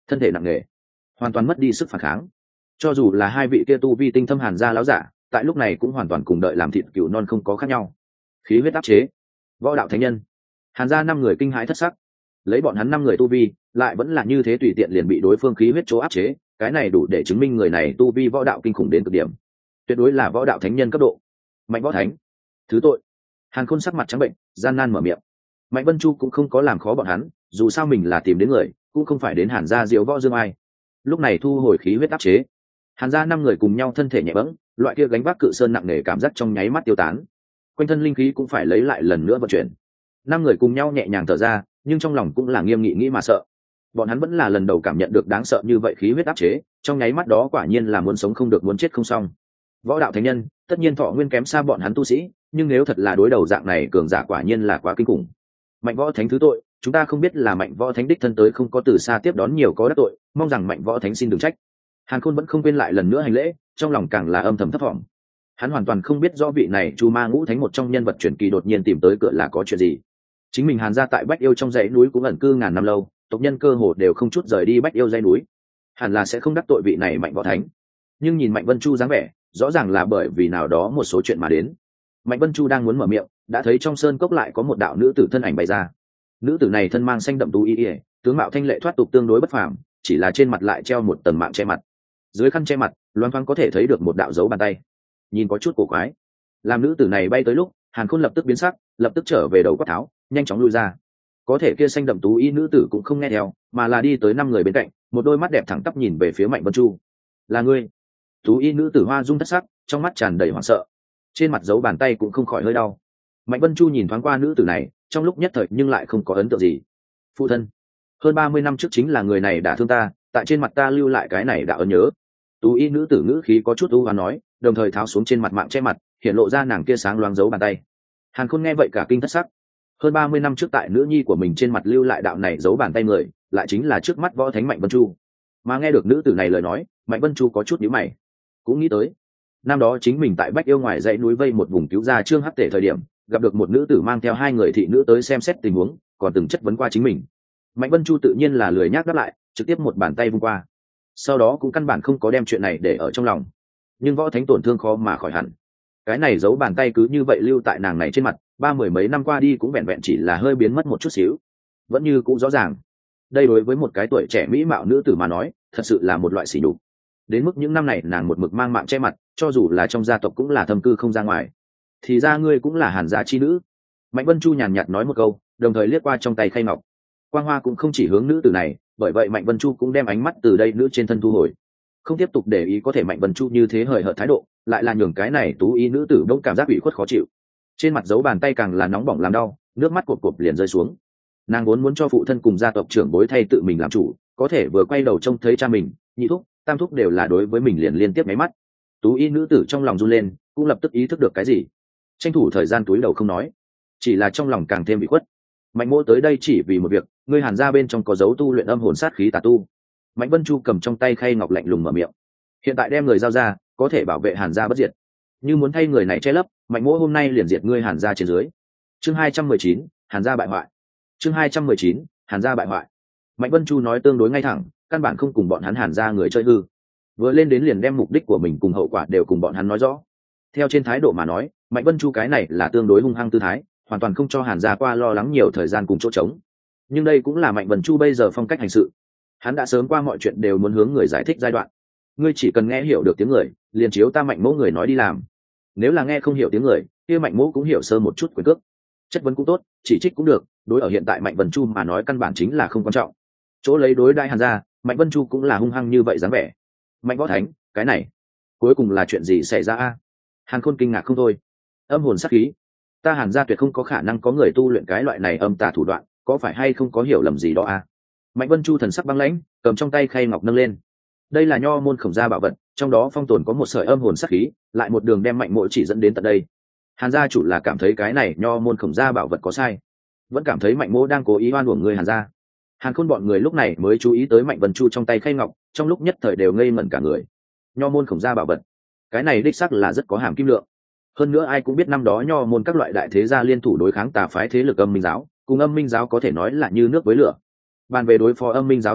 thân thể nặng nề, hoàn toàn mất đi sức phản kháng. Cho dù là hai vị kia tu vi tinh thâm Hàn gia láo giả, tại lúc này cũng hoàn toàn cùng đợi làm thịt cừu non không có khác nhau. Khí huyết áp chế, võ đạo thánh nhân. Hàn gia 5 người kinh hãi thất sắc. Lấy bọn hắn 5 người tu vi, lại vẫn là như thế tùy tiện liền bị đối phương khí huyết chỗ áp chế, cái này đủ để chứng minh người này tu vi võ đạo kinh khủng đến cực điểm. Tuyệt đối là võ đạo thánh nhân cấp độ. Mạnh võ thánh, thứ tội. Hàn Khôn sắc mặt trắng bệnh, gian nan mở miệng. Mạnh Vân Chu cũng không có làm khó bọn hắn, dù sao mình là tìm đến người, cũng không phải đến Hàn gia diếu võ dương ai. Lúc này thu hồi khí huyết áp chế. Hàn gia 5 người cùng nhau thân thể nhẹ bẫng, loại kia gánh vác cự sơn nặng nề cảm giác trong nháy mắt tiêu tán. Quanh thân linh khí cũng phải lấy lại lần nữa vận chuyển. 5 người cùng nhau nhẹ nhàng thở ra, nhưng trong lòng cũng là nghiêm nghị nghĩ mà sợ. Bọn hắn vẫn là lần đầu cảm nhận được đáng sợ như vậy khí huyết áp chế, trong nháy mắt đó quả nhiên là muốn sống không được muốn chết không xong. Võ đạo thánh nhân, tất nhiên thọ nguyên kém xa bọn hắn tu sĩ, nhưng nếu thật là đối đầu dạng này cường giả quả nhiên là quá kinh khủng. Mạnh võ thánh thứ tội, chúng ta không biết là mạnh võ thánh đích thân tới không có từ xa tiếp đón nhiều có đắc tội, mong rằng mạnh võ thánh xin đừng trách. Hàn Khôn vẫn không quên lại lần nữa hành lễ, trong lòng càng là âm thầm thấp thỏm. Hắn hoàn toàn không biết rõ vị này Chu Ma Ngũ Thánh một trong nhân vật truyền kỳ đột nhiên tìm tới cửa là có chuyện gì. Chính mình Hàn gia tại Bách Yêu trong dãy núi cũng ẩn cư ngàn năm lâu, tộc nhân cơ hồ đều không chút rời đi Bách Yêu dãy núi, hẳn là sẽ không đắc tội vị này mạnh võ thánh. Nhưng nhìn Mạnh Vân Chu dáng vẻ, rõ ràng là bởi vì nào đó một số chuyện mà đến. Mạnh Vân Chu đang muốn mở miệng, đã thấy trong sơn cốc lại có một đạo nữ tử thân ảnh bày ra. Nữ tử này thân mang xanh đậm tú y, tướng mạo thanh lệ thoát tục tương đối bất phàm, chỉ là trên mặt lại treo một tầng mạng che mặt. Dưới khăn che mặt, loáng thoáng có thể thấy được một đạo dấu bàn tay, nhìn có chút cổ quái. Làm nữ tử này bay tới lúc, Hàn Khôn lập tức biến sắc, lập tức trở về đầu quát tháo, nhanh chóng lui ra. Có thể kia xanh đậm tú y nữ tử cũng không nghe theo, mà là đi tới 5 người bên cạnh, một đôi mắt đẹp thẳng tắp nhìn về phía Mạnh Vân Chu. Là ngươi? Tú y nữ tử hoa dung thất sắc, trong mắt tràn đầy hoảng sợ, trên mặt dấu bàn tay cũng không khỏi hơi đau. Mạnh Vân Chu nhìn thoáng qua nữ tử này, trong lúc nhất thời nhưng lại không có ấn tượng gì. Phụ thân, hơn 30 năm trước chính là người này đã thương ta, tại trên mặt ta lưu lại cái này đã ấn nhớ. Tú y nữ tử ngữ khí có chút u hoán nói, đồng thời tháo xuống trên mặt mạng che mặt, hiện lộ ra nàng kia sáng loáng dấu bàn tay. Hàn Khôn nghe vậy cả kinh thất sắc. Hơn 30 năm trước tại nữ nhi của mình trên mặt lưu lại đạo này dấu bàn tay người, lại chính là trước mắt võ thánh Mạnh Vân Chu. Mà nghe được nữ tử này lời nói, Mạnh Vân Chu có chút nhíu mày, cũng nghĩ tới năm đó chính mình tại Bách Yêu ngoài dãy núi vây một vùng cứu ra Trương Hắc Tể thời điểm, gặp được một nữ tử mang theo 2 người thị nữ tới xem xét tình huống, còn từng chất vấn qua chính mình. Mạnh Vân Chu tự nhiên là lười nhác đáp lại, trực tiếp một bàn tay vung qua, sau đó cũng căn bản không có đem chuyện này để ở trong lòng. Nhưng võ thánh tổn thương khó mà khỏi hẳn, cái này giấu bàn tay cứ như vậy lưu tại nàng này trên mặt, 30 mấy năm qua đi cũng vẹn vẹn chỉ là hơi biến mất một chút xíu, vẫn như cũng rõ ràng. Đây đối với một cái tuổi trẻ mỹ mạo nữ tử mà nói, thật sự là một loại sỉ nhục. Đến mức những năm này nàng một mực mang mạng che mặt, cho dù là trong gia tộc cũng là thâm cư không ra ngoài. Thì ra ngươi cũng là Hàn gia chi nữ. Mạnh Vân Chu nhàn nhạt nói một câu, đồng thời liếc qua trong tay khay ngọc. Quang hoa cũng không chỉ hướng nữ tử này, bởi vậy Mạnh Vân Chu cũng đem ánh mắt từ đây nữ trên thân thu hồi, không tiếp tục để ý. Có thể Mạnh Vân Chu như thế hời hợt thái độ, lại là nhường cái này tú ý nữ tử bỗng cảm giác ủy khuất khó chịu. Trên mặt dấu bàn tay càng là nóng bỏng làm đau, nước mắt cộp cộp liền rơi xuống. Nàng vốn muốn cho phụ thân cùng gia tộc trưởng bối thay tự mình làm chủ, có thể vừa quay đầu trông thấy cha mình, nhị thúc, tam thúc đều là đối với mình liền liên tiếp máy mắt. Tú y nữ tử trong lòng run lên, cũng lập tức ý thức được cái gì, tranh thủ thời gian túi đầu không nói, chỉ là trong lòng càng thêm bị khuất. Mạnh Mỗ tới đây chỉ vì một việc, ngươi Hàn gia bên trong có dấu tu luyện âm hồn sát khí tà tu. Mạnh Vân Chu cầm trong tay khay ngọc lạnh lùng mở miệng. Hiện tại đem người giao ra, có thể bảo vệ Hàn gia bất diệt. Như muốn thay người này che lấp, Mạnh Mỗ hôm nay liền diệt ngươi Hàn gia trên dưới. Chương 219, Hàn gia bại hoại. Chương 219, Hàn gia bại hoại. Mạnh Vân Chu nói tương đối ngay thẳng, căn bản không cùng bọn hắn Hàn gia người chơi hư. Vừa lên đến liền đem mục đích của mình cùng hậu quả đều cùng bọn hắn nói rõ. Theo trên thái độ mà nói, Mạnh Vân Chu cái này là tương đối hung hăng tư thái, hoàn toàn không cho Hàn gia qua lo lắng nhiều thời gian cùng chỗ trống. Nhưng đây cũng là Mạnh Vân Chu bây giờ phong cách hành sự. Hắn đã sớm qua mọi chuyện đều muốn hướng người giải thích giai đoạn. Ngươi chỉ cần nghe hiểu được tiếng người, liền chiếu ta Mạnh Mỗ người nói đi làm. Nếu là nghe không hiểu tiếng người, kia Mạnh Mỗ cũng hiểu sơ một chút quyền cước. Chất vấn cũng tốt, chỉ trích cũng được, đối ở hiện tại Mạnh Vân Chu mà nói căn bản chính là không quan trọng. Chỗ lấy đối đại Hàn gia, Mạnh Vân Chu cũng là hung hăng như vậy dáng vẻ. Mạnh võ thánh, cái này cuối cùng là chuyện gì xảy ra a? Hàn Khôn kinh ngạc không thôi. Âm hồn sát khí, ta Hàn gia tuyệt không có khả năng có người tu luyện cái loại này âm tà thủ đoạn, có phải hay không có hiểu lầm gì đó a? Mạnh Vân Chu thần sắc băng lãnh, cầm trong tay khay ngọc nâng lên. Đây là nho môn khổng gia bảo vật, trong đó phong tồn có một sợi âm hồn sát khí, lại một đường đem Mạnh Mỗ chỉ dẫn đến tận đây. Hàn gia chủ là cảm thấy cái này nho môn khổng gia bảo vật có sai, vẫn cảm thấy Mạnh Mỗ đang cố ý oan uổng người Hàn gia. Hàn Khôn bọn người lúc này mới chú ý tới Mạnh Vân Chu trong tay khay ngọc, trong lúc nhất thời đều ngây ngẩn cả người. Nho môn khổng gia bảo vật, cái này đích xác là rất có hàm kim lượng. Hơn nữa ai cũng biết năm đó nho môn các loại đại thế gia liên thủ đối kháng tà phái thế lực Âm Minh giáo, cùng Âm Minh giáo có thể nói là như nước với lửa. Bàn về đối phó Âm Minh giáo thủ đoạn,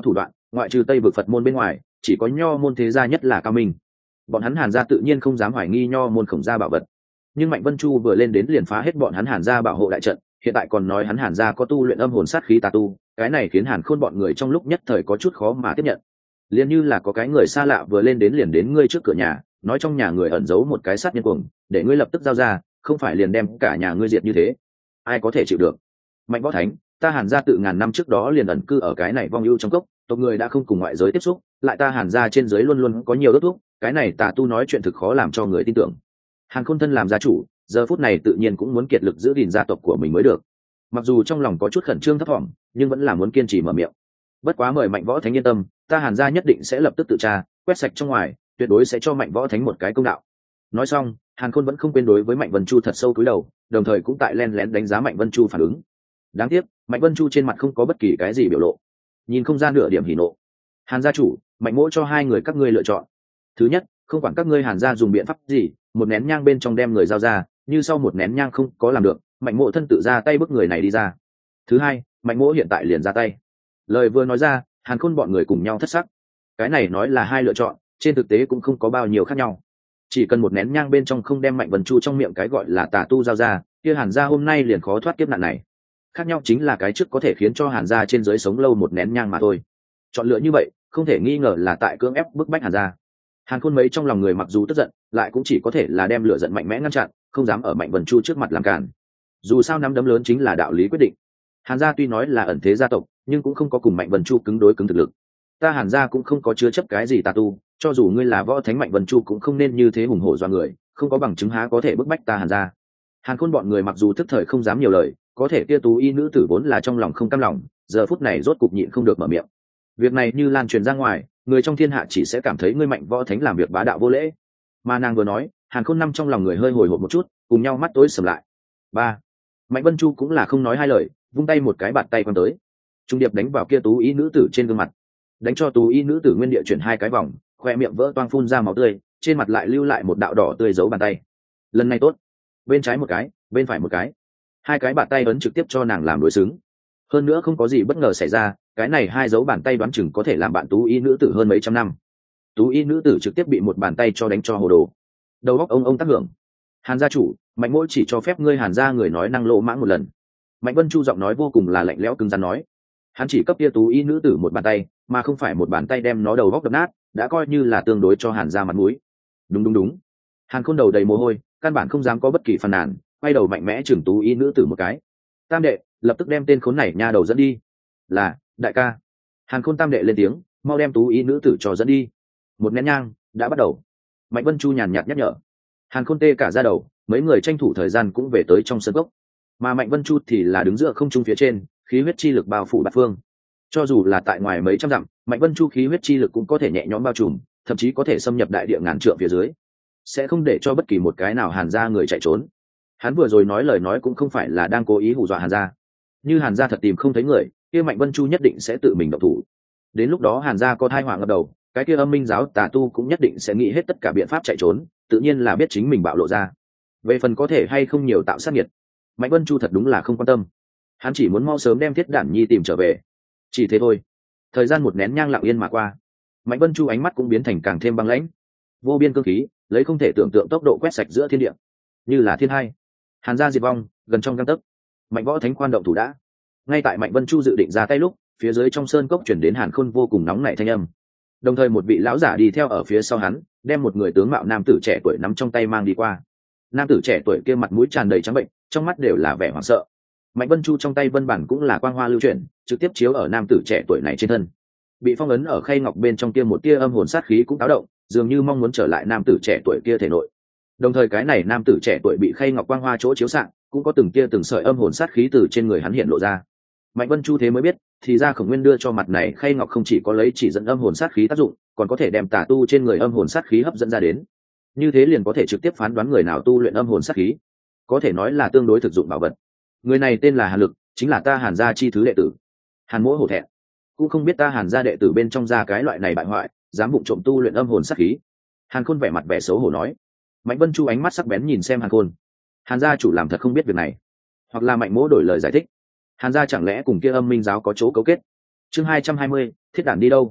ngoại trừ Tây vực Phật môn bên ngoài, chỉ có Nho môn thế gia nhất là cao minh. Bọn hắn Hàn gia tự nhiên không dám hoài nghi Nho môn Khổng gia bảo vật. Nhưng Mạnh Vân Chu vừa lên đến liền phá hết bọn hắn Hàn gia bảo hộ đại trận, hiện tại còn nói hắn Hàn gia có tu luyện âm hồn sát khí tà tu, cái này khiến Hàn Khôn bọn người trong lúc nhất thời có chút khó mà tiếp nhận. Liền như là có cái người xa lạ vừa lên đến liền đến ngươi trước cửa nhà, nói trong nhà người ẩn giấu một cái sát nhân cuồng, để ngươi lập tức giao ra, không phải liền đem cả nhà ngươi diệt như thế. Ai có thể chịu được? Mạnh Võ Thánh, ta Hàn gia tự ngàn năm trước đó liền ẩn cư ở cái này vong ưu trong cốc, tộc người đã không cùng ngoại giới tiếp xúc, lại ta Hàn gia trên dưới luôn luôn có nhiều đốt thuốc, cái này tà tu nói chuyện thực khó làm cho người tin tưởng. Hàn Khôn thân làm gia chủ, giờ phút này tự nhiên cũng muốn kiệt lực giữ gìn gia tộc của mình mới được. Mặc dù trong lòng có chút khẩn trương thấp thỏm, nhưng vẫn là muốn kiên trì mở miệng. Bất quá mời Mạnh Võ Thánh yên tâm, ta Hàn gia nhất định sẽ lập tức tự tra, quét sạch trong ngoài, tuyệt đối sẽ cho Mạnh Võ Thánh một cái công đạo. Nói xong, Hàn Khôn vẫn không quên đối với Mạnh Vân Chu thật sâu cúi đầu, đồng thời cũng tại len lén đánh giá Mạnh Vân Chu phản ứng. Đáng tiếc, Mạnh Vân Chu trên mặt không có bất kỳ cái gì biểu lộ, nhìn không ra nửa điểm hỉ nộ. Hàn gia chủ, Mạnh mỗ cho hai người các ngươi lựa chọn. Thứ nhất, không quản các ngươi Hàn gia dùng biện pháp gì, một nén nhang bên trong đem người giao ra, như sau một nén nhang không có làm được, Mạnh mỗ thân tự ra tay bức người này đi ra. Thứ hai, Mạnh mỗ hiện tại liền ra tay. Lời vừa nói ra, Hàn Khôn bọn người cùng nhau thất sắc. Cái này nói là hai lựa chọn, trên thực tế cũng không có bao nhiêu khác nhau. Chỉ cần một nén nhang bên trong không đem Mạnh Vân Chu trong miệng cái gọi là tà tu giao ra, kia Hàn gia hôm nay liền khó thoát kiếp nạn này. Khác nhau chính là cái trước có thể khiến cho Hàn gia trên dưới sống lâu một nén nhang mà thôi. Chọn lựa như vậy, không thể nghi ngờ là tại cưỡng ép bức bách Hàn gia. Hàn Khôn mấy trong lòng người mặc dù tức giận, lại cũng chỉ có thể là đem lửa giận mạnh mẽ ngăn chặn, không dám ở Mạnh Vân Chu trước mặt làm cản. Dù sao nắm đấm lớn chính là đạo lý quyết định. Hàn gia tuy nói là ẩn thế gia tộc, nhưng cũng không có cùng Mạnh Vân Chu cứng đối cứng thực lực. Ta Hàn gia cũng không có chứa chấp cái gì tà tu, cho dù ngươi là võ thánh Mạnh Vân Chu cũng không nên như thế hùng hổ doa người, không có bằng chứng há có thể bức bách ta Hàn gia. Hàn Khôn bọn người mặc dù thức thời không dám nhiều lời, có thể kia tú y nữ tử vốn là trong lòng không cam lòng, giờ phút này rốt cục nhịn không được mở miệng. Việc này như lan truyền ra ngoài, người trong thiên hạ chỉ sẽ cảm thấy ngươi Mạnh võ thánh làm việc bá đạo vô lễ. Mà nàng vừa nói, Hàn Khôn năm trong lòng người hơi hồi hộp một chút, cùng nhau mắt tối sầm lại. Ba, Mạnh Vân Chu cũng là không nói hai lời, vung tay một cái bạt tay quăng tới, trung điệp đánh vào kia tú y nữ tử trên gương mặt, đánh cho tú y nữ tử nguyên địa chuyển hai cái vòng, khoe miệng vỡ toang phun ra máu tươi, trên mặt lại lưu lại một đạo đỏ tươi dấu bàn tay. Lần này tốt, bên trái một cái, bên phải một cái, hai cái bàn tay ấn trực tiếp cho nàng làm đối xứng. Hơn nữa không có gì bất ngờ xảy ra, cái này hai dấu bàn tay đoán chừng có thể làm bạn tú y nữ tử hơn mấy trăm năm. Tú y nữ tử trực tiếp bị một bàn tay cho đánh cho hồ đồ, đầu óc ông tác hưởng. Hàn gia chủ, Mạnh mỗi chỉ cho phép ngươi Hàn gia người nói năng lỗ mãng một lần. Mạnh Vân Chu giọng nói vô cùng là lạnh lẽo cứng rắn nói, hắn chỉ cấp kia tú y nữ tử một bàn tay, mà không phải một bàn tay đem nó đầu óc đập nát, đã coi như là tương đối cho Hàn gia mặt mũi. Đúng. Hàn Khôn đầu đầy mồ hôi, căn bản không dám có bất kỳ phàn nàn, quay đầu mạnh mẽ chừng tú y nữ tử một cái. Tam đệ, lập tức đem tên khốn này nha đầu dẫn đi. Là, đại ca. Hàn Khôn tam đệ lên tiếng, mau đem tú y nữ tử cho dẫn đi. Một nén nhang đã bắt đầu. Mạnh Vân Chu nhàn nhạt nhắc nhở. Hàn Khôn tê cả ra đầu, mấy người tranh thủ thời gian cũng về tới trong sân gốc, mà Mạnh Vân Chu thì là đứng giữa không trung phía trên, khí huyết chi lực bao phủ bát phương. Cho dù là tại ngoài mấy trăm dặm, Mạnh Vân Chu khí huyết chi lực cũng có thể nhẹ nhõm bao trùm, thậm chí có thể xâm nhập đại địa ngàn trượng phía dưới, sẽ không để cho bất kỳ một cái nào Hàn gia người chạy trốn. Hắn vừa rồi nói lời nói cũng không phải là đang cố ý hù dọa Hàn gia. Như Hàn gia thật tìm không thấy người, kia Mạnh Vân Chu nhất định sẽ tự mình động thủ. Đến lúc đó Hàn gia có thai họa ngập đầu, cái kia Âm Minh giáo tà tu cũng nhất định sẽ nghĩ hết tất cả biện pháp chạy trốn, tự nhiên là biết chính mình bạo lộ ra. Về phần có thể hay không nhiều tạo sát nhiệt, Mạnh Vân Chu thật đúng là không quan tâm. Hắn chỉ muốn mau sớm đem Thiết Đản Nhi tìm trở về. Chỉ thế thôi. Thời gian một nén nhang lặng yên mà qua, Mạnh Vân Chu ánh mắt cũng biến thành càng thêm băng lãnh. Vô biên cương khí, lấy không thể tưởng tượng tốc độ quét sạch giữa thiên địa, như là thiên hai. Hàn gia diệt vong, gần trong gang tấc. Mạnh võ thánh khoan động thủ đã. Ngay tại Mạnh Vân Chu dự định ra tay lúc, phía dưới trong sơn cốc chuyển đến Hàn Khôn vô cùng nóng nảy thanh âm. Đồng thời một vị lão giả đi theo ở phía sau hắn, đem một người tướng mạo nam tử trẻ tuổi nắm trong tay mang đi qua. Nam tử trẻ tuổi kia mặt mũi tràn đầy trắng bệnh, trong mắt đều là vẻ hoảng sợ. Mạnh Vân Chu trong tay vân bản cũng là quang hoa lưu chuyển, trực tiếp chiếu ở nam tử trẻ tuổi này trên thân. Bị phong ấn ở khay ngọc bên trong kia một tia âm hồn sát khí cũng táo động, dường như mong muốn trở lại nam tử trẻ tuổi kia thể nội. Đồng thời cái này nam tử trẻ tuổi bị khay ngọc quang hoa chỗ chiếu xạ, cũng có từng tia từng sợi âm hồn sát khí từ trên người hắn hiện lộ ra. Mạnh Vân Chu thế mới biết, thì ra Khổng Nguyên đưa cho mặt này khay ngọc không chỉ có lấy chỉ dẫn âm hồn sát khí tác dụng, còn có thể đem tà tu trên người âm hồn sát khí hấp dẫn ra đến. Như thế liền có thể trực tiếp phán đoán người nào tu luyện âm hồn sát khí, có thể nói là tương đối thực dụng bảo vật. Người này tên là Hàn Lực, chính là ta Hàn gia chi thứ đệ tử. Hàn Mỗ hổ thẹn, cũng không biết ta Hàn gia đệ tử bên trong ra cái loại này bại hoại, dám vụng trộm tu luyện âm hồn sát khí. Hàn Khôn vẻ mặt vẻ xấu hổ nói. Mạnh Vân Chu ánh mắt sắc bén nhìn xem Hàn Khôn. Hàn gia chủ làm thật không biết việc này, hoặc là Mạnh Mỗ đổi lời giải thích. Hàn gia chẳng lẽ cùng kia Âm Minh giáo có chỗ cấu kết? Chương 220, Thiết Đản đi đâu?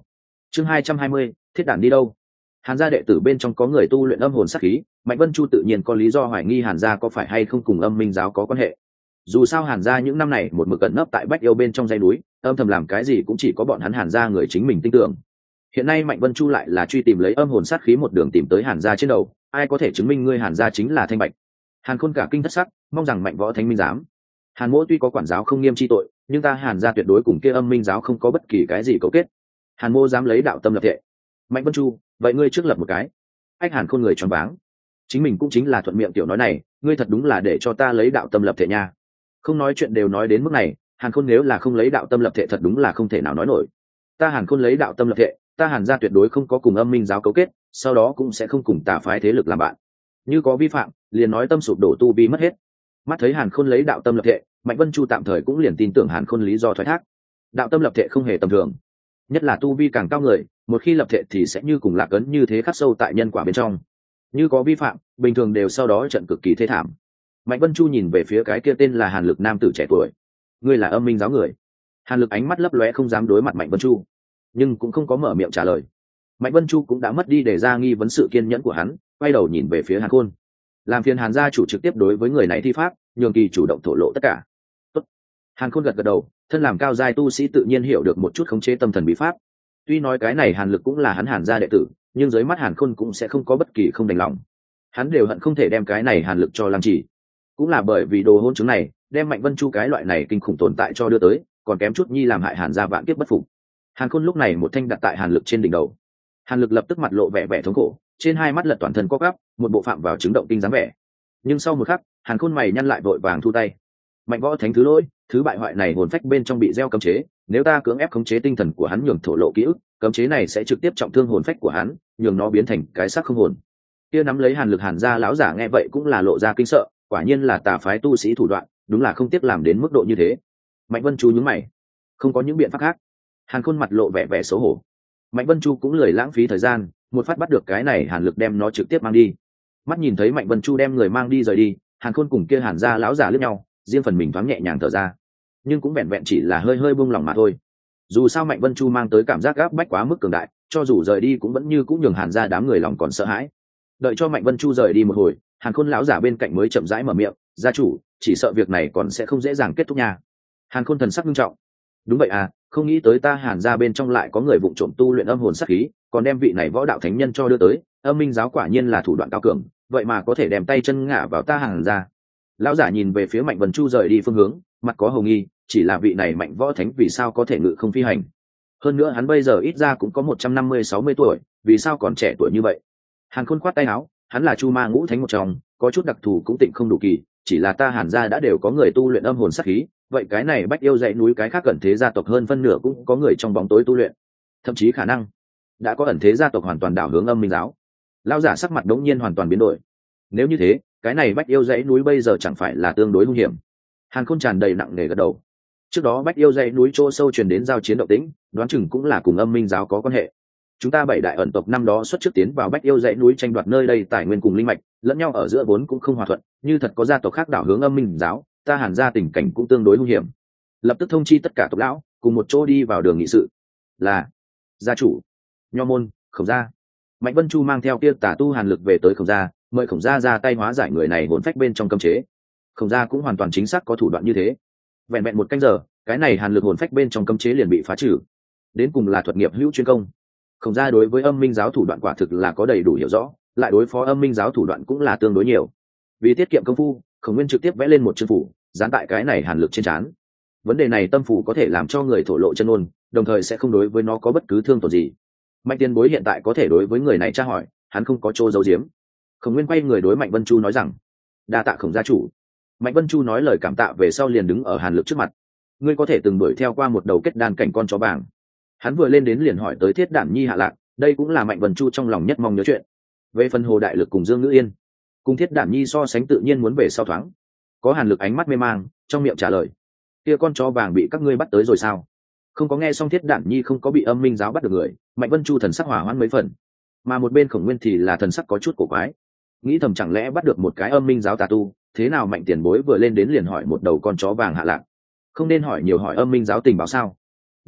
Chương 220, thiết đản đi đâu? Hàn gia đệ tử bên trong có người tu luyện âm hồn sát khí, Mạnh Vân Chu tự nhiên có lý do hoài nghi Hàn gia có phải hay không cùng Âm Minh giáo có quan hệ. Dù sao Hàn gia những năm này một mực ẩn nấp tại Bách Yêu bên trong dãy núi, âm thầm làm cái gì cũng chỉ có bọn hắn Hàn gia người chính mình tin tưởng. Hiện nay Mạnh Vân Chu lại là truy tìm lấy âm hồn sát khí một đường tìm tới Hàn gia trên đầu, ai có thể chứng minh ngươi Hàn gia chính là Thanh Bạch? Hàn Khôn cả kinh thất sắc, mong rằng Mạnh Võ Thánh Minh giám. Hàn Mỗ tuy có quản giáo không nghiêm chi tội, nhưng ta Hàn gia tuyệt đối cùng kia Âm Minh giáo không có bất kỳ cái gì cấu kết. Hàn Mỗ dám lấy đạo tâm lập thể. Mạnh Vân Chu, vậy ngươi trước lập một cái. Ách Hàn Khôn người choáng váng. Chính mình cũng chính là thuận miệng tiểu nói này, ngươi thật đúng là để cho ta lấy đạo tâm lập thể nha. Không nói chuyện đều nói đến mức này, Hàn Khôn nếu là không lấy đạo tâm lập thể thật đúng là không thể nào nói nổi. Ta Hàn Khôn lấy đạo tâm lập thể, ta Hàn gia tuyệt đối không có cùng Âm Minh giáo cấu kết, sau đó cũng sẽ không cùng tà phái thế lực làm bạn. Như có vi phạm, liền nói tâm sụp đổ tu vi mất hết. Mắt thấy Hàn Khôn lấy đạo tâm lập thể, Mạnh Vân Chu tạm thời cũng liền tin tưởng Hàn Khôn lý do thoái thác. Đạo tâm lập thể không hề tầm thường, nhất là tu vi càng cao người, một khi lập thể thì sẽ như cùng lạc ấn như thế khắc sâu tại nhân quả bên trong. Như có vi phạm, bình thường đều sau đó trận cực kỳ thê thảm. Mạnh Vân Chu nhìn về phía cái kia tên là Hàn Lực nam tử trẻ tuổi. Ngươi là Âm Minh giáo người? Hàn Lực ánh mắt lấp lóe không dám đối mặt Mạnh Vân Chu, nhưng cũng không có mở miệng trả lời. Mạnh Vân Chu cũng đã mất đi để ra nghi vấn sự kiên nhẫn của hắn, quay đầu nhìn về phía Hàn Khôn. Làm phiền Hàn gia chủ trực tiếp đối với người này thi pháp, nhường kỳ chủ động thổ lộ tất cả. Tốt. Hàn Khôn gật gật đầu, thân làm cao giai tu sĩ tự nhiên hiểu được một chút khống chế tâm thần bí pháp. Tuy nói cái này Hàn Lực cũng là hắn Hàn gia đệ tử, nhưng dưới mắt Hàn Khôn cũng sẽ không có bất kỳ không đành lòng. Hắn đều hận không thể đem cái này Hàn Lực cho lăng trì. Cũng là bởi vì đồ hôn chứng này, đem Mạnh Vân Chu cái loại này kinh khủng tồn tại cho đưa tới, còn kém chút nhi làm hại Hàn gia vạn kiếp bất phục. Hàn Khôn lúc này một thanh đặt tại Hàn Lực trên đỉnh đầu. Hàn Lực lập tức mặt lộ vẻ vẻ thống khổ, trên hai mắt lật toàn thân co quắp, một bộ phạm vào chứng động kinh dáng vẻ. Nhưng sau một khắc, Hàn Khôn mày nhăn lại vội vàng thu tay. Mạnh Võ Thánh thứ lỗi, thứ bại hoại này hồn phách bên trong bị gieo cấm chế, nếu ta cưỡng ép khống chế tinh thần của hắn nhường thổ lộ ký ức, cấm chế này sẽ trực tiếp trọng thương hồn phách của hắn, nhường nó biến thành cái xác không hồn. Kia nắm lấy Hàn Lực Hàn gia lão giả nghe vậy cũng là lộ ra kinh sợ, quả nhiên là tà phái tu sĩ thủ đoạn, đúng là không tiếc làm đến mức độ như thế. Mạnh Vân Chu nhướng mày, không có những biện pháp khác. Hàn Khôn mặt lộ vẻ vẻ xấu hổ. Mạnh Vân Chu cũng lười lãng phí thời gian, một phát bắt được cái này Hàn Lực đem nó trực tiếp mang đi. Mắt nhìn thấy Mạnh Vân Chu đem người mang đi rời đi, Hàn Khôn cùng kia Hàn gia lão giả liếc nhau, riêng phần mình thoáng nhẹ nhàng thở ra, nhưng cũng vẹn vẹn chỉ là hơi hơi buông lòng mà thôi. Dù sao Mạnh Vân Chu mang tới cảm giác áp bách quá mức cường đại, cho dù rời đi cũng vẫn như cũng nhường Hàn gia đám người lòng còn sợ hãi. Đợi cho Mạnh Vân Chu rời đi một hồi, Hàn Khôn lão giả bên cạnh mới chậm rãi mở miệng, gia chủ, chỉ sợ việc này còn sẽ không dễ dàng kết thúc nha. Hàn Khôn thần sắc nghiêm trọng. Đúng vậy à, không nghĩ tới ta Hàn gia bên trong lại có người vụng trộm tu luyện âm hồn sát khí, còn đem vị này võ đạo thánh nhân cho đưa tới. Âm Minh giáo quả nhiên là thủ đoạn cao cường, vậy mà có thể đem tay chân ngã vào ta Hàn gia. Lão giả nhìn về phía Mạnh Vân Chu rời đi phương hướng, mặt có hồng nghi, chỉ là vị này Mạnh Võ Thánh vì sao có thể ngự không phi hành? Hơn nữa hắn bây giờ ít ra cũng có 150-60 tuổi, vì sao còn trẻ tuổi như vậy? Hàn Khôn khoát tay áo, hắn là Chu Ma Ngũ Thánh một trong, có chút đặc thù cũng tịnh không đủ kỳ, chỉ là ta Hàn gia đã đều có người tu luyện âm hồn sát khí, vậy cái này Bách Yêu dãy núi cái khác ẩn thế gia tộc hơn phân nửa cũng có người trong bóng tối tu luyện, thậm chí khả năng đã có ẩn thế gia tộc hoàn toàn đảo hướng Âm Minh giáo. Lão giả sắc mặt đống nhiên hoàn toàn biến đổi. Nếu như thế, cái này Bách Yêu dãy núi bây giờ chẳng phải là tương đối hung hiểm? Hàn Khôn tràn đầy nặng nề gật đầu. Trước đó Bách Yêu dãy núi chỗ sâu truyền đến giao chiến động tĩnh, đoán chừng cũng là cùng Âm Minh giáo có quan hệ. Chúng ta bảy đại ẩn tộc năm đó xuất trước tiến vào Bách Yêu dãy núi tranh đoạt nơi đây tài nguyên cùng linh mạch, lẫn nhau ở giữa vốn cũng không hòa thuận, như thật có gia tộc khác đảo hướng Âm Minh giáo, ta Hàn gia tình cảnh cũng tương đối hung hiểm. Lập tức thông chi tất cả tộc lão, cùng một chỗ đi vào đường nghị sự. Là gia chủ. Nho môn, Khổng gia. Mạnh Vân Chu mang theo kia tà tu Hàn Lực về tới Khổng gia, mời Khổng gia ra tay hóa giải người này hồn phách bên trong cấm chế. Khổng gia cũng hoàn toàn chính xác có thủ đoạn như thế. Vẹn vẹn một canh giờ, cái này Hàn Lực hồn phách bên trong cấm chế liền bị phá trừ. Đến cùng là thuật nghiệp hữu chuyên công. Khổng gia đối với Âm Minh giáo thủ đoạn quả thực là có đầy đủ hiểu rõ, lại đối phó Âm Minh giáo thủ đoạn cũng là tương đối nhiều. Vì tiết kiệm công phu, Khổng Nguyên trực tiếp vẽ lên một chương phủ, dán tại cái này Hàn Lực trên trán. Vấn đề này tâm phủ có thể làm cho người thổ lộ chân ôn, đồng thời sẽ không đối với nó có bất cứ thương tổn gì. Mạnh Tiên Bối hiện tại có thể đối với người này tra hỏi, hắn không có chỗ giấu giếm. Khổng Nguyên quay người đối Mạnh Vân Chu nói rằng, đa tạ Khổng gia chủ. Mạnh Vân Chu nói lời cảm tạ về sau liền đứng ở Hàn Lực trước mặt. Ngươi có thể từng đuổi theo qua một đầu kết đan cảnh con chó vàng. Hắn vừa lên đến liền hỏi tới Thiết Đản Nhi hạ lạc, đây cũng là Mạnh Vân Chu trong lòng nhất mong nhớ chuyện. Về phần Hồ Đại Lực cùng Dương Ngữ Yên, cùng Thiết Đản Nhi so sánh tự nhiên muốn về sau thoáng. Có Hàn Lực ánh mắt mê mang, trong miệng trả lời, kia con chó vàng bị các ngươi bắt tới rồi sao? Không có nghe xong Thiết Đản Nhi không có bị Âm Minh giáo bắt được người, Mạnh Vân Chu thần sắc hỏa hoãn mấy phần, mà một bên Khổng Nguyên thì là thần sắc có chút cổ quái, nghĩ thầm chẳng lẽ bắt được một cái Âm Minh giáo tà tu, thế nào Mạnh tiền bối vừa lên đến liền hỏi một đầu con chó vàng hạ lạc, không nên hỏi nhiều hỏi Âm Minh giáo tình báo sao?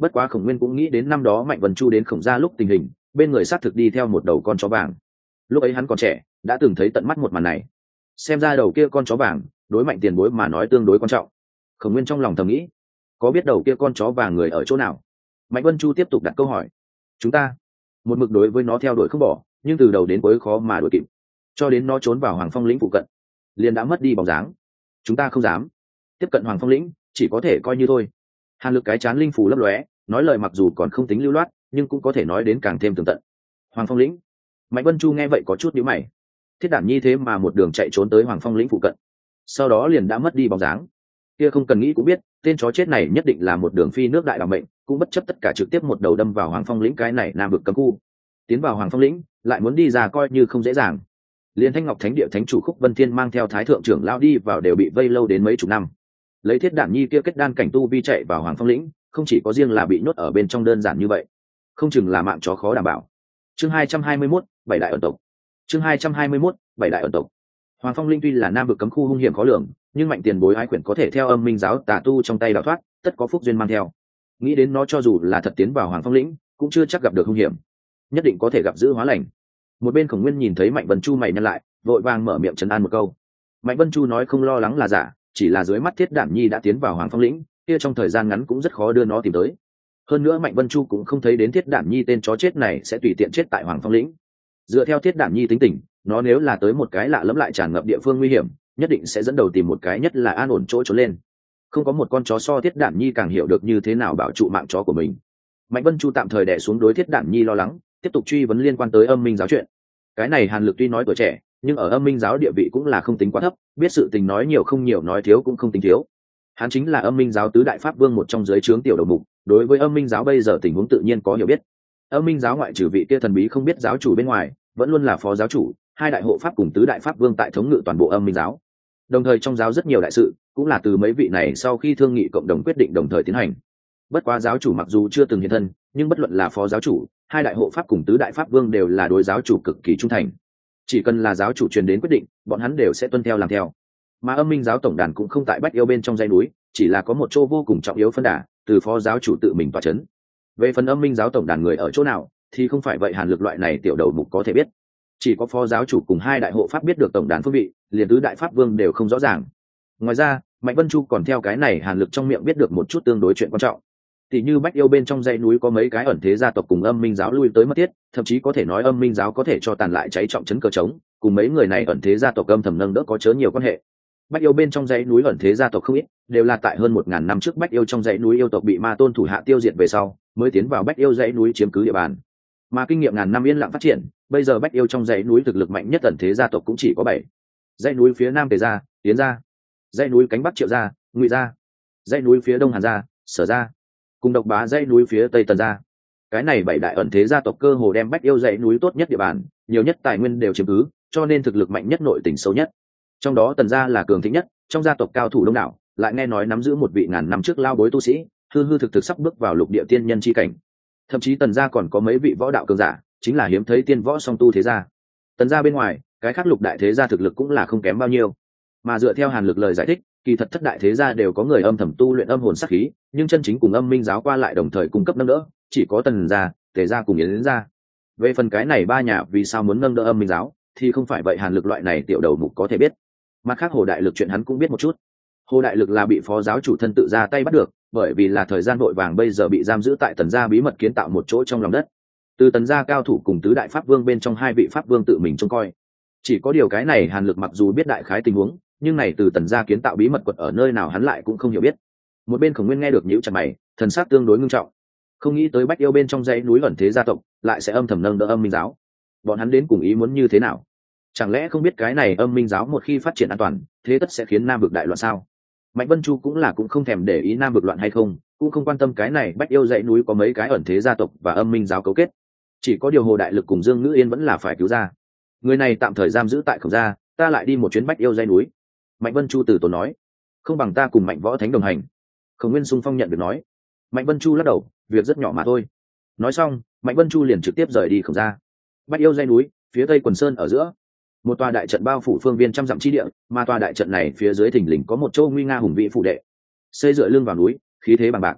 Bất quá Khổng Nguyên cũng nghĩ đến năm đó Mạnh Vân Chu đến Khổng gia lúc tình hình, bên người xác thực đi theo một đầu con chó vàng. Lúc ấy hắn còn trẻ, đã từng thấy tận mắt một màn này. Xem ra đầu kia con chó vàng, đối Mạnh tiền bối mà nói tương đối quan trọng. Khổng Nguyên trong lòng thầm nghĩ, có biết đầu kia con chó vàng người ở chỗ nào? Mạnh Vân Chu tiếp tục đặt câu hỏi. Chúng ta một mực đối với nó theo đuổi không bỏ, nhưng từ đầu đến cuối khó mà đuổi kịp, cho đến nó trốn vào Hoàng Phong lĩnh phụ cận, liền đã mất đi bóng dáng. Chúng ta không dám tiếp cận Hoàng Phong lĩnh, chỉ có thể coi như thôi. Hàn Lực cái chán linh phù lấp lóe, nói lời mặc dù còn không tính lưu loát, nhưng cũng có thể nói đến càng thêm tường tận. Hoàng Phong lĩnh. Mạnh Vân Chu nghe vậy có chút nhíu mày. Thiết Đản Nhi thế mà một đường chạy trốn tới Hoàng Phong lĩnh phụ cận, sau đó liền đã mất đi bóng dáng. Kia không cần nghĩ cũng biết, tên chó chết này nhất định là một đường phi nước đại đảm mệnh, cũng bất chấp tất cả trực tiếp một đầu đâm vào Hoàng Phong lĩnh cái này nam vực cấm khu. Tiến vào Hoàng Phong lĩnh, lại muốn đi ra coi như không dễ dàng. Liên Thanh Ngọc Thánh Địa Thánh chủ Khúc Vân Thiên mang theo Thái thượng trưởng lão đi vào đều bị vây lâu đến mấy chục năm. Lấy Thiết Đản Nhi kia kết đan cảnh tu vi chạy vào Hoàng Phong lĩnh, không chỉ có riêng là bị nhốt ở bên trong đơn giản như vậy, không chừng là mạng chó khó đảm bảo. Chương 221, bảy đại ẩn tộc. Chương 221, bảy đại ẩn tộc. Hoàng Phong linh tuy là nam vực cấm khu hung hiểm khó lường, nhưng Mạnh tiền bối ái quyển có thể theo Âm Minh giáo tà tu trong tay đào thoát, tất có phúc duyên mang theo. Nghĩ đến nó cho dù là thật tiến vào Hoàng Phong lĩnh, cũng chưa chắc gặp được hung hiểm, nhất định có thể gặp giữ hóa lành. Một bên Khổng Nguyên nhìn thấy Mạnh Vân Chu mày nhăn lại, vội vàng mở miệng trấn an một câu. Mạnh Vân Chu nói không lo lắng là giả, chỉ là dưới mắt Thiết Đản Nhi đã tiến vào Hoàng Phong lĩnh, kia trong thời gian ngắn cũng rất khó đưa nó tìm tới. Hơn nữa Mạnh Vân Chu cũng không thấy đến Thiết Đản Nhi tên chó chết này sẽ tùy tiện chết tại Hoàng Phong lĩnh. Dựa theo Thiết Đản Nhi tính tình, nó nếu là tới một cái lạ lẫm lại tràn ngập địa phương nguy hiểm, nhất định sẽ dẫn đầu tìm một cái nhất là an ổn chỗ trốn lên. Không có một con chó so Thiết Đản Nhi càng hiểu được như thế nào bảo trụ mạng chó của mình. Mạnh Vân Chu tạm thời đè xuống đối Thiết Đản Nhi lo lắng, tiếp tục truy vấn liên quan tới Âm Minh giáo chuyện. Cái này Hàn Lực tuy nói tuổi trẻ, nhưng ở Âm Minh giáo địa vị cũng là không tính quá thấp, biết sự tình nói nhiều không nhiều, nói thiếu cũng không tính thiếu. Hắn chính là Âm Minh giáo tứ đại pháp vương một trong dưới trướng tiểu đầu mục, đối với Âm Minh giáo bây giờ tình huống tự nhiên có hiểu biết. Âm Minh giáo ngoại trừ vị kia thần bí không biết giáo chủ bên ngoài, vẫn luôn là phó giáo chủ, hai đại hộ pháp cùng tứ đại pháp vương tại thống ngự toàn bộ Âm Minh giáo. Đồng thời trong giáo rất nhiều đại sự cũng là từ mấy vị này sau khi thương nghị cộng đồng quyết định đồng thời tiến hành. Bất quá giáo chủ mặc dù chưa từng hiện thân, nhưng bất luận là phó giáo chủ, hai đại hộ pháp cùng tứ đại pháp vương đều là đối giáo chủ cực kỳ trung thành. Chỉ cần là giáo chủ truyền đến quyết định, bọn hắn đều sẽ tuân theo làm theo. Mà Âm Minh giáo tổng đàn cũng không tại Bách Yêu bên trong dãy núi, chỉ là có một chỗ vô cùng trọng yếu phân đà, từ phó giáo chủ tự mình tọa chấn. Về phần Âm Minh giáo tổng đàn người ở chỗ nào, thì không phải vậy Hàn Lực loại này tiểu đầu mục có thể biết. Chỉ có phó giáo chủ cùng hai đại hộ pháp biết được tổng đàn phương vị, liền tứ đại pháp vương đều không rõ ràng. Ngoài ra, Mạnh Vân Chu còn theo cái này Hàn Lực trong miệng biết được một chút tương đối chuyện quan trọng. Thì như Bách Yêu bên trong dãy núi có mấy cái ẩn thế gia tộc cùng Âm Minh giáo lui tới mất thiết, thậm chí có thể nói Âm Minh giáo có thể cho tàn lại cháy trọng trấn cờ trống, cùng mấy người này ẩn thế gia tộc âm thầm nâng đỡ có chớ nhiều quan hệ. Bách Yêu bên trong dãy núi ẩn thế gia tộc không ít, đều là tại hơn 1000 năm trước Bách Yêu trong dãy núi yêu tộc bị Ma Tôn thủ hạ tiêu diệt về sau, mới tiến vào Bách Yêu dãy núi chiếm cứ địa bàn. Mà kinh nghiệm ngàn năm yên lặng phát triển, bây giờ Bách Yêu trong dãy núi thực lực mạnh nhất ẩn thế gia tộc cũng chỉ có 7. Dãy núi phía nam Tề gia, Tiến gia, dãy núi cánh bắc Triệu gia, Ngụy gia, dãy núi phía đông Hàn gia, Sở gia, cùng Độc Bá dãy núi phía tây Tần gia. Cái này 7 đại ẩn thế gia tộc cơ hồ đem Bách Yêu dãy núi tốt nhất địa bàn, nhiều nhất tài nguyên đều chiếm cứ, cho nên thực lực mạnh nhất, nội tình sâu nhất. Trong đó Tần gia là cường thịnh nhất, trong gia tộc cao thủ đông đảo, lại nghe nói nắm giữ một vị ngàn năm trước lao bối tu sĩ, hư hư thực thực sắp bước vào lục địa tiên nhân chi cảnh. Thậm chí Tần gia còn có mấy vị võ đạo cường giả, chính là hiếm thấy tiên võ song tu thế gia. Tần gia bên ngoài, cái khác lục đại thế gia thực lực cũng là không kém bao nhiêu. Mà dựa theo Hàn Lực lời giải thích, kỳ thật thất đại thế gia đều có người âm thầm tu luyện âm hồn sát khí, nhưng chân chính cùng Âm Minh giáo qua lại đồng thời cung cấp nâng đỡ, chỉ có Tần gia, Tề gia cùng Yến gia. Về phần cái này ba nhà vì sao muốn nâng đỡ Âm Minh giáo, thì không phải vậy Hàn Lực loại này tiểu đầu mục có thể biết. Mặt khác Hồ Đại Lực chuyện hắn cũng biết một chút. Hồ Đại Lực là bị phó giáo chủ thân tự ra tay bắt được, bởi vì là thời gian vội vàng bây giờ bị giam giữ tại Tần gia bí mật kiến tạo một chỗ trong lòng đất. Từ Tần gia cao thủ cùng tứ đại pháp vương bên trong hai vị pháp vương tự mình trông coi. Chỉ có điều cái này Hàn Lực mặc dù biết đại khái tình huống, nhưng này từ Tần gia kiến tạo bí mật quật ở nơi nào hắn lại cũng không hiểu biết. Một bên Khổng Nguyên nghe được nhíu chặt mày, thần sắc tương đối nghiêm trọng. Không nghĩ tới Bách Yêu bên trong dãy núi ẩn thế gia tộc lại sẽ âm thầm nâng đỡ Âm Minh giáo. Bọn hắn đến cùng ý muốn như thế nào? Chẳng lẽ không biết cái này Âm Minh giáo một khi phát triển an toàn, thế tất sẽ khiến Nam vực đại loạn sao? Mạnh Vân Chu cũng không thèm để ý Nam vực loạn hay không, cũng không quan tâm cái này Bách Yêu dãy núi có mấy cái ẩn thế gia tộc và Âm Minh giáo cấu kết. Chỉ có điều Hồ Đại Lực cùng Dương Ngữ Yên vẫn là phải cứu ra. Người này tạm thời giam giữ tại Khổng gia, ta lại đi một chuyến Bách Yêu dãy núi. Mạnh Vân Chu từ tốn nói, không bằng ta cùng Mạnh Võ Thánh đồng hành. Khổng Nguyên xung phong nhận được nói. Mạnh Vân Chu lắc đầu, việc rất nhỏ mà thôi. Nói xong, Mạnh Vân Chu liền trực tiếp rời đi Khổng gia. Bách Yêu dãy núi, phía tây quần sơn ở giữa, một tòa đại trận bao phủ phương viên trăm dặm chi địa, mà tòa đại trận này phía dưới thình lình có một châu nguy nga hùng vĩ phủ đệ, xây dựa lưng vào núi, khí thế bằng bạc.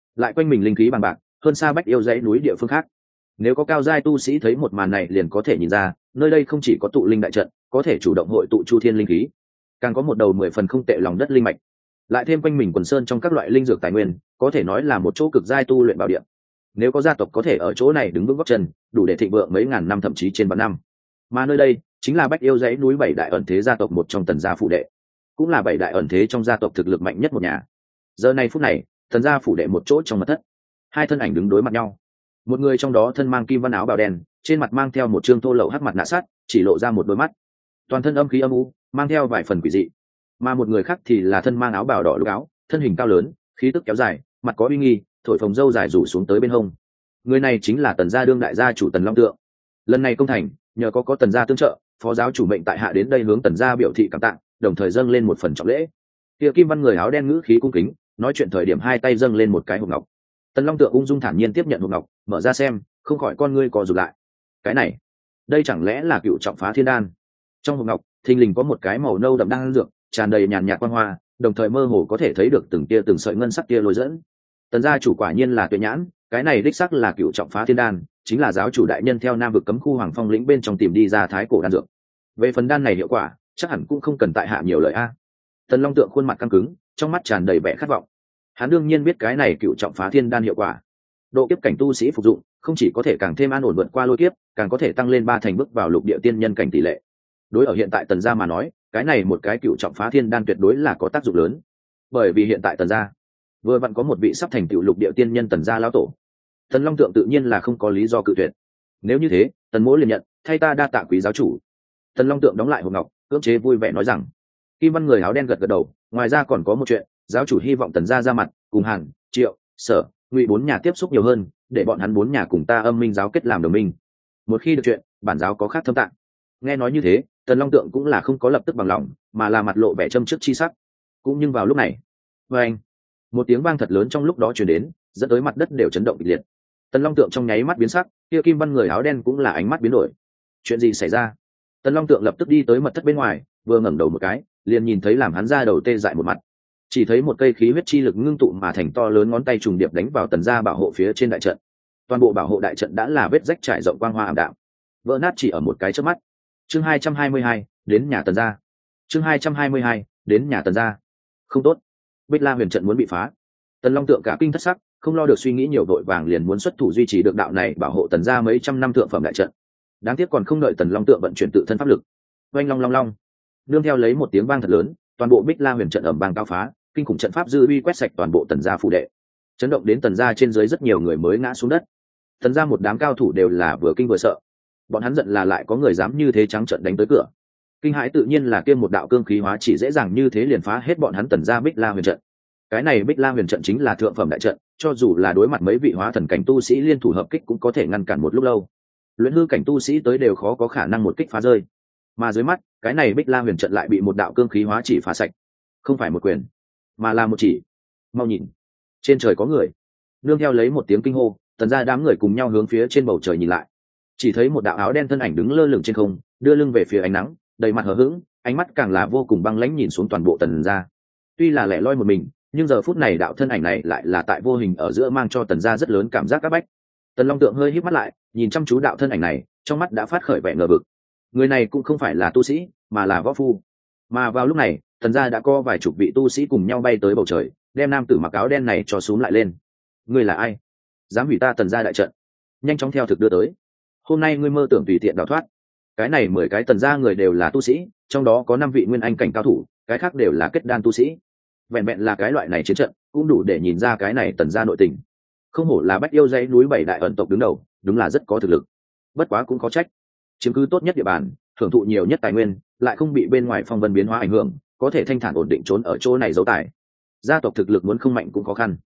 lại quanh mình linh khí bằng bạc hơn xa bách yêu dãy núi địa phương khác. Nếu có cao giai tu sĩ thấy một màn này liền có thể nhìn ra, nơi đây không chỉ có tụ linh đại trận có thể chủ động hội tụ chu thiên linh khí, càng có một đầu 10 phần không tệ lòng đất linh mạch, lại thêm quanh mình quần sơn trong các loại linh dược tài nguyên, có thể nói là một chỗ cực giai tu luyện bảo địa. Nếu có gia tộc có thể ở chỗ này đứng vững góc chân, đủ để thịnh vượng mấy ngàn năm thậm chí trên vạn năm. Mà nơi đây chính là bách yêu dãy núi 7 đại ẩn thế gia tộc một trong Tần gia phủ đệ, cũng là 7 đại ẩn thế trong gia tộc thực lực mạnh nhất một nhà. Giờ này phút này, Tần gia phủ đệ một chỗ trong mật thất, hai thân ảnh đứng đối mặt nhau. Một người trong đó thân mang kim văn áo bào đen, trên mặt mang theo một trương thô lậu hắc mặt nạ sắt, chỉ lộ ra một đôi mắt, toàn thân âm khí âm u, mang theo vài phần quỷ dị. Mà một người khác thì là thân mang áo bào đỏ lục áo, thân hình cao lớn, khí tức kéo dài, mặt có uy nghi, thổi phồng râu dài rủ xuống tới bên hông. Người này chính là Tần gia đương đại gia chủ Tần Long Tượng. Lần này công thành, nhờ có Tần gia tương trợ, phó giáo chủ mệnh tại hạ đến đây hướng Tần gia biểu thị cảm tạ, đồng thời dâng lên một phần trọng lễ. Kia kim văn người áo đen ngữ khí cung kính, nói chuyện thời điểm hai tay dâng lên một cái hộp ngọc. Tần Long Tượng ung dung thản nhiên tiếp nhận hộp ngọc, mở ra xem, không khỏi con ngươi co rụt lại. Cái này, đây chẳng lẽ là cựu trọng phá thiên đan? Trong hộp ngọc thình lình có một cái màu nâu đậm đan dược, tràn đầy nhàn nhạt quang hoa, đồng thời mơ hồ có thể thấy được từng tia từng sợi ngân sắc tia lôi dẫn. Tần gia chủ quả nhiên là tuệ nhãn, cái này đích xác là cựu trọng phá thiên đan, chính là giáo chủ đại nhân theo Nam vực cấm khu Hoàng Phong lĩnh bên trong tìm đi ra thái cổ đan dược. Về phần đan này hiệu quả, chắc hẳn cũng không cần tại hạ nhiều lời a. Tần Long Tượng khuôn mặt căng cứng, trong mắt tràn đầy vẻ khát vọng. Hắn đương nhiên biết cái này cựu trọng phá thiên đan hiệu quả. Độ kiếp cảnh tu sĩ phục dụng, không chỉ có thể càng thêm an ổn vượt qua lôi kiếp, càng có thể tăng lên 3 thành bước vào lục địa tiên nhân cảnh tỷ lệ. Đối ở hiện tại Tần gia mà nói, cái này một cái cựu trọng phá thiên đan tuyệt đối là có tác dụng lớn. Bởi vì hiện tại Tần gia vừa vặn có một vị sắp thành tựu lục địa tiên nhân Tần gia lão tổ. Tần Long Tượng tự nhiên là không có lý do cự tuyệt. Nếu như thế, Tần mỗ liền nhận, thay ta đa tạ quý giáo chủ. Tần Long Tượng đóng lại hộp ngọc, cưỡng chế vui vẻ nói rằng. Kim văn người áo đen gật gật đầu, ngoài ra còn có một chuyện, giáo chủ hy vọng Tần gia ra mặt, cùng Hàn, Triệu, Sở, Ngụy 4 nhà tiếp xúc nhiều hơn, để bọn hắn 4 nhà cùng ta Âm Minh giáo kết làm đồng minh. Một khi được chuyện, bản giáo có khác thâm tạng. Nghe nói như thế, Tần Long Tượng cũng là không có lập tức bằng lòng, mà là mặt lộ vẻ châm trước chi sắc. Cũng nhưng vào lúc này, vâng, một tiếng vang thật lớn trong lúc đó truyền đến, dẫn tới mặt đất đều chấn động kịch liệt. Tần Long Tượng trong nháy mắt biến sắc, kia kim văn người áo đen cũng là ánh mắt biến đổi. Chuyện gì xảy ra? Tần Long Tượng lập tức đi tới mật thất bên ngoài, vừa ngẩng đầu một cái, liền nhìn thấy làm hắn ra đầu tê dại một mặt. Chỉ thấy một cây khí huyết chi lực ngưng tụ mà thành to lớn ngón tay trùng điệp đánh vào Tần gia bảo hộ phía trên đại trận. Toàn bộ bảo hộ đại trận đã là vết rách trải rộng quang hoa ảm đạm, vỡ nát chỉ ở một cái chớp mắt. Chương 222, đến nhà Tần gia. Chương 222, đến nhà Tần gia. Không tốt, Bích La Huyền trận muốn bị phá. Tần Long Tượng cả kinh thất sắc, không lo được suy nghĩ nhiều, vội vàng liền muốn xuất thủ duy trì được đạo này bảo hộ Tần gia mấy trăm năm thượng phẩm đại trận. Đáng tiếc còn không đợi Tần Long Tượng vận chuyển tự thân pháp lực. Oanh long long long, nương theo lấy một tiếng vang thật lớn, toàn bộ Bích La Huyền trận ầm vang cao phá, kinh khủng trận pháp dư uy quét sạch toàn bộ Tần gia phủ đệ, chấn động đến Tần gia trên dưới rất nhiều người mới ngã xuống đất. Tần gia một đám cao thủ đều là vừa kinh vừa sợ, bọn hắn giận là lại có người dám như thế trắng trợn đánh tới cửa. Kinh hãi tự nhiên là kia một đạo cương khí hóa chỉ dễ dàng như thế liền phá hết bọn hắn Tần gia Bích La Huyền trận. Cái này Bích La Huyền trận chính là thượng phẩm đại trận, cho dù là đối mặt mấy vị hóa thần cảnh tu sĩ liên thủ hợp kích cũng có thể ngăn cản một lúc lâu. Luyện hư cảnh tu sĩ tới đều khó có khả năng một kích phá rơi. Mà dưới mắt, cái này Bích La Huyền trận lại bị một đạo cương khí hóa chỉ phá sạch. Không phải một quyền, mà là một chỉ. Mau nhìn, trên trời có người. Nương theo lấy một tiếng kinh hô, Tần gia đám người cùng nhau hướng phía trên bầu trời nhìn lại. Chỉ thấy một đạo áo đen thân ảnh đứng lơ lửng trên không, đưa lưng về phía ánh nắng, đầy mặt hờ hững, ánh mắt càng là vô cùng băng lãnh nhìn xuống toàn bộ Tần gia. Tuy là lẻ loi một mình, nhưng giờ phút này đạo thân ảnh này lại là tại vô hình ở giữa mang cho Tần gia rất lớn cảm giác áp bách. Tần Long Tượng hơi híp mắt lại, nhìn chăm chú đạo thân ảnh này, trong mắt đã phát khởi vẻ ngờ vực. Người này cũng không phải là tu sĩ, mà là võ phu. Mà vào lúc này, Tần gia đã có vài chục vị tu sĩ cùng nhau bay tới bầu trời, đem nam tử mặc áo đen này cho xuống lại lên. Ngươi là ai? Dám hủy ta Tần gia đại trận? Nhanh chóng theo thực đưa tới. Hôm nay ngươi mơ tưởng tùy tiện đào thoát. Cái này 10 cái Tần gia người đều là tu sĩ, trong đó có 5 vị nguyên anh cảnh cao thủ, cái khác đều là kết đan tu sĩ. Vẹn vẹn là cái loại này chiến trận, cũng đủ để nhìn ra cái này Tần gia nội tình. Không hổ là bách yêu dãy núi 7 đại ẩn tộc đứng đầu, đúng là rất có thực lực. Bất quá cũng có trách, chiếm cứ tốt nhất địa bàn, hưởng thụ nhiều nhất tài nguyên, lại không bị bên ngoài phong vân biến hóa ảnh hưởng, có thể thanh thản ổn định trốn ở chỗ này giấu tài. Gia tộc thực lực muốn không mạnh cũng khó khăn.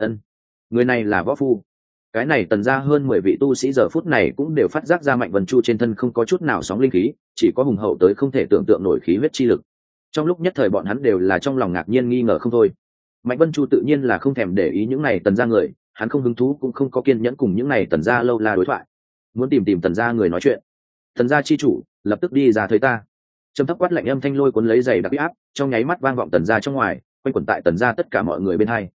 Người này là võ phu. Cái này Tần gia hơn 10 vị tu sĩ giờ phút này cũng đều phát giác ra Mạnh Vân Chu trên thân không có chút nào sóng linh khí, chỉ có hùng hậu tới không thể tưởng tượng nổi khí huyết chi lực. Trong lúc nhất thời bọn hắn đều là trong lòng ngạc nhiên nghi ngờ không thôi. Mạnh Vân Chu tự nhiên là không thèm để ý những này Tần gia người, hắn không hứng thú cũng không có kiên nhẫn cùng những này Tần gia lâu la đối thoại, muốn tìm Tần gia người nói chuyện. Tần gia chi chủ, lập tức đi ra thấy ta. Trầm thấp quát lạnh âm thanh lôi cuốn lấy giày đặc uy áp, trong nháy mắt vang vọng Tần gia trong ngoài, quanh quẩn tại Tần gia tất cả mọi người bên hai.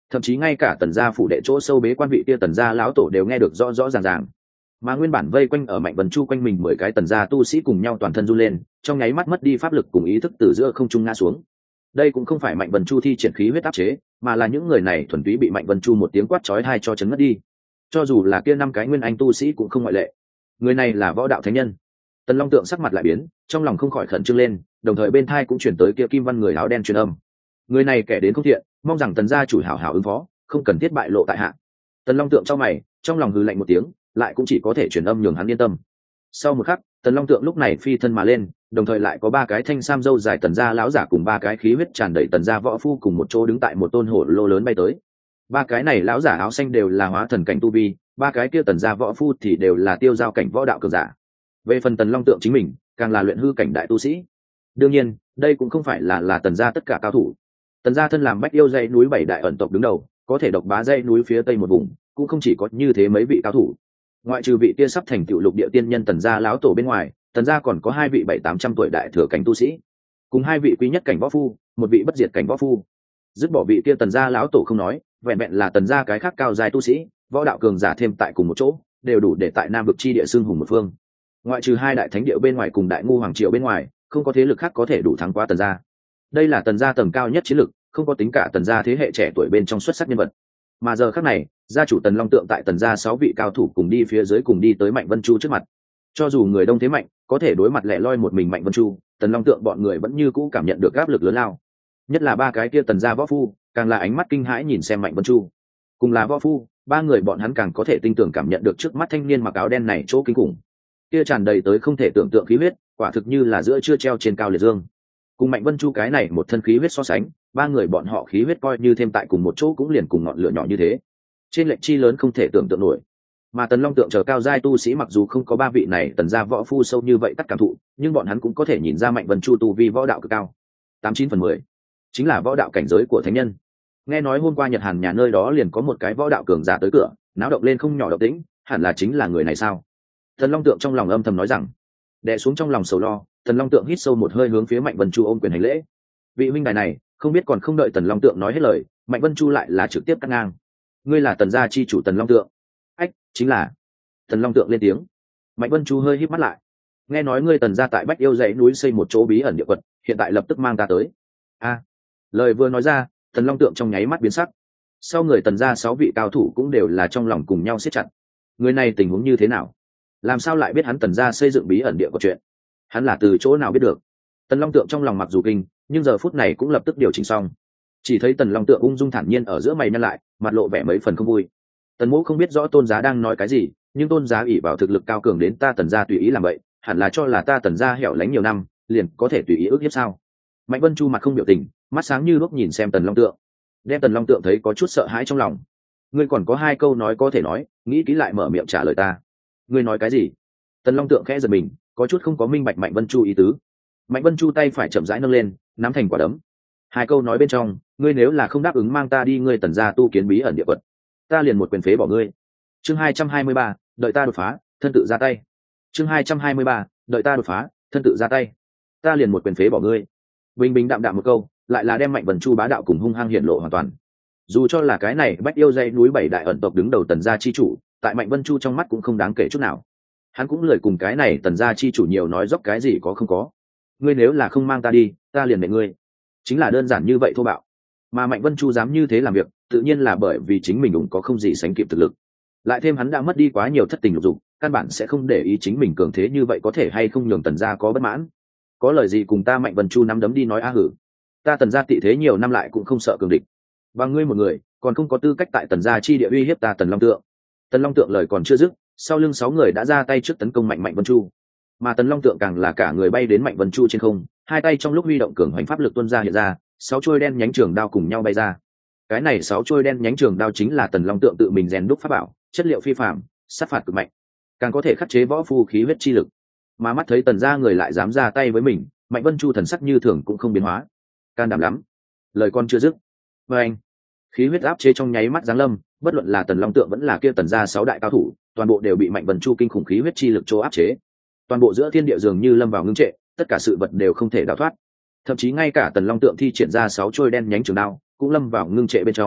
thậm chí ngay cả tần gia phủ đệ chỗ sâu bế quan vị kia tần gia lão tổ đều nghe được rõ rõ ràng ràng. Mà nguyên bản vây quanh ở Mạnh Vân Chu quanh mình 10 cái tần gia tu sĩ cùng nhau toàn thân run lên, trong nháy mắt mất đi pháp lực cùng ý thức từ giữa không trung ngã xuống. Đây cũng không phải Mạnh Vân Chu thi triển khí huyết áp chế, mà là những người này thuần túy bị Mạnh Vân Chu một tiếng quát chói tai cho chấn ngất đi. Cho dù là kia 5 cái nguyên anh tu sĩ cũng không ngoại lệ. Người này là võ đạo thánh nhân. Tần Long Tượng sắc mặt lại biến, trong lòng không khỏi khẩn trương lên, đồng thời bên tai cũng chuyển tới kia Kim Văn người áo đen truyền âm. Người này kẻ đến không thiện, mong rằng tần gia chủ hảo hảo ứng phó, không cần thiết bại lộ tại hạ. Tần Long Tượng chau mày, trong lòng hừ lạnh một tiếng, lại cũng chỉ có thể truyền âm nhường hắn yên tâm. Sau một khắc, Tần Long Tượng lúc này phi thân mà lên, đồng thời lại có 3 cái thanh sam râu dài tần gia lão giả cùng 3 cái khí huyết tràn đầy tần gia võ phu cùng một chỗ đứng tại một tôn hổ lô lớn bay tới. 3 cái này lão giả áo xanh đều là hóa thần cảnh tu vi, 3 cái kia tần gia võ phu thì đều là tiêu giao cảnh võ đạo cường giả. Về phần Tần Long Tượng chính mình, càng là luyện hư cảnh đại tu sĩ. Đương nhiên, đây cũng không phải là tần gia tất cả cao thủ. Tần gia thân làm bách yêu dãy núi 7 đại ẩn tộc đứng đầu, có thể độc bá dãy núi phía tây một vùng, cũng không chỉ có như thế mấy vị cao thủ. Ngoại trừ vị kia sắp thành tựu lục địa tiên nhân tần gia lão tổ bên ngoài, tần gia còn có 2 vị 700-800 tuổi đại thừa cảnh tu sĩ, cùng 2 vị quý nhất cảnh võ phu, một vị bất diệt cảnh võ phu. Dứt bỏ vị kia tần gia lão tổ không nói, vẹn vẹn là tần gia cái khác cao giai tu sĩ, võ đạo cường giả thêm tại cùng một chỗ, đều đủ để tại Nam vực chi địa xưng hùng một phương. Ngoại trừ 2 đại thánh địa bên ngoài cùng đại ngu hoàng triều bên ngoài, không có thế lực khác có thể đủ thắng qua tần gia. Đây là tần gia tầng cao nhất chiến lực, không có tính cả tần gia thế hệ trẻ tuổi bên trong xuất sắc nhân vật. Mà giờ khắc này, gia chủ Tần Long Tượng tại tần gia 6 vị cao thủ cùng đi phía dưới cùng đi tới Mạnh Vân Chu trước mặt. Cho dù người đông thế mạnh, có thể đối mặt lẻ loi một mình Mạnh Vân Chu, Tần Long Tượng bọn người vẫn như cũ cảm nhận được áp lực lớn lao. Nhất là 3 cái kia tần gia võ phu, càng là ánh mắt kinh hãi nhìn xem Mạnh Vân Chu. Cùng là võ phu, 3 người bọn hắn càng có thể tinh tường cảm nhận được trước mắt thanh niên mặc áo đen này chỗ kinh khủng. Kia tràn đầy tới không thể tưởng tượng khí huyết, quả thực như là giữa trưa treo trên cao liệt dương. Cùng Mạnh Vân Chu cái này một thân khí huyết so sánh, 3 người bọn họ khí huyết coi như thêm tại cùng một chỗ cũng liền cùng ngọn lửa nhỏ như thế. Trên lệnh chi lớn không thể tưởng tượng nổi. Mà Tần Long Tượng chờ cao giai tu sĩ mặc dù không có 3 vị này tần gia võ phu sâu như vậy tất cảm thụ, nhưng bọn hắn cũng có thể nhìn ra Mạnh Vân Chu tu vi võ đạo cực cao. 89/10 chính là võ đạo cảnh giới của thánh nhân. Nghe nói hôm qua Nhật Hàn nhà nơi đó liền có một cái võ đạo cường giả tới cửa, náo động lên không nhỏ động tĩnh, hẳn là chính là người này sao? Tần Long Tượng trong lòng âm thầm nói rằng. Đè xuống trong lòng sầu lo, Tần Long Tượng hít sâu một hơi hướng phía Mạnh Vân Chu ôm quyền hành lễ. Vị huynh đài này, không biết còn không đợi Tần Long Tượng nói hết lời, Mạnh Vân Chu lại là trực tiếp cắt ngang. Ngươi là tần gia chi chủ Tần Long Tượng? Ách, chính là. Tần Long Tượng lên tiếng. Mạnh Vân Chu hơi híp mắt lại. Nghe nói ngươi tần gia tại Bách Yêu dãy núi xây một chỗ bí ẩn địa quật, hiện tại lập tức mang ta tới. A. Lời vừa nói ra, Tần Long Tượng trong nháy mắt biến sắc. Sau người tần gia 6 vị cao thủ cũng đều là trong lòng cùng nhau siết chặt. Người này tình huống như thế nào? Làm sao lại biết hắn tần gia xây dựng bí ẩn địa quật chuyện? Hắn là từ chỗ nào biết được? Tần Long Tượng trong lòng mặc dù kinh, nhưng giờ phút này cũng lập tức điều chỉnh xong. Chỉ thấy Tần Long Tượng ung dung thản nhiên ở giữa mày nhăn lại, mặt lộ vẻ mấy phần không vui. Tần Mỗ không biết rõ Tôn giá đang nói cái gì, nhưng Tôn giá ỷ vào thực lực cao cường đến ta tần gia tùy ý làm vậy, hẳn là cho là ta tần gia hẻo lánh nhiều năm, liền có thể tùy ý ức hiếp sao? Mạnh Vân Chu mặt không biểu tình, mắt sáng như lúc nhìn xem Tần Long Tượng. Đem Tần Long Tượng thấy có chút sợ hãi trong lòng. Ngươi còn có 2 câu nói có thể nói, nghĩ kỹ lại mở miệng trả lời ta. Ngươi nói cái gì? Tần Long Tượng khẽ giật mình, có chút không có minh bạch Mạnh Vân Chu ý tứ. Mạnh Vân Chu tay phải chậm rãi nâng lên, nắm thành quả đấm. 2 câu nói bên trong, ngươi nếu là không đáp ứng mang ta đi ngươi tần gia tu kiến bí ẩn địa quật, ta liền một quyền phế bỏ ngươi. Chương 223, đợi ta đột phá, thân tự ra tay. Chương 223, đợi ta đột phá, thân tự ra tay. Ta liền một quyền phế bỏ ngươi. Bình bình đạm đạm một câu, lại là đem Mạnh Vân Chu bá đạo cùng hung hăng hiện lộ hoàn toàn. Dù cho là cái này Bách Yêu dãy núi 7 đại ẩn tộc đứng đầu tần gia chi chủ, tại Mạnh Vân Chu trong mắt cũng không đáng kể chút nào. Hắn cũng lười cùng cái này tần gia chi chủ nhiều nói dốc cái gì có không có. Ngươi nếu là không mang ta đi, ta liền nện ngươi. Chính là đơn giản như vậy thô bạo. Mà Mạnh Vân Chu dám như thế làm việc, tự nhiên là bởi vì chính mình cũng có không gì sánh kịp thực lực. Lại thêm hắn đã mất đi quá nhiều thất tình lục dục, căn bản sẽ không để ý chính mình cường thế như vậy có thể hay không nhường tần gia có bất mãn. Có lời gì cùng ta Mạnh Vân Chu nắm đấm đi nói a hử. Ta tần gia tị thế nhiều năm lại cũng không sợ cường địch. Và ngươi một người, còn không có tư cách tại tần gia chi địa uy hiếp ta Tần Long Tượng. Tần Long Tượng lời còn chưa dứt, sau lưng 6 người đã ra tay trước tấn công Mạnh Vân Chu. Mà Tần Long Tượng càng là cả người bay đến Mạnh Vân Chu trên không, 2 tay trong lúc huy động cường hoành pháp lực tuôn ra hiện ra, 6 chuôi đen nhánh trường đao cùng nhau bay ra. Cái này 6 chuôi đen nhánh trường đao chính là Tần Long Tượng tự mình rèn đúc pháp bảo, chất liệu phi phàm, sát phạt cực mạnh, càng có thể khắc chế võ phu khí huyết chi lực. Mà mắt thấy Tần gia người lại dám ra tay với mình, Mạnh Vân Chu thần sắc như thường cũng không biến hóa. Can đảm lắm. Lời con chưa dứt, với anh, khí huyết áp chế trong nháy mắt giáng lâm, bất luận là Tần Long Tượng vẫn là kia Tần gia 6 đại cao thủ, toàn bộ đều bị Mạnh Vân Chu kinh khủng khí huyết chi lực chỗ áp chế. Toàn bộ giữa thiên địa dường như lâm vào ngưng trệ, tất cả sự vật đều không thể đào thoát. Thậm chí ngay cả Tần Long Tượng thi triển ra 6 trôi đen nhánh trường đao, cũng lâm vào ngưng trệ bên trong,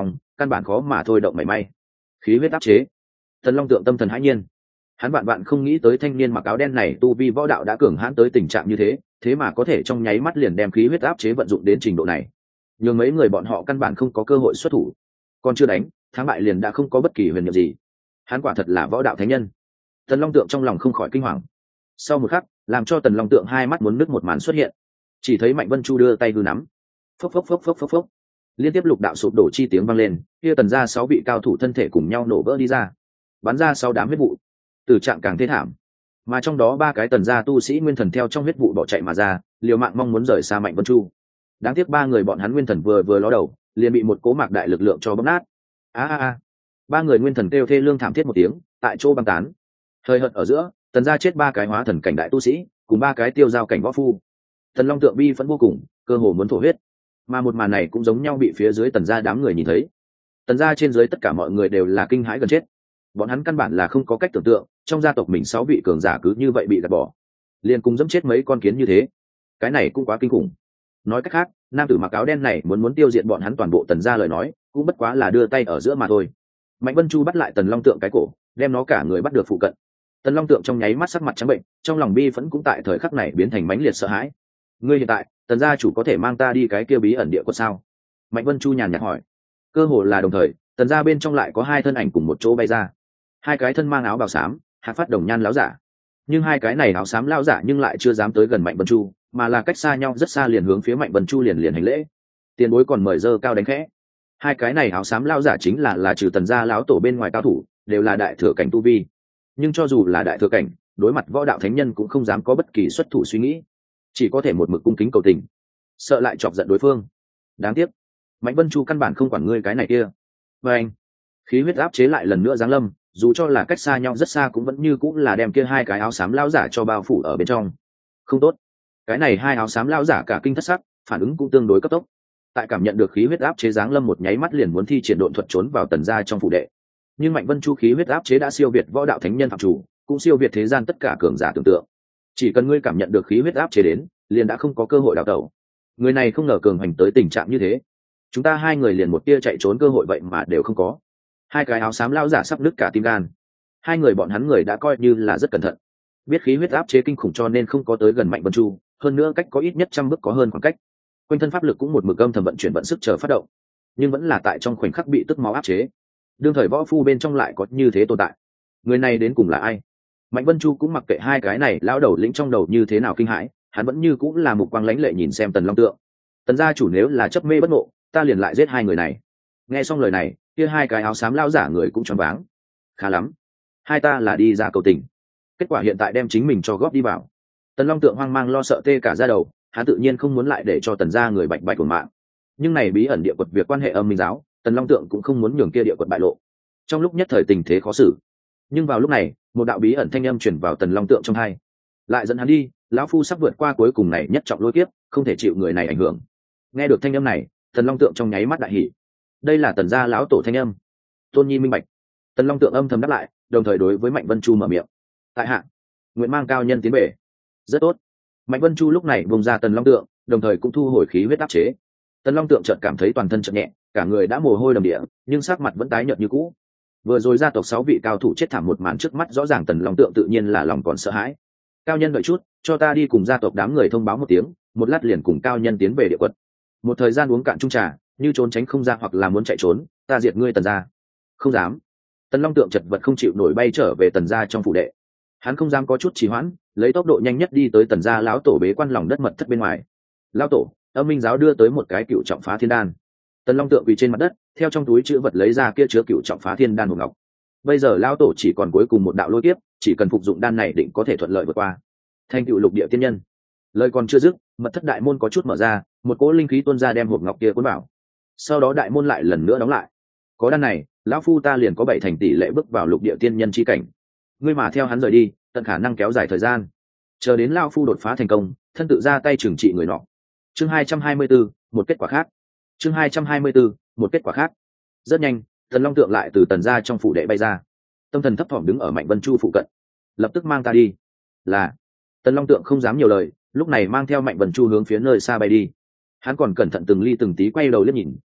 căn bản khó mà thôi động mảy may. Khí huyết áp chế. Tần Long Tượng tâm thần hãi nhiên. Hắn vạn vạn không nghĩ tới thanh niên mặc áo đen này tu vi võ đạo đã cường hãn tới tình trạng như thế, thế mà có thể trong nháy mắt liền đem khí huyết áp chế vận dụng đến trình độ này. Nhưng mấy người bọn họ căn bản không có cơ hội xuất thủ, còn chưa đánh, thắng bại liền đã không có bất kỳ huyền nhiệm gì. Hắn quả thật là võ đạo thánh nhân. Tần Long Tượng trong lòng không khỏi kinh hoàng. Sau một khắc, làm cho Tần Long Tượng hai mắt muốn nước một màn xuất hiện. Chỉ thấy Mạnh Vân Chu đưa tay hư nắm, phốc phốc phốc phốc phốc phốc, liên tiếp lục đạo sụp đổ chi tiếng vang lên, kia Tần gia 6 vị cao thủ thân thể cùng nhau nổ vỡ đi ra, bắn ra 6 đám huyết vụ, tử trạng càng thê thảm. Mà trong đó 3 cái Tần gia tu sĩ nguyên thần theo trong huyết vụ bỏ chạy mà ra, liều mạng mong muốn rời xa Mạnh Vân Chu. Đáng tiếc 3 người bọn hắn nguyên thần vừa ló đầu, liền bị một cố mạc đại lực lượng cho bóp nát. A. 3 người nguyên thần kêu thê lương thảm thiết một tiếng, tại chỗ băng tán. Thời hận ở giữa, Tần gia chết 3 cái hóa thần cảnh đại tu sĩ, cùng 3 cái tiêu giao cảnh võ phu. Tần Long Tượng bi phẫn vô cùng, cơ hồ muốn thổ huyết. Mà một màn này cũng giống nhau bị phía dưới Tần gia đám người nhìn thấy. Tần gia trên dưới tất cả mọi người đều là kinh hãi gần chết. Bọn hắn căn bản là không có cách tưởng tượng, trong gia tộc mình 6 vị cường giả cứ như vậy bị gạt bỏ, liền cùng dẫm chết mấy con kiến như thế. Cái này cũng quá kinh khủng. Nói cách khác, nam tử mặc áo đen này muốn tiêu diệt bọn hắn toàn bộ Tần gia lời nói, cũng bất quá là đưa tay ở giữa mà thôi. Mạnh Vân Chu bắt lại Tần Long Tượng cái cổ, đem nó cả người bắt được phụ cận. Tần Long Tượng trong nháy mắt sắc mặt trắng bệnh, trong lòng bi phẫn cũng tại thời khắc này biến thành mãnh liệt sợ hãi. Ngươi hiện tại, Tần gia chủ có thể mang ta đi cái kia bí ẩn địa quật sao? Mạnh Vân Chu nhàn nhạt hỏi. Cơ hồ là đồng thời, Tần gia bên trong lại có 2 thân ảnh cùng một chỗ bay ra. 2 cái thân mang áo bào xám, hạc phát đồng nhan lão giả. Nhưng 2 cái này áo xám lão giả nhưng lại chưa dám tới gần Mạnh Vân Chu, mà là cách xa nhau rất xa liền hướng phía Mạnh Vân Chu liền hành lễ. Tiền bối còn mời dơ cao đánh khẽ. 2 cái này áo xám lão giả chính là trừ Tần gia lão tổ bên ngoài cao thủ, đều là đại thừa cảnh tu vi. Nhưng cho dù là đại thừa cảnh, đối mặt võ đạo thánh nhân cũng không dám có bất kỳ xuất thủ suy nghĩ, chỉ có thể một mực cung kính cầu tình, sợ lại chọc giận đối phương. Đáng tiếc, Mạnh Vân Chu căn bản không quản ngươi cái này kia. Và anh, khí huyết áp chế lại lần nữa giáng lâm, dù cho là cách xa nhau rất xa cũng vẫn như cũng là đem kia 2 cái áo xám lão giả cho bao phủ ở bên trong. Không tốt, cái này 2 áo xám lão giả cả kinh thất sắc, phản ứng cũng tương đối cấp tốc. Tại cảm nhận được khí huyết áp chế giáng lâm một nháy mắt liền muốn thi triển độn thuật trốn vào Tần gia trong phủ đệ. Nhưng Mạnh Vân Chu khí huyết áp chế đã siêu việt võ đạo thánh nhân phạm chủ, cũng siêu việt thế gian tất cả cường giả tưởng tượng. Chỉ cần ngươi cảm nhận được khí huyết áp chế đến, liền đã không có cơ hội đào tẩu. Người này không ngờ cường hành tới tình trạng như thế, chúng ta 2 người liền một tia chạy trốn cơ hội vậy mà đều không có. 2 cái áo xám lão giả sắp nứt cả tim gan. 2 người bọn hắn người đã coi như là rất cẩn thận, biết khí huyết áp chế kinh khủng cho nên không có tới gần Mạnh Vân Chu, hơn nữa cách có ít nhất 100 bước có hơn khoảng cách. Quanh thân pháp lực cũng một mực âm thầm vận chuyển vận sức chờ phát động, nhưng vẫn là tại trong khoảnh khắc bị tức máu áp chế. Đương thời võ phu bên trong lại có như thế tồn tại, người này đến cùng là ai? Mạnh Vân Chu cũng mặc kệ 2 cái này lão đầu lĩnh trong đầu như thế nào kinh hãi, hắn vẫn như cũng là mục quang lãnh lệ nhìn xem Tần Long Tượng. Tần gia chủ nếu là chấp mê bất ngộ, ta liền lại giết 2 người này. Nghe xong lời này, kia 2 cái áo xám lão giả người cũng choáng váng. Khá lắm, 2 ta là đi ra cầu tình, kết quả hiện tại đem chính mình cho góp đi vào. Tần Long Tượng hoang mang lo sợ tê cả da đầu, hắn tự nhiên không muốn lại để cho Tần gia người bạch bạch của mạng. Nhưng này bí ẩn địa quật việc quan hệ âm minh giáo, Tần Long Tượng cũng không muốn nhường kia địa quật bại lộ. Trong lúc nhất thời tình thế khó xử, nhưng vào lúc này, một đạo bí ẩn thanh âm truyền vào Tần Long Tượng trong tai. Lại dẫn hắn đi, lão phu sắp vượt qua cuối cùng này nhất trọng lôi kiếp, không thể chịu người này ảnh hưởng. Nghe được thanh âm này, Tần Long Tượng trong nháy mắt đại hỉ. Đây là Tần gia lão tổ thanh âm. Tôn Nhi minh bạch. Tần Long Tượng âm thầm đáp lại, đồng thời đối với Mạnh Vân Chu mở miệng. Tại hạ, nguyện mang cao nhân tiến về. Rất tốt. Mạnh Vân Chu lúc này vùng ra Tần Long Tượng, đồng thời cũng thu hồi khí huyết áp chế. Tần Long Tượng chợt cảm thấy toàn thân chợt nhẹ, cả người đã mồ hôi đầm địa, nhưng sắc mặt vẫn tái nhợt như cũ. Vừa rồi gia tộc 6 vị cao thủ chết thảm một màn trước mắt rõ ràng Tần Long Tượng tự nhiên là lòng còn sợ hãi. Cao nhân đợi chút, cho ta đi cùng gia tộc đám người thông báo một tiếng, một lát liền cùng cao nhân tiến về địa quật. Một thời gian uống cạn chung trà, như trốn tránh không ra hoặc là muốn chạy trốn, ta diệt ngươi Tần gia. Không dám. Tần Long Tượng chật vật không chịu nổi bay trở về Tần gia trong phủ đệ. Hắn không dám có chút trì hoãn, lấy tốc độ nhanh nhất đi tới Tần gia lão tổ bế quan lòng đất mật thất bên ngoài. Lão tổ, Âm Minh giáo đưa tới một cái cựu trọng phá thiên đan. Tần Long Tượng quỳ trên mặt đất, theo trong túi chữ vật lấy ra kia chứa cựu trọng phá thiên đan hộp ngọc. Bây giờ lão tổ chỉ còn cuối cùng một đạo lôi kiếp, chỉ cần phục dụng đan này định có thể thuận lợi vượt qua. Thành cựu lục địa tiên nhân. Lời còn chưa dứt, mật thất đại môn có chút mở ra, một cỗ linh khí tuôn ra đem hộp ngọc kia cuốn vào. Sau đó đại môn lại lần nữa đóng lại. Có đan này, lão phu ta liền có 7 thành tỷ lệ bước vào lục địa tiên nhân chi cảnh. Ngươi mà theo hắn rời đi, tận khả năng kéo dài thời gian, chờ đến lão phu đột phá thành công, thân tự ra tay trừng trị người nọ. Chương 224, một kết quả khác. Chương 224, một kết quả khác. Rất nhanh, Tần Long Tượng lại từ Tần gia trong phủ đệ bay ra. Tâm thần thấp thỏm đứng ở Mạnh Vân Chu phụ cận. Lập tức mang ta đi. Là. Tần Long Tượng không dám nhiều lời, lúc này mang theo Mạnh Vân Chu hướng phía nơi xa bay đi. Hắn còn cẩn thận từng ly từng tí quay đầu liếc nhìn,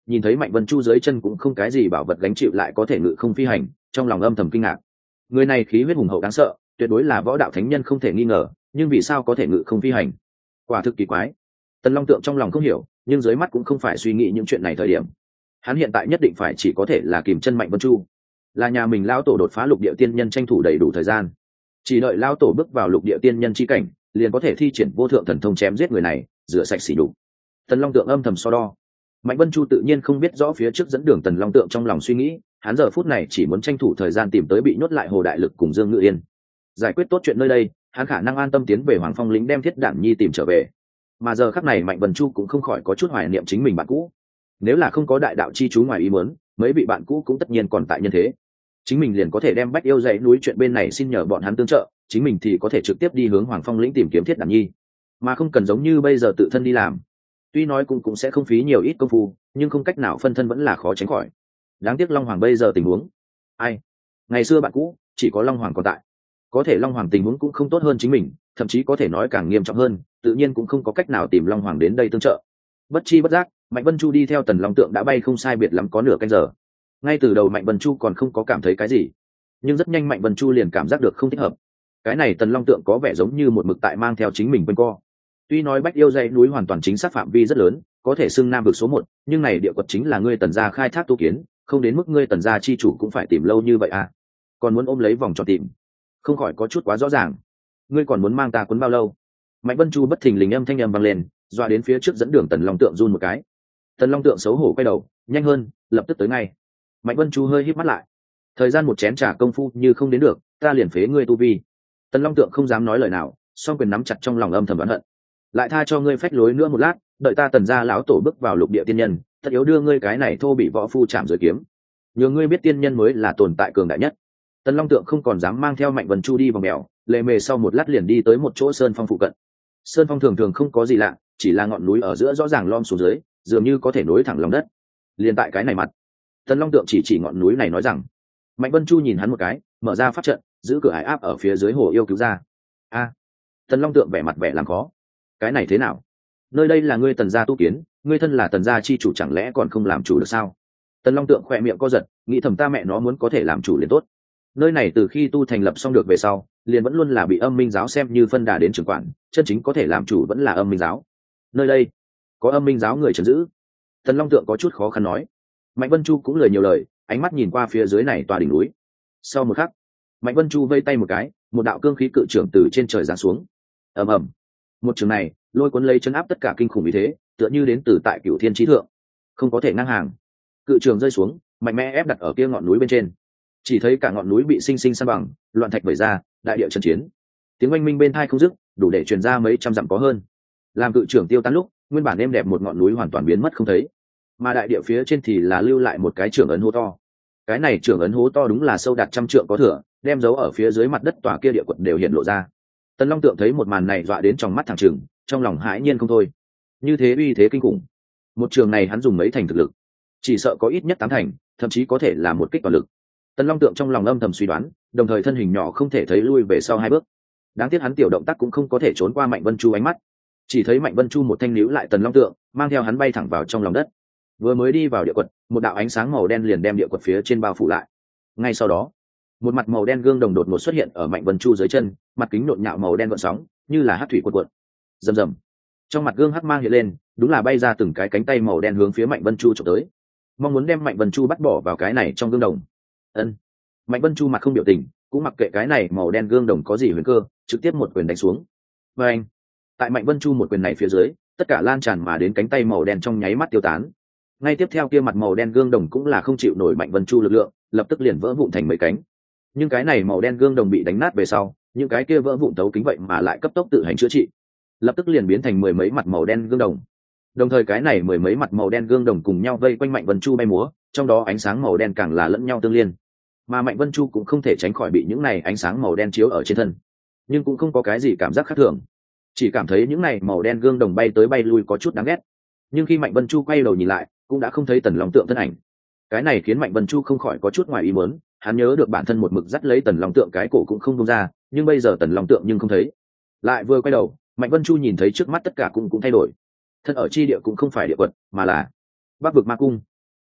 nhìn thấy Mạnh Vân Chu dưới chân cũng không cái gì bảo vật gánh chịu lại có thể ngự không phi hành, trong lòng âm thầm kinh ngạc. Người này khí huyết hùng hậu đáng sợ, tuyệt đối là võ đạo thánh nhân không thể nghi ngờ, nhưng vì sao có thể ngự không phi hành? Quả thực kỳ quái. Tần Long Tượng trong lòng không hiểu, nhưng dưới mắt cũng không phải suy nghĩ những chuyện này thời điểm. Hắn hiện tại nhất định phải chỉ có thể là kìm chân Mạnh Vân Chu, là nhà mình lão tổ đột phá lục địa tiên nhân tranh thủ đầy đủ thời gian. Chỉ đợi lão tổ bước vào lục địa tiên nhân chi cảnh, liền có thể thi triển vô thượng thần thông chém giết người này, rửa sạch sỉ nhục. Tần Long Tượng âm thầm so đo. Mạnh Vân Chu tự nhiên không biết rõ phía trước dẫn đường Tần Long Tượng trong lòng suy nghĩ, hắn giờ phút này chỉ muốn tranh thủ thời gian tìm tới bị nhốt lại Hồ Đại Lực cùng Dương Ngự Yên, giải quyết tốt chuyện nơi đây, hắn khả năng an tâm tiến về Hoàng Phong lĩnh đem Thiết Đản Nhi tìm trở về. Mà giờ khắc này Mạnh Vân Chu cũng không khỏi có chút hoài niệm chính mình bạn cũ. Nếu là không có đại đạo chi chú ngoài ý muốn, mấy vị bạn cũ cũng tất nhiên còn tại nhân thế. Chính mình liền có thể đem Bách Yêu dãy núi chuyện bên này xin nhờ bọn hắn tương trợ, chính mình thì có thể trực tiếp đi hướng Hoàng Phong lĩnh tìm kiếm Thiết Đản Nhi, mà không cần giống như bây giờ tự thân đi làm. Tuy nói cũng sẽ không phí nhiều ít công phu, nhưng không cách nào phân thân vẫn là khó tránh khỏi. Đáng tiếc Long Hoàng bây giờ tình huống, ai? Ngày xưa bạn cũ, chỉ có Long Hoàng còn tại. Có thể Long Hoàng tình huống cũng không tốt hơn chính mình, thậm chí có thể nói càng nghiêm trọng hơn, tự nhiên cũng không có cách nào tìm Long Hoàng đến đây tương trợ. Bất chi bất giác, Mạnh Vân Chu đi theo Tần Long Tượng đã bay không sai biệt lắm có nửa canh giờ. Ngay từ đầu Mạnh Vân Chu còn không có cảm thấy cái gì, nhưng rất nhanh Mạnh Vân Chu liền cảm giác được không thích hợp. Cái này Tần Long Tượng có vẻ giống như một mực tại mang theo chính mình quanh co. Tuy nói Bách Yêu dãy núi hoàn toàn chính xác phạm vi rất lớn, có thể xưng Nam vực số 1, nhưng này địa quật chính là ngươi Tần gia khai thác tu kiến, không đến mức ngươi Tần gia chi chủ cũng phải tìm lâu như vậy à? Còn muốn ôm lấy vòng tròn tìm, không khỏi có chút quá rõ ràng. Ngươi còn muốn mang ta cuốn bao lâu? Mạnh Vân Chu bất thình lình âm thanh vang lên, dọa đến phía trước dẫn đường Tần Long Tượng run một cái. Tần Long Tượng xấu hổ quay đầu, nhanh hơn, lập tức tới ngay. Mạnh Vân Chu hơi híp mắt lại. Thời gian một chén trà công phu như không đến được, ta liền phế ngươi tu vi. Tần Long Tượng không dám nói lời nào, song quyền nắm chặt trong lòng âm thầm oán hận. Lại tha cho ngươi phách lối nữa một lát, đợi ta Tần gia lão tổ bước vào lục địa tiên nhân, tất yếu đưa ngươi cái này thô bị võ phu chạm dưới kiếm. Nhờ ngươi biết tiên nhân mới là tồn tại cường đại nhất. Tần Long Tượng không còn dám mang theo Mạnh Vân Chu đi vòng mèo, lề mề sau một lát liền đi tới một chỗ sơn phong phụ cận. Sơn phong thường thường không có gì lạ, chỉ là ngọn núi ở giữa rõ ràng lom xuống dưới, dường như có thể nối thẳng lòng đất. Liền tại cái này mặt, Tần Long Tượng chỉ ngọn núi này nói rằng. Mạnh Vân Chu nhìn hắn một cái, mở ra pháp trận, giữ cửa hải áp ở phía dưới hồ yêu cứu ra. A, Tần Long Tượng vẻ mặt vẻ làm khó. Cái này thế nào? Nơi đây là ngươi Tần gia tu kiến, ngươi thân là Tần gia chi chủ chẳng lẽ còn không làm chủ được sao? Tần Long Tượng khỏe miệng co giật, nghĩ thầm ta mẹ nó muốn có thể làm chủ liền tốt. Nơi này từ khi tu thành lập xong được về sau, liền vẫn luôn là bị Âm Minh giáo xem như phân đà đến trưởng quản, chân chính có thể làm chủ vẫn là Âm Minh giáo. Nơi đây có Âm Minh giáo người trấn giữ. Tần Long Tượng có chút khó khăn nói. Mạnh Vân Chu cũng lười nhiều lời, ánh mắt nhìn qua phía dưới này tòa đỉnh núi. Sau một khắc, Mạnh Vân Chu vây tay một cái, một đạo cương khí cự trưởng từ trên trời giáng xuống. Ầm ầm. Một trường này, lôi cuốn lấy chấn áp tất cả kinh khủng như thế, tựa như đến từ tại Cửu Thiên Chí Thượng, không có thể ngang hàng. Cự trường rơi xuống, mạnh mẽ ép đặt ở kia ngọn núi bên trên. Chỉ thấy cả ngọn núi bị sinh sinh san bằng, loạn thạch vẩy ra, đại địa trận chiến. Tiếng oanh minh bên tai không dứt, đủ để truyền ra mấy trăm dặm có hơn. Làm cự trưởng tiêu tan lúc, nguyên bản êm đẹp một ngọn núi hoàn toàn biến mất không thấy, mà đại địa phía trên thì là lưu lại một cái trưởng ấn hố to. Cái này trưởng ấn hố to đúng là sâu đạt trăm trượng có thừa, đem dấu ở phía dưới mặt đất tòa kia địa quật đều hiện lộ ra. Tần Long Tượng thấy một màn này dọa đến trong mắt thẳng trừng, trong lòng hãi nhiên không thôi. Như thế uy thế kinh khủng, một trường này hắn dùng mấy thành thực lực, chỉ sợ có ít nhất 8 thành, thậm chí có thể là một kích toàn lực. Tần Long Tượng trong lòng âm thầm suy đoán, đồng thời thân hình nhỏ không thể thấy lui về sau 2 bước. Đáng tiếc hắn tiểu động tác cũng không có thể trốn qua Mạnh Vân Chu ánh mắt. Chỉ thấy Mạnh Vân Chu một thanh níu lại Tần Long Tượng, mang theo hắn bay thẳng vào trong lòng đất. Vừa mới đi vào địa quật, một đạo ánh sáng màu đen liền đem địa quật phía trên bao phủ lại. Ngay sau đó, một mặt màu đen gương đồng đột ngột xuất hiện ở Mạnh Vân Chu dưới chân, mặt kính nhộn nhạo màu đen gợn sóng, như là hắc thủy cuộn cuộn. Rầm rầm. Trong mặt gương hắc mang hiện lên, đúng là bay ra từng cái cánh tay màu đen hướng phía Mạnh Vân Chu chụp tới, mong muốn đem Mạnh Vân Chu bắt bỏ vào cái này trong gương đồng. Ân. Mạnh Vân Chu mặt không biểu tình, cũng mặc kệ cái này màu đen gương đồng có gì huyền cơ, trực tiếp một quyền đánh xuống. Và anh, tại Mạnh Vân Chu một quyền này phía dưới, tất cả lan tràn mà đến cánh tay màu đen trong nháy mắt tiêu tán. Ngay tiếp theo kia mặt màu đen gương đồng cũng là không chịu nổi Mạnh Vân Chu lực lượng, lập tức liền vỡ vụn thành mấy cánh. Nhưng cái này màu đen gương đồng bị đánh nát về sau, những cái kia vỡ vụn tấu kính vậy mà lại cấp tốc tự hành chữa trị, lập tức liền biến thành mười mấy mặt màu đen gương đồng. Đồng thời cái này mười mấy mặt màu đen gương đồng cùng nhau vây quanh Mạnh Vân Chu bay múa, trong đó ánh sáng màu đen càng là lẫn nhau tương liên. Mà Mạnh Vân Chu cũng không thể tránh khỏi bị những này ánh sáng màu đen chiếu ở trên thân, nhưng cũng không có cái gì cảm giác khác thường, chỉ cảm thấy những này màu đen gương đồng bay tới bay lui có chút đáng ghét. Nhưng khi Mạnh Vân Chu quay đầu nhìn lại, cũng đã không thấy Tần Long Tượng thân ảnh. Cái này khiến Mạnh Vân Chu không khỏi có chút ngoài ý muốn, hắn nhớ được bản thân một mực dắt lấy Tần Long Tượng cái cổ cũng không buông ra, nhưng bây giờ Tần Long Tượng nhưng không thấy. Lại vừa quay đầu, Mạnh Vân Chu nhìn thấy trước mắt tất cả cũng thay đổi. Thân ở chi địa cũng không phải địa quật, mà là Bắc vực ma cung.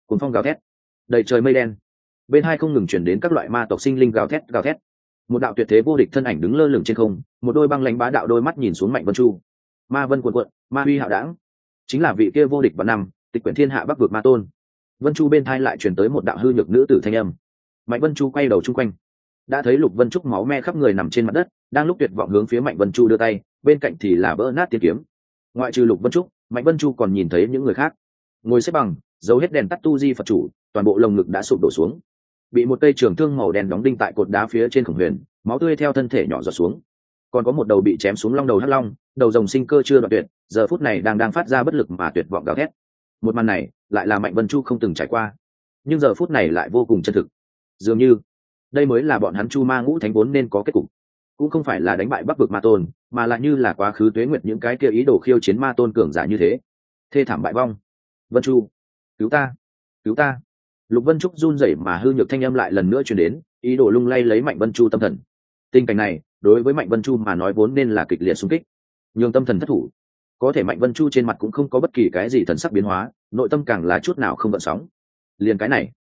cuốn phong gào thét, đầy trời mây đen, bên hai không ngừng chuyển đến các loại ma tộc sinh linh gào thét gào thét. Một đạo tuyệt thế vô địch thân ảnh đứng lơ lửng trên không, một đôi băng lãnh bá đạo đôi mắt nhìn xuống Mạnh Vân Chu. Ma vân cuộn cuộn, ma huy hạo đảng, chính là vị kia vô địch vạn năm, tịch quyển thiên hạ bắc vực ma tôn. Vân Chu bên thai lại truyền tới một đạo hư nhược nữ tử thanh âm. Mạnh Vân Chu quay đầu chung quanh, đã thấy Lục Vân Trúc máu me khắp người nằm trên mặt đất, đang lúc tuyệt vọng hướng phía Mạnh Vân Chu đưa tay, bên cạnh thì là vỡ nát tiên kiếm. Ngoại trừ Lục Vân Trúc, Mạnh Vân Chu còn nhìn thấy những người khác ngồi xếp bằng, giấu hết đèn tắt tu di Phật chủ, toàn bộ lồng ngực đã sụp đổ xuống, bị một cây trường thương màu đen đóng đinh tại cột đá phía trên khổng huyền, máu tươi theo thân thể nhỏ giọt xuống. Còn có một đầu bị chém xuống long đầu hắc long, đầu rồng sinh cơ chưa đoạn tuyệt, giờ phút này đang phát ra bất lực mà tuyệt vọng gào thét. Một màn này lại là Mạnh Vân Chu không từng trải qua, nhưng giờ phút này lại vô cùng chân thực, dường như đây mới là bọn hắn Chu Ma Ngũ Thánh vốn nên có kết cục, cũng không phải là đánh bại bắc vực ma tôn, mà là như là quá khứ tuế nguyệt những cái kia ý đồ khiêu chiến ma tôn cường giả như thế, thê thảm bại vong. Vân Chu, cứu ta, cứu ta! Lục Vân Trúc run rẩy mà hư nhược thanh âm lại lần nữa truyền đến, ý đồ lung lay lấy Mạnh Vân Chu tâm thần. Tình cảnh này đối với Mạnh Vân Chu mà nói vốn nên là kịch liệt xung kích, nhường tâm thần thất thủ. Có thể Mạnh Vân Chu trên mặt cũng không có bất kỳ cái gì thần sắc biến hóa, nội tâm càng là chút nào không gợn sóng. Liền cái này,